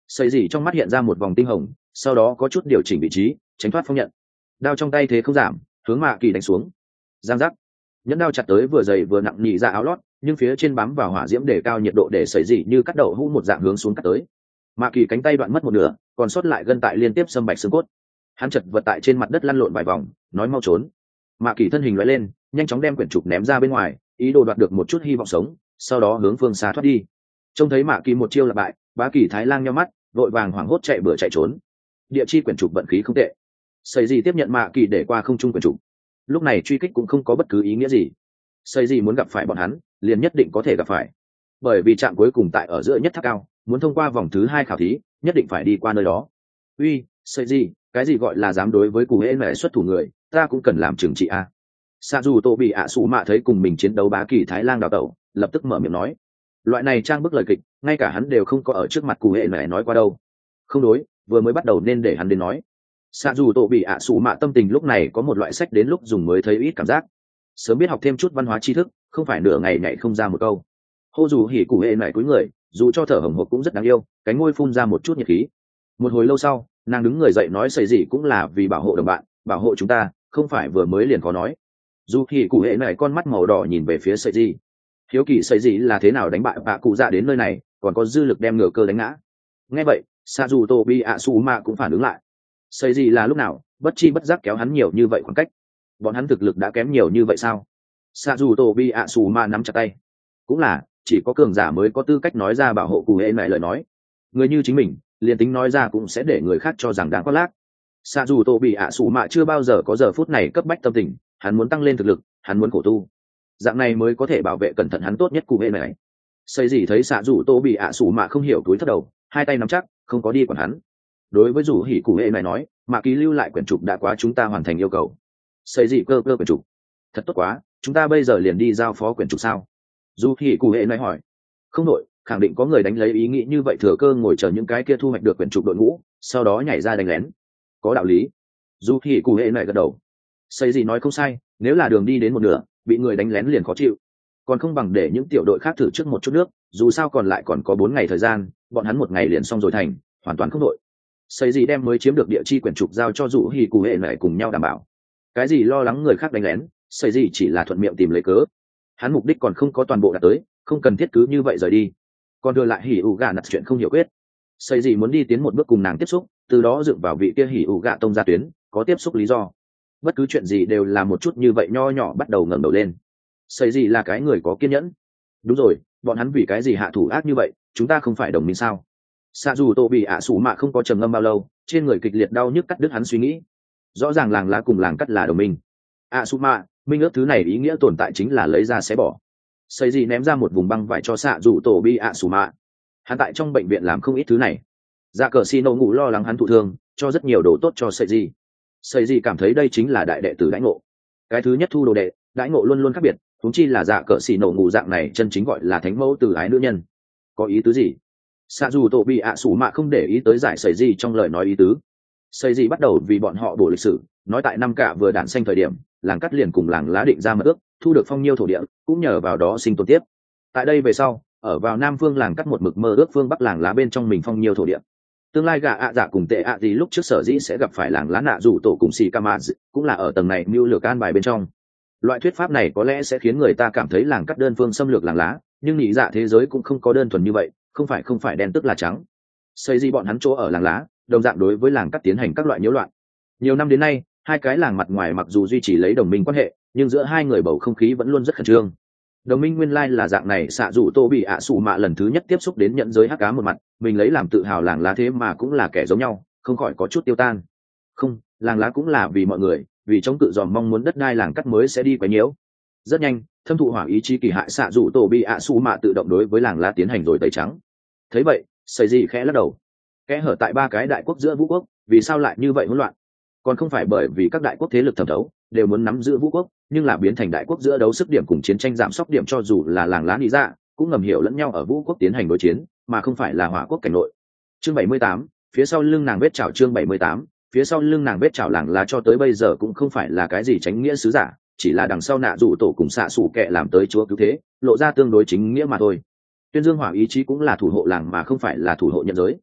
Sợi gì trong mắt hiện ra một vòng tinh hồng, sau đó có chút điều chỉnh vị trí, tránh thoát phong nhận. Đao trong tay thế không giảm, hướng Mạ Kỳ đánh xuống. Giang giác. Nhẫn đao chặt tới vừa dày vừa nặng nhị ra áo lót, nhưng phía trên bám vào hỏa diễm để cao nhiệt độ để sợi gì như cắt đậu hũ một dạng hướng xuống cắt tới. Mạ Kỳ cánh tay đoạn mất một nửa, còn sót lại gân tại liên tiếp xâm bạch xương cốt. Hắn chật vật tại trên mặt đất lăn lộn vài vòng, nói mau trốn. Mạ Kỳ thân hình lóe lên, nhanh chóng đem quyển trục ném ra bên ngoài, ý đồ đoạt được một chút hy vọng sống, sau đó hướng phương xa thoát đi. Trông thấy Mạ Kỳ một chiêu là bại, Bá Kỳ Thái Lang nhíu mắt, vội vàng hoảng hốt chạy bừa chạy trốn. Địa chi quyển trục vận khí không tệ. Sợi gì tiếp nhận Mạ Kỳ để qua không trung quyển trục. Lúc này truy kích cũng không có bất cứ ý nghĩa gì. Sợi gì muốn gặp phải bọn hắn, liền nhất định có thể gặp phải. Bởi vì trạm cuối cùng tại ở giữa nhất tháp cao, muốn thông qua vòng thứ hai khảo thí, nhất định phải đi qua nơi đó. Uy, Sợi gì, cái gì gọi là dám đối với cụ hễ mẹ xuất thủ người, ta cũng cần làm trừng trị a. Sa dù Tô bị ạ sủ mạ thấy cùng mình chiến đấu Bá Kỳ Thái Lang đào tẩu, lập tức mở miệng nói, loại này trang bức lời kịch, ngay cả hắn đều không có ở trước mặt cụ hệ mẹ nói qua đâu. Không đối, vừa mới bắt đầu nên để hắn đến nói. Sa dù Tô bị ạ sủ mạ tâm tình lúc này có một loại sách đến lúc dùng mới thấy ít cảm giác. Sớm biết học thêm chút văn hóa tri thức, không phải nửa ngày nhảy không ra một câu. Hô dù hỉ cụ hệ mẹ cúi người, dù cho thở hổn hộc cũng rất đáng yêu, cánh môi phun ra một chút nhiệt khí. Một hồi lâu sau, nàng đứng người dậy nói sợi gì cũng là vì bảo hộ đồng bạn, bảo hộ chúng ta, không phải vừa mới liền có nói. Dù hỉ cụ hệ mẹ con mắt màu đỏ nhìn về phía sợi gì, hiếu kỳ sợi gì là thế nào đánh bại bạ cụ dạ đến nơi này, còn có dư lực đem ngựa cơ đánh ngã. Nghe vậy, sa dù tô bi ạ su ma cũng phản ứng lại, sợi gì là lúc nào bất chi bất giác kéo hắn nhiều như vậy khoảng cách, bọn hắn thực lực đã kém nhiều như vậy sao? Sa dù tô bi ạ su ma nắm chặt tay, cũng là chỉ có cường giả mới có tư cách nói ra bảo hộ cụ hệ mẹ lời nói, người như chính mình liền tính nói ra cũng sẽ để người khác cho rằng đáng có lác. Sa dù tô bị ạ sủ mạ chưa bao giờ có giờ phút này cấp bách tâm tình, hắn muốn tăng lên thực lực, hắn muốn khổ tu, dạng này mới có thể bảo vệ cẩn thận hắn tốt nhất cụ hệ này. Xây gì thấy Sa dù tô bị ạ sủ mạ không hiểu túi thất đầu, hai tay nắm chắc, không có đi quản hắn. Đối với rủ hỉ cụ hệ này nói, mạ ký lưu lại quyển trục đã quá chúng ta hoàn thành yêu cầu. Xây gì cơ cơ quyển trục, thật tốt quá, chúng ta bây giờ liền đi giao phó quyển trục sao? Dù hỉ cụ hệ này hỏi. Không nội, khẳng định có người đánh lấy ý nghĩ như vậy thừa cơ ngồi chờ những cái kia thu hoạch được quyển trục đội ngũ, sau đó nhảy ra đánh lén. Có đạo lý. Dù hỉ cụ hệ này gật đầu. Xây gì nói không sai, nếu là đường đi đến một nửa bị người đánh lén liền khó chịu, còn không bằng để những tiểu đội khác thử trước một chút nước, dù sao còn lại còn có bốn ngày thời gian, bọn hắn một ngày liền xong rồi thành, hoàn toàn không đội. Xây gì đem mới chiếm được địa chi quyển trục giao cho Dụ Hỉ cụ hệ này cùng nhau đảm bảo. Cái gì lo lắng người khác đánh lén, xây gì chỉ là thuận miệng tìm lấy cớ. Hắn mục đích còn không có toàn bộ đạt tới, không cần thiết cứ như vậy rời đi. Còn đưa lại Hỉ ủ gạ nặt chuyện không hiểu quyết. Xây gì muốn đi tiến một bước cùng nàng tiếp xúc, từ đó dựng vào vị kia Hỉ ủ gạ tông gia tuyến, có tiếp xúc lý do. Bất cứ chuyện gì đều là một chút như vậy nho nhỏ bắt đầu ngẩng đầu lên. Xây gì là cái người có kiên nhẫn. Đúng rồi, bọn hắn vì cái gì hạ thủ ác như vậy, chúng ta không phải đồng minh sao? Sa dù tô bị ạ sủ mạ không có trầm ngâm bao lâu, trên người kịch liệt đau nhức cắt đứt hắn suy nghĩ. Rõ ràng làng lá cùng làng cắt là đồng minh. ạ sủ mạ, minh ước thứ này ý nghĩa tồn tại chính là lấy ra xé bỏ. Xây gì ném ra một vùng băng vải cho xạ dù tổ bi ạ sủ mạ. Hắn tại trong bệnh viện làm không ít thứ này. Dạ cờ xì nổ ngủ lo lắng hắn thụ thương, cho rất nhiều đồ tốt cho xây gì. Xây gì cảm thấy đây chính là đại đệ tử đãi ngộ. Cái thứ nhất thu đồ đệ, đãi ngộ luôn luôn khác biệt, huống chi là dạ cờ xì nổ ngủ dạng này chân chính gọi là thánh mẫu từ ái nữ nhân. Có ý tứ gì? Xạ dù tổ bị ạ sủ mạ không để ý tới giải xây gì trong lời nói ý tứ. Xây gì bắt đầu vì bọn họ bổ lịch sử, nói tại năm cả vừa đản xanh thời điểm, làng cắt liền cùng làng lá định ra mật ước, thu được phong nhiêu thổ địa, cũng nhờ vào đó sinh tồn tiếp. Tại đây về sau, ở vào nam phương làng cắt một mực mơ ước phương bắc làng lá bên trong mình phong nhiêu thổ địa. Tương lai gà ạ dạ cùng tệ ạ gì lúc trước sở dĩ sẽ gặp phải làng lá nạ dù tổ cùng xì cama cũng là ở tầng này mưu lược an bài bên trong. Loại thuyết pháp này có lẽ sẽ khiến người ta cảm thấy làng cắt đơn phương xâm lược làng lá, nhưng nghĩ dạ thế giới cũng không có đơn thuần như vậy, không phải không phải đen tức là trắng. Xây gì bọn hắn chỗ ở làng lá, đồng dạng đối với làng cắt tiến hành các loại nhiễu loạn. Nhiều năm đến nay, hai cái làng mặt ngoài mặc dù duy trì lấy đồng minh quan hệ, nhưng giữa hai người bầu không khí vẫn luôn rất khẩn trương. Đồng minh nguyên lai là dạng này, xạ dù tô bị ạ sủ mạ lần thứ nhất tiếp xúc đến nhận giới hắc cá một mặt, mình lấy làm tự hào làng lá thế mà cũng là kẻ giống nhau, không khỏi có chút tiêu tan. Không, làng lá cũng là vì mọi người, vì chống cự dòm mong muốn đất đai làng cắt mới sẽ đi quấy nhiễu. Rất nhanh, thâm thụ hỏa ý chí kỳ hại xạ dù tô bị ạ sủ mạ tự động đối với làng lá tiến hành rồi tẩy trắng. Thấy vậy, xây gì khẽ lắc đầu. Kẽ hở tại ba cái đại quốc giữa vũ quốc, vì sao lại như vậy hỗn loạn? Còn không phải bởi vì các đại quốc thế lực thẩm thấu đều muốn nắm giữ vũ quốc, nhưng là biến thành đại quốc giữa đấu sức điểm cùng chiến tranh giảm sóc điểm, cho dù là làng lá nị dạ cũng ngầm hiểu lẫn nhau ở vũ quốc tiến hành đối chiến, mà không phải là hỏa quốc cảnh nội. Chương bảy mươi tám, phía sau lưng nàng vết chảo. Chương bảy mươi tám, phía sau lưng nàng vết chảo. Làng lá cho tới bây giờ cũng không phải là cái gì tránh nghĩa sứ giả, chỉ là đằng sau nạ dụ tổ cùng xạ xủ kệ làm tới chúa cứu thế, lộ ra tương đối chính nghĩa mà thôi. Tuyên dương hỏa ý chí cũng là thủ hộ làng mà không phải là thủ hộ nhận giới.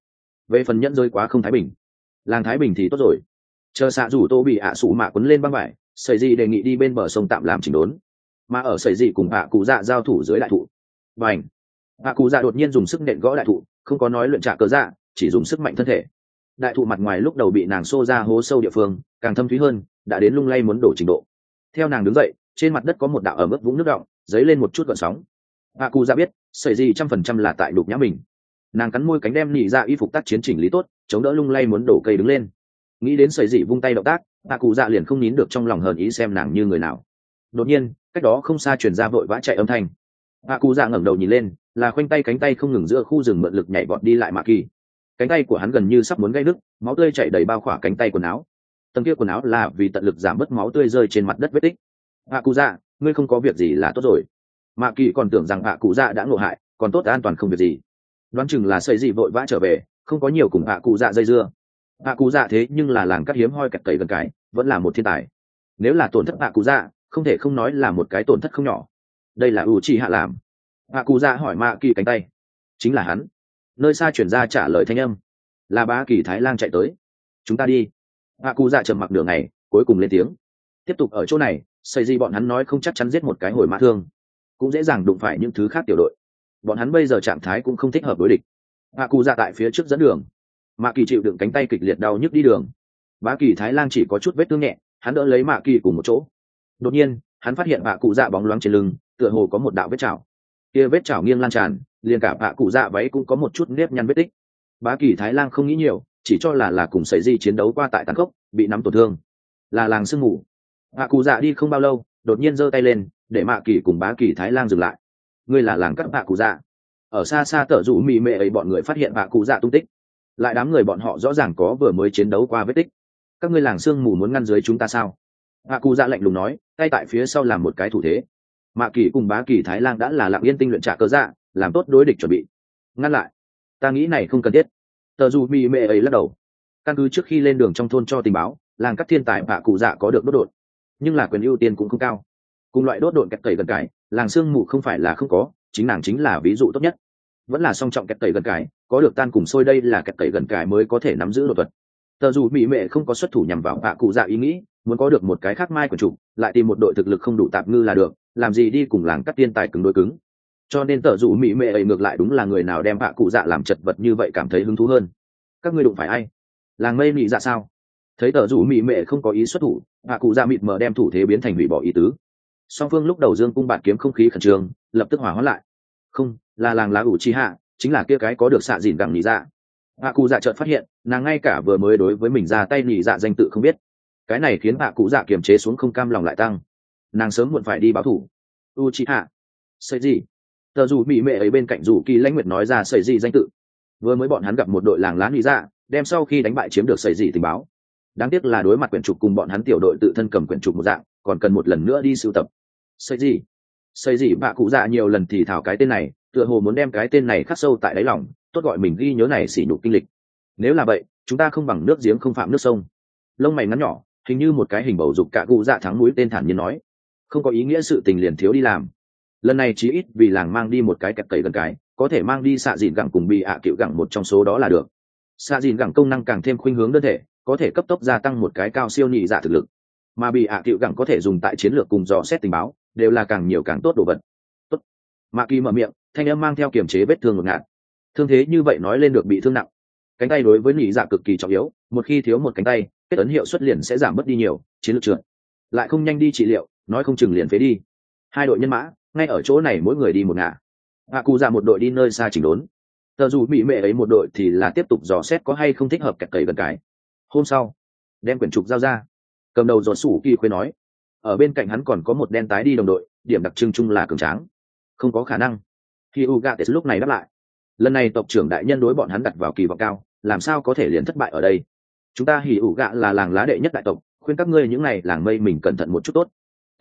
về phần nhẫn rơi quá không thái bình, làng thái bình thì tốt rồi. Chờ xạ rủ tô bị ạ sủ mạ quấn lên băng vải, sẩy gì đề nghị đi bên bờ sông tạm làm chỉnh đốn, mà ở sẩy gì cùng ạ cụ dạ giao thủ dưới đại thụ. Bành! ạ cụ dạ đột nhiên dùng sức nện gõ đại thụ, không có nói luyện trả cờ dạ, chỉ dùng sức mạnh thân thể. Đại thụ mặt ngoài lúc đầu bị nàng xô ra hố sâu địa phương càng thâm thúy hơn, đã đến lung lay muốn đổ trình độ. Theo nàng đứng dậy, trên mặt đất có một đạo ở mức vũng nước động, dấy lên một chút gợn sóng. ạ cụ dạ biết sẩy gì trăm phần trăm là tại đục nhã mình. Nàng cắn môi cánh đem nỉ ra y phục tác chiến chỉnh lý tốt, chống đỡ lung lay muốn đổ cây đứng lên. Nghĩ đến sẩy dị vung tay động tác, ạ cụ dạ liền không nín được trong lòng hờn ý xem nàng như người nào. Đột nhiên cách đó không xa truyền ra vội vã chạy âm thanh. ạ cụ dạ ngẩng đầu nhìn lên, là khoanh tay cánh tay không ngừng giữa khu rừng mượn lực nhảy vọt đi lại mạ kỳ. Cánh tay của hắn gần như sắp muốn gãy đứt, máu tươi chảy đầy bao khỏa cánh tay quần áo. Tầng kia quần áo là vì tận lực giảm bớt máu tươi rơi trên mặt đất vết tích. ạ cụ dạ, ngươi không có việc gì là tốt rồi. Mạ kỳ còn tưởng rằng ạ cụ dạ đã ngộ hại, còn tốt an toàn không việc gì. Đoán chừng là sẩy dị vội vã trở về, không có nhiều cùng ạ cụ dạ dây dưa. ạ cụ dạ thế nhưng là làng cắt hiếm hoi kẹt cầy gần cái, vẫn là một thiên tài. Nếu là tổn thất ạ cụ dạ, không thể không nói là một cái tổn thất không nhỏ. Đây là u chi hạ làm. ạ cụ dạ hỏi mạ kỳ cánh tay. Chính là hắn. Nơi xa chuyển ra trả lời thanh âm, là bá kỳ thái lang chạy tới. Chúng ta đi. ạ cụ dạ trầm mặc nửa ngày, cuối cùng lên tiếng. Tiếp tục ở chỗ này, xây gì bọn hắn nói không chắc chắn giết một cái hồi mã thương, cũng dễ dàng đụng phải những thứ khác tiểu đội. Bọn hắn bây giờ trạng thái cũng không thích hợp đối địch. ạ cụ dạ tại phía trước dẫn đường, mạ kỳ chịu đựng cánh tay kịch liệt đau nhức đi đường. Bá kỳ thái lang chỉ có chút vết thương nhẹ, hắn đỡ lấy mạ kỳ cùng một chỗ. Đột nhiên hắn phát hiện ạ cụ dạ bóng loáng trên lưng tựa hồ có một đạo vết chảo, kia vết chảo nghiêng lan tràn, liền cả ạ cụ dạ váy cũng có một chút nếp nhăn vết tích. Bá kỳ thái lang không nghĩ nhiều, chỉ cho là là cùng sẩy di chiến đấu qua tại tàn khốc, bị nắm tổn thương, là làng sương mù. ạ cụ dạ đi không bao lâu, đột nhiên giơ tay lên để mạ kỳ cùng bá kỳ thái lang dừng lại. Ngươi là làng cắt ạ cụ dạ. Ở xa xa tở rủ mì mệ ấy bọn người phát hiện ạ cụ dạ tung tích, lại đám người bọn họ rõ ràng có vừa mới chiến đấu qua vết tích. Các ngươi làng sương mù muốn ngăn dưới chúng ta sao? ạ cụ dạ lạnh lùng nói, tay tại phía sau làm một cái thủ thế. Mạ kỳ cùng bá kỳ thái lang đã là lặng yên tinh luyện trả cơ dạ, làm tốt đối địch chuẩn bị. Ngăn lại, ta nghĩ này không cần thiết. Tờ dù mì mệ ấy lắc đầu. Căn cứ trước khi lên đường trong thôn cho tình báo, làng các thiên tài ạ cụ dạ có được đốt độn, nhưng là quyền ưu tiên cũng không cao. Cùng loại đốt độn kẹt cầy gần cải, làng sương mù không phải là không có, chính nàng chính là ví dụ tốt nhất. Vẫn là song trọng kẹt cầy gần cải, có được tan cùng sôi, đây là kẹt cầy gần cải mới có thể nắm giữ đột thuật. Tờ dù mỹ mệ không có xuất thủ nhằm vào ạ cụ dạ ý nghĩ, muốn có được một cái khác mai của chủ, lại tìm một đội thực lực không đủ tạp ngư là được, làm gì đi cùng làng cắt tiên tài cứng đối cứng. Cho nên tờ dù mỹ mệ ấy ngược lại đúng là người nào đem ạ cụ dạ làm chật vật như vậy cảm thấy hứng thú hơn. Các ngươi đụng phải ai? Làng mây mị dạ sao? Thấy tờ dù mỹ mệ không có ý xuất thủ, ạ cụ dạ mịt mờ đem thủ thế biến thành hủy bỏ ý tứ. Song phương lúc đầu dương cung bạt kiếm không khí khẩn trương, lập tức hòa hóa lại. Không, là làng lá ủ chi hạ, chính là kia cái có được xạ dìn gẳng nhị dạ. ạ cụ dạ chợt phát hiện, nàng ngay cả vừa mới đối với mình ra tay nhị dạ danh tự không biết. Cái này khiến ạ cụ dạ kiềm chế xuống không cam lòng lại tăng. Nàng sớm muộn phải đi báo thủ. U chi hạ, sợi gì? Tờ dù mỹ mệ ấy bên cạnh dù kỳ lãnh nguyệt nói ra sợi gì danh tự. Vừa mới bọn hắn gặp một đội làng lá nhị dạ, đem sau khi đánh bại chiếm được sợi gì tình báo. Đáng tiếc là đối mặt quyển trục cùng bọn hắn tiểu đội tự thân cầm quyển trục một dạng, còn cần một lần nữa đi sưu tập. Sợi gì? Sợi gì? Bạ cụ dạ nhiều lần thì thảo cái tên này, tựa hồ muốn đem cái tên này khắc sâu tại đáy lòng, tốt gọi mình ghi nhớ này sỉ nhục kinh lịch. Nếu là vậy, chúng ta không bằng nước giếng không phạm nước sông. Lông mày ngắn nhỏ, hình như một cái hình bầu dục cả cụ dạ thắng mũi tên thản nhiên nói, không có ý nghĩa sự tình liền thiếu đi làm. Lần này chí ít vì làng mang đi một cái kẹt cầy gần cái, có thể mang đi xạ dìn gẳng cùng bị ạ à cựu gẳng một trong số đó là được. Xạ dìn gẳng công năng càng thêm khuynh hướng đơn thể, có thể cấp tốc gia tăng một cái cao siêu nhị dạ thực lực, mà bị ạ à cựu gẳng có thể dùng tại chiến lược cùng dò xét tình báo, đều là càng nhiều càng tốt đồ vật. Tốt. Mạ Kỳ mở miệng, thanh âm mang theo kiềm chế vết thương ngột ngạt. Thương thế như vậy nói lên được bị thương nặng, cánh tay đối với nhị dạ cực kỳ trọng yếu, một khi thiếu một cánh tay, kết ấn hiệu suất liền sẽ giảm mất đi nhiều, chiến lược trượt, lại không nhanh đi trị liệu, nói không chừng liền phế đi. Hai đội nhân mã, ngay ở chỗ này mỗi người đi một ngả. Hạ cụ dạ một đội đi nơi xa chỉnh đốn, tờ dù mỹ mệ ấy một đội thì là tiếp tục dò xét có hay không thích hợp kẹt cầy gần cái. Hôm sau, đem quyển trục giao ra, cầm đầu giọt sủ kỳ khuê nói, ở bên cạnh hắn còn có một đen tái đi đồng đội, điểm đặc trưng chung là cường tráng. Không có khả năng. Khi Ugates lúc này đáp lại, lần này tộc trưởng đại nhân đối bọn hắn đặt vào kỳ vọng cao, làm sao có thể liền thất bại ở đây. Chúng ta Hỉ Uga là làng lá đệ nhất đại tộc, khuyên các ngươi những này làng mây mình cẩn thận một chút tốt.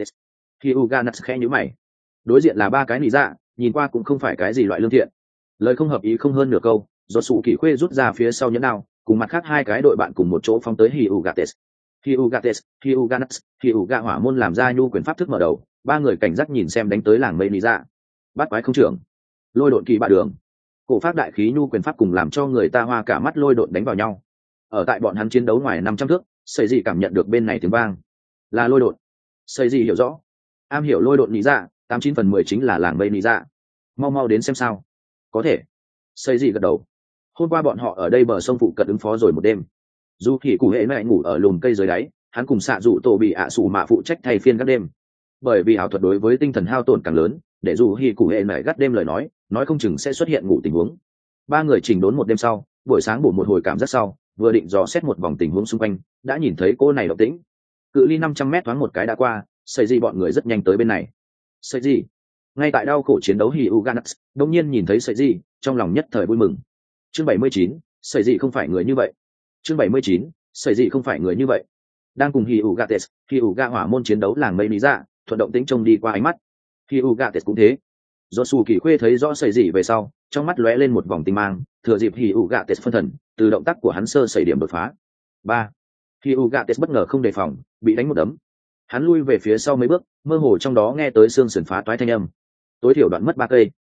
Khi Uganas khẽ nhíu mày, đối diện là ba cái nị dạ, nhìn qua cũng không phải cái gì loại lương thiện. Lời không hợp ý không hơn nửa câu, do sủ kỳ khuê rút ra phía sau nhẫn đao, cùng mặt khác hai cái đội bạn cùng một chỗ phóng tới Hyugates. Hyugates, Hyuganas, Hyuga hỏa môn làm ra nhu quyền pháp thức mở đầu, ba người cảnh giác nhìn xem đánh tới làng mây nị dạ. Bắt quái không trưởng, lôi độn kỳ bạ đường. cổ pháp đại khí nhu quyền pháp cùng làm cho người ta hoa cả mắt lôi độn đánh vào nhau. Ở tại bọn hắn chiến đấu ngoài năm trăm thước, sợi gì cảm nhận được bên này tiếng vang là lôi độn. Sợi gì hiểu rõ, am hiểu lôi độn lý dạ, tám chín phần mười chính là làng mây lý dạ. Mau mau đến xem sao. Có thể. Sợi gì gật đầu. Hôm qua bọn họ ở đây bờ sông phụ cận ứng phó rồi một đêm. Dù thì cụ hệ mẹ ngủ ở lùm cây dưới đáy, hắn cùng xạ dụ tổ bị ạ sủ mạ phụ trách thay phiên các đêm. Bởi vì ảo thuật đối với tinh thần hao tổn càng lớn, để dù hi cụ hệ mẹ gắt đêm lời nói, nói không chừng sẽ xuất hiện ngủ tình huống. Ba người chỉnh đốn một đêm sau, buổi sáng bổ một hồi cảm giác sau, vừa định dò xét một vòng tình huống xung quanh, đã nhìn thấy cô này động tĩnh. Cự ly năm trăm mét thoáng một cái đã qua, sợi gì bọn người rất nhanh tới bên này. Sợi gì? Ngay tại đau khổ chiến đấu Hyuganas, đột nhiên nhìn thấy sợi gì, trong lòng nhất thời vui mừng. Chương bảy mươi chín, sợi gì không phải người như vậy. Chương bảy mươi chín, sợi gì không phải người như vậy. Đang cùng Hyugates, Hyuga hỏa môn chiến đấu làng mây lý dạ, thuận động tĩnh trông đi qua ánh mắt. Hyugates cũng thế. Do Su Kỳ Khuê thấy rõ sợi gì về sau, trong mắt lóe lên một vòng tinh mang, thừa dịp Hyugates phân thần, từ động tác của hắn sơ sẩy điểm đột phá. Ba. Hyugates bất ngờ không đề phòng, bị đánh một đấm. Hắn lui về phía sau mấy bước, mơ hồ trong đó nghe tới xương sườn phá toái thanh âm. Tối thiểu đoạn mất ba cây.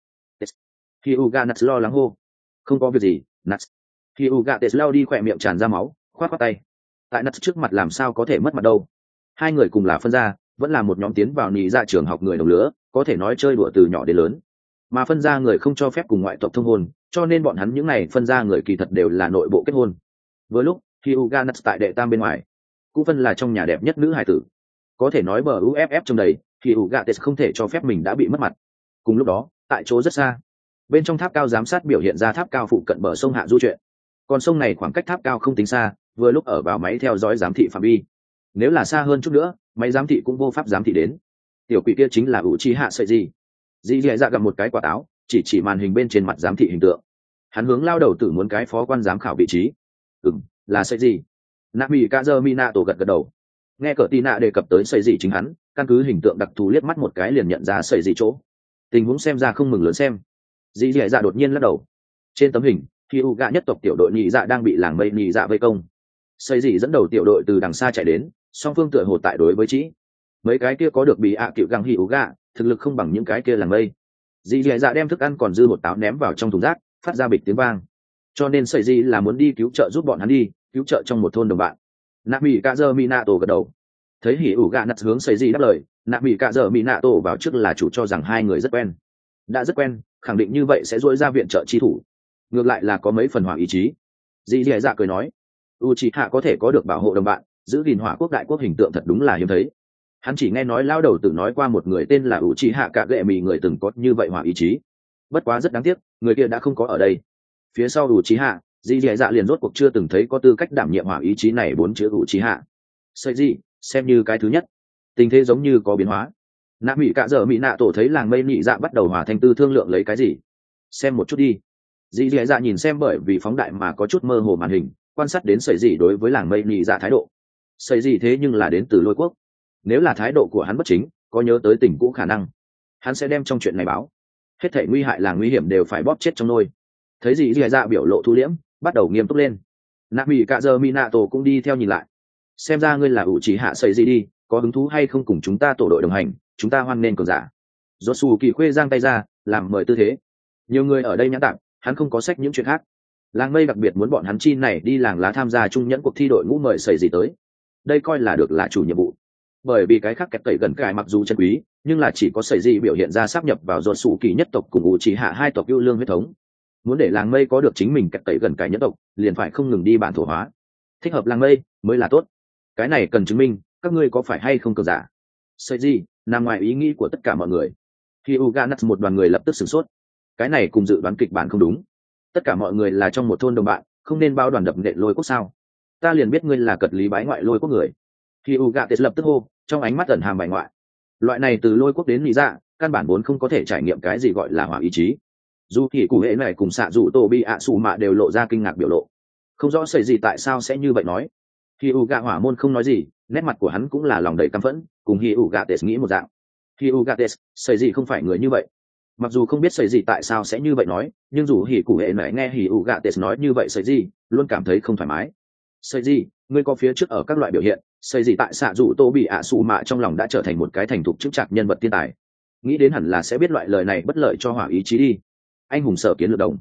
Hyugates lo lắng hô. Không có việc gì, Nuts. Hyugates lao đi khỏe miệng tràn ra máu, khoát khoát tay. Tại Nuts trước mặt làm sao có thể mất mặt đâu. Hai người cùng là phân gia, vẫn là một nhóm tiến vào nhị dạ trường học người đồng lứa, có thể nói chơi đùa từ nhỏ đến lớn. Mà phân gia người không cho phép cùng ngoại tộc thông hôn, cho nên bọn hắn những này phân gia người kỳ thật đều là nội bộ kết hôn. Với lúc, Hyuganas tại đệ tam bên ngoài, cũng phân là trong nhà đẹp nhất nữ hài tử. Có thể nói bờ u ép ép trong đầy, Hyugates không thể cho phép mình đã bị mất mặt. Cùng lúc đó, tại chỗ rất xa, bên trong tháp cao giám sát biểu hiện ra tháp cao phụ cận bờ sông hạ du chuyện. Còn sông này khoảng cách tháp cao không tính xa, vừa lúc ở vào máy theo dõi giám thị phạm vi. Nếu là xa hơn chút nữa, máy giám thị cũng vô pháp giám thị đến. Tiểu quỷ kia chính là Uchiha Sợi gì. Dì dì dạ gặp một cái quả táo, chỉ chỉ màn hình bên trên mặt giám thị hình tượng. Hắn hướng lao đầu tử muốn cái phó quan giám khảo vị trí. Ừm, là Sợi gì. Nami Kazumi gật gật đầu. Nghe cỡ Tina đề cập tới Sợi gì chính hắn, căn cứ hình tượng đặc thù liếc mắt một cái liền nhận ra Sợi gì chỗ. Tình huống xem ra không mừng lớn xem. Dì dì dạ đột nhiên lắc đầu. Trên tấm hình, Hyuga nhất tộc tiểu đội nhị dạ đang bị làng mây nhị dạ vây công. Sợi gì dẫn đầu tiểu đội từ đằng xa chạy đến, song phương tựa hồ tại đối với chỉ. Mấy cái kia có được bị ạ à cựu găng Hyuga, thực lực không bằng những cái kia làng mây. Dì dì dạ đem thức ăn còn dư một táo ném vào trong thùng rác, phát ra bịch tiếng vang. Cho nên Sợi gì là muốn đi cứu trợ giúp bọn hắn đi, cứu trợ trong một thôn đồng bạn. Nami Kazumi gật đầu. Thấy Hyuga nặt hướng Sợi gì đáp lời, Nami Kazumi vào trước là chủ cho rằng hai người rất quen. Đã rất quen, khẳng định như vậy sẽ duỗi ra viện trợ chi thủ. Ngược lại là có mấy phần hỏa ý chí. Dì dì dạ cười nói, Uchiha có thể có được bảo hộ đồng bạn, giữ gìn hỏa quốc đại quốc hình tượng thật đúng là hiếm thấy. Hắn chỉ nghe nói lao đầu tử nói qua một người tên là Uchiha Kagemi người từng có như vậy hỏa ý chí. Bất quá rất đáng tiếc, người kia đã không có ở đây. Phía sau Uchiha, dì dì dạ liền rốt cuộc chưa từng thấy có tư cách đảm nhiệm hỏa ý chí này bốn chữ Uchiha. Sợi gì, xem như cái thứ nhất. Tình thế giống như có biến hóa. Nạ mỹ cả giờ mỹ nạ tổ thấy làng mây nhị dạ bắt đầu hòa thành tư thương lượng lấy cái gì. Xem một chút đi. Dì dì dạ nhìn xem bởi vì phóng đại mà có chút mơ hồ màn hình, quan sát đến sợi gì đối với làng mây nhị dạ thái độ. Sợi gì thế nhưng là đến từ lôi quốc. Nếu là thái độ của hắn bất chính, có nhớ tới tình cũ khả năng, hắn sẽ đem trong chuyện này báo. Hết thảy nguy hại là nguy hiểm đều phải bóp chết trong nôi. Thấy dì dì dạ biểu lộ thu liễm, bắt đầu nghiêm túc lên. Nạ mỹ cả giờ mỹ nạ tổ cũng đi theo nhìn lại. Xem ra ngươi là ủ chỉ hạ sợi gì đi, có hứng thú hay không cùng chúng ta tổ đội đồng hành, chúng ta hoan nên cường giả. Do Su Kỳ Khuê giang tay ra, làm mời tư thế. Nhiều người ở đây nhã tạm, hắn không có sách những chuyện khác. Làng mây đặc biệt muốn bọn hắn chi này đi làng lá tham gia trung nhẫn cuộc thi đội ngũ mời sợi gì tới. Đây coi là được là chủ nhiệm vụ. Bởi vì cái khác kẹt tẩy gần cài mặc dù chân quý, nhưng là chỉ có sợi gì biểu hiện ra sáp nhập vào Do Su Kỳ nhất tộc cùng ủ chỉ hạ hai tộc yêu lương huyết thống. Muốn để làng mây có được chính mình kẹt tẩy gần cài nhất tộc, liền phải không ngừng đi bản thổ hóa. Thích hợp làng mây mới là tốt. Cái này cần chứng minh các ngươi có phải hay không cường giả. Sợi gì nằm ngoài ý nghĩ của tất cả mọi người. Khi Uganas một đoàn người lập tức sửng sốt. Cái này cùng dự đoán kịch bản không đúng. Tất cả mọi người là trong một thôn đồng bạn, không nên bao đoàn đập nện lôi quốc sao? Ta liền biết ngươi là cật lý bái ngoại lôi quốc người. Khi Uganas lập tức hô, trong ánh mắt ẩn hàm bài ngoại. Loại này từ lôi quốc đến lý dạ, căn bản vốn không có thể trải nghiệm cái gì gọi là hỏa ý chí. Dù thì cụ hệ này cùng xạ dụ tô bi ạ sủ mạ đều lộ ra kinh ngạc biểu lộ. Không rõ sợi gì tại sao sẽ như vậy nói. Khi Uga hỏa môn không nói gì, nét mặt của hắn cũng là lòng đầy căm phẫn, cùng Hi Ugates nghĩ một dạng. Hi Ugates, sợi gì không phải người như vậy. Mặc dù không biết sợi gì tại sao sẽ như vậy nói, nhưng dù Hỉ cụ hệ nãy nghe Hi Ugates nói như vậy sợi gì, luôn cảm thấy không thoải mái. Sợi gì, ngươi có phía trước ở các loại biểu hiện, sợi gì tại xạ dụ tô bị ạ sủ mạ trong lòng đã trở thành một cái thành thục chứng chặt nhân vật thiên tài. Nghĩ đến hẳn là sẽ biết loại lời này bất lợi cho hỏa ý chí đi. Anh hùng sở kiến lược đồng.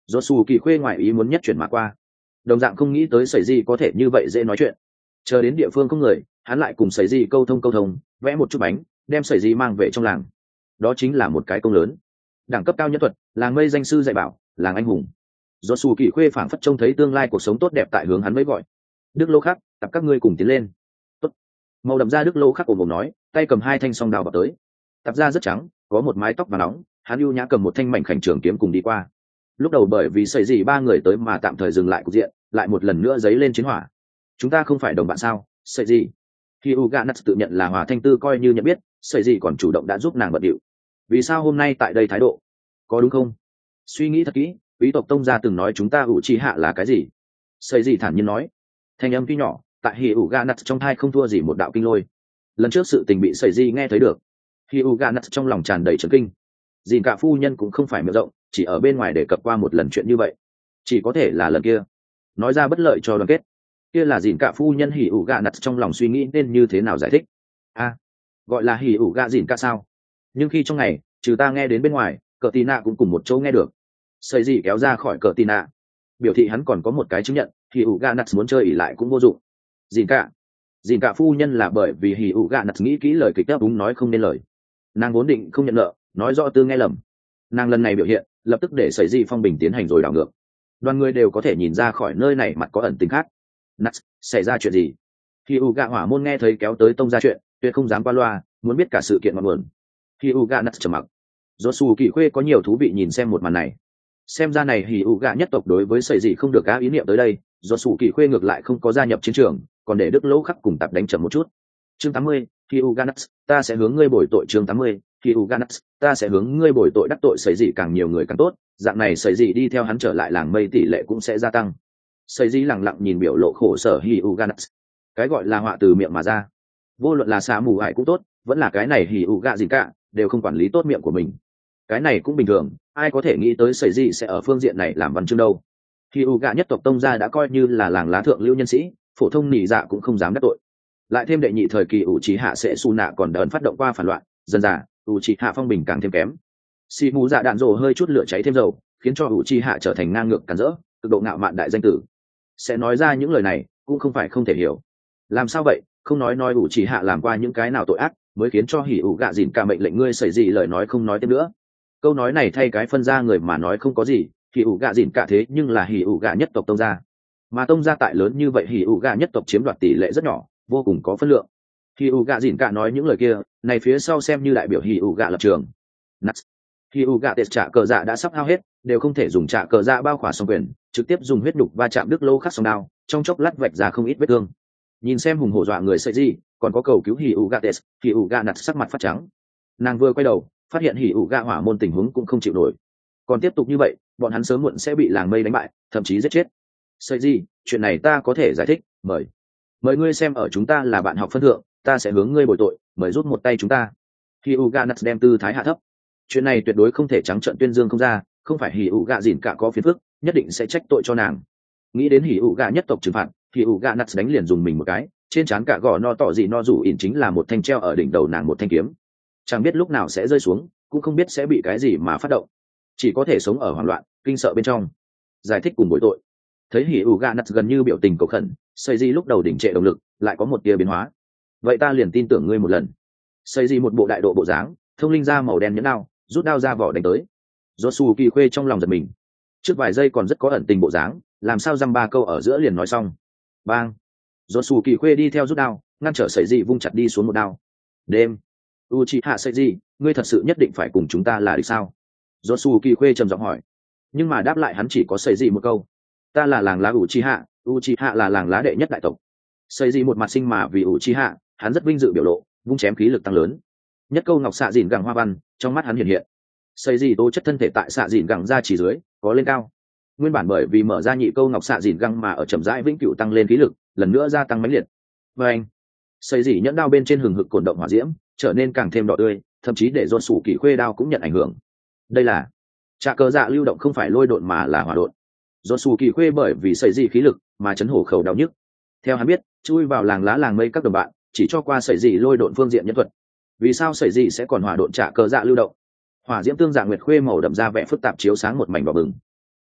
do su kỳ khuê ngoại ý muốn nhất chuyển mà qua, đồng dạng không nghĩ tới sẩy gì có thể như vậy dễ nói chuyện. Chờ đến địa phương không người, hắn lại cùng sẩy gì câu thông câu thông, vẽ một chút bánh, đem sẩy gì mang về trong làng. Đó chính là một cái công lớn. Đẳng cấp cao nhất thuật, làng mây danh sư dạy bảo, làng anh hùng. Do su kỳ khuê phảng phất trông thấy tương lai cuộc sống tốt đẹp tại hướng hắn mới gọi. Đức Lô Khắc, tập các ngươi cùng tiến lên. Tốt. Màu đậm da Đức Lô Khắc ồm ồm nói, tay cầm hai thanh song đao vào tới. Tập da rất trắng, có một mái tóc và nóng, hắn ưu nhã cầm một thanh mảnh khảnh trường kiếm cùng đi qua. Lúc đầu bởi vì sẩy gì ba người tới mà tạm thời dừng lại cục diện, lại một lần nữa dấy lên chiến hỏa. Chúng ta không phải đồng bạn sao? Sẩy gì? Khi Uga Nuts tự nhận là Hòa Thanh Tư coi như nhận biết, sẩy gì còn chủ động đã giúp nàng bận điệu. Vì sao hôm nay tại đây thái độ? Có đúng không? Suy nghĩ thật kỹ, quý tộc tông gia từng nói chúng ta ủ trì hạ là cái gì? Sẩy gì thản nhiên nói. Thanh âm tuy nhỏ, tại Hi Uga Nuts trong thai không thua gì một đạo kinh lôi. Lần trước sự tình bị sẩy gì nghe thấy được, Hi Uga Nuts trong lòng tràn đầy chấn kinh. Dìn cả phu nhân cũng không phải miệng rộng, chỉ ở bên ngoài để cập qua một lần chuyện như vậy, chỉ có thể là lần kia nói ra bất lợi cho đoàn kết. Kia là dìn cả phu nhân hỉ ủ gạ nặt trong lòng suy nghĩ nên như thế nào giải thích. A, à, gọi là hỉ ủ gạ dìn cả sao? Nhưng khi trong ngày trừ ta nghe đến bên ngoài, cờ tì nạ cũng cùng một chỗ nghe được. Xây gì kéo ra khỏi cờ tì nạ, biểu thị hắn còn có một cái chứng nhận, hỉ ủ gạ nặt muốn chơi ỉ lại cũng vô dụng. Dìn cả dìn cả phu nhân là bởi vì hỉ ủ gạ nặt nghĩ kỹ lời kịch đáp đúng nói không nên lời, nàng vốn định không nhận nợ, nói rõ tư nghe lầm. Nàng lần này biểu hiện lập tức để xảy di phong bình tiến hành rồi đảo ngược. Đoàn người đều có thể nhìn ra khỏi nơi này mặt có ẩn tình khác. Nuts, xảy ra chuyện gì? Khi Uga hỏa môn nghe thấy kéo tới tông ra chuyện, tuyệt không dám qua loa, muốn biết cả sự kiện ngọn nguồn. Khi Uga Nuts trầm mặc. Josu Kỳ Khuê có nhiều thú vị nhìn xem một màn này. Xem ra này Hỉ Uga nhất tộc đối với sẩy gì không được cá ý niệm tới đây, Josu Kỳ Khuê ngược lại không có gia nhập chiến trường, còn để Đức Lỗ Khắc cùng tập đánh chậm một chút. Chương tám mươi, Khi Uga Nuts, ta sẽ hướng ngươi bồi tội. Chương tám mươi, Khi Uga Nuts, ta sẽ hướng ngươi bồi tội. Đắc tội sẩy gì càng nhiều người càng tốt, dạng này sẩy gì đi theo hắn trở lại làng mây tỷ lệ cũng sẽ gia tăng. Sẩy gì lặng lặng nhìn biểu lộ khổ sở Hỉ Uga Nuts. Cái gọi là họa từ miệng mà ra, vô luận là xà mù ải cũng tốt, vẫn là cái này Hỉ Uga gì cả, đều không quản lý tốt miệng của mình. Cái này cũng bình thường, ai có thể nghĩ tới sẩy gì sẽ ở phương diện này làm văn chương đâu. Hỉ Uga nhất tộc tông gia đã coi như là làng lá thượng lưu nhân sĩ, phổ thông nỉ dạ cũng không dám đắc tội. Lại thêm đệ nhị thời kỳ ủ trì hạ sẽ su nạ còn đợn phát động qua phản loạn, dần dà ủ trì hạ phong bình càng thêm kém. Xì mù dạ đạn rồ hơi chút lửa cháy thêm dầu, khiến cho ủ trì hạ trở thành ngang ngược cản rỡ, cực độ ngạo mạn đại danh tử. Sẽ nói ra những lời này cũng không phải không thể hiểu. Làm sao vậy? Không nói nói ủ trì hạ làm qua những cái nào tội ác mới khiến cho Hỉ ủ gạ dìn cả mệnh lệnh ngươi xảy gì lời nói không nói tiếp nữa. Câu nói này thay cái phân ra người mà nói không có gì, Hỉ ủ gạ dìn cả thế nhưng là Hỉ ủ gạ nhất tộc tông gia, mà tông gia tại lớn như vậy Hỉ ủ gạ nhất tộc chiếm đoạt tỷ lệ rất nhỏ, vô cùng có phân lượng. Hỉ ủ gạ dìn cả nói những lời kia, này phía sau xem như đại biểu Hỉ ủ gạ lập trường. Nuts. Hỉ ủ gạ tệt trả cờ dạ đã sắp hao hết, đều không thể dùng trả cờ dạ bao khỏa song quyền, trực tiếp dùng huyết đục va chạm Đức Lô Khắc song đao, trong chốc lát vạch ra không ít vết thương. Nhìn xem hùng hổ dọa người sợi gì, còn có cầu cứu Hỉ ủ gạ tệt, Hỉ ủ gạ Nuts sắc mặt phát trắng. Nàng vừa quay đầu, phát hiện Hỉ ủ gạ hỏa môn tình huống cũng không chịu nổi. Còn tiếp tục như vậy, bọn hắn sớm muộn sẽ bị làng mây đánh bại, thậm chí giết chết. Sợi gì, chuyện này ta có thể giải thích, mời. Mời ngươi xem ở chúng ta là bạn học phân thượng, ta sẽ hướng ngươi bồi tội, mời rút một tay chúng ta. Hỉ ủ gạ Nuts đem tư thái hạ thấp. Chuyện này tuyệt đối không thể trắng trợn tuyên dương không ra, không phải Hỉ ủ gạ dìn cả có phiền phức, nhất định sẽ trách tội cho nàng. Nghĩ đến Hỉ ủ gạ nhất tộc trừng phạt, Hỉ ủ gạ Nuts đánh liền dùng mình một cái, trên trán cả gò no tỏ gì no rủ ỉn chính là một thanh treo ở đỉnh đầu nàng một thanh kiếm. Chẳng biết lúc nào sẽ rơi xuống, cũng không biết sẽ bị cái gì mà phát động, chỉ có thể sống ở hoảng loạn, kinh sợ bên trong. Giải thích cùng bồi tội. Thấy Hỉ ủ gạ Nuts gần như biểu tình cầu khẩn, Sây Di lúc đầu đỉnh trệ động lực, lại có một tia biến hóa. Vậy ta liền tin tưởng ngươi một lần. Sây Di một bộ đại độ bộ dáng, thông linh ra màu đen nhẫn đao, rút đao ra vỏ đánh tới. Josu Kỳ Khuê trong lòng giật mình. Trước vài giây còn rất có ẩn tình bộ dáng, làm sao dăm ba câu ở giữa liền nói xong. Bang. Josu Kỳ Khuê đi theo rút đao, ngăn trở Sây Di vung chặt đi xuống một đao. Đêm. Uchiha Sây Di, ngươi thật sự nhất định phải cùng chúng ta là địch sao? Josu Kỳ Khuê trầm giọng hỏi. Nhưng mà đáp lại hắn chỉ có Sây Di một câu. Ta là làng lá Uchiha, Uchiha là làng lá đệ nhất đại tộc. Sây Di một mặt sinh mà vì Uchiha, hắn rất vinh dự biểu lộ, vung chém khí lực tăng lớn. Nhất câu ngọc xạ dìn gẳng hoa văn, trong mắt hắn hiện hiện. Sây Di tố chất thân thể tại xạ dìn gẳng ra chỉ dưới, có lên cao. Nguyên bản bởi vì mở ra nhị câu ngọc xạ dìn gẳng mà ở chậm rãi vĩnh cửu tăng lên khí lực, lần nữa gia tăng mãnh liệt. Và anh, Sây Di nhẫn đao bên trên hừng hực cồn động hỏa diễm, trở nên càng thêm đỏ tươi, thậm chí để Josu Kỳ Khuê đao cũng nhận ảnh hưởng. Đây là trạ cờ dạ lưu động, không phải lôi độn mà là hỏa độn. Josu Kỳ Khuê bởi vì Sây Di khí lực mà chấn hổ khẩu đau nhức. Theo hắn biết, chui vào làng lá làng mây các đồng bạn, chỉ cho qua Sây Di lôi độn phương diện nhân thuật. Vì sao Sây Di sẽ còn hỏa độn trạ cờ dạ lưu động? Hỏa diễm tương dạng nguyệt khuê màu đậm ra vẻ phức tạp chiếu sáng một mảnh đỏ bừng.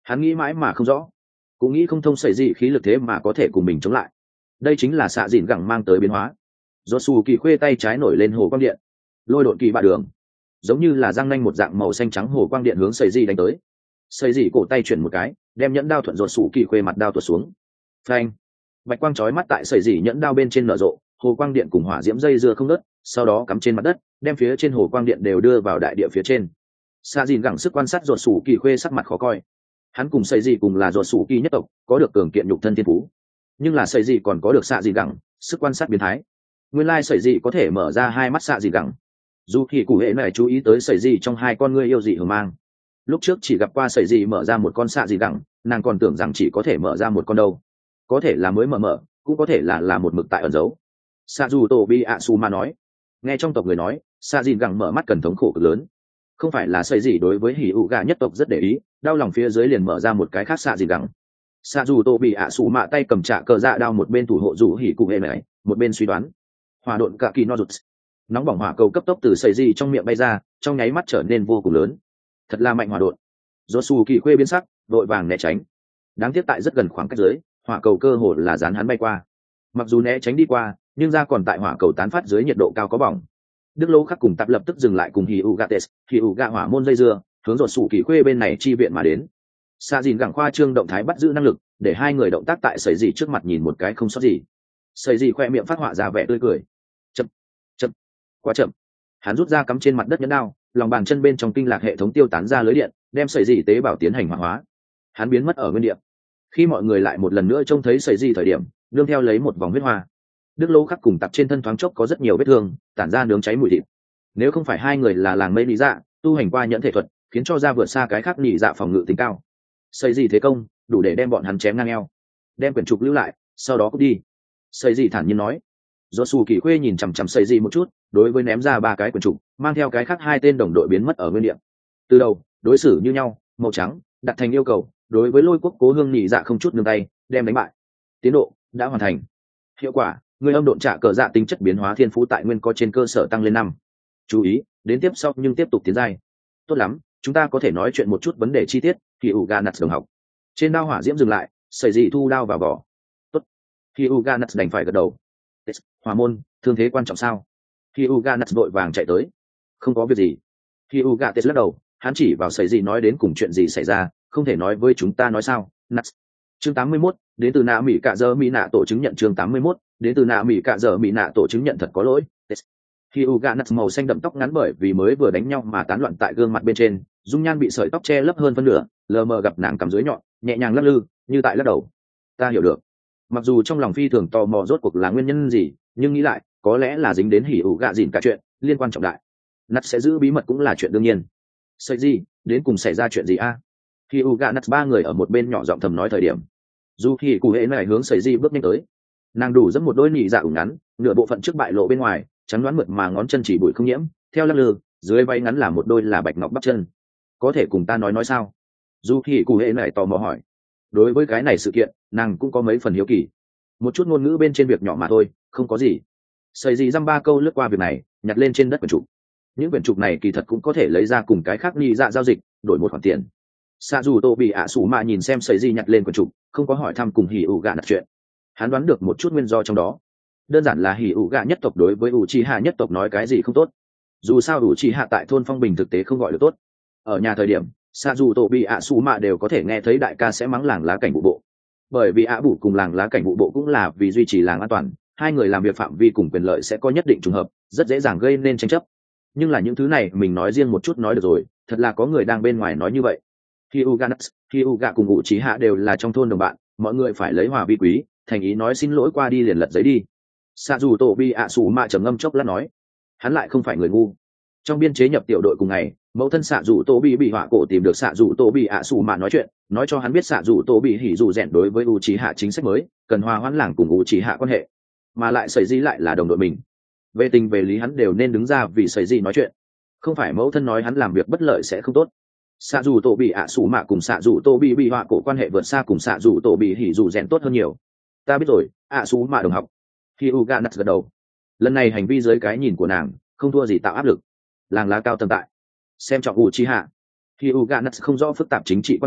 Hắn nghĩ mãi mà không rõ, cũng nghĩ không thông xảy gì khí lực thế mà có thể cùng mình chống lại. Đây chính là xạ dìn gẳng mang tới biến hóa. Do su kỳ khuê tay trái nổi lên hồ quang điện, lôi độn kỳ bạ đường, giống như là răng nanh một dạng màu xanh trắng hồ quang điện hướng xảy gì đánh tới. Xảy gì cổ tay chuyển một cái, đem nhẫn đao thuận ruột su kỳ khuê mặt đao tuột xuống. Phanh! Bạch quang chói mắt tại xảy gì nhẫn đao bên trên nở rộ, hồ quang điện cùng hỏa diễm dây dưa không ngớt, sau đó cắm trên mặt đất, đem phía trên hồ quang điện đều đưa vào đại địa phía trên. Xạ dìn gẳng sức quan sát ruột su kỳ khuê sắc mặt khó coi. Hắn cùng xây gì cùng là ruột su kỳ nhất tộc, có được cường kiện nhục thân thiên phú, nhưng là xây gì còn có được xạ dìn gẳng sức quan sát biến thái. Nguyên lai xây gì có thể mở ra hai mắt xạ dìn gẳng. Dù thì cụ hệ này chú ý tới xây gì trong hai con ngươi yêu dị hờ mang. Lúc trước chỉ gặp qua xây gì mở ra một con xạ dìn gẳng, nàng còn tưởng rằng chỉ có thể mở ra một con đâu, có thể là mới mở mở, cũng có thể là là một mực tại ẩn giấu. Xạ dù tổ bi ạ su ma nói, nghe trong tộc người nói, xạ dìn gẳng mở mắt cần thống khổ cực lớn. Không phải là xây gì đối với hỉ ụ gà nhất tộc rất để ý, đau lòng phía dưới liền mở ra một cái khác xạ dìn gẳng. Xạ dù tổ bị ạ su mạ tay cầm trạ cờ dạ đao, một bên thủ hộ dù hỉ cụ hệ này, một bên suy đoán. Hỏa độn cả kỳ no rụt, nóng bỏng hỏa cầu cấp tốc từ xây gì trong miệng bay ra, trong nháy mắt trở nên vô cùng lớn. Thật là mạnh hỏa độn. Josu kỳ khuê biến sắc, vội vàng né tránh. Đáng tiếc tại rất gần khoảng cách dưới, hỏa cầu cơ hồ là dán hắn bay qua. Mặc dù né tránh đi qua, nhưng ra còn tại hỏa cầu tán phát dưới nhiệt độ cao có bỏng. Đức Lô Khắc cùng Tạp lập tức dừng lại cùng Hỉ ụ gà Tes, Hỉ ụ gà hỏa môn dây dưa, hướng Josu kỳ khuê bên này chi viện mà đến. Sa dìn gẳng khoa trương động thái bắt giữ năng lực, để hai người động tác tại sấy gì trước mặt nhìn một cái không sót gì. Sấy gì khoe miệng phát họa ra vẻ tươi cười. Chậm, chậm, quá chậm. Hắn rút ra cắm trên mặt đất nhẫn đao, lòng bàn chân bên trong kinh lạc hệ thống tiêu tán ra lưới điện, đem sấy gì tế bào tiến hành hoạt hóa. Hắn biến mất ở nguyên địa. Khi mọi người lại một lần nữa trông thấy sấy gì thời điểm, đương theo lấy một vòng huyết hoa. Đức Lô Khắc cùng Tạp trên thân thoáng chốc có rất nhiều vết thương, tản ra nướng cháy mùi thịt. Nếu không phải hai người là làng mây lý dạ, tu hành qua nhẫn thể thuật, khiến cho ra vượt xa cái khác nhị dạ phòng ngự tính cao. Xây gì thế công đủ để đem bọn hắn chém ngang eo, đem quyển trục lưu lại, sau đó cút đi. Xây gì thản nhiên nói. Do su kỳ khuê nhìn chằm chằm xây gì một chút, đối với ném ra ba cái quyển trục, mang theo cái khác hai tên đồng đội biến mất ở nguyên địa. Từ đầu đối xử như nhau, màu trắng đặt thành yêu cầu, đối với Lôi Quốc cố hương nhị dạ không chút nương tay, đem đánh bại. Tiến độ đã hoàn thành. Hiệu quả, người âm độn trả cờ dạ tính chất biến hóa thiên phú tại nguyên có trên cơ sở tăng lên năm. Chú ý, đến tiếp sau nhưng tiếp tục tiến giai. Tốt lắm, chúng ta có thể nói chuyện một chút vấn đề chi tiết. Khi u ga nuts đồng học trên đao hỏa diễm dừng lại, sợi dị thu đao vào vỏ. Tốt. Khi u ga nuts đành phải gật đầu. Hỏa môn thương thế quan trọng sao? Khi u ga nuts vội vàng chạy tới. Không có việc gì. Khi u ga lắc đầu, hắn chỉ vào sợi dị nói đến cùng chuyện gì xảy ra, không thể nói với chúng ta nói sao? Nuts. Chương tám mươi mốt, đến từ nạ mỹ cạ dơ mỹ nạ tổ chứng nhận. Chương tám mươi mốt, đến từ nạ mỹ cạ dơ mỹ nạ tổ chứng nhận thật có lỗi. Khi u ga nuts màu xanh đậm tóc ngắn bởi vì mới vừa đánh nhau mà tán loạn tại gương mặt bên trên, dung nhan bị sợi tóc che lấp hơn phân nửa, lờ mờ gặp nàng cầm dưới nhọn, nhẹ nhàng lắc lư, như tại lắc đầu. Ta hiểu được. Mặc dù trong lòng phi thường tò mò rốt cuộc là nguyên nhân gì, nhưng nghĩ lại, có lẽ là dính đến hỉ ủ gạ dìn cả chuyện liên quan trọng đại. Nắt sẽ giữ bí mật cũng là chuyện đương nhiên. Sợi gì, đến cùng xảy ra chuyện gì a? Khi u gạ nắt ba người ở một bên nhỏ giọng thầm nói thời điểm, dù khi cụ hệ này hướng sợi gì bước nhanh tới, nàng đủ dẫn một đôi nỉ dạ ủng ngắn, nửa bộ phận trước bại lộ bên ngoài, trắng đoán mượt mà ngón chân chỉ bụi không nhiễm, theo lắc lư, dưới váy ngắn là một đôi là bạch ngọc bắp chân. Có thể cùng ta nói nói sao? Dù khi cụ hệ này tò mò hỏi. Đối với cái này sự kiện, nàng cũng có mấy phần hiếu kỳ. Một chút ngôn ngữ bên trên việc nhỏ mà thôi, không có gì. Sợi gì dăm ba câu lướt qua việc này, nhặt lên trên đất quyển trục. Những quyển trục này kỳ thật cũng có thể lấy ra cùng cái khác nghi dạ giao dịch, đổi một khoản tiền. Sa dù tô bị ạ sủ mà nhìn xem sợi gì nhặt lên quyển trục, không có hỏi thăm cùng hỉ ủ gạ đặt chuyện. Hắn đoán được một chút nguyên do trong đó. Đơn giản là hỉ ủ gạ nhất tộc đối với ủ trì hạ nhất tộc nói cái gì không tốt. Dù sao ủ trì hạ tại thôn phong bình thực tế không gọi được tốt. Ở nhà thời điểm, xa dù tổ bị ạ xù mạ đều có thể nghe thấy đại ca sẽ mắng làng lá cảnh vụ bộ, bởi vì ạ bủ cùng làng lá cảnh vụ bộ cũng là vì duy trì làng an toàn, hai người làm việc phạm vi cùng quyền lợi sẽ có nhất định trùng hợp, rất dễ dàng gây nên tranh chấp. Nhưng là những thứ này mình nói riêng một chút nói được rồi, thật là có người đang bên ngoài nói như vậy. Khi u ganas khi u gạ cùng ủ trí hạ đều là trong thôn đồng bạn, mọi người phải lấy hòa vi quý, thành ý nói xin lỗi qua đi liền lật giấy đi. Xa dù tổ bị ạ xù mạ trầm ngâm chốc lát nói, hắn lại không phải người ngu. Trong biên chế nhập tiểu đội cùng ngày, mẫu thân xạ dù tô bị bị họa cổ tìm được xạ dù tô bị ạ xù mạ nói chuyện, nói cho hắn biết xạ dù tô bị hỉ dù rèn đối với u trí hạ chính sách mới, cần hòa hoãn làng cùng u trí hạ quan hệ, mà lại sẩy di lại là đồng đội mình. Về tình về lý hắn đều nên đứng ra vì sẩy di nói chuyện, không phải mẫu thân nói hắn làm việc bất lợi sẽ không tốt. Xạ dù tô bị ạ xù mạ cùng xạ dù tô bị bị họa cổ quan hệ vượt xa cùng xạ dù tô bị hỉ dù rèn tốt hơn nhiều. Ta biết rồi, ạ xù mạ đồng học. Khi u ga nắt gật đầu, lần này hành vi dưới cái nhìn của nàng không thua gì tạo áp lực. Làng lá cao tầng tại xem trọng u chi hạ. Khi u ga nắt không rõ phức tạp chính trị quan hệ,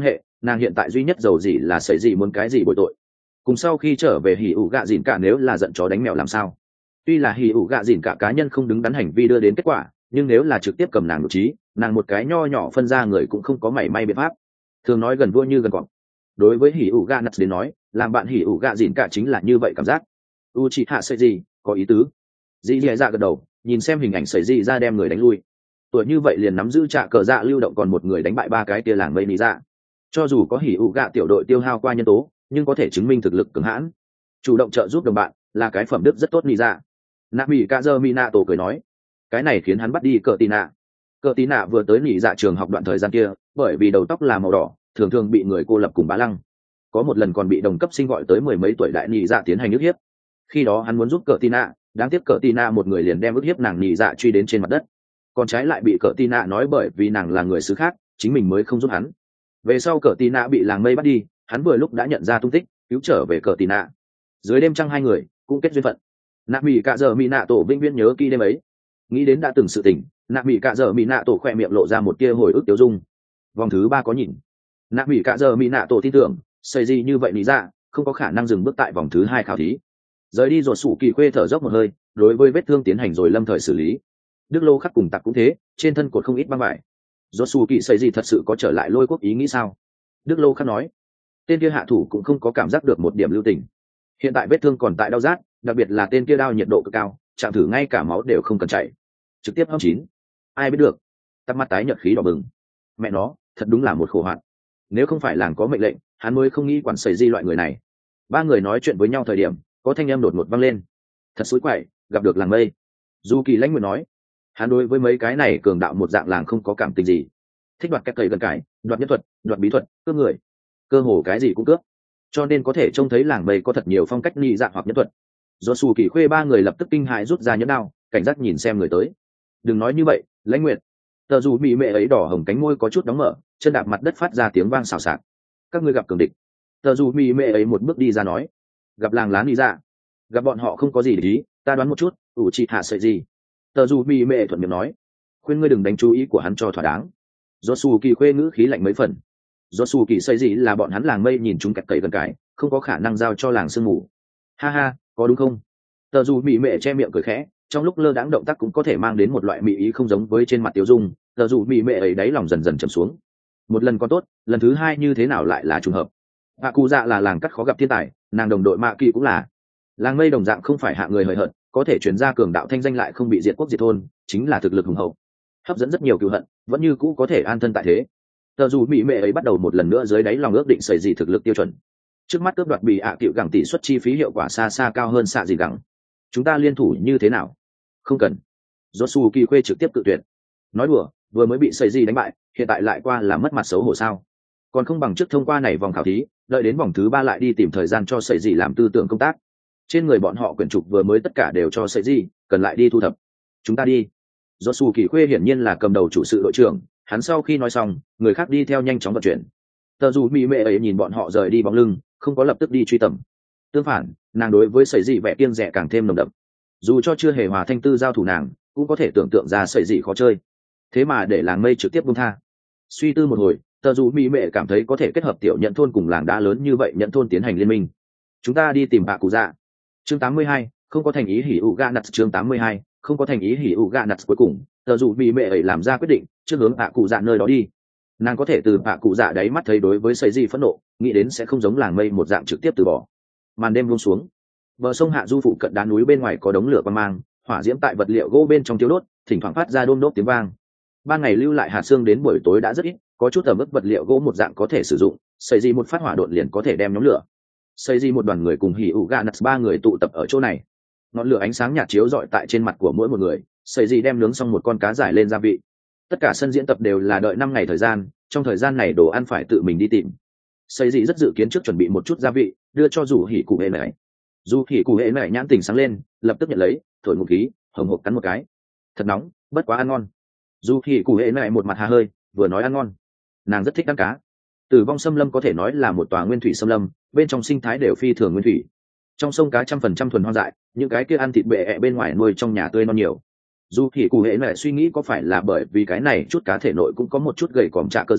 nàng hiện tại duy nhất dầu gì là sẩy gì muốn cái gì bồi tội. Cùng sau khi trở về hỉ ủ gạ dìn cả nếu là giận chó đánh mèo làm sao? Tuy là hỉ ủ gạ dìn cả cá nhân không đứng đắn hành vi đưa đến kết quả, nhưng nếu là trực tiếp cầm nàng nội trí, nàng một cái nho nhỏ phân ra người cũng không có mảy may biện pháp. Thường nói gần vua như gần cọp. Đối với hỉ ủ gạ nặt đến nói, làm bạn hỉ ủ gạ dìn cả chính là như vậy cảm giác. U chị hạ sẩy gì, có ý tứ. Dĩ dì dạ gật đầu, nhìn xem hình ảnh sẩy gì ra đem người đánh lui. Tuổi như vậy liền nắm giữ trạ cờ dạ lưu động còn một người đánh bại ba cái tia làng mây lý dạ. Cho dù có hỉ ủ gạ tiểu đội tiêu hao qua nhân tố, nhưng có thể chứng minh thực lực cường hãn, chủ động trợ giúp đồng bạn là cái phẩm đức rất tốt lý dạ. Nạ mỹ ca dơ mi nạ tổ cười nói, cái này khiến hắn bắt đi cờ tì nạ. Cờ tì nạ vừa tới lý dạ trường học đoạn thời gian kia, bởi vì đầu tóc là màu đỏ, thường thường bị người cô lập cùng bá lăng. Có một lần còn bị đồng cấp sinh gọi tới mười mấy tuổi đại lý dạ tiến hành ức hiếp. Khi đó hắn muốn giúp cờ tì nạ, đáng tiếc cờ tì nạ một người liền đem ức hiếp nàng lý dạ truy đến trên mặt đất. Còn trái lại bị cờ tì nạ nói bởi vì nàng là người xứ khác, chính mình mới không giúp hắn. Về sau cờ tì nạ bị làng mây bắt đi, hắn vừa lúc đã nhận ra tung tích, cứu trở về cờ tì nạ. Dưới đêm trăng hai người cũng kết duyên phận. Nạ mỹ cạ giờ mỹ nạ tổ vĩnh viễn nhớ kỹ đêm ấy. Nghĩ đến đã từng sự tình, nạ mỹ cạ giờ mỹ nạ tổ khỏe miệng lộ ra một tia hồi ức tiêu dung. Vòng thứ ba có nhìn. Nạ mỹ cạ giờ mỹ nạ tổ tin tưởng xây gì như vậy lý ra không có khả năng dừng bước tại vòng thứ hai khảo thí. Rời đi rồi sủ kỳ khuê thở dốc một hơi, đối với vết thương tiến hành rồi lâm thời xử lý. Đức lô khắc cùng tặc cũng thế, trên thân cột không ít băng vải. Rồi sủ kỳ xây gì thật sự có trở lại lôi quốc ý nghĩ sao? Đức lô khắc nói, tên kia hạ thủ cũng không có cảm giác được một điểm lưu tình. Hiện tại vết thương còn tại đau rát, đặc biệt là tên kia đao nhiệt độ cực cao, chạm thử ngay cả máu đều không cần chảy, trực tiếp hâm chín. Ai biết được? Tắc mắt tái nhợt khí đỏ bừng. Mẹ nó, thật đúng là một khổ hoạn. Nếu không phải làng có mệnh lệnh, hắn mới không nghĩ quản xảy di loại người này. Ba người nói chuyện với nhau thời điểm, có thanh âm đột ngột vang lên. Thật xối quậy, gặp được làng mây. Du Kỳ lãnh nguyện nói, hắn đối với mấy cái này cường đạo một dạng làng không có cảm tình gì, thích đoạt cách cầy gần cải, đoạt nhất thuật, đoạt bí thuật, cướp người, cơ hồ cái gì cũng cướp, cho nên có thể trông thấy làng mây có thật nhiều phong cách nhị dạng hoặc nhất thuật. Do Sù Kỳ khuê ba người lập tức kinh hãi rút ra nhẫn đao, cảnh giác nhìn xem người tới. Đừng nói như vậy, lãnh nguyện. Tờ dù mỹ mệ ấy đỏ hồng cánh môi có chút đóng mở, chân đạp mặt đất phát ra tiếng vang xào xạc. Các ngươi gặp cường địch. Tờ dù mỹ mệ ấy một bước đi ra nói, gặp làng lá đi ra, gặp bọn họ không có gì để ý, ta đoán một chút, ủ chị hạ sợi gì. Tờ dù mỹ mệ thuận miệng nói, khuyên ngươi đừng đánh chú ý của hắn cho thỏa đáng. Do Sù Kỳ khuê ngữ khí lạnh mấy phần. Do Sù Kỳ sợi gì là bọn hắn làng mây nhìn chúng kẹt cậy gần cái, không có khả năng giao cho làng sương mù. Ha ha, có đúng không? Tờ dù mỹ mệ che miệng cười khẽ, trong lúc lơ đãng động tác cũng có thể mang đến một loại mỹ ý không giống với trên mặt tiêu dung. Tờ dù mỹ mệ ấy đáy lòng dần dần trầm xuống. Một lần còn tốt, lần thứ hai như thế nào lại là trùng hợp? Hạ cụ dạ là làng cắt khó gặp thiên tài, nàng đồng đội mạ kỳ cũng là. Làng mây đồng dạng không phải hạ người hời hợt, có thể chuyển ra cường đạo thanh danh lại không bị diệt quốc diệt thôn, chính là thực lực hùng hậu, hấp dẫn rất nhiều cựu hận, vẫn như cũ có thể an thân tại thế. Tờ dù mỹ mệ ấy bắt đầu một lần nữa dưới đáy lòng ước định xảy gì thực lực tiêu chuẩn. Trước mắt cướp đoạt bị ạ cựu gẳng tỷ suất chi phí hiệu quả xa xa cao hơn xạ gì gẳng. Chúng ta liên thủ như thế nào? Không cần. Josu Kỳ khuê trực tiếp tự tuyệt. Nói đùa, vừa mới bị xảy gì đánh bại, hiện tại lại qua là mất mặt xấu hổ sao? Còn không bằng trước thông qua này vòng khảo thí, đợi đến vòng thứ ba lại đi tìm thời gian cho xảy gì làm tư tưởng công tác. Trên người bọn họ quyển trục vừa mới tất cả đều cho xảy gì, cần lại đi thu thập. Chúng ta đi. Josu Kỳ khuê hiển nhiên là cầm đầu chủ sự đội trưởng, hắn sau khi nói xong, người khác đi theo nhanh chóng vận chuyển. Tờ dù mỹ mệ ấy nhìn bọn họ rời đi bóng lưng, không có lập tức đi truy tầm. Tương phản, nàng đối với sẩy dị vẻ kiêng dè càng thêm nồng đậm. Dù cho chưa hề hòa thanh tư giao thủ nàng, cũng có thể tưởng tượng ra sẩy dị khó chơi. Thế mà để làng mây trực tiếp buông tha. Suy tư một hồi, tờ dù mỹ mệ cảm thấy có thể kết hợp tiểu nhận thôn cùng làng đá lớn như vậy nhận thôn tiến hành liên minh. Chúng ta đi tìm bạ cụ dạ. Chương tám mươi hai, không có thành ý hỉ ụ gạ nặt. Chương tám mươi hai, không có thành ý hỉ ụ gạ nặt. Cuối cùng, tờ dù mỹ mệ ấy làm ra quyết định, trước hướng bạ cụ dạ nơi đó đi. Nàng có thể từ bạ cụ dạ đáy mắt thấy đối với sẩy dị phẫn nộ, nghĩ đến sẽ không giống làng mây một dạng trực tiếp từ bỏ. Màn đêm buông xuống, bờ sông hạ du phụ cận đá núi bên ngoài có đống lửa quang mang, hỏa diễm tại vật liệu gỗ bên trong tiêu đốt, thỉnh thoảng phát ra đôm đốt tiếng vang. Ban ngày lưu lại hạt xương đến buổi tối đã rất ít, có chút ẩm ướt vật liệu gỗ một dạng có thể sử dụng, xây gì một phát hỏa độn liền có thể đem nhóm lửa. Xây gì một đoàn người cùng hỉ ủ gạ nặt ba người tụ tập ở chỗ này. Ngọn lửa ánh sáng nhạt chiếu rọi tại trên mặt của mỗi một người, xây gì đem nướng xong một con cá giải lên gia vị. Tất cả sân diễn tập đều là đợi năm ngày thời gian, trong thời gian này đồ ăn phải tự mình đi tìm. Xây gì rất dự kiến trước chuẩn bị một chút gia vị, đưa cho dù hỉ cụ hệ này. Dù hỉ cụ hệ này nhãn tình sáng lên, lập tức nhận lấy, thổi một khí, hồng hộc cắn một cái. Thật nóng, bất quá ăn ngon. Dù hỉ cụ hệ này một mặt hà hơi, vừa nói ăn ngon. Nàng rất thích ăn cá. Tử vong xâm lâm có thể nói là một tòa nguyên thủy xâm lâm, bên trong sinh thái đều phi thường nguyên thủy. Trong sông cá trăm phần trăm thuần hoang dại, những cái kia ăn thịt bệ ẹ bên ngoài nuôi trong nhà tươi non nhiều. Dù hỉ cụ hệ này suy nghĩ có phải là bởi vì cái này chút cá thể nội cũng có một chút gầy còm trạ cơ dạ,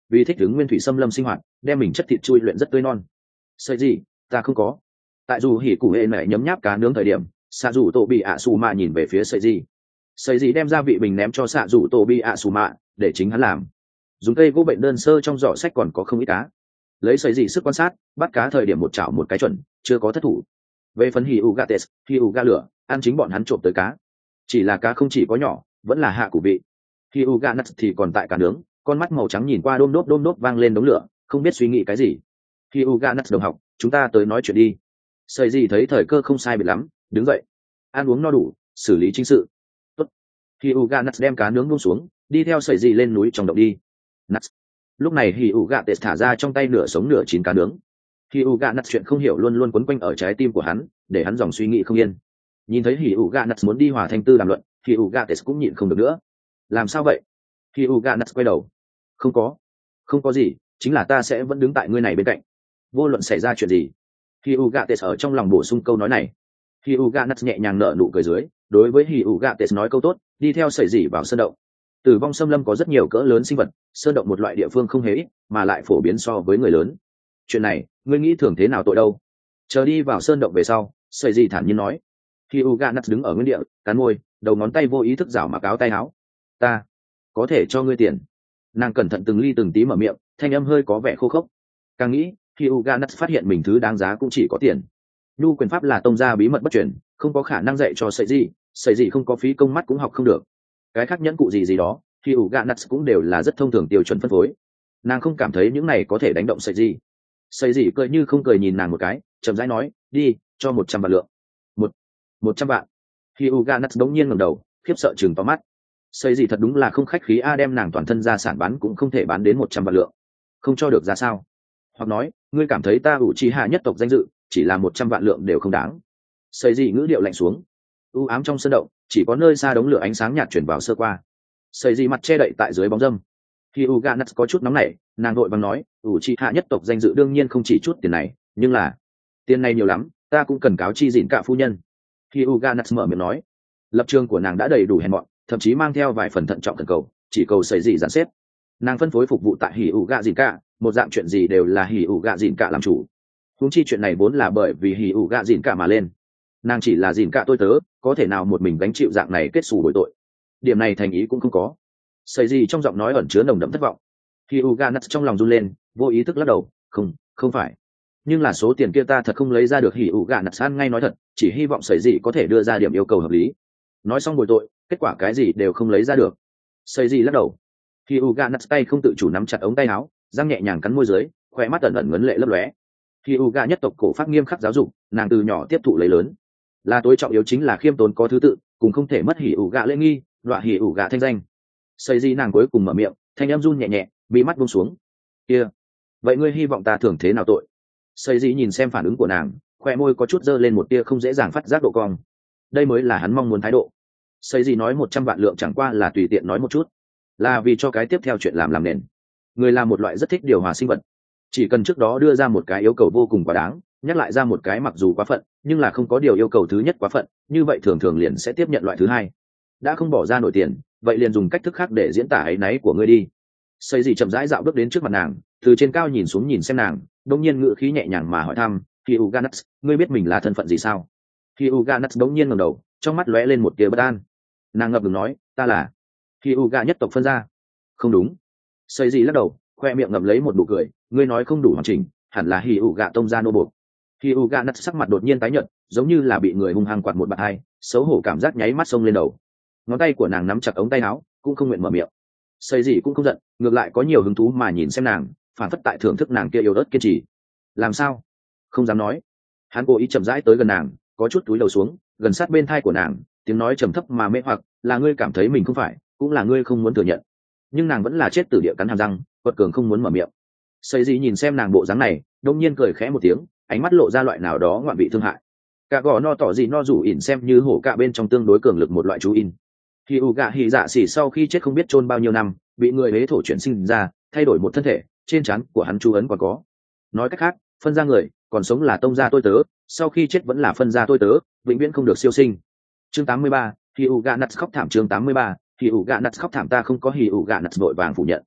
vì thích ứng nguyên thủy xâm lâm sinh hoạt đem mình chất thịt chui luyện rất tươi non. Sợi gì ta không có. Tại dù hỉ cụ hệ mẹ nhấm nháp cá nướng thời điểm, xạ dù tổ bị ạ xù mạ nhìn về phía sợi gì. Sợi gì đem gia vị bình ném cho xạ dù tổ bị ạ xù mạ để chính hắn làm. Dùng cây gỗ bệnh đơn sơ trong giỏ sách còn có không ít cá. Lấy sợi gì sức quan sát, bắt cá thời điểm một chảo một cái chuẩn, chưa có thất thủ. Về phần hỉ ủ gà tes, hỉ ủ gà lửa, ăn chính bọn hắn trộm tới cá. Chỉ là cá không chỉ có nhỏ, vẫn là hạ củ vị. Hỉ ủ gà nuts thì còn tại cá nướng, con mắt màu trắng nhìn qua đôm đốp đôm đốp vang lên đống lửa, không biết suy nghĩ cái gì. Hỉ ủ gà nuts đồng học, chúng ta tới nói chuyện đi. Sợi gì thấy thời cơ không sai biệt lắm, đứng dậy. Ăn uống no đủ, xử lý chính sự. Tốt. Hỉ ủ gà nuts đem cá nướng buông xuống, đi theo sợi gì lên núi trong động đi. Nuts. Lúc này hỉ ủ gà tes thả ra trong tay nửa sống nửa chín cá nướng. Hỉ ủ gà nuts chuyện không hiểu luôn luôn quấn quanh ở trái tim của hắn, để hắn dòng suy nghĩ không yên. Nhìn thấy hỉ ủ gà nuts muốn đi hòa thanh tư đàm luận, hỉ ủ gà tes cũng nhịn không được nữa. Làm sao vậy? Hỉ ủ gà nuts quay đầu. Không có, không có gì, chính là ta sẽ vẫn đứng tại ngươi này bên cạnh, vô luận xảy ra chuyện gì. Hỉ ủ gà tes ở trong lòng bổ sung câu nói này. Hỉ ủ gà nuts nhẹ nhàng nở nụ cười dưới, đối với hỉ ủ gà tes nói câu tốt, đi theo sợi dỉ vào sơn động. Tử vong xâm lâm có rất nhiều cỡ lớn sinh vật, sơn động một loại địa phương không hề ít, mà lại phổ biến so với người lớn. Chuyện này, ngươi nghĩ thường thế nào tội đâu? Chờ đi vào sơn động về sau, sợi dỉ thản nhiên nói. Khi Uga Nuts đứng ở nguyên địa, cắn môi, đầu ngón tay vô ý thức rảo mặc áo tay áo. Ta có thể cho ngươi tiền. Nàng cẩn thận từng ly từng tí mở miệng, thanh âm hơi có vẻ khô khốc. Càng nghĩ, khi Uga Nuts phát hiện mình thứ đáng giá cũng chỉ có tiền. Nhu quyền pháp là tông gia bí mật bất truyền, không có khả năng dạy cho sợi gì, sợi gì không có phí công mắt cũng học không được. Cái khác nhẫn cụ gì gì đó, khi Uga Nuts cũng đều là rất thông thường tiêu chuẩn phân phối. Nàng không cảm thấy những này có thể đánh động sợi gì. Sợi gì cười như không cười nhìn nàng một cái, chậm rãi nói, đi, cho một trăm vạn lượng. Một, một trăm vạn. Khi Uga Nuts đống nhiên ngẩng đầu, khiếp sợ chừng to mắt. Sợi gì thật đúng là không khách khí a, đem nàng toàn thân gia sản bán cũng không thể bán đến một trăm vạn lượng. Không cho được ra sao? Hoặc nói, ngươi cảm thấy ta ủ trì hạ nhất tộc danh dự, chỉ là một trăm vạn lượng đều không đáng. Sợi gì ngữ điệu lạnh xuống. U ám trong sân động, chỉ có nơi xa đống lửa ánh sáng nhạt chuyển vào sơ qua. Sợi gì mặt che đậy tại dưới bóng râm. Khi Uga Nuts có chút nóng nảy, nàng đội bằng nói, ủ trì hạ nhất tộc danh dự đương nhiên không chỉ chút tiền này, nhưng là tiền này nhiều lắm, ta cũng cần cáo chi dịn cả phu nhân. Khi Uga Nuts mở miệng nói, lập trường của nàng đã đầy đủ hèn mọn, thậm chí mang theo vài phần thận trọng thần cầu, chỉ cầu sợi gì dàn xếp. Nàng phân phối phục vụ tại hỉ ủ gạ dịn cả, một dạng chuyện gì đều là hỉ ủ gạ dịn cả làm chủ. Huống chi chuyện này vốn là bởi vì hỉ ủ gạ dịn cả mà lên. Nàng chỉ là dịn cả tôi tớ, có thể nào một mình gánh chịu dạng này kết xù bồi tội. Điểm này thành ý cũng không có. Sợi gì trong giọng nói ẩn chứa nồng đậm thất vọng. Hỉ ủ gạ Nuts trong lòng run lên, vô ý thức lắc đầu, không, không phải. Nhưng là số tiền kia ta thật không lấy ra được. Hỉ ủ gạ Nuts ăn ngay nói thật, chỉ hy vọng sợi gì có thể đưa ra điểm yêu cầu hợp lý. Nói xong bồi tội, kết quả cái gì đều không lấy ra được. Sợi gì lắc đầu. Hỉ ủ gạ Nuts tay không tự chủ nắm chặt ống tay áo, răng nhẹ nhàng cắn môi dưới, khóe mắt ẩn ẩn ngấn lệ lấp lóe. Hỉ ủ gạ nhất tộc cổ pháp nghiêm khắc giáo dục, nàng từ nhỏ tiếp thụ lấy lớn, là tối trọng yếu chính là khiêm tốn có thứ tự, cùng không thể mất hỉ ủ gạ lễ nghi, đọa hỉ ủ gạ thanh danh. Sợi gì nàng cuối cùng mở miệng, thanh âm run nhẹ nhẹ, bị mắt buông xuống. Kia, vậy ngươi hy vọng ta thưởng thế nào tội? Sợi gì nhìn xem phản ứng của nàng, khoe môi có chút dơ lên một tia không dễ dàng phát giác độ cong. Đây mới là hắn mong muốn thái độ. Sợi gì nói một trăm vạn lượng chẳng qua là tùy tiện nói một chút, là vì cho cái tiếp theo chuyện làm làm nền. Người là một loại rất thích điều hòa sinh vật, chỉ cần trước đó đưa ra một cái yêu cầu vô cùng quá đáng, nhắc lại ra một cái mặc dù quá phận, nhưng là không có điều yêu cầu thứ nhất quá phận, như vậy thường thường liền sẽ tiếp nhận loại thứ hai. Đã không bỏ ra nổi tiền, vậy liền dùng cách thức khác để diễn tả áy náy của ngươi đi. Sợi gì chậm rãi dạo bước đến trước mặt nàng, từ trên cao nhìn xuống nhìn xem nàng, đột nhiên ngữ khí nhẹ nhàng mà hỏi thăm, Hỉ Uga Nuts, ngươi biết mình là thân phận gì sao? Hỉ Uga Nuts đột nhiên ngẩng đầu, trong mắt lóe lên một tia bất an. Nàng ngập ngừng nói, ta là Hỉ Uga nhất tộc phân gia. Không đúng. Sợi gì lắc đầu, khoe miệng ngậm lấy một nụ cười, ngươi nói không đủ hoàn chỉnh, hẳn là Hỉ Uga tông gia nô buộc. Hỉ Uga Nuts sắc mặt đột nhiên tái nhợt, giống như là bị người hung hăng quạt một bạt hai, xấu hổ cảm giác nháy mắt xông lên đầu. Ngón tay của nàng nắm chặt ống tay áo, cũng không nguyện mở miệng. Sợi gì cũng không giận, ngược lại có nhiều hứng thú mà nhìn xem nàng, phản phất tại thưởng thức nàng kia yếu ớt kiên trì. Làm sao? Không dám nói. Hắn cố ý chậm rãi tới gần nàng, có chút túi đầu xuống, gần sát bên thai của nàng, tiếng nói trầm thấp mà mê hoặc, là ngươi cảm thấy mình không phải, cũng là ngươi không muốn thừa nhận. Nhưng nàng vẫn là chết tử địa cắn hàm răng, quật cường không muốn mở miệng. Sợi gì nhìn xem nàng bộ dáng này, đông nhiên cười khẽ một tiếng, ánh mắt lộ ra loại nào đó ngoạn vị thương hại. Cả gò no tỏ gì no rủ ỉn xem như hổ cạ bên trong tương đối cường lực một loại chú in. Hỉ ủ gạ hỉ dạ xỉ sau khi chết không biết chôn bao nhiêu năm, bị người hế thổ chuyển sinh ra, thay đổi một thân thể, trên trán của hắn chú ấn còn có. Nói cách khác, phân ra người, còn sống là tông gia tôi tớ, sau khi chết vẫn là phân gia tôi tớ, vĩnh viễn không được siêu sinh. Chương tám mươi ba, Hỉ ủ gạ Nuts khóc thảm. Chương tám mươi ba, Hỉ ủ gạ Nuts khóc thảm. Ta không có. Hỉ ủ gạ Nuts vội vàng phủ nhận.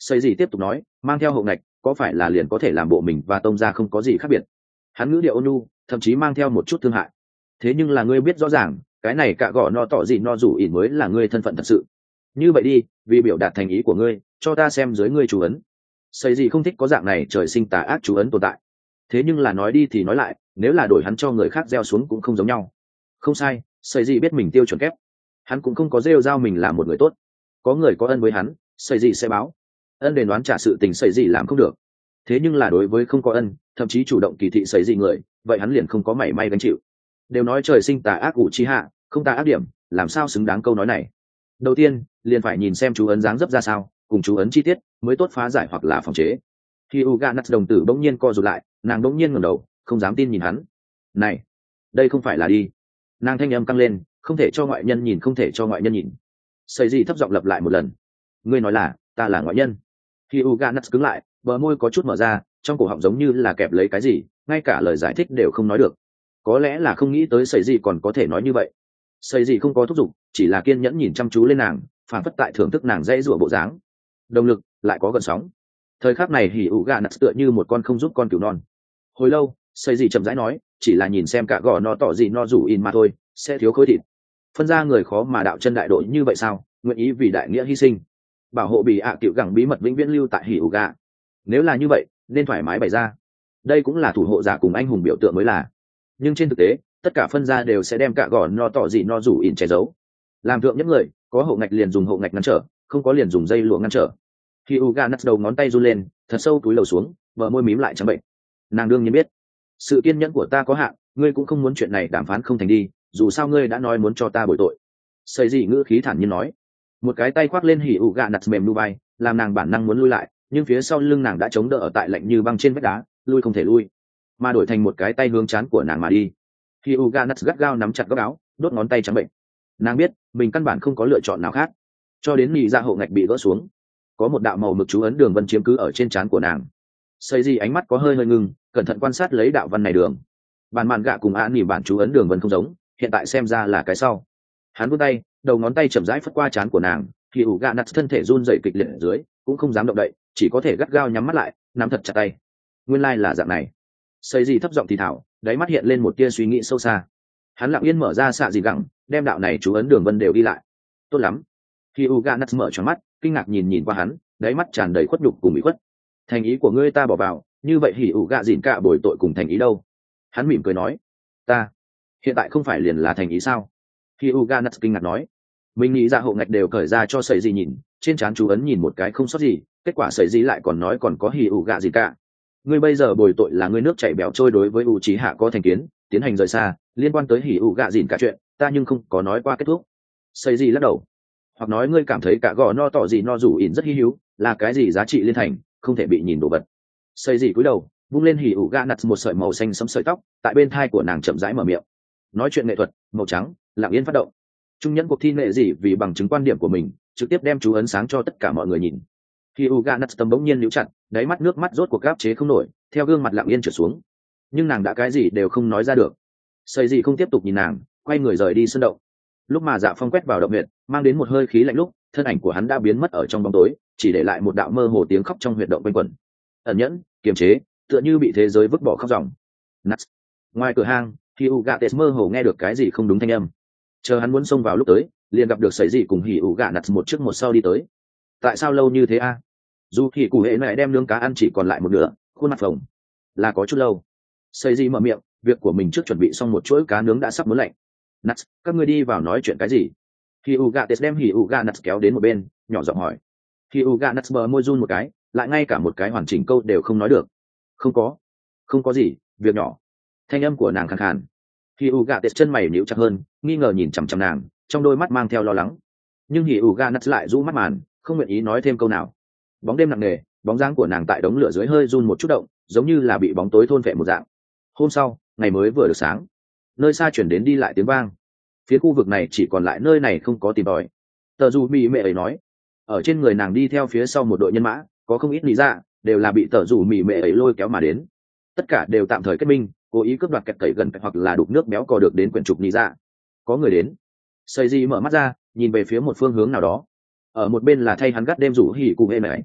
Xây gì tiếp tục nói, mang theo hậu ngạch có phải là liền có thể làm bộ mình và tông gia không có gì khác biệt. Hắn ngữ điệu ôn nhu, thậm chí mang theo một chút thương hại. Thế nhưng là ngươi biết rõ ràng, cái này cả gõ no tỏ gì no rủ ỉn mới là ngươi thân phận thật sự. Như vậy đi, vì biểu đạt thành ý của ngươi, cho ta xem dưới ngươi chú ấn. Xây gì không thích có dạng này trời sinh tà ác chú ấn tồn tại. Thế nhưng là nói đi thì nói lại, nếu là đổi hắn cho người khác gieo xuống cũng không giống nhau. Không sai, xây gì biết mình tiêu chuẩn kép. Hắn cũng không có rêu rao mình là một người tốt. Có người có ân với hắn, xây gì sẽ báo. Ân đền đoán trả sự tình xây gì làm không được. Thế nhưng là đối với không có ân, thậm chí chủ động kỳ thị xây gì người, vậy hắn liền không có mảy may gánh chịu. Đều nói trời sinh tà ác ủ chi hạ, không tà ác điểm, làm sao xứng đáng câu nói này. Đầu tiên, liền phải nhìn xem chú ấn dáng dấp ra sao, cùng chú ấn chi tiết mới tốt phá giải hoặc là phòng chế. Khi Uga Nuts đồng tử bỗng nhiên co rụt lại, nàng bỗng nhiên ngẩng đầu, không dám tin nhìn hắn. Này, đây không phải là đi. Nàng thanh âm căng lên, không thể cho ngoại nhân nhìn, không thể cho ngoại nhân nhìn. Sẩy gì thấp giọng lặp lại một lần. Ngươi nói là, ta là ngoại nhân. Khi Uga Nuts cứng lại, bờ môi có chút mở ra, trong cổ họng giống như là kẹp lấy cái gì, ngay cả lời giải thích đều không nói được. Có lẽ là không nghĩ tới sẩy gì còn có thể nói như vậy. Sẩy gì không có thúc giục, chỉ là kiên nhẫn nhìn chăm chú lên nàng, phản phất tại thưởng thức nàng dễ rủa bộ dáng. Động lực lại có gần sóng. Thời khắc này hỉ ủ gà nặt tựa như một con không giúp con cừu non. Hồi lâu, xây gì chậm rãi nói, chỉ là nhìn xem cả gò nó tỏ gì nó rủ in mà thôi, sẽ thiếu khối thịt. Phân ra người khó mà đạo chân đại đội như vậy sao? Nguyện ý vì đại nghĩa hy sinh, bảo hộ bị ạ à cựu gẳng bí mật vĩnh viễn lưu tại hỉ ủ gà. Nếu là như vậy, nên thoải mái bày ra. Đây cũng là thủ hộ giả cùng anh hùng biểu tượng mới là. Nhưng trên thực tế, tất cả phân gia đều sẽ đem cả gò nó tỏ gì nó rủ in che giấu. Làm thượng nhất người, có hậu ngạch liền dùng hậu ngạch ngăn trở, không có liền dùng dây lụa ngăn trở. Khi Uga nắt đầu ngón tay run lên, thật sâu túi lầu xuống, bờ môi mím lại trắng bệnh. Nàng đương nhiên biết, sự kiên nhẫn của ta có hạn, ngươi cũng không muốn chuyện này đàm phán không thành đi, dù sao ngươi đã nói muốn cho ta bồi tội. Xây gì ngữ khí thản nhiên nói, một cái tay khoác lên hỉ Uga nắt mềm nu vai, làm nàng bản năng muốn lui lại, nhưng phía sau lưng nàng đã chống đỡ ở tại lạnh như băng trên vách đá, lui không thể lui, mà đổi thành một cái tay hướng trán của nàng mà đi. Khi Uga nắt gắt gao nắm chặt góc áo, đốt ngón tay trắng bệnh. Nàng biết, mình căn bản không có lựa chọn nào khác, cho đến nhị dạ hậu ngạch bị gỡ xuống, có một đạo màu mực chú ấn đường vân chiếm cứ ở trên trán của nàng. Xây gì ánh mắt có hơi hơi ngưng, cẩn thận quan sát lấy đạo văn này đường. Bản màn gạ cùng án nỉ bản chú ấn đường vân không giống, hiện tại xem ra là cái sau. Hắn vươn tay, đầu ngón tay chậm rãi phất qua trán của nàng, thì ủ gạ nặt thân thể run rẩy kịch liệt ở dưới, cũng không dám động đậy, chỉ có thể gắt gao nhắm mắt lại, nắm thật chặt tay. Nguyên lai là dạng này. Xây gì thấp giọng thì thảo, đáy mắt hiện lên một tia suy nghĩ sâu xa. Hắn lặng yên mở ra xạ gì gẳng, đem đạo này chú ấn đường vân đều đi lại. Tốt lắm. Khi Uga Nuts mở tròn mắt, kinh ngạc nhìn nhìn qua hắn, đáy mắt tràn đầy khuất nhục cùng bị khuất. Thành ý của ngươi ta bỏ vào, như vậy hỉ Uga dịn cả bồi tội cùng thành ý đâu? Hắn mỉm cười nói, ta hiện tại không phải liền là thành ý sao? Khi Uga Nuts kinh ngạc nói, mình nghĩ ra hộ ngạch đều cởi ra cho sẩy gì nhìn, trên trán chú ấn nhìn một cái không sót gì, kết quả sẩy gì lại còn nói còn có hỉ Uga dịn cả. Ngươi bây giờ bồi tội là ngươi nước chảy bèo trôi đối với Uchiha có thành kiến, tiến hành rời xa, liên quan tới hỉ Uga dịn cả chuyện, ta nhưng không có nói qua kết thúc. Sẩy gì lắc đầu, hoặc nói ngươi cảm thấy cả gò no tỏ gì no rủ ỉn rất hy hữu, là cái gì giá trị liên thành, không thể bị nhìn đồ vật. Xây gì cúi đầu, vung lên hỉ ủ gạ nặt một sợi màu xanh sẫm sợi tóc, tại bên thai của nàng chậm rãi mở miệng. Nói chuyện nghệ thuật, màu trắng, lặng yên phát động. Trung nhẫn cuộc thi nghệ gì vì bằng chứng quan điểm của mình, trực tiếp đem chú ấn sáng cho tất cả mọi người nhìn. Hỉ ủ gạ nặt tâm bỗng nhiên níu chặt, đáy mắt nước mắt rốt cuộc gáp chế không nổi, theo gương mặt lặng yên trượt xuống. Nhưng nàng đã cái gì đều không nói ra được. Xây gì không tiếp tục nhìn nàng, quay người rời đi sân động. Lúc mà Dạ Phong quét vào động huyệt, mang đến một hơi khí lạnh lúc, thân ảnh của hắn đã biến mất ở trong bóng tối, chỉ để lại một đạo mơ hồ tiếng khóc trong huyệt động quanh quẩn. Ẩn nhẫn, kiềm chế, tựa như bị thế giới vứt bỏ khóc ròng. Nuts. Ngoài cửa hang, Hyuga mơ hồ nghe được cái gì không đúng thanh âm. Chờ hắn muốn xông vào lúc tới, liền gặp được sẩy gì cùng Hyuga Nuts một trước một sau đi tới. Tại sao lâu như thế a? Dù thì cụ hệ mẹ đem nướng cá ăn chỉ còn lại một nửa, khuôn mặt phồng. Là có chút lâu. Sẩy gì mở miệng, việc của mình trước chuẩn bị xong một chuỗi cá nướng đã sắp muốn lạnh. Nuts, các ngươi đi vào nói chuyện cái gì? Hyuga đem Hyuga Nuts kéo đến một bên, nhỏ giọng hỏi. Hyuga Nuts bờ môi run một cái, lại ngay cả một cái hoàn chỉnh câu đều không nói được. Không có, không có gì, việc nhỏ. Thanh âm của nàng khàn khàn. Hyuga chân mày nhíu chặt hơn, nghi ngờ nhìn chằm chằm nàng, trong đôi mắt mang theo lo lắng. Nhưng Hyuga Nuts lại rũ mắt màn, không nguyện ý nói thêm câu nào. Bóng đêm nặng nề, bóng dáng của nàng tại đống lửa dưới hơi run một chút động, giống như là bị bóng tối thôn phệ một dạng. Hôm sau, ngày mới vừa được sáng, nơi xa chuyển đến đi lại tiếng vang. Phía khu vực này chỉ còn lại nơi này không có tìm tòi. Tờ dù mỹ mẹ ấy nói, ở trên người nàng đi theo phía sau một đội nhân mã, có không ít lý ra, đều là bị tờ dù mỹ mẹ ấy lôi kéo mà đến. Tất cả đều tạm thời kết minh, cố ý cướp đoạt kẹt tẩy gần hoặc là đục nước béo cò được đến quyển trục lý ra. Có người đến. Xây di mở mắt ra, nhìn về phía một phương hướng nào đó. Ở một bên là thay hắn gắt đêm rủ hỉ cùng êm ái.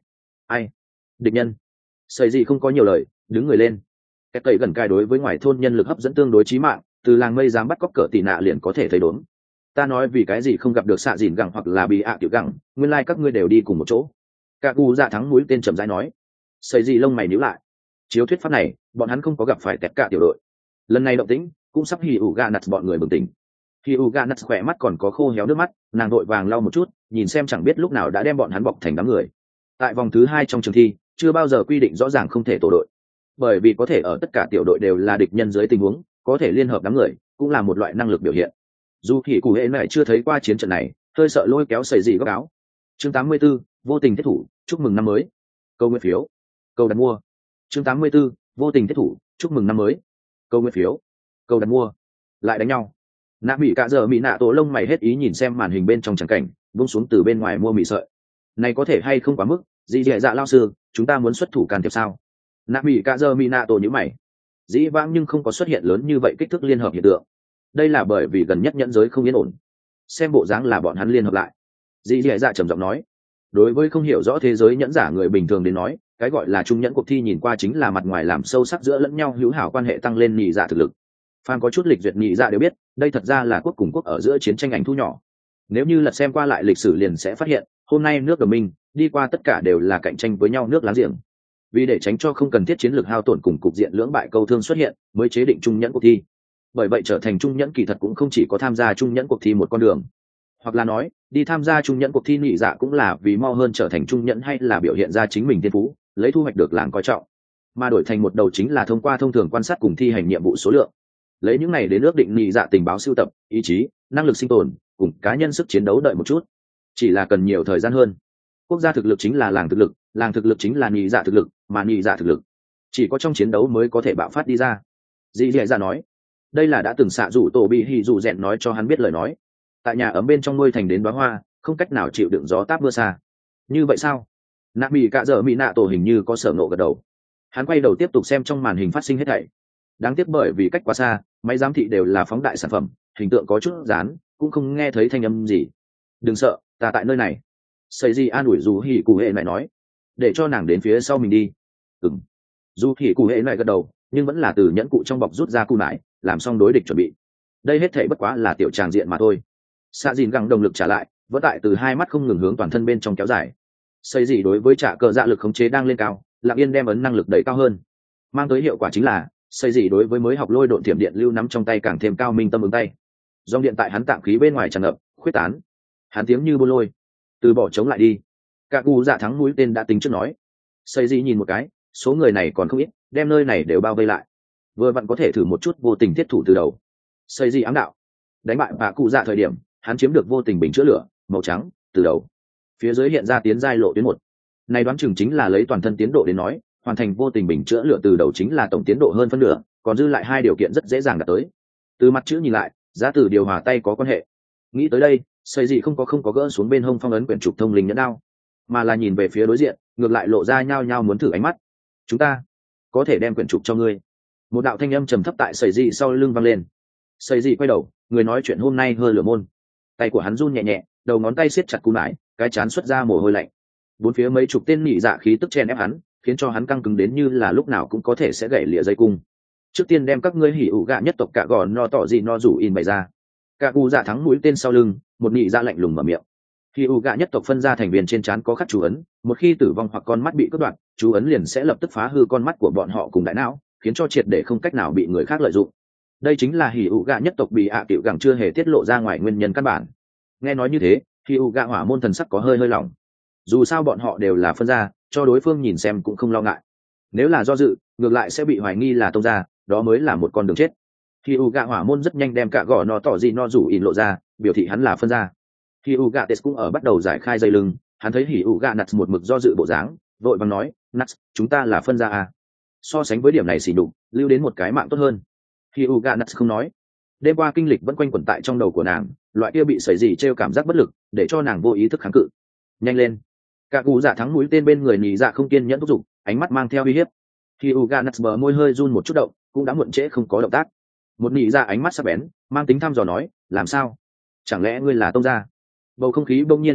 Ai? Địch nhân. Sợi gì không có nhiều lời, đứng người lên. Cái cậy gần cai đối với ngoài thôn nhân lực hấp dẫn tương đối chí mạng, từ làng mây dám bắt cóc cỡ tỷ nạ liền có thể thấy đốn. Ta nói vì cái gì không gặp được xạ dìn gẳng hoặc là bị ạ tiểu gẳng, nguyên lai like các ngươi đều đi cùng một chỗ. Cả cù dạ thắng mũi tên chậm rãi nói. Sợi gì lông mày nhíu lại. Chiếu thuyết pháp này, bọn hắn không có gặp phải tẹt cả tiểu đội. Lần này động tĩnh cũng sắp hì ủ gà nặt bọn người bừng tỉnh. Hì ủ gà nặt khỏe mắt còn có khô héo nước mắt, nàng đội vàng lau một chút, nhìn xem chẳng biết lúc nào đã đem bọn hắn bọc thành đám người. Tại vòng thứ hai trong trường thi, chưa bao giờ quy định rõ ràng không thể tổ đội, bởi vì có thể ở tất cả tiểu đội đều là địch nhân dưới tình huống, có thể liên hợp đám người, cũng là một loại năng lực biểu hiện. Dù hỉ cụ hệ này chưa thấy qua chiến trận này, hơi sợ lôi kéo sợi gì góc áo. Chương tám mươi 84, vô tình thiết thủ, chúc mừng năm mới. Câu nguyên phiếu, câu đặt mua. Chương tám mươi 84, vô tình thiết thủ, chúc mừng năm mới. Câu nguyên phiếu, câu đặt mua. Lại đánh nhau. Nạ Mỹ cả giờ Mỹ nạ tổ lông mày hết ý nhìn xem màn hình bên trong tràng cảnh, buông xuống từ bên ngoài mua mì sợi. Này có thể hay không quá mức, dì dẻ dạ lao sư, chúng ta muốn xuất thủ can thiệp sao? Nạ Mỹ cả giờ Mỹ nạ tổ như mày. Dĩ vãng nhưng không có xuất hiện lớn như vậy kích thước liên hợp hiện tượng. Đây là bởi vì gần nhất nhẫn giới không yên ổn. Xem bộ dáng là bọn hắn liên hợp lại. Dì dẻ dạ trầm giọng nói. Đối với không hiểu rõ thế giới nhẫn giả người bình thường đến nói, cái gọi là trung nhẫn cuộc thi nhìn qua chính là mặt ngoài làm sâu sắc giữa lẫn nhau hữu hảo quan hệ tăng lên nhị dạ thực lực. Phan có chút lịch duyệt nhị dạ đều biết, đây thật ra là quốc cùng quốc ở giữa chiến tranh ảnh thu nhỏ. Nếu như lật xem qua lại lịch sử liền sẽ phát hiện, hôm nay nước đồng minh đi qua tất cả đều là cạnh tranh với nhau nước láng giềng. Vì để tránh cho không cần thiết chiến lược hao tổn cùng cục diện lưỡng bại câu thương xuất hiện, mới chế định trung nhẫn cuộc thi. Bởi vậy trở thành trung nhẫn kỳ thật cũng không chỉ có tham gia trung nhẫn cuộc thi một con đường, hoặc là nói đi tham gia trung nhẫn cuộc thi nhị dạ cũng là vì mau hơn trở thành trung nhẫn hay là biểu hiện ra chính mình thiên phú, lấy thu hoạch được làng coi trọng, mà đổi thành một đầu chính là thông qua thông thường quan sát cùng thi hành nhiệm vụ số lượng, lấy những này đến ước định nhị dạ tình báo sưu tập, ý chí, năng lực sinh tồn cùng cá nhân sức chiến đấu đợi một chút, chỉ là cần nhiều thời gian hơn. Quốc gia thực lực chính là làng thực lực, làng thực lực chính là nhị dạ thực lực, mà nhị dạ thực lực chỉ có trong chiến đấu mới có thể bạo phát đi ra. Dì dì dạ nói, đây là đã từng xạ rủ tổ bị hì rủ rèn nói cho hắn biết lời nói. Tại nhà ấm bên trong nuôi thành đến đóa hoa, không cách nào chịu đựng gió táp mưa xa. Như vậy sao? Nạ Mỹ cả giờ Mỹ nạ tổ hình như có sở ngộ gật đầu. Hắn quay đầu tiếp tục xem trong màn hình phát sinh hết thảy. Đáng tiếc bởi vì cách quá xa, máy giám thị đều là phóng đại sản phẩm, hình tượng có chút dán, cũng không nghe thấy thanh âm gì. Đừng sợ, ta tại nơi này. Sấy gì an ủi dù hỉ cụ hệ lại nói, để cho nàng đến phía sau mình đi. Ừm. Dù hỉ cụ hệ lại gật đầu, nhưng vẫn là từ nhẫn cụ trong bọc rút ra cụ nải, làm xong đối địch chuẩn bị. Đây hết thảy bất quá là tiểu tràng diện mà thôi. Xạ dìn găng động lực trả lại, vẫn tại từ hai mắt không ngừng hướng toàn thân bên trong kéo dài. Xây gì đối với trả cờ dạ lực khống chế đang lên cao, lặng yên đem ấn năng lực đẩy cao hơn, mang tới hiệu quả chính là xây gì đối với mới học lôi độn thiểm điện lưu nắm trong tay càng thêm cao minh tâm ứng tay. Dòng điện tại hắn tạm khí bên ngoài tràn ngập, khuyết tán. Hắn tiếng như bô lôi, từ bỏ chống lại đi. Cả cù dạ thắng mũi tên đã tính trước nói. Xây gì nhìn một cái, số người này còn không ít, đem nơi này đều bao vây lại. Vừa vặn có thể thử một chút vô tình thiết thủ từ đầu. Xây gì ám đạo, đánh bại bà cụ dạ thời điểm, hắn chiếm được vô tình bình chữa lửa màu trắng từ đầu. Phía dưới hiện ra tiến giai lộ tuyến một. Này đoán chừng chính là lấy toàn thân tiến độ đến nói, hoàn thành vô tình bình chữa lửa từ đầu chính là tổng tiến độ hơn phân nửa, còn dư lại hai điều kiện rất dễ dàng đạt tới. Từ mặt chữ nhìn lại, giá từ điều hòa tay có quan hệ. Nghĩ tới đây, xây gì không có không có gỡ xuống bên hông phong ấn quyển trục thông linh nhẫn đao, mà là nhìn về phía đối diện, ngược lại lộ ra nhao nhao muốn thử ánh mắt. Chúng ta có thể đem quyển trục cho ngươi. Một đạo thanh âm trầm thấp tại xây gì sau lưng vang lên. Xây gì quay đầu, người nói chuyện hôm nay hơi lửa môn. Tay của hắn run nhẹ nhẹ, đầu ngón tay siết chặt cú nải, cái chán xuất ra mồ hôi lạnh. Bốn phía mấy chục tên nhị dạ khí tức chen ép hắn, khiến cho hắn căng cứng đến như là lúc nào cũng có thể sẽ gãy lìa dây cung. Trước tiên đem các ngươi hỉ ủ gạ nhất tộc cả gò no tỏ gì no rủ in bày ra. Cả cú dạ thắng mũi tên sau lưng, một nhị dạ lạnh lùng mở miệng. Hỉ ủ gạ nhất tộc phân ra thành viên trên trán có khắc chú ấn, một khi tử vong hoặc con mắt bị cắt đoạn, chú ấn liền sẽ lập tức phá hư con mắt của bọn họ cùng đại não, khiến cho triệt để không cách nào bị người khác lợi dụng. Đây chính là hỉ ủ gạ nhất tộc bị ạ tiểu gẳng chưa hề tiết lộ ra ngoài nguyên nhân căn bản. Nghe nói như thế, hỉ ủ gạ hỏa môn thần sắc có hơi hơi lỏng. Dù sao bọn họ đều là phân gia, cho đối phương nhìn xem cũng không lo ngại. Nếu là do dự, ngược lại sẽ bị hoài nghi là tông gia, đó mới là một con đường chết. Hỉ ủ gạ hỏa môn rất nhanh đem cả gò nó tỏ gì no rủ in lộ ra, biểu thị hắn là phân gia. Hỉ ủ gạ tes cũng ở bắt đầu giải khai dây lưng, hắn thấy hỉ ủ gạ nặt một mực do dự bộ dáng, vội vàng nói, nặt, chúng ta là phân gia à? So sánh với điểm này xỉ nhục, lưu đến một cái mạng tốt hơn. Hỉ ủ gạ nặt không nói. Đêm qua kinh lịch vẫn quanh quẩn tại trong đầu của nàng, loại kia bị sấy gì treo cảm giác bất lực, để cho nàng vô ý thức kháng cự. Nhanh lên! Cả cụ dạ thắng mũi tên bên người nhị dạ không kiên nhẫn thúc giục, ánh mắt mang theo uy hiếp. Khi Uga Nuts bờ môi hơi run một chút động, cũng đã muộn trễ không có động tác. Một nhị dạ ánh mắt sắc bén, mang tính thăm dò nói, làm sao? Chẳng lẽ ngươi là tông gia? Bầu không khí bỗng nhiên trì trệ,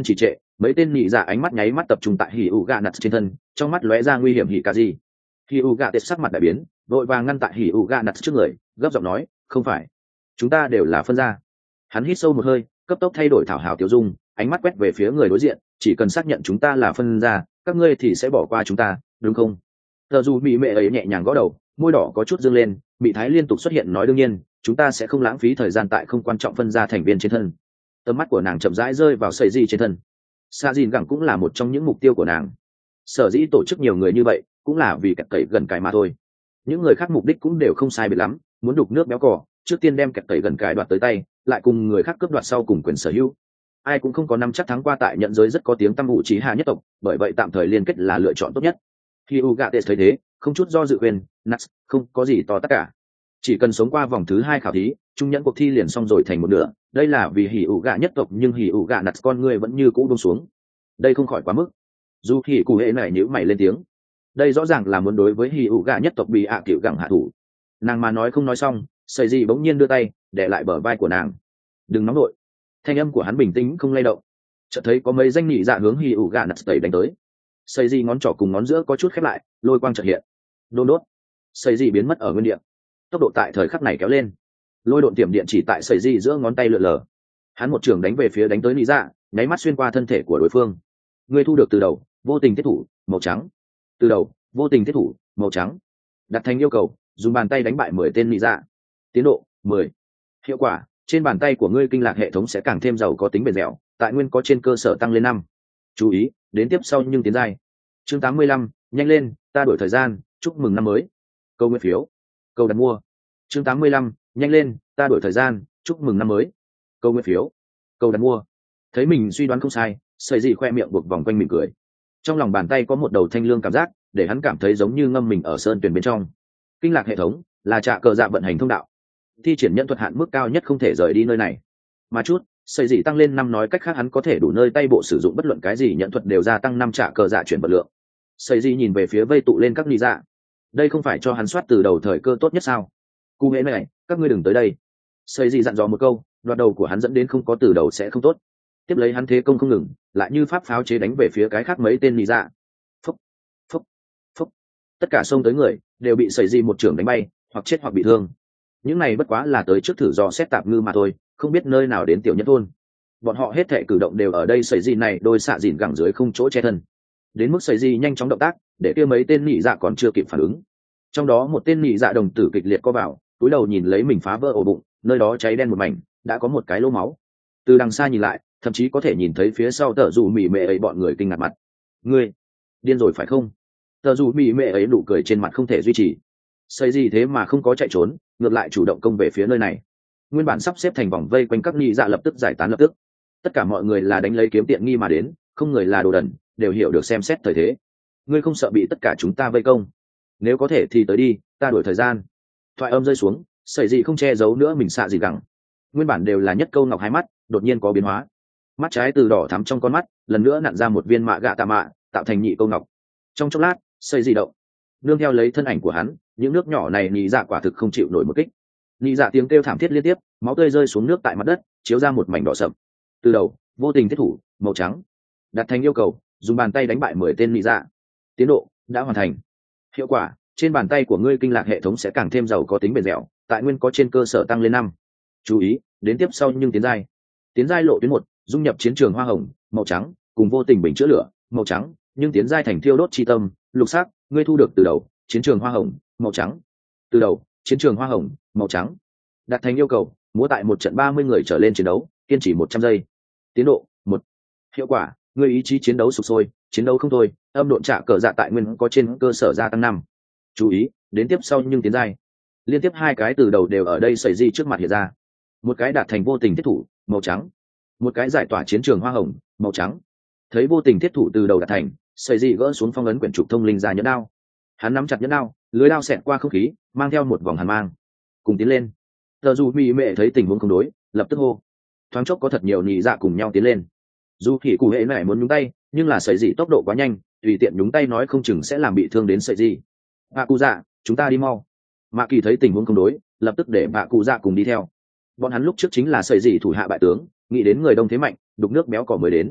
mấy tên nhị dạ ánh mắt nháy mắt tập trung tại hỉ ủ gạ nặt trên thân, trong mắt lóe ra nguy hiểm hỉ cả gì. Hỉ ủ gạ tết sắc mặt đại biến, vội vàng ngăn tại hỉ ủ gạ nặt trước người, gấp giọng nói, không phải, chúng ta đều là phân gia. Hắn hít sâu một hơi, cấp tốc thay đổi thảo hào tiêu dung, ánh mắt quét về phía người đối diện, chỉ cần xác nhận chúng ta là phân gia, các ngươi thì sẽ bỏ qua chúng ta, đúng không? Tờ dù bị mẹ ấy nhẹ nhàng gõ đầu, môi đỏ có chút dương lên, bị thái liên tục xuất hiện nói đương nhiên, chúng ta sẽ không lãng phí thời gian tại không quan trọng phân gia thành viên trên thân. Tầm mắt của nàng chậm rãi rơi vào sợi di trên thân. Sa dìn gẳng cũng là một trong những mục tiêu của nàng. Sở dĩ tổ chức nhiều người như vậy cũng là vì kẹt cậy gần cái mà thôi. Những người khác mục đích cũng đều không sai biệt lắm, muốn đục nước béo cỏ, trước tiên đem kẹt cậy gần cái đoạt tới tay, lại cùng người khác cướp đoạt sau cùng quyền sở hữu. Ai cũng không có nắm chắc thắng qua tại nhận giới rất có tiếng tăm ủ trí hạ nhất tộc, bởi vậy tạm thời liên kết là lựa chọn tốt nhất. Khi Ugates thấy thế, không chút do dự quyền, Nats, không có gì to tất cả. Chỉ cần sống qua vòng thứ hai khảo thí, trung nhẫn cuộc thi liền xong rồi thành một nửa. Đây là vì hỉ ủ gạ nhất tộc, nhưng hỉ ủ gạ Nats con người vẫn như cũ buông xuống. Đây không khỏi quá mức. Dù hỉ cụ hệ này nhíu mày lên tiếng. Đây rõ ràng là muốn đối với hỉ ủ gạ nhất tộc bị ạ à cựu gặng hạ thủ. Nàng mà nói không nói xong, sợi gì bỗng nhiên đưa tay để lại bờ vai của nàng. Đừng nóng nổi. Thanh âm của hắn bình tĩnh không lay động. Chợt thấy có mấy danh nhị dạ hướng hỉ ủ gạ Nats tẩy đánh tới. Sợi gì ngón trỏ cùng ngón giữa có chút khép lại, lôi quang chợt hiện. Đôn đốt. Sợi gì biến mất ở nguyên địa. Tốc độ tại thời khắc này kéo lên, lôi độn tiềm điện chỉ tại sợi di giữa ngón tay lượn lờ. Hắn một trường đánh về phía đánh tới lý dạ, nháy mắt xuyên qua thân thể của đối phương. Ngươi thu được từ đầu vô tình thiết thủ màu trắng, từ đầu vô tình thiết thủ màu trắng. Đặt thành yêu cầu, dùng bàn tay đánh bại mười tên lý dạ. Tiến độ mười. Hiệu quả, trên bàn tay của ngươi kinh lạc hệ thống sẽ càng thêm giàu có tính bền dẻo, tại nguyên có trên cơ sở tăng lên năm. Chú ý, đến tiếp sau nhưng tiến giai. Chương tám mươi lăm, nhanh lên, ta đổi thời gian, chúc mừng năm mới. Câu nguyên phiếu, câu đặt mua. Chương tám mươi lăm, nhanh lên, ta đổi thời gian, chúc mừng năm mới. Câu nguyên phiếu, câu đặt mua. Thấy mình suy đoán không sai, sợi dị khoe miệng buộc vòng quanh mỉm cười. Trong lòng bàn tay có một đầu thanh lương cảm giác, để hắn cảm thấy giống như ngâm mình ở sơn tuyền bên trong. Kinh lạc hệ thống là trạ cờ dạ vận hành thông đạo, thi triển nhân thuật hạn mức cao nhất không thể rời đi nơi này. Mà chút, sợi dị tăng lên năm nói cách khác hắn có thể đủ nơi tay bộ sử dụng bất luận cái gì nhận thuật đều gia tăng năm trạ cờ dạ chuyển vật lượng. Sợi dị nhìn về phía vây tụ lên các ly dạ. Đây không phải cho hắn soát từ đầu thời cơ tốt nhất sao? Cụ hễ này, các ngươi đừng tới đây. Xây gì dặn dò một câu, đoạt đầu của hắn dẫn đến không có từ đầu sẽ không tốt. Tiếp lấy hắn thế công không ngừng, lại như pháp pháo chế đánh về phía cái khác mấy tên nị dạ. Phúc, phúc, phúc. Tất cả xông tới người đều bị sẩy gì một trưởng đánh bay, hoặc chết hoặc bị thương. Những này bất quá là tới trước thử dò xét tạp ngư mà thôi, không biết nơi nào đến tiểu nhất thôn. Bọn họ hết thảy cử động đều ở đây sẩy gì này đôi xạ dìn gẳng dưới không chỗ che thân. Đến mức sẩy gì nhanh chóng động tác, để kia mấy tên nị dạ còn chưa kịp phản ứng. Trong đó một tên nị dạ đồng tử kịch liệt co vào, cúi đầu nhìn lấy mình phá vỡ ổ bụng, nơi đó cháy đen một mảnh, đã có một cái lỗ máu. Từ đằng xa nhìn lại, thậm chí có thể nhìn thấy phía sau tờ dù mỉ mệ ấy bọn người kinh ngạc mặt. Ngươi điên rồi phải không? Tờ dù mỉ mệ ấy nụ cười trên mặt không thể duy trì. Xây gì thế mà không có chạy trốn, ngược lại chủ động công về phía nơi này. Nguyên bản sắp xếp thành vòng vây quanh các nị dạ lập tức giải tán lập tức. Tất cả mọi người là đánh lấy kiếm tiện nghi mà đến, không người là đồ đần, đều hiểu được xem xét thời thế. Ngươi không sợ bị tất cả chúng ta vây công? Nếu có thể thì tới đi, ta đuổi thời gian. Thoại âm rơi xuống, sợi dị không che giấu nữa mình xạ gì gẳng. Nguyên bản đều là nhất câu ngọc hai mắt, đột nhiên có biến hóa. Mắt trái từ đỏ thắm trong con mắt, lần nữa nặn ra một viên mạ gạ tạ mạ, tạo thành nhị câu ngọc. Trong chốc lát, sợi dị động. Nương theo lấy thân ảnh của hắn, những nước nhỏ này nhị dạ quả thực không chịu nổi một kích. Nhị dạ tiếng kêu thảm thiết liên tiếp, máu tươi rơi xuống nước tại mặt đất, chiếu ra một mảnh đỏ sậm. Từ đầu, vô tình thiết thủ, màu trắng. Đặt thành yêu cầu, dùng bàn tay đánh bại mười tên nhị dạ. Tiến độ đã hoàn thành. Hiệu quả, trên bàn tay của ngươi kinh lạc hệ thống sẽ càng thêm giàu có tính bền dẻo, tại nguyên có trên cơ sở tăng lên năm. Chú ý, đến tiếp sau nhưng tiến giai. Tiến giai lộ tuyến một, dung nhập chiến trường hoa hồng, màu trắng, cùng vô tình bình chữa lửa, màu trắng, nhưng tiến giai thành thiêu đốt chi tâm, lục sắc, ngươi thu được từ đầu, chiến trường hoa hồng, màu trắng. Từ đầu, chiến trường hoa hồng, màu trắng. Đặt thành yêu cầu, múa tại một trận ba mươi người trở lên chiến đấu, kiên trì một trăm giây. Tiến độ một. Hiệu quả, ngươi ý chí chiến đấu sục sôi, chiến đấu không thôi, âm độn trả cờ dạ tại nguyên có trên cơ sở gia tăng năm. Chú ý, đến tiếp sau nhưng tiến giai. Liên tiếp hai cái từ đầu đều ở đây xảy ra trước mặt hiện ra. Một cái đạt thành vô tình thiết thủ, màu trắng. Một cái giải tỏa chiến trường hoa hồng, màu trắng. Thấy vô tình thiết thủ từ đầu đạt thành, xảy ra gỡ xuống phong ấn quyển trục thông linh ra nhẫn đao. Hắn nắm chặt nhẫn đao, lưới đao xẹt qua không khí, mang theo một vòng hàn mang. Cùng tiến lên. Tờ dù mỹ mệ thấy tình huống không đối, lập tức hô. Thoáng chốc có thật nhiều nhị dạ cùng nhau tiến lên. Dù khỉ cụ hệ này muốn nhúng tay, nhưng là sợi dị tốc độ quá nhanh, tùy tiện nhúng tay nói không chừng sẽ làm bị thương đến sợi dị. Bà cụ dạ, chúng ta đi mau. Mạ kỳ thấy tình huống không đối, lập tức để bà cụ dạ cùng đi theo. Bọn hắn lúc trước chính là sợi dị thủ hạ bại tướng, nghĩ đến người đông thế mạnh, đục nước béo cỏ mới đến.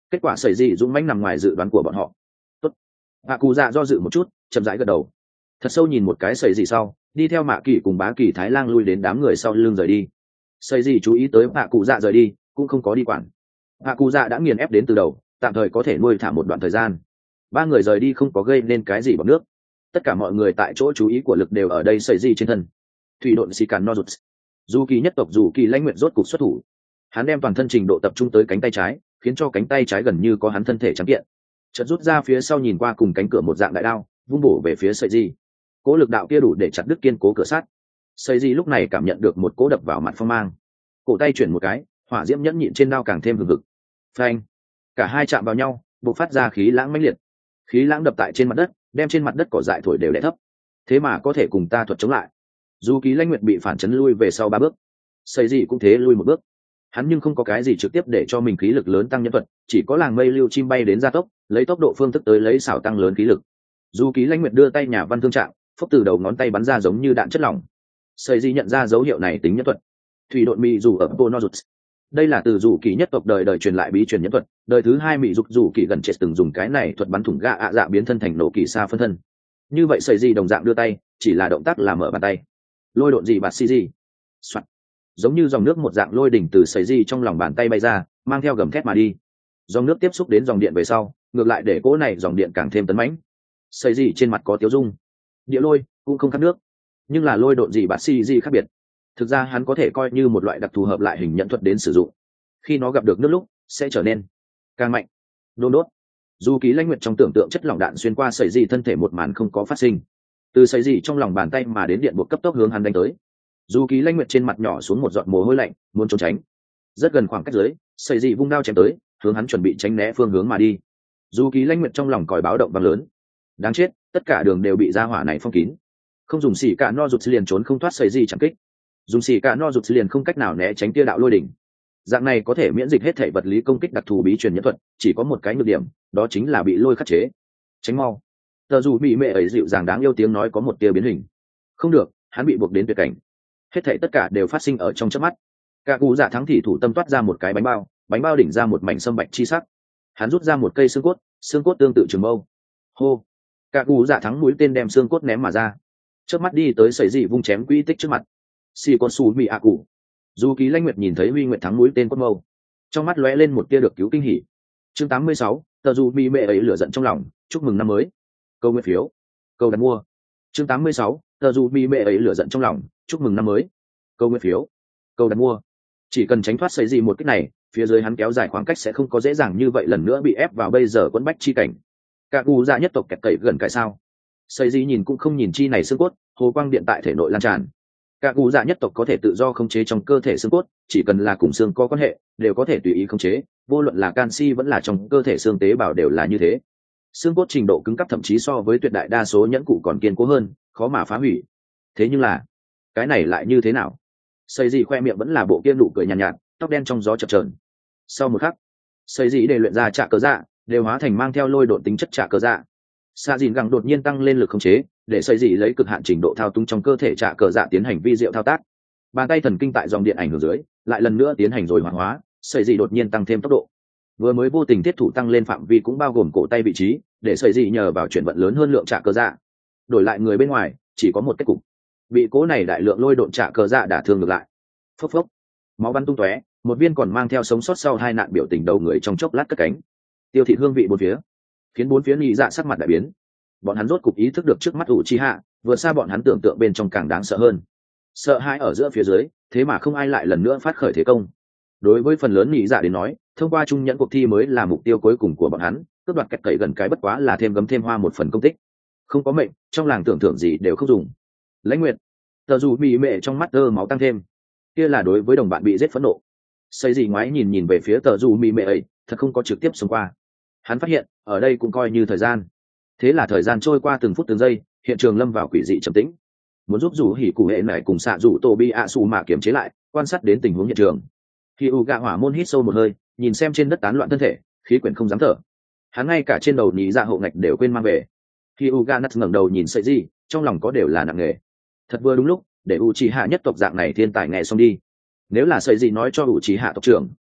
kết quả sẩy gì dũng mãnh nằm ngoài dự đoán của bọn họ. Tốt. Hạ cụ dạ do dự một chút, chậm rãi gật đầu, thật sâu nhìn một cái sẩy gì sau, đi theo mạ kỳ cùng bá kỳ thái lang lui đến đám người sau lưng rời đi. Sẩy gì chú ý tới hạ cụ dạ rời đi, cũng không có đi quản. Hạ cụ dạ đã nghiền ép đến từ đầu, tạm thời có thể nuôi thả một đoạn thời gian. Ba người rời đi không có gây nên cái gì bằng nước, tất cả mọi người tại chỗ chú ý của lực đều ở đây sẩy gì trên thân. Thủy độn xì càn no rụt, dù kỳ nhất tộc dù kỳ lãnh nguyện rốt cục xuất thủ, hắn đem toàn thân trình độ tập trung tới cánh tay trái, khiến cho cánh tay trái gần như có hắn thân thể trắng kiện, chợt rút ra phía sau nhìn qua cùng cánh cửa một dạng đại đao, vung bổ về phía sẩy gì. Cố lực đạo kia đủ để chặt đứt kiên cố cửa sắt. Sẩy gì lúc này cảm nhận được một cỗ đập vào mặt phong mang, cổ tay chuyển một cái, hỏa diễm nhẫn nhịn trên đao càng thêm hừng hực. Phanh! Cả hai chạm vào nhau, bộc phát ra khí lãng mãnh liệt. Khí lãng đập tại trên mặt đất, đem trên mặt đất cỏ dại thổi đều đè thấp. Thế mà có thể cùng ta thuật chống lại. Dù Ký Lãnh Nguyệt bị phản chấn lui về sau ba bước, Sẩy gì cũng thế lui một bước. Hắn nhưng không có cái gì trực tiếp để cho mình khí lực lớn tăng nhân thuật, chỉ có làng mây lưu chim bay đến gia tốc, lấy tốc độ phương thức tới lấy xảo tăng lớn khí lực. Dù Ký Lãnh Nguyệt đưa tay nhà văn thương trạng, phốc từ đầu ngón tay bắn ra giống như đạn chất lỏng. Sẩy gì nhận ra dấu hiệu này tính nhân thuật. Thủy độn mị dù ở Bonozut. Đây là từ dù kỳ nhất tộc đời đời truyền lại bí truyền nhân thuật, đời thứ hai mị dục dù kỳ gần chết từng dùng cái này thuật bắn thủng gạ ạ dạ biến thân thành nổ kỳ xa phân thân. Như vậy Sẩy gì đồng dạng đưa tay, chỉ là động tác là mở bàn tay. Lôi độn gì bạt xi gì. Soạn. Giống như dòng nước một dạng lôi đỉnh từ Sẩy gì trong lòng bàn tay bay ra, mang theo gầm thét mà đi. Dòng nước tiếp xúc đến dòng điện về sau, ngược lại để cỗ này dòng điện càng thêm tấn mãnh. Sẩy gì trên mặt có tiêu dung. Địa lôi cũng không khát nước, nhưng là lôi độn gì bạt xi gì khác biệt. Thực ra hắn có thể coi như một loại đặc thù hợp lại hình nhận thuật đến sử dụng. Khi nó gặp được nước lúc, sẽ trở nên càng mạnh. Đôn đốt. Dù Ký Lãnh Nguyệt trong tưởng tượng chất lỏng đạn xuyên qua Sẩy gì thân thể một màn không có phát sinh. Từ Sẩy gì trong lòng bàn tay mà đến điện buộc cấp tốc hướng hắn đánh tới. Dù Ký Lãnh Nguyệt trên mặt nhỏ xuống một giọt mồ hôi lạnh, muốn trốn tránh. Rất gần khoảng cách dưới, Sẩy gì vung đao chém tới, hướng hắn chuẩn bị tránh né phương hướng mà đi. Dù Ký Lãnh Nguyệt trong lòng còi báo động vang lớn. Đáng chết, tất cả đường đều bị gia hỏa này phong kín. Không dùng xỉ cả no rụt liền trốn không thoát Sẩy gì chẳng kích. Dùng xỉ cả no rụt liền không cách nào né tránh tia đạo lôi đỉnh. Dạng này có thể miễn dịch hết thể vật lý công kích đặc thù bí truyền nhẫn thuật, chỉ có một cái nhược điểm, đó chính là bị lôi khắc chế. Tránh mau. Tờ dù bị mẹ ấy dịu dàng đáng yêu tiếng nói có một tia biến hình. Không được, hắn bị buộc đến tuyệt cảnh. Hết thảy tất cả đều phát sinh ở trong chớp mắt. Cả cụ dạ thắng thì thủ tâm toát ra một cái bánh bao, bánh bao đỉnh ra một mảnh sâm bạch chi sắc. Hắn rút ra một cây xương cốt, xương cốt tương tự trường mâu. Hô. Cả cụ dạ thắng mũi tên đem xương cốt ném mà ra. Chớp mắt đi tới Sẩy gì vung chém quỹ tích trước mặt. Xì con su mì ạ cụ. Dù Ký Lãnh Nguyệt nhìn thấy Huy Nguyệt thắng mũi tên cốt mâu, trong mắt lóe lên một tia được cứu kinh hỉ. Chương tám mươi sáu, tờ dù bị mẹ ấy lửa giận trong lòng, chúc mừng năm mới. Câu nguyện phiếu, câu đặt mua. Chương tám mươi sáu, tờ dù bị mẹ ấy lửa giận trong lòng, chúc mừng năm mới. Câu nguyện phiếu, câu đặt mua. Chỉ cần tránh thoát Sẩy gì một cái này, phía dưới hắn kéo dài khoảng cách sẽ không có dễ dàng như vậy lần nữa bị ép vào bây giờ quấn bách chi cảnh. Cả cụ dạ nhất tộc kẹt cậy gần cái sao? Sẩy gì nhìn cũng không nhìn chi này xương cốt, hồ quang điện tại thể nội lan tràn. Cả cụ dạ nhất tộc có thể tự do khống chế trong cơ thể xương cốt, chỉ cần là cùng xương có quan hệ, đều có thể tùy ý khống chế, vô luận là canxi vẫn là trong cơ thể xương tế bào đều là như thế. Xương cốt trình độ cứng cáp thậm chí so với tuyệt đại đa số nhẫn cụ còn kiên cố hơn, khó mà phá hủy. Thế nhưng là, cái này lại như thế nào? Sẩy gì khoe miệng vẫn là bộ kia nụ cười nhàn nhạt, nhạt, tóc đen trong gió chập chờn. Sau một khắc, Sẩy gì để luyện ra trạ cờ dạ, đều hóa thành mang theo lôi độn tính chất trạ cờ dạ. Sa dìn gẳng đột nhiên tăng lên lực khống chế, để Sẩy gì lấy cực hạn trình độ thao túng trong cơ thể trạ cờ dạ tiến hành vi diệu thao tác. Bàn tay thần kinh tại dòng điện ảnh hưởng dưới, lại lần nữa tiến hành rồi hoạt hóa, Sẩy gì đột nhiên tăng thêm tốc độ. Vừa mới vô tình thiết thủ tăng lên phạm vi cũng bao gồm cổ tay vị trí, để Sẩy gì nhờ vào chuyển vận lớn hơn lượng trạ cờ dạ. Đổi lại người bên ngoài, chỉ có một kết cục. Bị cố này đại lượng lôi độn trạ cờ dạ đả thương ngược lại. Phốc phốc, máu bắn tung tóe, một viên còn mang theo sống sót sau hai nạn biểu tình đầu người trong chốc lát cất cánh. Tiêu thị hương vị bốn phía, khiến bốn phía nhị dạ sắc mặt đại biến. Bọn hắn rốt cục ý thức được trước mắt Uchiha, vừa xa bọn hắn tưởng tượng bên trong càng đáng sợ hơn. Sợ hãi ở giữa phía dưới, thế mà không ai lại lần nữa phát khởi thế công. Đối với phần lớn nhị dạ đến nói, thông qua trung nhẫn cuộc thi mới là mục tiêu cuối cùng của bọn hắn, cướp đoạt kẹt cậy gần cái bất quá là thêm gấm thêm hoa một phần công tích. Không có mệnh, trong làng tưởng thưởng gì đều không dùng. Lãnh Nguyệt, tờ dù bị mẹ trong mắt đơ máu tăng thêm, kia là đối với đồng bạn bị giết phẫn nộ. Xây gì ngoái nhìn nhìn về phía tờ dù bị mẹ ấy, thật không có trực tiếp xông qua. Hắn phát hiện, ở đây cũng coi như thời gian. Thế là thời gian trôi qua từng phút từng giây, hiện trường lâm vào quỷ dị trầm tĩnh. Muốn giúp dù hỉ cụ hệ này cùng xạ dù tô bi ạ xù mà kiểm chế lại, quan sát đến tình huống hiện trường. Khi u gạ hỏa môn hít sâu một hơi, nhìn xem trên đất tán loạn thân thể, khí quyển không dám thở. Hắn ngay cả trên đầu nhị dạ hộ ngạch đều quên mang về. Khi u gạ nắt ngẩng đầu nhìn sợi gì, trong lòng có đều là nặng nề. Thật vừa đúng lúc, để u chỉ hạ nhất tộc dạng này thiên tài nghe xong đi. Nếu là sợi gì nói cho u chỉ hạ tộc trưởng,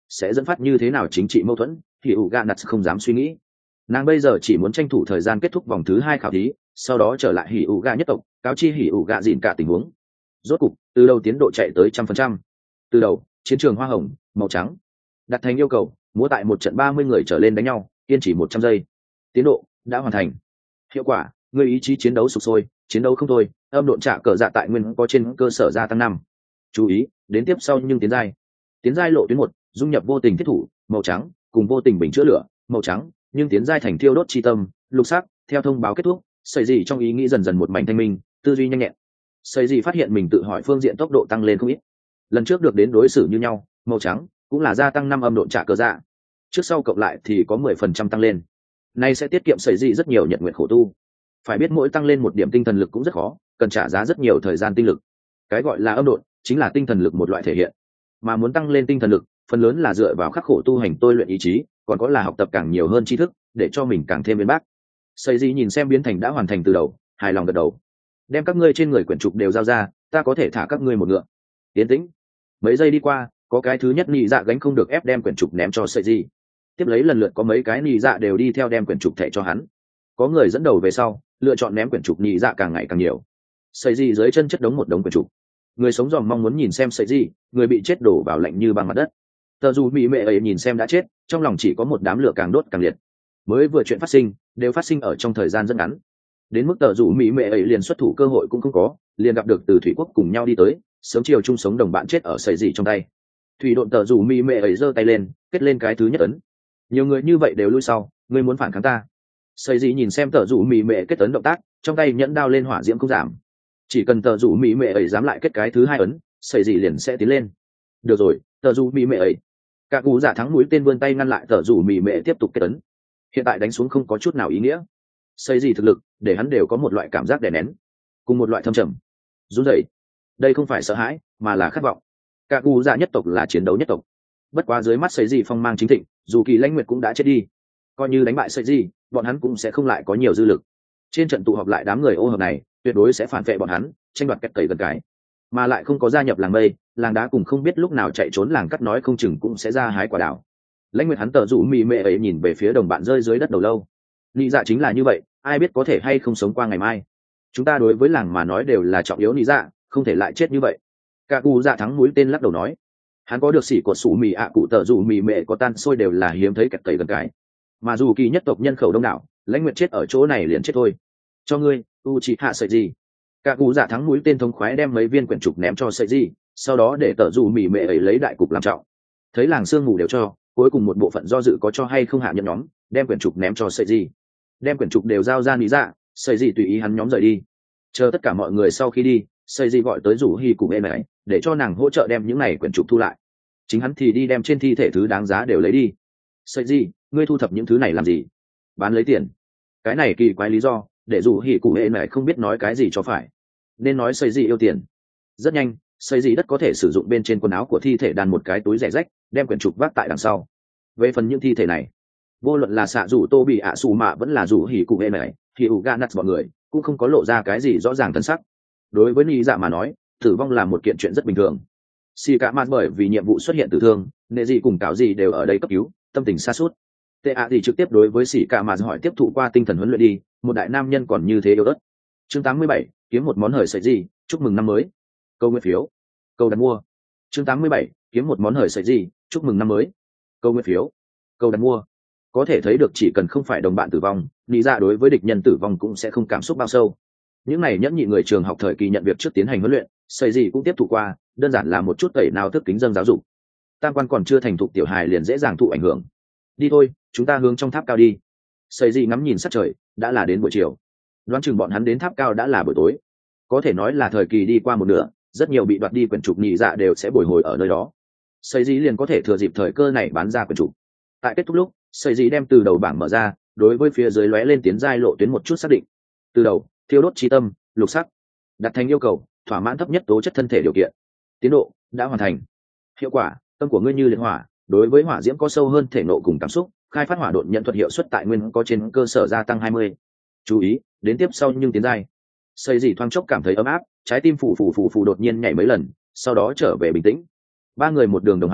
sẽ dẫn phát như thế nào chính trị mâu thuẫn thì ủ gạ nặt không dám suy nghĩ. Nàng bây giờ chỉ muốn tranh thủ thời gian kết thúc vòng thứ hai khảo thí, sau đó trở lại hỉ ủ gạ nhất tộc cáo chi hỉ ủ gạ dịn cả tình huống. Rốt cục từ đầu tiến độ chạy tới trăm phần trăm. Từ đầu chiến trường hoa hồng màu trắng đặt thành yêu cầu múa tại một trận ba mươi người trở lên đánh nhau kiên trì một trăm giây. Tiến độ đã hoàn thành. Hiệu quả người ý chí chiến đấu sục sôi, chiến đấu không thôi, âm độn trả cờ dạ tại nguyên có trên cơ sở gia tăng năm. Chú ý đến tiếp sau nhưng tiến giai. Tiến giai lộ tuyến một dung nhập vô tình thiết thủ màu trắng cùng vô tình bình chữa lửa màu trắng, nhưng tiến giai thành thiêu đốt chi tâm lục sắc. Theo thông báo kết thúc, sợi gì trong ý nghĩ dần dần một mảnh thanh minh, tư duy nhanh nhẹn. Sợi gì phát hiện mình tự hỏi phương diện tốc độ tăng lên không ít. Lần trước được đến đối xử như nhau màu trắng cũng là gia tăng năm âm độn trả cờ dạ, trước sau cộng lại thì có mười phần trăm tăng lên. Này sẽ tiết kiệm sợi gì rất nhiều nhận nguyện khổ tu. Phải biết mỗi tăng lên một điểm tinh thần lực cũng rất khó, cần trả giá rất nhiều thời gian tinh lực. Cái gọi là âm độn chính là tinh thần lực một loại thể hiện, mà muốn tăng lên tinh thần lực phần lớn là dựa vào khắc khổ tu hành tôi luyện ý chí, còn có là học tập càng nhiều hơn tri thức để cho mình càng thêm biến bác. Sợi gì nhìn xem biến thành đã hoàn thành từ đầu, hài lòng gật đầu. Đem các ngươi trên người quyển trục đều giao ra, ta có thể thả các ngươi một ngựa. Tiến tĩnh. Mấy giây đi qua, có cái thứ nhất nhị dạ gánh không được ép đem quyển trục ném cho sợi gì. Tiếp lấy lần lượt có mấy cái nhị dạ đều đi theo đem quyển trục thẻ cho hắn. Có người dẫn đầu về sau, lựa chọn ném quyển trục nhị dạ càng ngày càng nhiều. Sợi gì dưới chân chất đống một đống quyển trục. Người sống dòm mong muốn nhìn xem sợi gì, người bị chết đổ vào lạnh như băng mặt đất. Tờ dù mỹ mệ ấy nhìn xem đã chết, trong lòng chỉ có một đám lửa càng đốt càng liệt. Mới vừa chuyện phát sinh đều phát sinh ở trong thời gian rất ngắn, đến mức tờ dù mỹ mệ ấy liền xuất thủ cơ hội cũng không có, liền gặp được từ thủy quốc cùng nhau đi tới, sớm chiều chung sống đồng bạn chết ở sợi gì trong tay. Thủy độn tờ dù mỹ mệ ấy giơ tay lên, kết lên cái thứ nhất ấn. Nhiều người như vậy đều lui sau, ngươi muốn phản kháng ta? Sợi gì nhìn xem tờ dù mỹ mệ kết ấn động tác, trong tay nhẫn đao lên hỏa diễm không giảm. Chỉ cần tờ dù mỹ mệ ấy dám lại kết cái thứ hai ấn, sợi gì liền sẽ tiến lên. Được rồi, tờ dù mỹ mệ ấy. Cả cú giả thắng mũi tên vươn tay ngăn lại tờ dù mỹ mệ tiếp tục kết ấn. Hiện tại đánh xuống không có chút nào ý nghĩa. Xây gì thực lực để hắn đều có một loại cảm giác đè nén, cùng một loại thâm trầm run rẩy. Đây không phải sợ hãi mà là khát vọng. Cả cú giả nhất tộc là chiến đấu nhất tộc, bất quá dưới mắt xây gì phong mang chính thịnh, dù kỳ lãnh nguyệt cũng đã chết đi, coi như đánh bại xây gì bọn hắn cũng sẽ không lại có nhiều dư lực. Trên trận tụ họp lại đám người ô hợp này tuyệt đối sẽ phản vệ bọn hắn, tranh đoạt cách cầy gần cái, mà lại không có gia nhập làng mây làng đá cùng không biết lúc nào chạy trốn làng cắt nói không chừng cũng sẽ ra hái quả đảo. Lãnh nguyệt hắn tờ rủ mị mệ ấy nhìn về phía đồng bạn rơi dưới đất đầu lâu. Nị dạ chính là như vậy, ai biết có thể hay không sống qua ngày mai. Chúng ta đối với làng mà nói đều là trọng yếu nị dạ, không thể lại chết như vậy. Cả cụ dạ thắng mũi tên lắc đầu nói, hắn có được xỉ của sủ mì ạ cụ tờ rủ mì mệ có tan xôi đều là hiếm thấy kẹt cầy gần cái, mà dù kỳ nhất tộc nhân khẩu đông đảo, Lãnh nguyệt chết ở chỗ này liền chết thôi. Cho ngươi u chỉ hạ sợi gì. Cả cụ dạ thắng mũi tên thống khoái đem mấy viên quyển trục ném cho sợi gì, sau đó để tờ rủ mì mệ ấy lấy đại cục làm trọng. Thấy làng sương mù đều cho, cuối cùng một bộ phận do dự có cho hay không hạ nhận nhóm, đem quyển trục ném cho sợi gì. Đem quyển trục đều giao ra lý dạ, sợi gì tùy ý hắn nhóm rời đi. Chờ tất cả mọi người sau khi đi, sợi gì gọi tới rủ hi cùng em ấy để cho nàng hỗ trợ đem những này quyển trục thu lại, chính hắn thì đi đem trên thi thể thứ đáng giá đều lấy đi. Sợi gì, ngươi thu thập những thứ này làm gì? Bán lấy tiền. Cái này kỳ quái lý do để rủ hi cùng em ấy không biết nói cái gì cho phải, nên nói sợi gì yêu tiền. Rất nhanh, sợi gì đất có thể sử dụng bên trên quần áo của thi thể đàn một cái túi rẻ rách, đem quyển trục vác tại đằng sau. Về phần những thi thể này, vô luận là xạ rủ tô bị ạ xù mạ vẫn là rủ hỉ cụ êm này thì ủ ga nắt bọn người cũng không có lộ ra cái gì rõ ràng thân sắc. Đối với ni dạ mà nói, tử vong là một kiện chuyện rất bình thường. Xì cả mặt bởi vì nhiệm vụ xuất hiện tử thương, nệ gì cùng cáo gì đều ở đây cấp cứu, tâm tình xa suốt. Tệ ạ gì trực tiếp đối với xì cả mặt hỏi tiếp thụ qua tinh thần huấn luyện đi, một đại nam nhân còn như thế yếu ớt. Chương tám mươi bảy, kiếm một món hời sợi gì, chúc mừng năm mới. Câu nguyên phiếu, câu đặt mua. Chương tám mươi bảy, kiếm một món hời sợi gì, chúc mừng năm mới. Câu nguyên phiếu, câu đặt mua. Có thể thấy được chỉ cần không phải đồng bạn tử vong, lý dạ đối với địch nhân tử vong cũng sẽ không cảm xúc bao sâu. Những này nhẫn nhị người trường học thời kỳ nhận việc trước tiến hành huấn luyện, xây gì cũng tiếp thụ qua, đơn giản là một chút tẩy nào thức kính dân giáo dục. Tam quan còn chưa thành thục tiểu hài liền dễ dàng thụ ảnh hưởng. Đi thôi, chúng ta hướng trong tháp cao đi. Xây gì ngắm nhìn sát trời, đã là đến buổi chiều. Đoán chừng bọn hắn đến tháp cao đã là buổi tối. Có thể nói là thời kỳ đi qua một nửa, rất nhiều bị đoạt đi quyển trục nhị dạ đều sẽ bồi hồi ở nơi đó. Xây gì liền có thể thừa dịp thời cơ này bán ra quyển trục. Tại kết thúc lúc, xây gì đem từ đầu bảng mở ra, đối với phía dưới lóe lên tiến giai lộ tuyến một chút xác định. Từ đầu, thiêu đốt chi tâm, lục sắc. Đặt thành yêu cầu, thỏa mãn thấp nhất tố chất thân thể điều kiện. Tiến độ đã hoàn thành. Hiệu quả, tâm của ngươi như liệt hỏa, đối với hỏa diễm có sâu hơn thể nộ cùng cảm xúc, khai phát hỏa độn nhận thuật hiệu suất tại nguyên có trên cơ sở gia tăng hai mươi. Chú ý, đến tiếp sau nhưng tiến giai. Xây gì thoáng chốc cảm thấy ấm áp, trái tim phủ phủ phủ phủ đột nhiên nhảy mấy lần, sau đó trở về bình tĩnh. Ba người một đường đồng hành,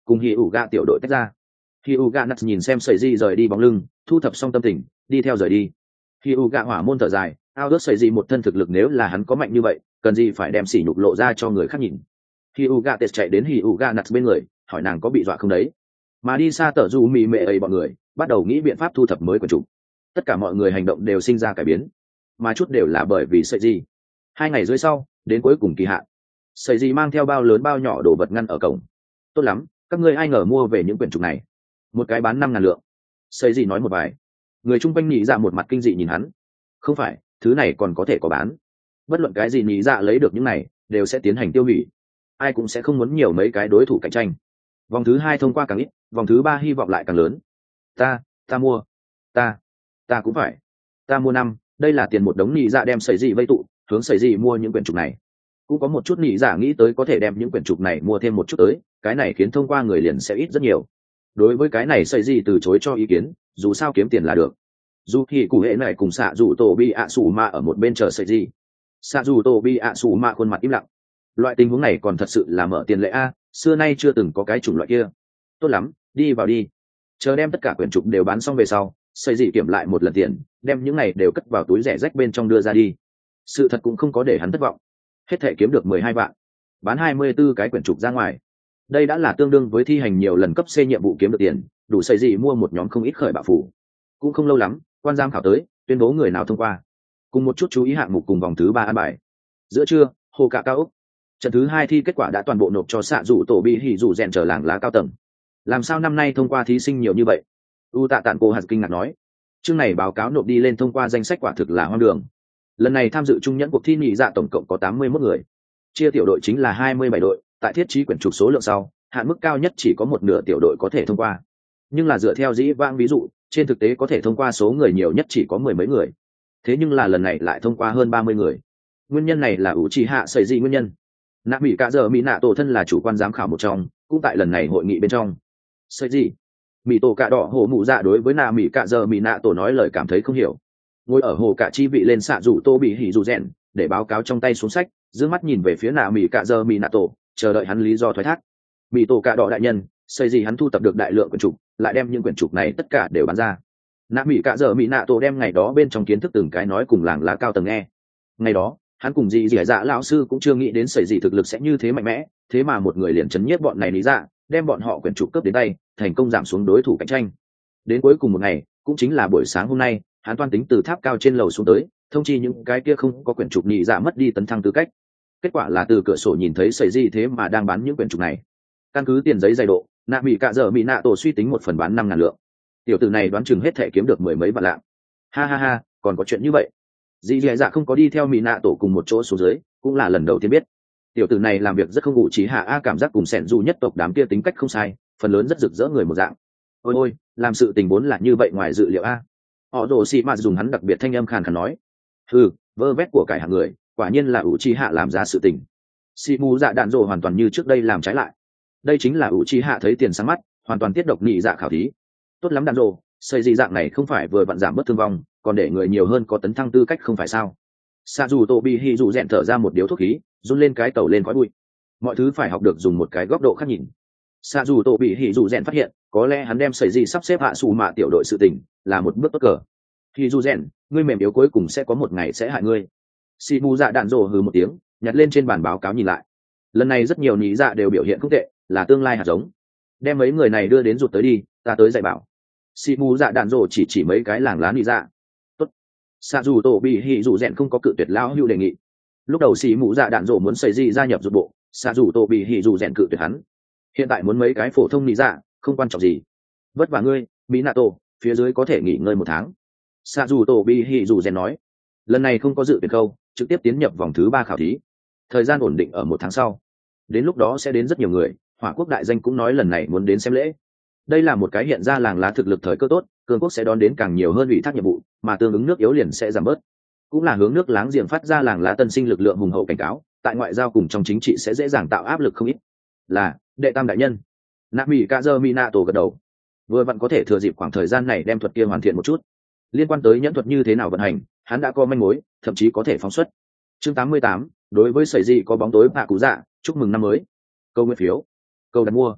cùng hì ủ gạ tiểu đội tách ra. Hì ủ gạ nặt nhìn xem sẩy gì rời đi bóng lưng, thu thập xong tâm tình, đi theo rời đi. Hì ủ gạ hỏa môn thở dài, ao ước sẩy gì một thân thực lực nếu là hắn có mạnh như vậy, cần gì phải đem sỉ nhục lộ ra cho người khác nhìn. Hì ủ gạ tệt chạy đến hì ủ gạ nặt bên người, hỏi nàng có bị dọa không đấy. Mà đi xa tở dù mì mệ ấy bọn người bắt đầu nghĩ biện pháp thu thập mới quần chủ. Tất cả mọi người hành động đều sinh ra cải biến, mà chút đều là bởi vì sẩy gì. Hai ngày dưới sau, đến cuối cùng kỳ hạn, sẩy gì mang theo bao lớn bao nhỏ đồ vật ngăn ở cổng. Tốt lắm, các ngươi ai ngờ mua về những quyển trục này? Một cái bán năm ngàn lượng. Sẩy gì nói một vài. Người chung quanh nhị dạ một mặt kinh dị nhìn hắn. Không phải, thứ này còn có thể có bán. Bất luận cái gì nhị dạ lấy được những này đều sẽ tiến hành tiêu hủy, ai cũng sẽ không muốn nhiều mấy cái đối thủ cạnh tranh. Vòng thứ hai thông qua càng ít, vòng thứ ba hy vọng lại càng lớn. Ta, ta mua, ta, ta cũng phải, ta mua năm. Đây là tiền một đống nhị dạ đem sẩy gì vây tụ, hướng sẩy gì mua những quyển trục này. Cũng có một chút nhị dạ nghĩ tới có thể đem những quyển trục này mua thêm một chút tới, cái này khiến thông qua người liền sẽ ít rất nhiều. Đối với cái này sẩy gì từ chối cho ý kiến, dù sao kiếm tiền là được. Dù thì cụ hệ này cùng xạ dù tổ bi ạ sủ mạ ở một bên chờ sẩy gì. Xạ dù tổ bi ạ sủ mạ khuôn mặt im lặng. Loại tình huống này còn thật sự là mở tiền lệ a, xưa nay chưa từng có cái chủng loại kia. Tốt lắm, đi vào đi. Chờ đem tất cả quyển trục đều bán xong về sau, sẩy gì kiểm lại một lần tiền, đem những này đều cất vào túi rẻ rách bên trong đưa ra đi. Sự thật cũng không có để hắn thất vọng, hết thể kiếm được mười hai vạn, bán hai mươi 24 cái quyển trục ra ngoài. Đây đã là tương đương với thi hành nhiều lần cấp C nhiệm vụ kiếm được tiền, đủ sẩy gì mua một nhóm không ít khởi bạo phủ. Cũng không lâu lắm, quan giám khảo tới, tuyên bố người nào thông qua, cùng một chút chú ý hạng mục cùng vòng thứ ba an bài. Giữa trưa, hồ cả cao ốc, trận thứ hai thi kết quả đã toàn bộ nộp cho xạ dụ tổ bị hỉ dụ rèn trở làng lá cao tầng. Làm sao năm nay thông qua thí sinh nhiều như vậy? U tạ tản cô hạt kinh ngạc nói. Chương này báo cáo nộp đi lên thông qua danh sách quả thực là hoang đường. Lần này tham dự trung nhẫn cuộc thi nhị dạ tổng cộng có tám mươi mốt người, chia tiểu đội chính là hai mươi bảy đội. Tại thiết trí quyển trục số lượng sau, hạn mức cao nhất chỉ có một nửa tiểu đội có thể thông qua, nhưng là dựa theo dĩ vãng ví dụ, trên thực tế có thể thông qua số người nhiều nhất chỉ có mười mấy người. Thế nhưng là lần này lại thông qua hơn ba mươi người. Nguyên nhân này là ủ trì hạ sẩy gì nguyên nhân. Nạ mỹ cả giờ mỹ nạ tổ thân là chủ quan giám khảo một trong, cũng tại lần này hội nghị bên trong. Sẩy gì? Mỹ tổ cạ đỏ hổ mụ dạ đối với nạ mỹ cả giờ mỹ nạ tổ nói lời cảm thấy không hiểu. Ngồi ở hồ cả chi vị lên xạ rủ tô bị hỉ rủ rèn, để báo cáo trong tay xuống sách, dương mắt nhìn về phía nạ mỹ cả giờ mỹ nạ tổ, chờ đợi hắn lý do thoái thác. Mỹ tổ cạ đỏ đại nhân, xây gì hắn thu tập được đại lượng quyển trục, lại đem những quyển trục này tất cả đều bán ra. Nạ mỹ cả giờ mỹ nạ tổ đem ngày đó bên trong kiến thức từng cái nói cùng làng lá cao tầng nghe. Ngày đó, hắn cùng dì dì dạ lão sư cũng chưa nghĩ đến xây gì thực lực sẽ như thế mạnh mẽ, thế mà một người liền chấn nhiếp bọn này lý dạ, đem bọn họ quyển trục cướp đến tay, thành công giảm xuống đối thủ cạnh tranh. Đến cuối cùng một ngày, cũng chính là buổi sáng hôm nay, hắn toan tính từ tháp cao trên lầu xuống tới, thông chi những cái kia không có quyển trục nhị dạ mất đi tấn thăng tư cách. Kết quả là từ cửa sổ nhìn thấy sẩy gì thế mà đang bán những quyển trục này. Căn cứ tiền giấy dày độ, nạ mỹ cạ dở mỹ nạ tổ suy tính một phần bán năm ngàn lượng. Tiểu tử này đoán chừng hết thể kiếm được mười mấy vạn lạng. Ha ha ha, còn có chuyện như vậy. Dì dì dạ không có đi theo mỹ nạ tổ cùng một chỗ xuống dưới, cũng là lần đầu tiên biết. Tiểu tử này làm việc rất không ngụ trí hạ a, cảm giác cùng sẻn dù nhất tộc đám kia tính cách không sai, phần lớn rất rực rỡ người một dạng. Ôi ôi, làm sự tình vốn là như vậy ngoài dự liệu a. Họ đồ xì mà dùng hắn đặc biệt thanh âm khàn khàn nói. Ừ, vơ vét của cải hàng người, quả nhiên là ủ chi hạ làm ra sự tình. Xì mù dạ đạn rồ hoàn toàn như trước đây làm trái lại. Đây chính là ủ chi hạ thấy tiền sáng mắt, hoàn toàn tiết độc nhị dạ khảo thí. Tốt lắm đạn rồ, xây gì dạng này không phải vừa vặn giảm bớt thương vong, còn để người nhiều hơn có tấn thăng tư cách không phải sao? Sa dù tô bi hi dù rèn thở ra một điếu thuốc khí, run lên cái tàu lên khói bụi. Mọi thứ phải học được dùng một cái góc độ khác nhìn. Sa dù tô bị hi dù rèn phát hiện, có lẽ hắn đem xây gì sắp xếp hạ xù mạ tiểu đội sự tình, là một bước tốt cờ. Hi dù rèn, ngươi mềm yếu cuối cùng sẽ có một ngày sẽ hại ngươi. Xì mù dạ đạn rồ hừ một tiếng, nhặt lên trên bàn báo cáo nhìn lại. Lần này rất nhiều nhị dạ đều biểu hiện không tệ, là tương lai hạt giống. Đem mấy người này đưa đến rụt tới đi, ta tới dạy bảo. Xì mù dạ đạn rồ chỉ chỉ mấy cái làng lá nhị dạ. Tốt. Sa dù tổ bị hỉ dù rèn không có cự tuyệt lão hưu đề nghị. Lúc đầu xì mù dạ đạn rồ muốn xây gì gia nhập rụt bộ, sa dù tổ bị hỉ dù rèn cự tuyệt hắn. Hiện tại muốn mấy cái phổ thông nhị dạ, không quan trọng gì. Vất vả ngươi, Minato, phía dưới có thể nghỉ ngơi một tháng. Sa dù tổ bị hỉ dù rèn nói. Lần này không có dự tuyển câu, trực tiếp tiến nhập vòng thứ ba khảo thí, thời gian ổn định ở một tháng sau. Đến lúc đó sẽ đến rất nhiều người, Hỏa quốc đại danh cũng nói lần này muốn đến xem lễ. Đây là một cái hiện ra làng lá thực lực thời cơ tốt, cường quốc sẽ đón đến càng nhiều hơn ủy thác nhiệm vụ, mà tương ứng nước yếu liền sẽ giảm bớt. Cũng là hướng nước láng giềng phát ra làng lá tân sinh lực lượng hùng hậu cảnh cáo, tại ngoại giao cùng trong chính trị sẽ dễ dàng tạo áp lực không ít. Là đệ tam đại nhân. Nami Kazer Minato gật đầu. Vừa vặn có thể thừa dịp khoảng thời gian này đem thuật kia hoàn thiện một chút. Liên quan tới nhẫn thuật như thế nào vận hành, hắn đã có manh mối, thậm chí có thể phóng xuất. Chương tám mươi tám, đối với sẩy dị có bóng tối bạ cú dạ, chúc mừng năm mới. Câu nguyện phiếu, câu đặt mua.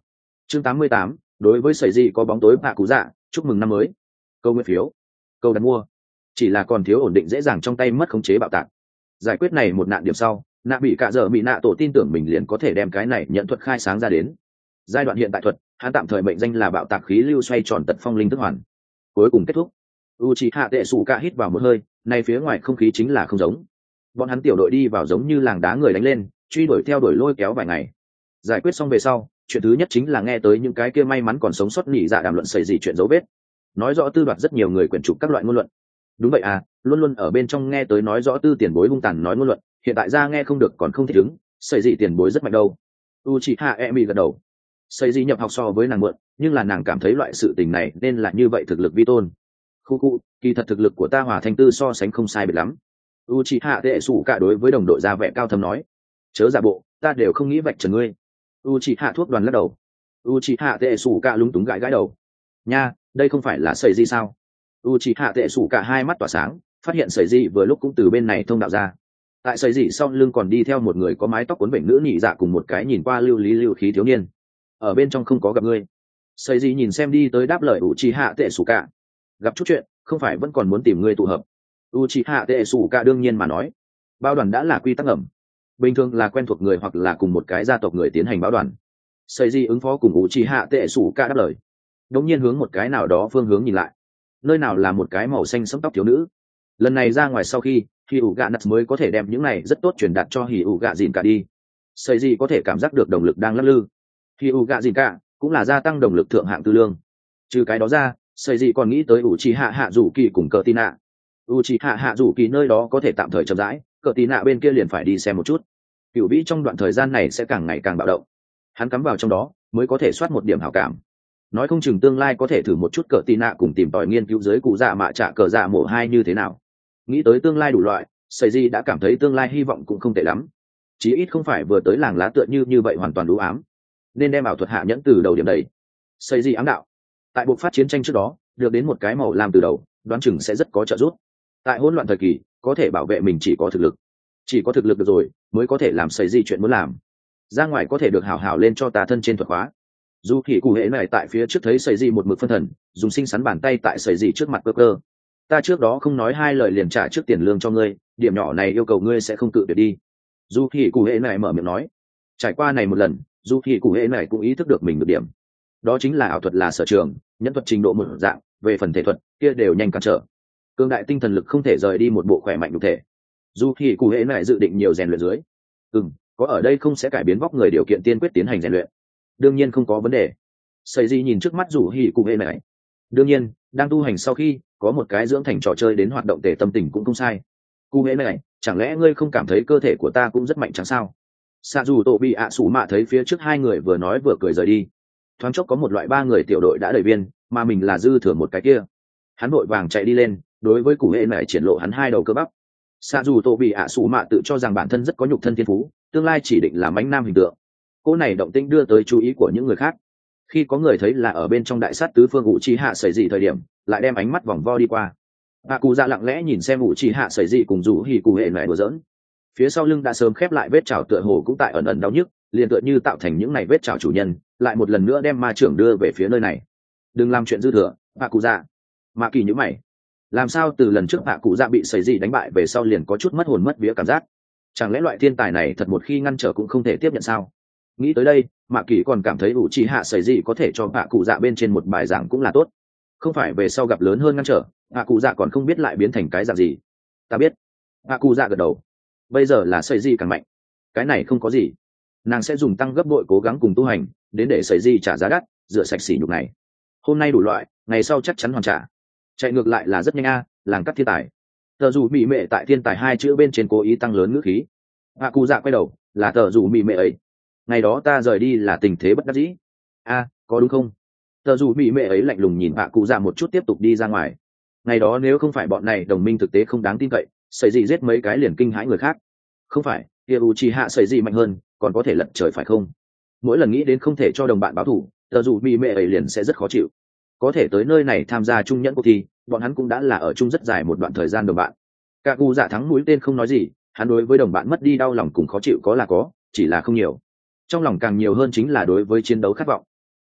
chương tám mươi tám, đối với sẩy gì có bóng tối bạ cụ dạ, chúc mừng năm mới. Câu nguyên phiếu, câu đặt mua, chỉ là còn thiếu ổn định dễ dàng trong tay mất khống chế bạo tạc. Giải quyết này một nạn điểm sau, nạ bị cả giờ bị nạ tổ tin tưởng mình liền có thể đem cái này nhận thuật khai sáng ra đến. Giai đoạn hiện tại thuật, hắn tạm thời mệnh danh là bạo tạc khí lưu xoay tròn tật phong linh thức hoàn. Cuối cùng kết thúc, Uchiha Tezuka hít vào một hơi, này phía ngoài không khí chính là không giống. Bọn hắn tiểu đội đi vào giống như làng đá người đánh lên, truy đuổi theo đuổi lôi kéo vài ngày. Giải quyết xong về sau, chuyện thứ nhất chính là nghe tới những cái kia may mắn còn sống sót nhị dạ đàm luận xảy gì chuyện dấu vết, nói rõ tư đoạt rất nhiều người quyển trục các loại ngôn luận. Đúng vậy à, luôn luôn ở bên trong nghe tới nói rõ tư tiền bối hung tàn nói ngôn luận, hiện tại ra nghe không được còn không thích ứng, xảy gì tiền bối rất mạnh đâu. Uchiha Emi gật đầu. Xảy gì nhập học so với nàng mượn, nhưng là nàng cảm thấy loại sự tình này nên là như vậy thực lực vi tôn. Khu khu, kỳ thật thực lực của ta Hòa Thanh Tư so sánh không sai biệt lắm. Uchiha Tezuka đối với đồng đội ra vẻ cao thâm nói. Chớ giả bộ, ta đều không nghĩ vạch trần ngươi. Uchiha thuốc đoàn lắc đầu. Uchiha Tezuka lúng túng gãi gãi đầu. Nha, đây không phải là sẩy gì sao? Uchiha Tezuka hai mắt tỏa sáng, phát hiện sẩy gì vừa lúc cũng từ bên này thông đạo ra. Tại sẩy gì sau lưng còn đi theo một người có mái tóc cuốn bệnh nữ nhị dạ cùng một cái nhìn qua lưu lý lưu khí thiếu niên. Ở bên trong không có gặp ngươi. Sẩy gì nhìn xem đi tới đáp lời Uchiha Tezuka. Gặp chút chuyện, không phải vẫn còn muốn tìm ngươi tụ hợp. Uchiha Tezuka đương nhiên mà nói. Bao đoàn đã là quy tắc ngầm, bình thường là quen thuộc người hoặc là cùng một cái gia tộc người tiến hành báo đoàn. Sẩy gì ứng phó cùng Uchiha Tezuka đáp lời, đống nhiên hướng một cái nào đó phương hướng nhìn lại, nơi nào là một cái màu xanh sẫm tóc thiếu nữ. Lần này ra ngoài sau khi thì ủ gạ nặt mới có thể đem những này rất tốt truyền đạt cho hỉ ủ gạ dìn cả đi. Sẩy gì có thể cảm giác được động lực đang lắc lư. Hỉ ủ gạ dìn cả cũng là gia tăng động lực thượng hạng tư lương. Trừ cái đó ra, sẩy gì còn nghĩ tới Uchiha Hạ Dụ Kỳ cùng Cờ Tin Nạ. Uchiha Hạ Dụ Kỳ nơi đó có thể tạm thời chậm rãi, Cờ Tin Nạ bên kia liền phải đi xem một chút. Cửu vĩ trong đoạn thời gian này sẽ càng ngày càng bạo động, hắn cắm vào trong đó mới có thể soát một điểm hảo cảm. Nói không chừng tương lai có thể thử một chút Cờ Tin Nạ cùng tìm tòi nghiên cứu giới cụ dạ mạ trả cờ dạ mộ hai như thế nào. Nghĩ tới tương lai đủ loại, sẩy gì đã cảm thấy tương lai hy vọng cũng không tệ lắm, chí ít không phải vừa tới làng lá tựa như như vậy hoàn toàn đủ ám, nên đem ảo thuật hạ nhẫn từ đầu điểm đấy. Sẩy gì ám đạo, tại buộc phát chiến tranh trước đó được đến một cái màu làm từ đầu, đoán chừng sẽ rất có trợ giúp. Tại hỗn loạn thời kỳ có thể bảo vệ mình chỉ có thực lực, chỉ có thực lực được rồi mới có thể làm sẩy gì chuyện muốn làm. Ra ngoài có thể được hảo hảo lên cho ta thân trên thuật hóa. Dù thì cụ hệ này tại phía trước thấy sẩy gì một mực phân thần, dùng sinh sắn bàn tay tại sẩy gì trước mặt cơ cơ. Ta trước đó không nói hai lời liền trả trước tiền lương cho ngươi, điểm nhỏ này yêu cầu ngươi sẽ không cự tuyệt đi. Dù thì cụ hệ này mở miệng nói. Trải qua này một lần, dù thì cụ hệ này cũng ý thức được mình được điểm, đó chính là ảo thuật là sở trường, nhân thuật trình độ một dạng, về phần thể thuật kia đều nhanh cản trở. Cương đại tinh thần lực không thể rời đi một bộ khỏe mạnh nhục thể. Dù thì cụ hệ này dự định nhiều rèn luyện dưới, ừm, có ở đây không sẽ cải biến vóc người điều kiện tiên quyết tiến hành rèn luyện, đương nhiên không có vấn đề. Sẩy gì nhìn trước mắt dù hỉ cụ hệ này, đương nhiên đang tu hành sau khi có một cái dưỡng thành trò chơi đến hoạt động tề tâm tình cũng không sai. Cụ hệ này, chẳng lẽ ngươi không cảm thấy cơ thể của ta cũng rất mạnh chẳng sao? Sa dù tổ bị ạ sủ mạ thấy phía trước hai người vừa nói vừa cười rời đi, thoáng chốc có một loại ba người tiểu đội đã đầy viên, mà mình là dư thừa một cái kia. Hắn vội vàng chạy đi lên, đối với cụ hệ này triển lộ hắn hai đầu cơ bắp. Sa dù tổ bị ạ sủ mạ tự cho rằng bản thân rất có nhục thân thiên phú, tương lai chỉ định là mãnh nam hình tượng. Cô này động tĩnh đưa tới chú ý của những người khác. Khi có người thấy là ở bên trong đại sát tứ phương Uchiha sẩy dị thời điểm, lại đem ánh mắt vòng vo đi qua. Bà cụ dạ lặng lẽ nhìn xem Uchiha sẩy dị cùng rủ hỉ cụ hệ này đùa giỡn. Phía sau lưng đã sớm khép lại vết chảo tựa hồ cũng tại ẩn ẩn đau nhức, liền tựa như tạo thành những này vết chảo chủ nhân, lại một lần nữa đem ma trưởng đưa về phía nơi này. Đừng làm chuyện dư thừa, bà cụ dạ. Mạ Kỳ nhíu mày. Làm sao từ lần trước bà cụ dạ bị sẩy dị đánh bại về sau liền có chút mất hồn mất vía cảm giác? Chẳng lẽ loại thiên tài này thật một khi ngăn trở cũng không thể tiếp nhận sao? Nghĩ tới đây, Mạ Kỳ còn cảm thấy Uchiha sẩy dị có thể cho bà cụ dạ bên trên một bài giảng cũng là tốt. Không phải về sau gặp lớn hơn ngăn trở, bà cụ dạ còn không biết lại biến thành cái dạng gì. Ta biết. Bà cụ dạ gật đầu. Bây giờ là sẩy dị càng mạnh, cái này không có gì, nàng sẽ dùng tăng gấp bội cố gắng cùng tu hành đến để sẩy dị trả giá đắt, rửa sạch sỉ nhục này. Hôm nay đủ loại, ngày sau chắc chắn hoàn trả. Chạy ngược lại là rất nhanh a, à, làng cắt thiên tài. Tờ dù mị mệ tại thiên tài hai chữ bên trên cố ý tăng lớn ngữ khí. Bà cụ dạ quay đầu, là tờ dù mị mệ ấy. Ngày đó ta rời đi là tình thế bất đắc dĩ. A, à, có đúng không? Tờ dù mị mệ ấy lạnh lùng nhìn bà cụ dạ một chút tiếp tục đi ra ngoài. Ngày đó nếu không phải bọn này đồng minh thực tế không đáng tin cậy, sẩy dị giết mấy cái liền kinh hãi người khác. Không phải, kia Uchiha sẩy dị mạnh hơn, còn có thể lật trời phải không? Mỗi lần nghĩ đến không thể cho đồng bạn báo thù, tờ dù mị mệ ấy liền sẽ rất khó chịu. Có thể tới nơi này tham gia chung nhẫn cuộc thi, bọn hắn cũng đã là ở chung rất dài một đoạn thời gian đồng bạn. Cả cụ dạ thắng mũi tên không nói gì, hắn đối với đồng bạn mất đi đau lòng cùng khó chịu có là có, chỉ là không nhiều. Trong lòng càng nhiều hơn chính là đối với chiến đấu khát vọng.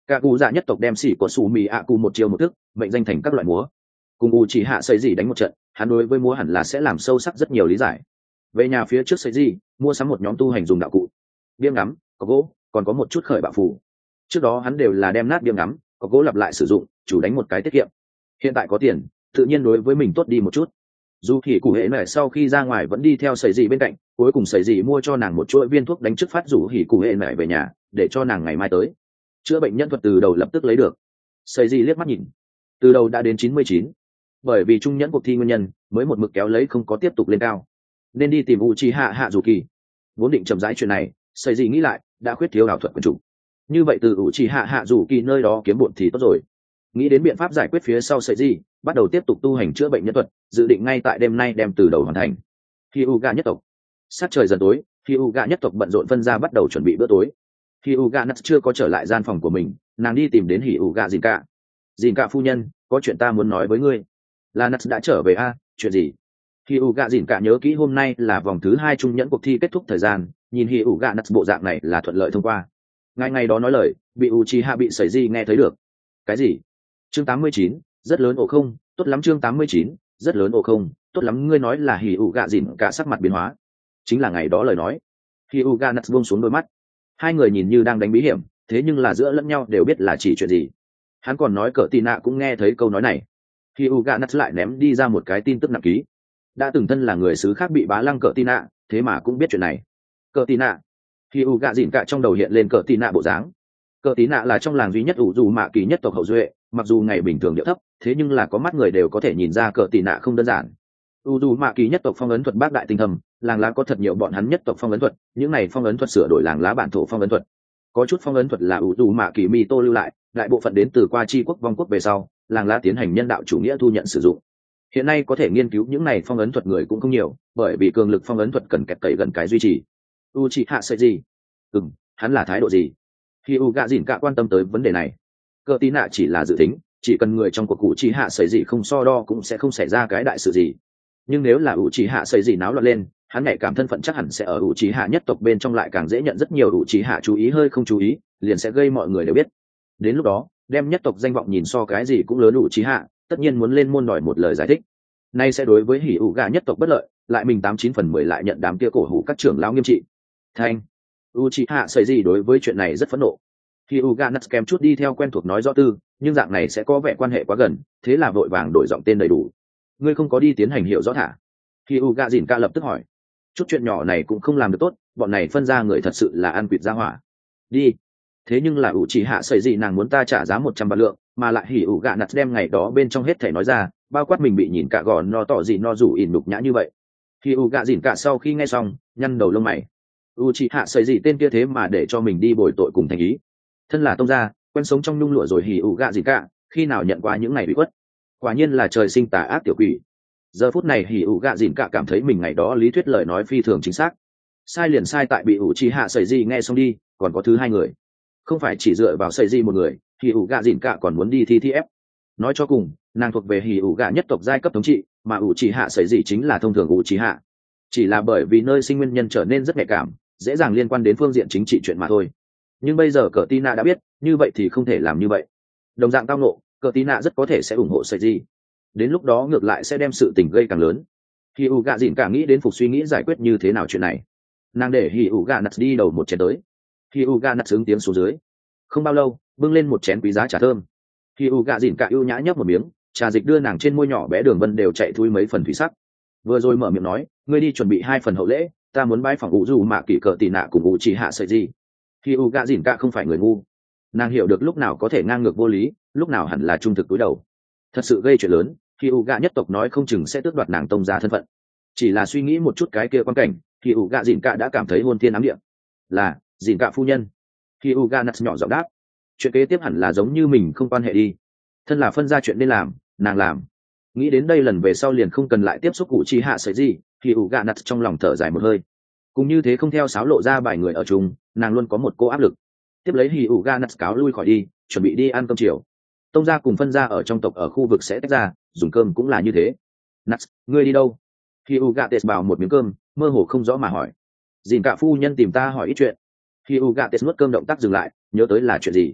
cả cụ dạ nhất tộc đem xỉ của sủ mì ạ cụ một chiều một thức mệnh danh thành các loại múa, cùng u chỉ hạ xây gì đánh một trận, hắn đối với múa hẳn là sẽ làm sâu sắc rất nhiều lý giải. Về nhà phía trước xây gì mua sắm một nhóm tu hành dùng đạo cụ, biếng ngắm, có gỗ, còn có một chút khởi bạo phù. Trước đó hắn đều là đem nát biếng ngắm, có gỗ lặp lại sử dụng, chủ đánh một cái tiết kiệm. Hiện tại có tiền, tự nhiên đối với mình tốt đi một chút. Dù thì cụ hệ mẹ sau khi ra ngoài vẫn đi theo sấy gì bên cạnh, cuối cùng sấy gì mua cho nàng một chuỗi viên thuốc đánh trước phát rủ hỉ cụ hệ mẹ về nhà để cho nàng ngày mai tới chữa bệnh nhân thuật từ đầu lập tức lấy được. Sấy gì liếc mắt nhìn, từ đầu đã đến chín mươi chín, bởi vì trung nhẫn cuộc thi nguyên nhân mới một mực kéo lấy không có tiếp tục lên cao, nên đi tìm u chi hạ hạ dù kỳ. Vốn định chậm rãi chuyện này, sấy gì nghĩ lại đã khuyết thiếu ảo thuật quần chủ, như vậy từ u chi hạ hạ dù kỳ nơi đó kiếm bộn thì tốt rồi. Nghĩ đến biện pháp giải quyết phía sau sấy gì, bắt đầu tiếp tục tu hành chữa bệnh nhân thuật, dự định ngay tại đêm nay đem từ đầu hoàn thành. Khi u gà nhất tộc sát trời dần tối, khi u gà nhất tộc bận rộn phân ra bắt đầu chuẩn bị bữa tối. Khi u gà nắt chưa có trở lại gian phòng của mình, nàng đi tìm đến hỉ u gà dìn cả. Dìn cả phu nhân, có chuyện ta muốn nói với ngươi. Là nắt đã trở về a? À? Chuyện gì? Khi u gà dìn cả nhớ kỹ hôm nay là vòng thứ hai trung nhẫn cuộc thi kết thúc thời gian, nhìn hỉ u gà nắt bộ dạng này là thuận lợi thông qua. Ngay ngày đó nói lời, bị Uchiha bị sẩy gì nghe thấy được. Cái gì? Chương tám mươi chín, rất lớn ổ không, tốt lắm. Chương tám mươi chín, rất lớn ổ không, tốt lắm. Ngươi nói là hỉ ủ gạ dìn cả sắc mặt biến hóa, chính là ngày đó lời nói. Hỉ ủ gạ nắt buông xuống đôi mắt, hai người nhìn như đang đánh bí hiểm, thế nhưng là giữa lẫn nhau đều biết là chỉ chuyện gì. Hắn còn nói cỡ tì nạ cũng nghe thấy câu nói này. Hỉ ủ gạ nắt lại ném đi ra một cái tin tức nặng ký, đã từng thân là người xứ khác bị bá lăng cỡ tì nạ, thế mà cũng biết chuyện này. Cỡ tì nạ. Hỉ ủ gạ dìn cả trong đầu hiện lên cỡ tì nạ bộ dáng. Cỡ tì nạ là trong làng duy nhất ủ dù mạ kỳ nhất tộc hậu duệ, mặc dù ngày bình thường địa thấp, thế nhưng là có mắt người đều có thể nhìn ra cỡ tì nạ không đơn giản. U dù mạ kỳ nhất tộc phong ấn thuật bác đại tinh thầm, làng lá có thật nhiều bọn hắn nhất tộc phong ấn thuật, những này phong ấn thuật sửa đổi làng lá bản thổ phong ấn thuật. Có chút phong ấn thuật là u dù mạ kỳ mi tô lưu lại, đại bộ phận đến từ qua chi quốc vong quốc về sau, làng lá tiến hành nhân đạo chủ nghĩa thu nhận sử dụng. Hiện nay có thể nghiên cứu những này phong ấn thuật người cũng không nhiều, bởi vì cường lực phong ấn thuật cần kẹt cậy gần cái duy trì. U chỉ hạ sẽ gì? Ừm, hắn là thái độ gì? Khi u gạ dìn cả quan tâm tới vấn đề này, cỡ tí nạ chỉ là dự tính, chỉ cần người trong cuộc cụ chỉ hạ xảy gì không so đo cũng sẽ không xảy ra cái đại sự gì. Nhưng nếu là ủ chỉ hạ xảy gì náo loạn lên, hắn nhạy cảm thân phận chắc hẳn sẽ ở ủ chỉ hạ nhất tộc bên trong lại càng dễ nhận rất nhiều ủ chỉ hạ chú ý hơi không chú ý, liền sẽ gây mọi người đều biết. Đến lúc đó, đem nhất tộc danh vọng nhìn so cái gì cũng lớn ủ chỉ hạ, tất nhiên muốn lên môn đòi một lời giải thích. Nay sẽ đối với hỉ ủ gà nhất tộc bất lợi, lại mình tám chín phần mười lại nhận đám kia cổ hủ các trưởng lão nghiêm trị. Thanh u chỉ hạ xảy gì đối với chuyện này rất phẫn nộ. Hỉ ủ gà nắt kèm chút đi theo quen thuộc nói rõ tư, nhưng dạng này sẽ có vẻ quan hệ quá gần, thế là vội vàng đổi giọng tên đầy đủ. Ngươi không có đi tiến hành hiểu rõ thả? Khi u gạ dìn ca lập tức hỏi. Chút chuyện nhỏ này cũng không làm được tốt, bọn này phân ra người thật sự là ăn quỵt ra hỏa. Đi. Thế nhưng là ủ chỉ hạ sẩy gì nàng muốn ta trả giá một trăm vạn lượng, mà lại hỉ ủ gạ nặt đem ngày đó bên trong hết thể nói ra, bao quát mình bị nhìn cả gò no tỏ gì no rủ ỉn đục nhã như vậy. Khi u gạ dìn cả sau khi nghe xong, nhăn đầu lông mày. U chỉ hạ sẩy gì tên kia thế mà để cho mình đi bồi tội cùng thành ý. Thân là tông gia, quen sống trong nhung lụa rồi hỉ ủ gạ dìn cả, khi nào nhận qua những ngày bị quất. Quả nhiên là trời sinh tà ác tiểu quỷ. Giờ phút này hỉ ủ gạ dìn cả cảm thấy mình ngày đó lý thuyết lời nói phi thường chính xác. Sai liền sai tại bị ủ chỉ hạ sẩy gì nghe xong đi, còn có thứ hai người. Không phải chỉ dựa vào sẩy gì một người, hỉ ủ gạ dìn cả còn muốn đi thi thi ép. Nói cho cùng, nàng thuộc về hỉ ủ gạ nhất tộc giai cấp thống trị, mà ủ chỉ hạ sẩy gì chính là thông thường ủ chỉ hạ. Chỉ là bởi vì nơi sinh nguyên nhân trở nên rất nhạy cảm, dễ dàng liên quan đến phương diện chính trị chuyện mà thôi. Nhưng bây giờ cờ Tina đã biết, như vậy thì không thể làm như vậy. Đồng dạng tao nộ, cờ Tina rất có thể sẽ ủng hộ sẩy gì. Đến lúc đó ngược lại sẽ đem sự tình gây càng lớn. Hỉ ủ gạ dìn cả nghĩ đến phục suy nghĩ giải quyết như thế nào chuyện này. Nàng để hỉ ủ gạ nặt đi đầu một chén tới. Hỉ ủ gạ nặt ứng tiếng xuống dưới. Không bao lâu, bưng lên một chén quý giá trà thơm. Hỉ ủ gạ dìn cả ưu nhã nhấp một miếng, trà dịch đưa nàng trên môi nhỏ bé đường vân đều chạy thui mấy phần thủy sắc. Vừa rồi mở miệng nói, ngươi đi chuẩn bị hai phần hậu lễ, ta muốn bái phỏng ủ dù mạ kỳ cờ tì nạ cùng ủ chỉ hạ sợi gì. Hỉ ủ gạ dìn cả không phải người ngu, nàng hiểu được lúc nào có thể ngang ngược vô lý, lúc nào hẳn là trung thực túi đầu. Thật sự gây chuyện lớn, khi ủ gạ nhất tộc nói không chừng sẽ tước đoạt nàng tông gia thân phận. Chỉ là suy nghĩ một chút cái kia quan cảnh, khi ủ gạ dìn cả đã cảm thấy hôn thiên ám địa. Là dìn cả phu nhân. Khi ủ gạ nặt nhỏ giọng đáp. Chuyện kế tiếp hẳn là giống như mình không quan hệ đi. Thân là phân ra chuyện nên làm, nàng làm. Nghĩ đến đây lần về sau liền không cần lại tiếp xúc cụ chi hạ sấy gì, khi ủ gạ nặt trong lòng thở dài một hơi. Cũng như thế không theo sáo lộ ra bài người ở chung, nàng luôn có một cô áp lực. Tiếp lấy hỉ ủ gạ nặt cáo lui khỏi đi, chuẩn bị đi ăn cơm chiều. Tông gia cùng phân gia ở trong tộc ở khu vực sẽ tách ra, dùng cơm cũng là như thế. Nats, ngươi đi đâu? Khi u gạ tes bảo một miếng cơm, mơ hồ không rõ mà hỏi. Dìn cả phu nhân tìm ta hỏi ít chuyện. Khi u gạ tes nuốt cơm động tác dừng lại, nhớ tới là chuyện gì?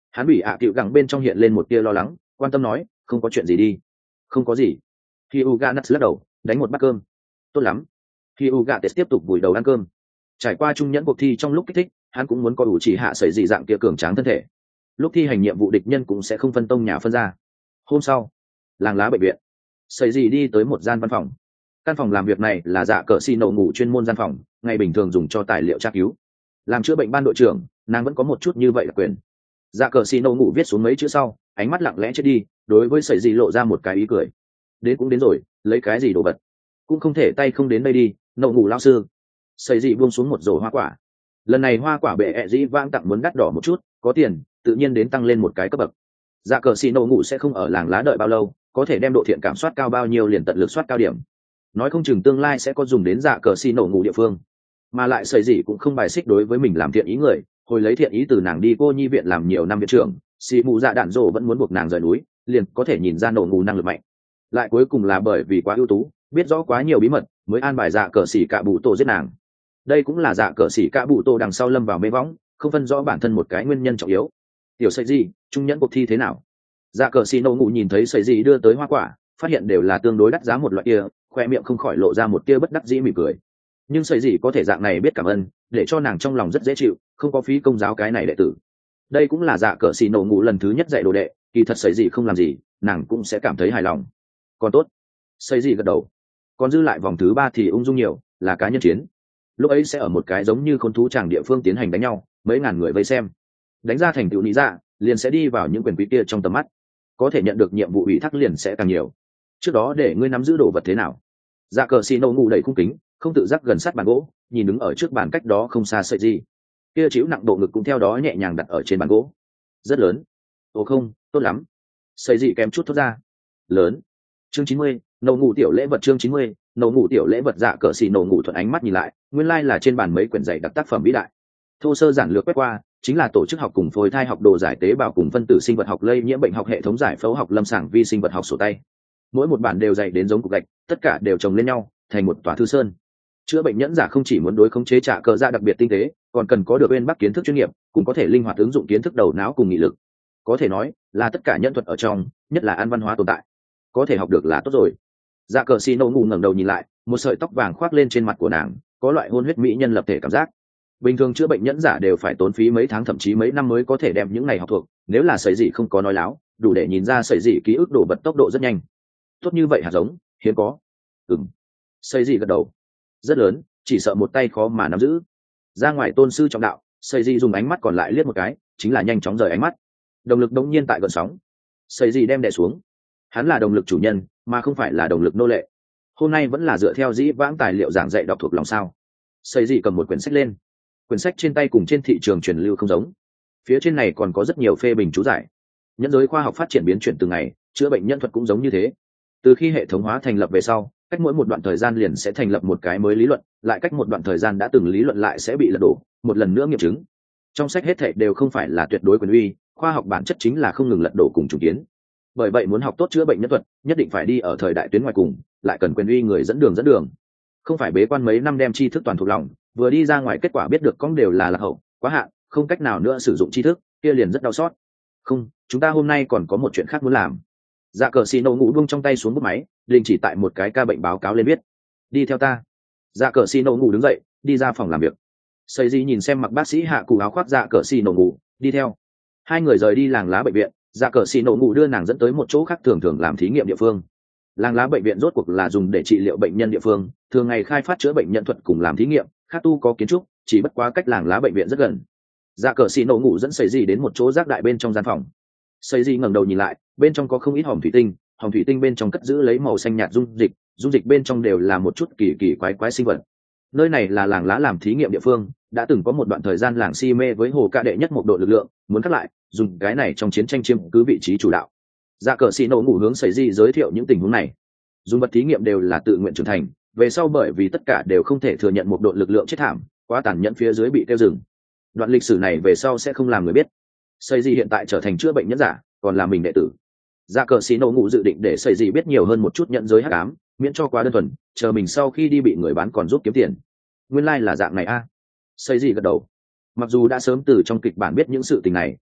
Hắn bị ạ cựu gẳng bên trong hiện lên một tia lo lắng, quan tâm nói, không có chuyện gì đi. Không có gì. Khi Uga Nuts lắc đầu, đánh một bát cơm. Tốt lắm. Khi Uga Tets tiếp tục vùi đầu ăn cơm. Trải qua trung nhẫn cuộc thi trong lúc kích thích, hắn cũng muốn có đủ chỉ hạ sẩy dị dạng kia cường tráng thân thể. Lúc thi hành nhiệm vụ địch nhân cũng sẽ không phân tông nhà phân ra. Hôm sau, làng lá bệnh viện, sẩy dị đi tới một gian văn phòng. Căn phòng làm việc này là dạ cờ xì nổ ngủ chuyên môn gian phòng, ngày bình thường dùng cho tài liệu tra cứu. Làm chữa bệnh ban đội trưởng, nàng vẫn có một chút như vậy là quyền. Dạ cờ xì nổ ngủ viết xuống mấy chữ sau, ánh mắt lặng lẽ chết đi, đối với sẩy dị lộ ra một cái ý cười. Đến cũng đến rồi, lấy cái gì đồ vật cũng không thể tay không đến đây đi, nổ ngủ lao sư. Sẩy dị buông xuống một rổ hoa quả. Lần này hoa quả bệ ẹ dĩ vang tặng muốn đắt đỏ một chút, có tiền tự nhiên đến tăng lên một cái cấp bậc. Dạ cờ xì nổ ngủ sẽ không ở làng lá đợi bao lâu, có thể đem độ thiện cảm soát cao bao nhiêu liền tận lực soát cao điểm. Nói không chừng tương lai sẽ có dùng đến dạ cờ xì nổ ngủ địa phương, mà lại sẩy dị cũng không bài xích đối với mình làm thiện ý người. Hồi lấy thiện ý từ nàng đi cô nhi viện làm nhiều năm viện trưởng, xì mụ dạ đạn rổ vẫn muốn buộc nàng rời núi, liền có thể nhìn ra nổ ngủ năng lực mạnh. Lại cuối cùng là bởi vì quá ưu tú, biết rõ quá nhiều bí mật, mới an bài dạ cờ xỉ cạ bụ tổ giết nàng. Đây cũng là dạ cờ xỉ cạ bụ tổ đằng sau lâm vào mê võng, không phân rõ bản thân một cái nguyên nhân trọng yếu. Tiểu sẩy dị, trung nhẫn cuộc thi thế nào? Dạ cờ xỉ nổ ngủ nhìn thấy sẩy dị đưa tới hoa quả, phát hiện đều là tương đối đắt giá một loại kia, khoe miệng không khỏi lộ ra một tia bất đắc dĩ mỉm cười. Nhưng sẩy dị có thể dạng này biết cảm ơn, để cho nàng trong lòng rất dễ chịu, không có phí công giáo cái này đệ tử. Đây cũng là dạ cờ xỉ nổ ngủ lần thứ nhất dạy đồ đệ, kỳ thật sẩy dị không làm gì, nàng cũng sẽ cảm thấy hài lòng. Còn tốt. Sẩy dị gật đầu. Còn dư lại vòng thứ ba thì ung dung nhiều, là cá nhân chiến. Lúc ấy sẽ ở một cái giống như khốn thú tràng địa phương tiến hành đánh nhau, mấy ngàn người vây xem. Đánh ra thành tựu lý dạ, liền sẽ đi vào những quyền quý kia trong tầm mắt. Có thể nhận được nhiệm vụ ủy thác liền sẽ càng nhiều. Trước đó để ngươi nắm giữ đồ vật thế nào? Dạ cờ xì nổ ngủ đầy khung kính, không tự giác gần sát bàn gỗ, nhìn đứng ở trước bàn cách đó không xa sợi gì. Kia chịu nặng độ ngực cũng theo đó nhẹ nhàng đặt ở trên bàn gỗ. Rất lớn. Ồ không, tốt lắm. Sợi gì kém chút thoát ra. Lớn. Chương chín mươi, nổ ngủ tiểu lễ vật chương chín mươi, nổ ngủ tiểu lễ vật. Dạ cờ xì nổ ngủ thuận ánh mắt nhìn lại, nguyên lai là trên bàn mấy quyển dạy đặc tác phẩm vĩ đại. Thô sơ giản lược quét qua, chính là tổ chức học cùng phôi thai học đồ giải tế bào cùng phân tử sinh vật học lây nhiễm bệnh học hệ thống giải phẫu học lâm sàng vi sinh vật học sổ tay. Mỗi một bản đều dạy đến giống cục gạch, tất cả đều chồng lên nhau thành một tòa thư sơn. Chữa bệnh nhẫn giả không chỉ muốn đối khống chế trả cờ dạ đặc biệt tinh tế, còn cần có được bên bắc kiến thức chuyên nghiệp, cũng có thể linh hoạt ứng dụng kiến thức đầu não cùng nghị lực. Có thể nói là tất cả nhân thuật ở trong, nhất là an văn hóa tồn tại. Có thể học được là tốt rồi. Dạ cờ xì nổ ngủ ngẩng đầu nhìn lại, một sợi tóc vàng khoác lên trên mặt của nàng, có loại hôn huyết mỹ nhân lập thể cảm giác. Bình thường chữa bệnh nhẫn giả đều phải tốn phí mấy tháng thậm chí mấy năm mới có thể đem những này học thuộc, nếu là sẩy dị không có nói láo, đủ để nhìn ra sẩy dị ký ức đổ bật tốc độ rất nhanh. Tốt như vậy hạt giống hiếm có. Ừm. Sẩy dị gật đầu. Rất lớn, chỉ sợ một tay khó mà nắm giữ. Ra ngoài tôn sư trọng đạo, sẩy dị dùng ánh mắt còn lại liếc một cái, chính là nhanh chóng rời ánh mắt. Động lực đống nhiên tại gần sóng. Sẩy dị đem đè xuống. Hắn là động lực chủ nhân, mà không phải là động lực nô lệ. Hôm nay vẫn là dựa theo dĩ vãng tài liệu giảng dạy đọc thuộc lòng sao? Sẩy dị cầm một quyển sách lên. Quyển sách trên tay cùng trên thị trường truyền lưu không giống. Phía trên này còn có rất nhiều phê bình chú giải. Nhân giới khoa học phát triển biến chuyển từng ngày, chữa bệnh nhân thuật cũng giống như thế. Từ khi hệ thống hóa thành lập về sau, cách mỗi một đoạn thời gian liền sẽ thành lập một cái mới lý luận, lại cách một đoạn thời gian đã từng lý luận lại sẽ bị lật đổ, một lần nữa nghiệm chứng. Trong sách hết thảy đều không phải là tuyệt đối quyền uy, khoa học bản chất chính là không ngừng lật đổ cùng trùng kiến. Bởi vậy muốn học tốt chữa bệnh nhân thuật, nhất định phải đi ở thời đại tuyến ngoài cùng, lại cần quyền uy người dẫn đường dẫn đường. Không phải bế quan mấy năm đem tri thức toàn thuộc lòng, vừa đi ra ngoài kết quả biết được con đều là lạc hậu, quá hạn, không cách nào nữa sử dụng tri thức, kia liền rất đau xót. Không, chúng ta hôm nay còn có một chuyện khác muốn làm. Dạ cờ xì nổ ngủ buông trong tay xuống bút máy, đình chỉ tại một cái ca bệnh báo cáo lên viết. Đi theo ta. Dạ cờ xì nổ ngủ đứng dậy, đi ra phòng làm việc. Sẩy dị nhìn xem mặc bác sĩ hạ cụ áo khoác dạ cờ xì nổ ngủ, đi theo. Hai người rời đi làng lá bệnh viện, dạ cờ xì nổ ngủ đưa nàng dẫn tới một chỗ khác thường thường làm thí nghiệm địa phương. Làng lá bệnh viện rốt cuộc là dùng để trị liệu bệnh nhân địa phương, thường ngày khai phát chữa bệnh nhân thuật cùng làm thí nghiệm, khác tu có kiến trúc, chỉ bất quá cách làng lá bệnh viện rất gần. Dạ cờ xì nổ ngủ dẫn sẩy dị đến một chỗ rác đại bên trong gian phòng. Sẩy dị ngẩng đầu nhìn lại, bên trong có không ít hòm thủy tinh, hòm thủy tinh bên trong cất giữ lấy màu xanh nhạt dung dịch, dung dịch bên trong đều là một chút kỳ kỳ quái quái sinh vật. Nơi này là làng lá làm thí nghiệm địa phương, đã từng có một đoạn thời gian làng si mê với hồ ca đệ nhất một đội lực lượng, muốn cắt lại, dùng cái này trong chiến tranh chiếm cứ vị trí chủ đạo. Dạ cờ xì nổ ngủ hướng sẩy dị giới thiệu những tình huống này. Dùng vật thí nghiệm đều là tự nguyện trưởng thành, về sau bởi vì tất cả đều không thể thừa nhận một đội lực lượng chết thảm, quá tàn nhẫn phía dưới bị tiêu dừng. Đoạn lịch sử này về sau sẽ không làm người biết. Sẩy dị hiện tại trở thành chữa bệnh nhẫn giả, còn là mình đệ tử. Dạ cờ xì nổ ngủ dự định để sẩy dị biết nhiều hơn một chút nhận giới hắc ám, miễn cho quá đơn thuần, chờ mình sau khi đi bị người bán còn giúp kiếm tiền. Nguyên lai like là dạng này a. À. Sẩy dị gật đầu. Mặc dù đã sớm từ trong kịch bản biết những sự tình này,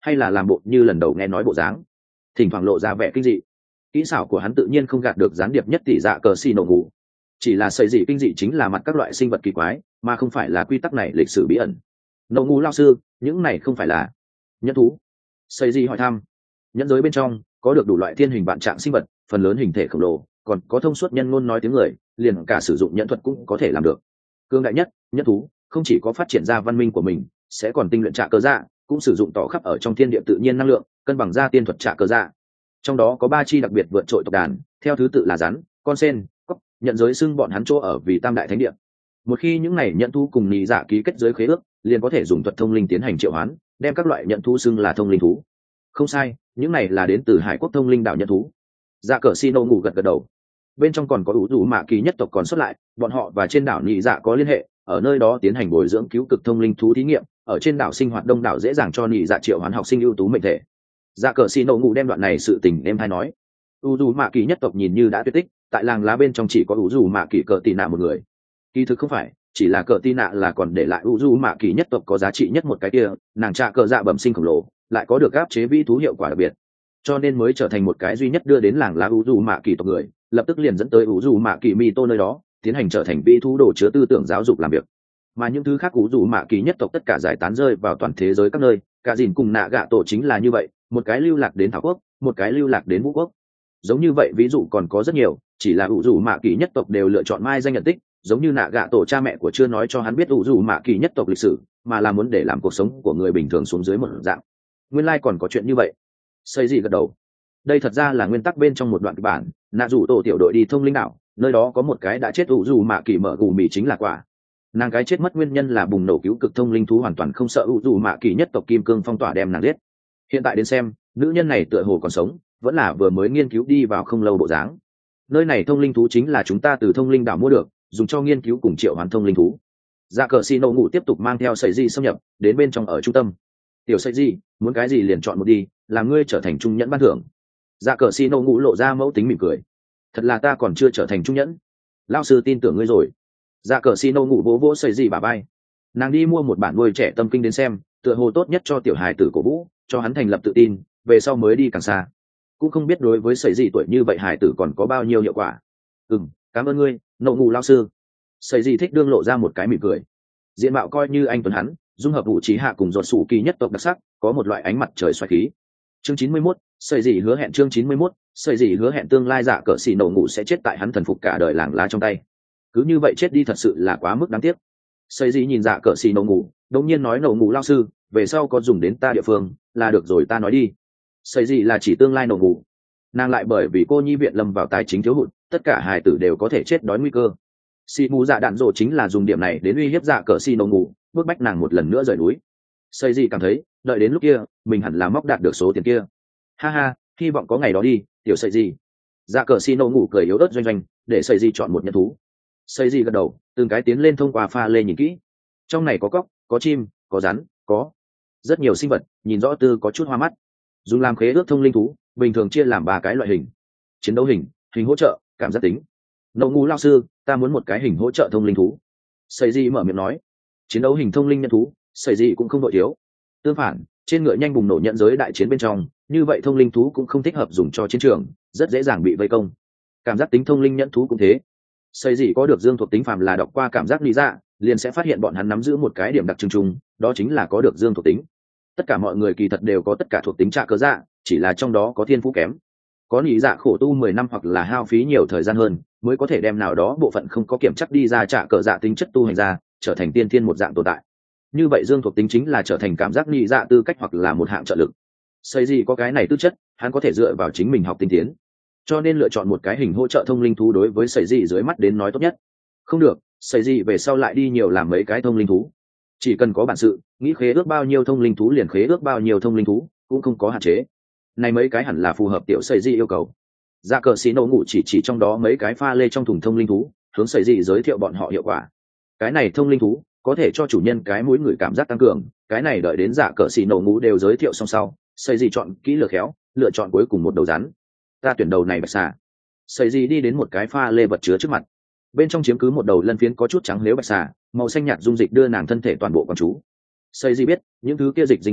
hay là làm bộ như lần đầu nghe nói bộ dáng, thỉnh thoảng lộ ra vẻ kinh dị. Kỹ xảo của hắn tự nhiên không gạt được gián điệp nhất tỷ dạ cờ xì nổ ngủ. Chỉ là sợi dị kinh dị chính là mặt các loại sinh vật kỳ quái, mà không phải là quy tắc này lịch sử bí ẩn. Nổ ngủ lao sư, những này không phải là nhân thú? Sợi dị hỏi thăm. Nhẫn giới bên trong có được đủ loại thiên hình vạn trạng sinh vật, phần lớn hình thể khổng lồ, còn có thông suốt nhân ngôn nói tiếng người, liền cả sử dụng nhẫn thuật cũng có thể làm được. Cương đại nhất nhẫn thú không chỉ có phát triển ra văn minh của mình, sẽ còn tinh luyện trạ cơ dạ, cũng sử dụng tỏ khắp ở trong thiên địa tự nhiên năng lượng, cân bằng ra tiên thuật trạ cơ dạ. Trong đó có ba chi đặc biệt vượt trội tộc đàn, theo thứ tự là rắn, con sen, cóc, nhận giới xưng bọn hắn chỗ ở vì tam đại thánh địa. Một khi những này nhận thú cùng nhị dạ ký kết giới khế ước, liền có thể dùng thuật thông linh tiến hành triệu hoán, đem các loại nhận thú xưng là thông linh thú. Không sai, những này là đến từ hải quốc thông linh đạo nhận thú. Dạ cờ xì nô ngủ gật gật đầu. Bên trong còn có ủ rủ mạ kỳ nhất tộc còn xuất lại, bọn họ và trên đảo nhị dạ có liên hệ, ở nơi đó tiến hành bồi dưỡng cứu cực thông linh thú thí nghiệm, ở trên đảo sinh hoạt đông đảo dễ dàng cho nhị dạ triệu hoán học sinh ưu tú mệnh thể. Dạ cờ xì nổ ngủ đem đoạn này sự tình em hay nói. U dù mạ kỳ nhất tộc nhìn như đã tuyệt tích, tại làng lá bên trong chỉ có u dù mạ kỳ cờ tì nạ một người. Kỳ thực không phải, chỉ là cờ tì nạ là còn để lại u dù mạ kỳ nhất tộc có giá trị nhất một cái kia, nàng trạ cờ dạ bẩm sinh khổng lồ, lại có được áp chế vi thú hiệu quả đặc biệt, cho nên mới trở thành một cái duy nhất đưa đến làng lá u dù mạ kỳ tộc người, lập tức liền dẫn tới u dù mạ kỳ mi tô nơi đó, tiến hành trở thành vi thú đồ chứa tư tưởng giáo dục làm việc. Mà những thứ khác u dù mạ kỳ nhất tộc tất cả giải tán rơi vào toàn thế giới các nơi, cả dìn cùng nạ gạ tổ chính là như vậy, một cái lưu lạc đến thảo quốc, một cái lưu lạc đến vũ quốc. Giống như vậy ví dụ còn có rất nhiều, chỉ là ủ rủ mạ kỳ nhất tộc đều lựa chọn mai danh nhận tích, giống như nạ gạ tổ cha mẹ của chưa nói cho hắn biết ủ rủ mạ kỳ nhất tộc lịch sử, mà là muốn để làm cuộc sống của người bình thường xuống dưới một dạng. Nguyên lai còn có chuyện như vậy. Xây gì gật đầu. Đây thật ra là nguyên tắc bên trong một đoạn kịch bản, nạ rủ tổ tiểu đội đi thông linh đảo, nơi đó có một cái đã chết ủ rủ mạ kỳ mở gù mì chính là quả. Nàng cái chết mất nguyên nhân là bùng nổ cứu cực thông linh thú hoàn toàn không sợ ủ rủ mạ kỳ nhất tộc kim cương phong tỏa đem nàng giết. Hiện tại đến xem, nữ nhân này tựa hồ còn sống, vẫn là vừa mới nghiên cứu đi vào không lâu bộ dáng. Nơi này thông linh thú chính là chúng ta từ thông linh đảo mua được, dùng cho nghiên cứu cùng triệu hoán thông linh thú. Dạ cờ xì nổ ngủ tiếp tục mang theo sợi di xâm nhập đến bên trong ở trung tâm. Tiểu sợi di, muốn cái gì liền chọn một đi, làm ngươi trở thành trung nhẫn ban thưởng. Dạ cờ xì nổ ngủ lộ ra mẫu tính mỉm cười. Thật là ta còn chưa trở thành trung nhẫn, lão sư tin tưởng ngươi rồi. Dạ cờ xì nổ ngủ vỗ vỗ sợi di bả vai. Nàng đi mua một bản nuôi trẻ tâm kinh đến xem, tựa hồ tốt nhất cho tiểu hài tử cổ vũ, cho hắn thành lập tự tin, về sau mới đi càng xa. Cũng không biết đối với sợi gì tuổi như vậy hải tử còn có bao nhiêu hiệu quả. Ừm, cảm ơn ngươi, nậu ngủ lao sư. Sợi gì thích đương lộ ra một cái mỉm cười. Diện mạo coi như anh tuấn hắn, dung hợp vũ trí hạ cùng ruột sủ kỳ nhất tộc đặc sắc, có một loại ánh mặt trời xoáy khí. Chương chín mươi mốt, sợi gì hứa hẹn chương chín mươi mốt, sợi gì hứa hẹn tương lai dạ cỡ xì nậu ngủ sẽ chết tại hắn thần phục cả đời làng lá trong tay. Cứ như vậy chết đi thật sự là quá mức đáng tiếc. Sợi gì nhìn dạ cỡ xì nậu ngủ, đột nhiên nói nậu ngủ lao sư, về sau có dùng đến ta địa phương, là được rồi ta nói đi. Sợi gì là chỉ tương lai nổ ngủ, nàng lại bởi vì cô nhi viện lâm vào tài chính thiếu hụt, tất cả hài tử đều có thể chết đói nguy cơ. Xì mù dạ đạn rộ chính là dùng điểm này đến uy hiếp dạ cờ xì nổ ngủ, bức bách nàng một lần nữa rời núi. Sợi gì cảm thấy đợi đến lúc kia mình hẳn là móc đạt được số tiền kia. Ha ha, hy vọng có ngày đó đi, tiểu sợi gì. Dạ cờ xì nổ ngủ cười yếu ớt doanh doanh, để sợi gì chọn một nhân thú. Sợi gì gật đầu, từng cái tiến lên thông qua pha lê nhìn kỹ. Trong này có cóc, có chim, có rắn, có rất nhiều sinh vật, nhìn rõ tư có chút hoa mắt. Dùng làm khế ước thông linh thú, bình thường chia làm ba cái loại hình: chiến đấu hình, hình hỗ trợ, cảm giác tính. Nậu ngu lao sư, ta muốn một cái hình hỗ trợ thông linh thú. Sợi gì mở miệng nói. Chiến đấu hình thông linh nhân thú, sợi gì cũng không đội thiếu. Tương phản, trên ngựa nhanh bùng nổ nhận giới đại chiến bên trong, như vậy thông linh thú cũng không thích hợp dùng cho chiến trường, rất dễ dàng bị vây công. Cảm giác tính thông linh nhân thú cũng thế. Sợi gì có được dương thuộc tính, phàm là đọc qua cảm giác lý dạ, liền sẽ phát hiện bọn hắn nắm giữ một cái điểm đặc trưng chung, đó chính là có được dương thuộc tính. Tất cả mọi người kỳ thật đều có tất cả thuộc tính trạ cơ dạ, chỉ là trong đó có thiên phú kém. Có lý dạ khổ tu mười năm hoặc là hao phí nhiều thời gian hơn, mới có thể đem nào đó bộ phận không có kiểm chắc đi ra trạ cơ dạ tính chất tu hành ra, trở thành tiên thiên một dạng tồn tại. Như vậy dương thuộc tính chính là trở thành cảm giác lý dạ tư cách hoặc là một hạng trợ lực. Xây gì có cái này tư chất, hắn có thể dựa vào chính mình học tinh tiến. Cho nên lựa chọn một cái hình hỗ trợ thông linh thú đối với Sẩy gì dưới mắt đến nói tốt nhất. Không được, Sẩy gì về sau lại đi nhiều làm mấy cái thông linh thú. Chỉ cần có bản sự, nghĩ khế ước bao nhiêu thông linh thú liền khế ước bao nhiêu thông linh thú, cũng không có hạn chế. Này mấy cái hẳn là phù hợp tiểu Sẩy gì yêu cầu. Dạ cờ xí nổ ngủ chỉ chỉ trong đó mấy cái pha lê trong thùng thông linh thú, hướng Sẩy gì giới thiệu bọn họ hiệu quả. Cái này thông linh thú có thể cho chủ nhân cái mũi người cảm giác tăng cường, cái này đợi đến dạ cờ xí nổ ngủ đều giới thiệu xong sau, Sẩy gì chọn kỹ lừa khéo, lựa chọn cuối cùng một đầu rắn. Ta tuyển đầu này bạch xà. Sẩy gì đi đến một cái pha lê vật chứa trước mặt, bên trong chiếm cứ một đầu lân phiến có chút trắng lếu bạch xà, màu xanh nhạt dung dịch đưa nàng thân thể toàn bộ quán chú. Sẩy gì biết những thứ kia dịch dinh dưỡng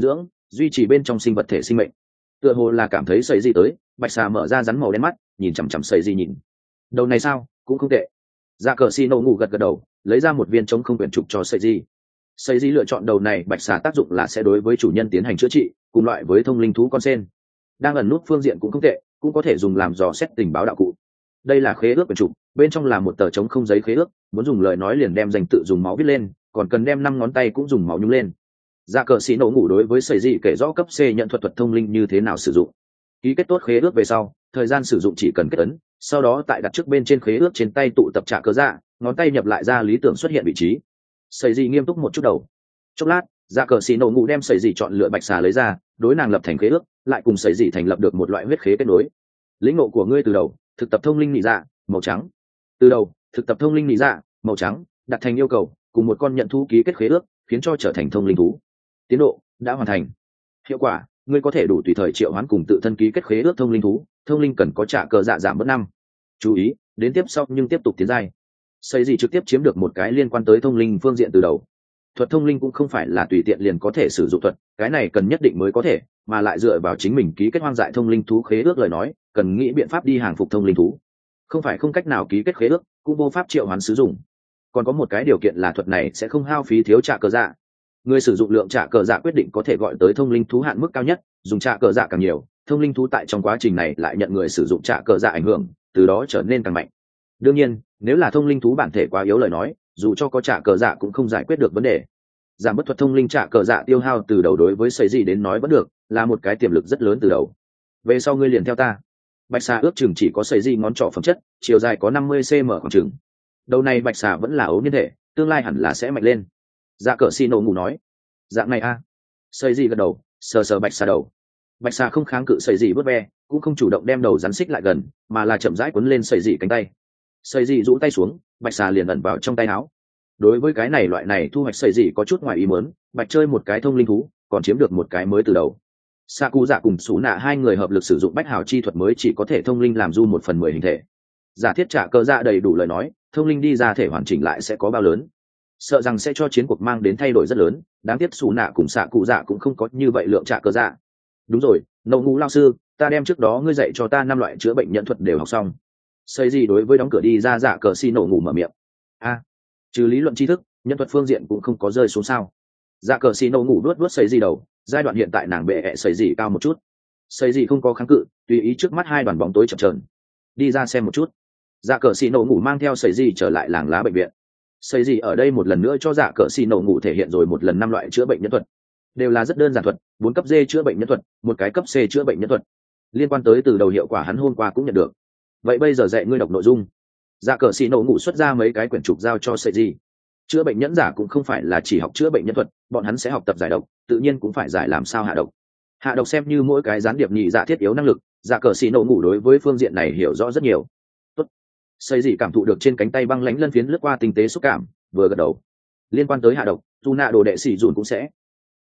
duy trì bên trong sinh vật thể sinh mệnh. Tựa hồ là cảm thấy sợi gì tới, bạch xà mở ra rắn màu đen mắt, nhìn chằm chằm sợi gì nhìn. Đầu này sao, cũng không tệ. Dạ cờ xì nổ ngủ gật gật đầu, lấy ra một viên trống không quyển trục cho sợi gì. Sợi gì lựa chọn đầu này bạch xà tác dụng là sẽ đối với chủ nhân tiến hành chữa trị, cùng loại với thông linh thú con sen. Đang ẩn nút phương diện cũng không tệ, cũng có thể dùng làm dò xét tình báo đạo cụ. Đây là khế ước quyển trục, bên trong là một tờ trống không giấy khế ước, muốn dùng lời nói liền đem danh tự dùng máu viết lên, còn cần đem năm ngón tay cũng dùng máu nhúng lên. Dạ cờ xì nổ ngủ đối với sợi gì kể rõ cấp C nhận thuật thuật thông linh như thế nào sử dụng. Ký kết tốt khế ước về sau, thời gian sử dụng chỉ cần kết ấn, sau đó tại đặt trước bên trên khế ước trên tay tụ tập trả cơ dạ, ngón tay nhập lại ra lý tưởng xuất hiện vị trí. Sợi gì nghiêm túc một chút đầu. Chốc lát, dạ cờ xì nổ ngủ đem sợi gì chọn lựa bạch xà lấy ra, đối nàng lập thành khế ước, lại cùng sợi gì thành lập được một loại huyết khế kết nối. Lĩnh ngộ của ngươi từ đầu, thực tập thông linh nhị dạ, màu trắng. Từ đầu, thực tập thông linh nhị dạ, màu trắng, đặt thành yêu cầu, cùng một con nhận thú ký kết khế ước, khiến cho trở thành thông linh thú. Tiến độ đã hoàn thành. Hiệu quả, ngươi có thể đủ tùy thời triệu hoán cùng tự thân ký kết khế ước thông linh thú, thông linh cần có trả cờ dạ giảm bớt năm. Chú ý, đến tiếp sau nhưng tiếp tục tiến giai. Xây gì trực tiếp chiếm được một cái liên quan tới thông linh phương diện từ đầu. Thuật thông linh cũng không phải là tùy tiện liền có thể sử dụng thuật, cái này cần nhất định mới có thể, mà lại dựa vào chính mình ký kết hoang dại thông linh thú khế ước lời nói, cần nghĩ biện pháp đi hàng phục thông linh thú. Không phải không cách nào ký kết khế ước, cũng vô pháp triệu hoán sử dụng. Còn có một cái điều kiện là thuật này sẽ không hao phí thiếu trả cờ dạ. Người sử dụng lượng trả cờ dạ quyết định có thể gọi tới thông linh thú hạn mức cao nhất, dùng trả cờ dạ càng nhiều, thông linh thú tại trong quá trình này lại nhận người sử dụng trả cờ dạ ảnh hưởng, từ đó trở nên càng mạnh. Đương nhiên, nếu là thông linh thú bản thể quá yếu lời nói, dù cho có trả cờ dạ cũng không giải quyết được vấn đề. Giảm bất thuật thông linh trả cờ dạ tiêu hao từ đầu đối với sấy gì đến nói vẫn được, là một cái tiềm lực rất lớn từ đầu. Về sau ngươi liền theo ta. Bạch xà ước chừng chỉ có sấy gì ngón trỏ phẩm chất, chiều dài có năm mươi xăng-ti-mét khoảng chừng. Đầu này bạch xà vẫn là ấu niên thể, tương lai hẳn là sẽ mạnh lên. Dạ cờ xì nổ ngủ nói, dạng này a. À. Sấy gì gật đầu, sờ sờ bạch xà đầu. Bạch xà không kháng cự sấy gì vớt ve, cũng không chủ động đem đầu rắn xích lại gần, mà là chậm rãi quấn lên sấy gì cánh tay. Sấy gì rũ tay xuống, bạch xà liền ẩn vào trong tay áo. Đối với cái này loại này thu hoạch sấy gì có chút ngoài ý muốn, bạch chơi một cái thông linh thú, còn chiếm được một cái mới từ đầu. Sa Cú Dạ cùng Sú Nạ hai người hợp lực sử dụng bách hào chi thuật mới chỉ có thể thông linh làm du một phần mười hình thể. Giả thiết trả cơ dạ đầy đủ lời nói, thông linh đi ra thể hoàn chỉnh lại sẽ có bao lớn? Sợ rằng sẽ cho chiến cuộc mang đến thay đổi rất lớn. Đáng tiếc Sú Nạ cùng Sa Cú Dạ cũng không có như vậy lượng trả cơ dạ. Đúng rồi, Nậu Ngũ lão sư, ta đem trước đó ngươi dạy cho ta năm loại chữa bệnh nhân thuật đều học xong. Xây gì đối với đóng cửa đi ra dạ cờ xi nổ ngủ mở miệng. A, à, trừ lý luận tri thức, nhân thuật phương diện cũng không có rơi xuống sao? Dạ cờ xi nổ ngủ đuốt đuốt xây gì đầu. Giai đoạn hiện tại nàng bệ ẹ xây gì cao một chút. Xây gì không có kháng cự, tùy ý trước mắt hai đoàn bóng tối chập chờn. Đi ra xem một chút. Dạ cờ xi nổ ngủ mang theo xây gì trở lại làng lá bệnh viện. Xây gì ở đây một lần nữa cho dạ cờ xi nổ ngủ thể hiện rồi một lần năm loại chữa bệnh nhân thuật, đều là rất đơn giản thuật, bốn cấp D chữa bệnh nhân thuật, một cái cấp C chữa bệnh nhân thuật. Liên quan tới từ đầu hiệu quả hắn hôm qua cũng nhận được. Vậy bây giờ dạy ngươi đọc nội dung. Dạ cờ xì nổ ngủ xuất ra mấy cái quyển trục giao cho sợi gì. Chữa bệnh nhẫn giả cũng không phải là chỉ học chữa bệnh nhân thuật, bọn hắn sẽ học tập giải độc, tự nhiên cũng phải giải làm sao hạ độc. Hạ độc xem như mỗi cái gián điệp nhị dạ thiết yếu năng lực, dạ cờ xì nổ ngủ đối với phương diện này hiểu rõ rất nhiều. Tốt. Sợi gì cảm thụ được trên cánh tay băng lãnh lân phiến lướt qua tinh tế xúc cảm, vừa gật đầu. Liên quan tới hạ độc, tu nạ đồ đệ xì dùn cũng sẽ.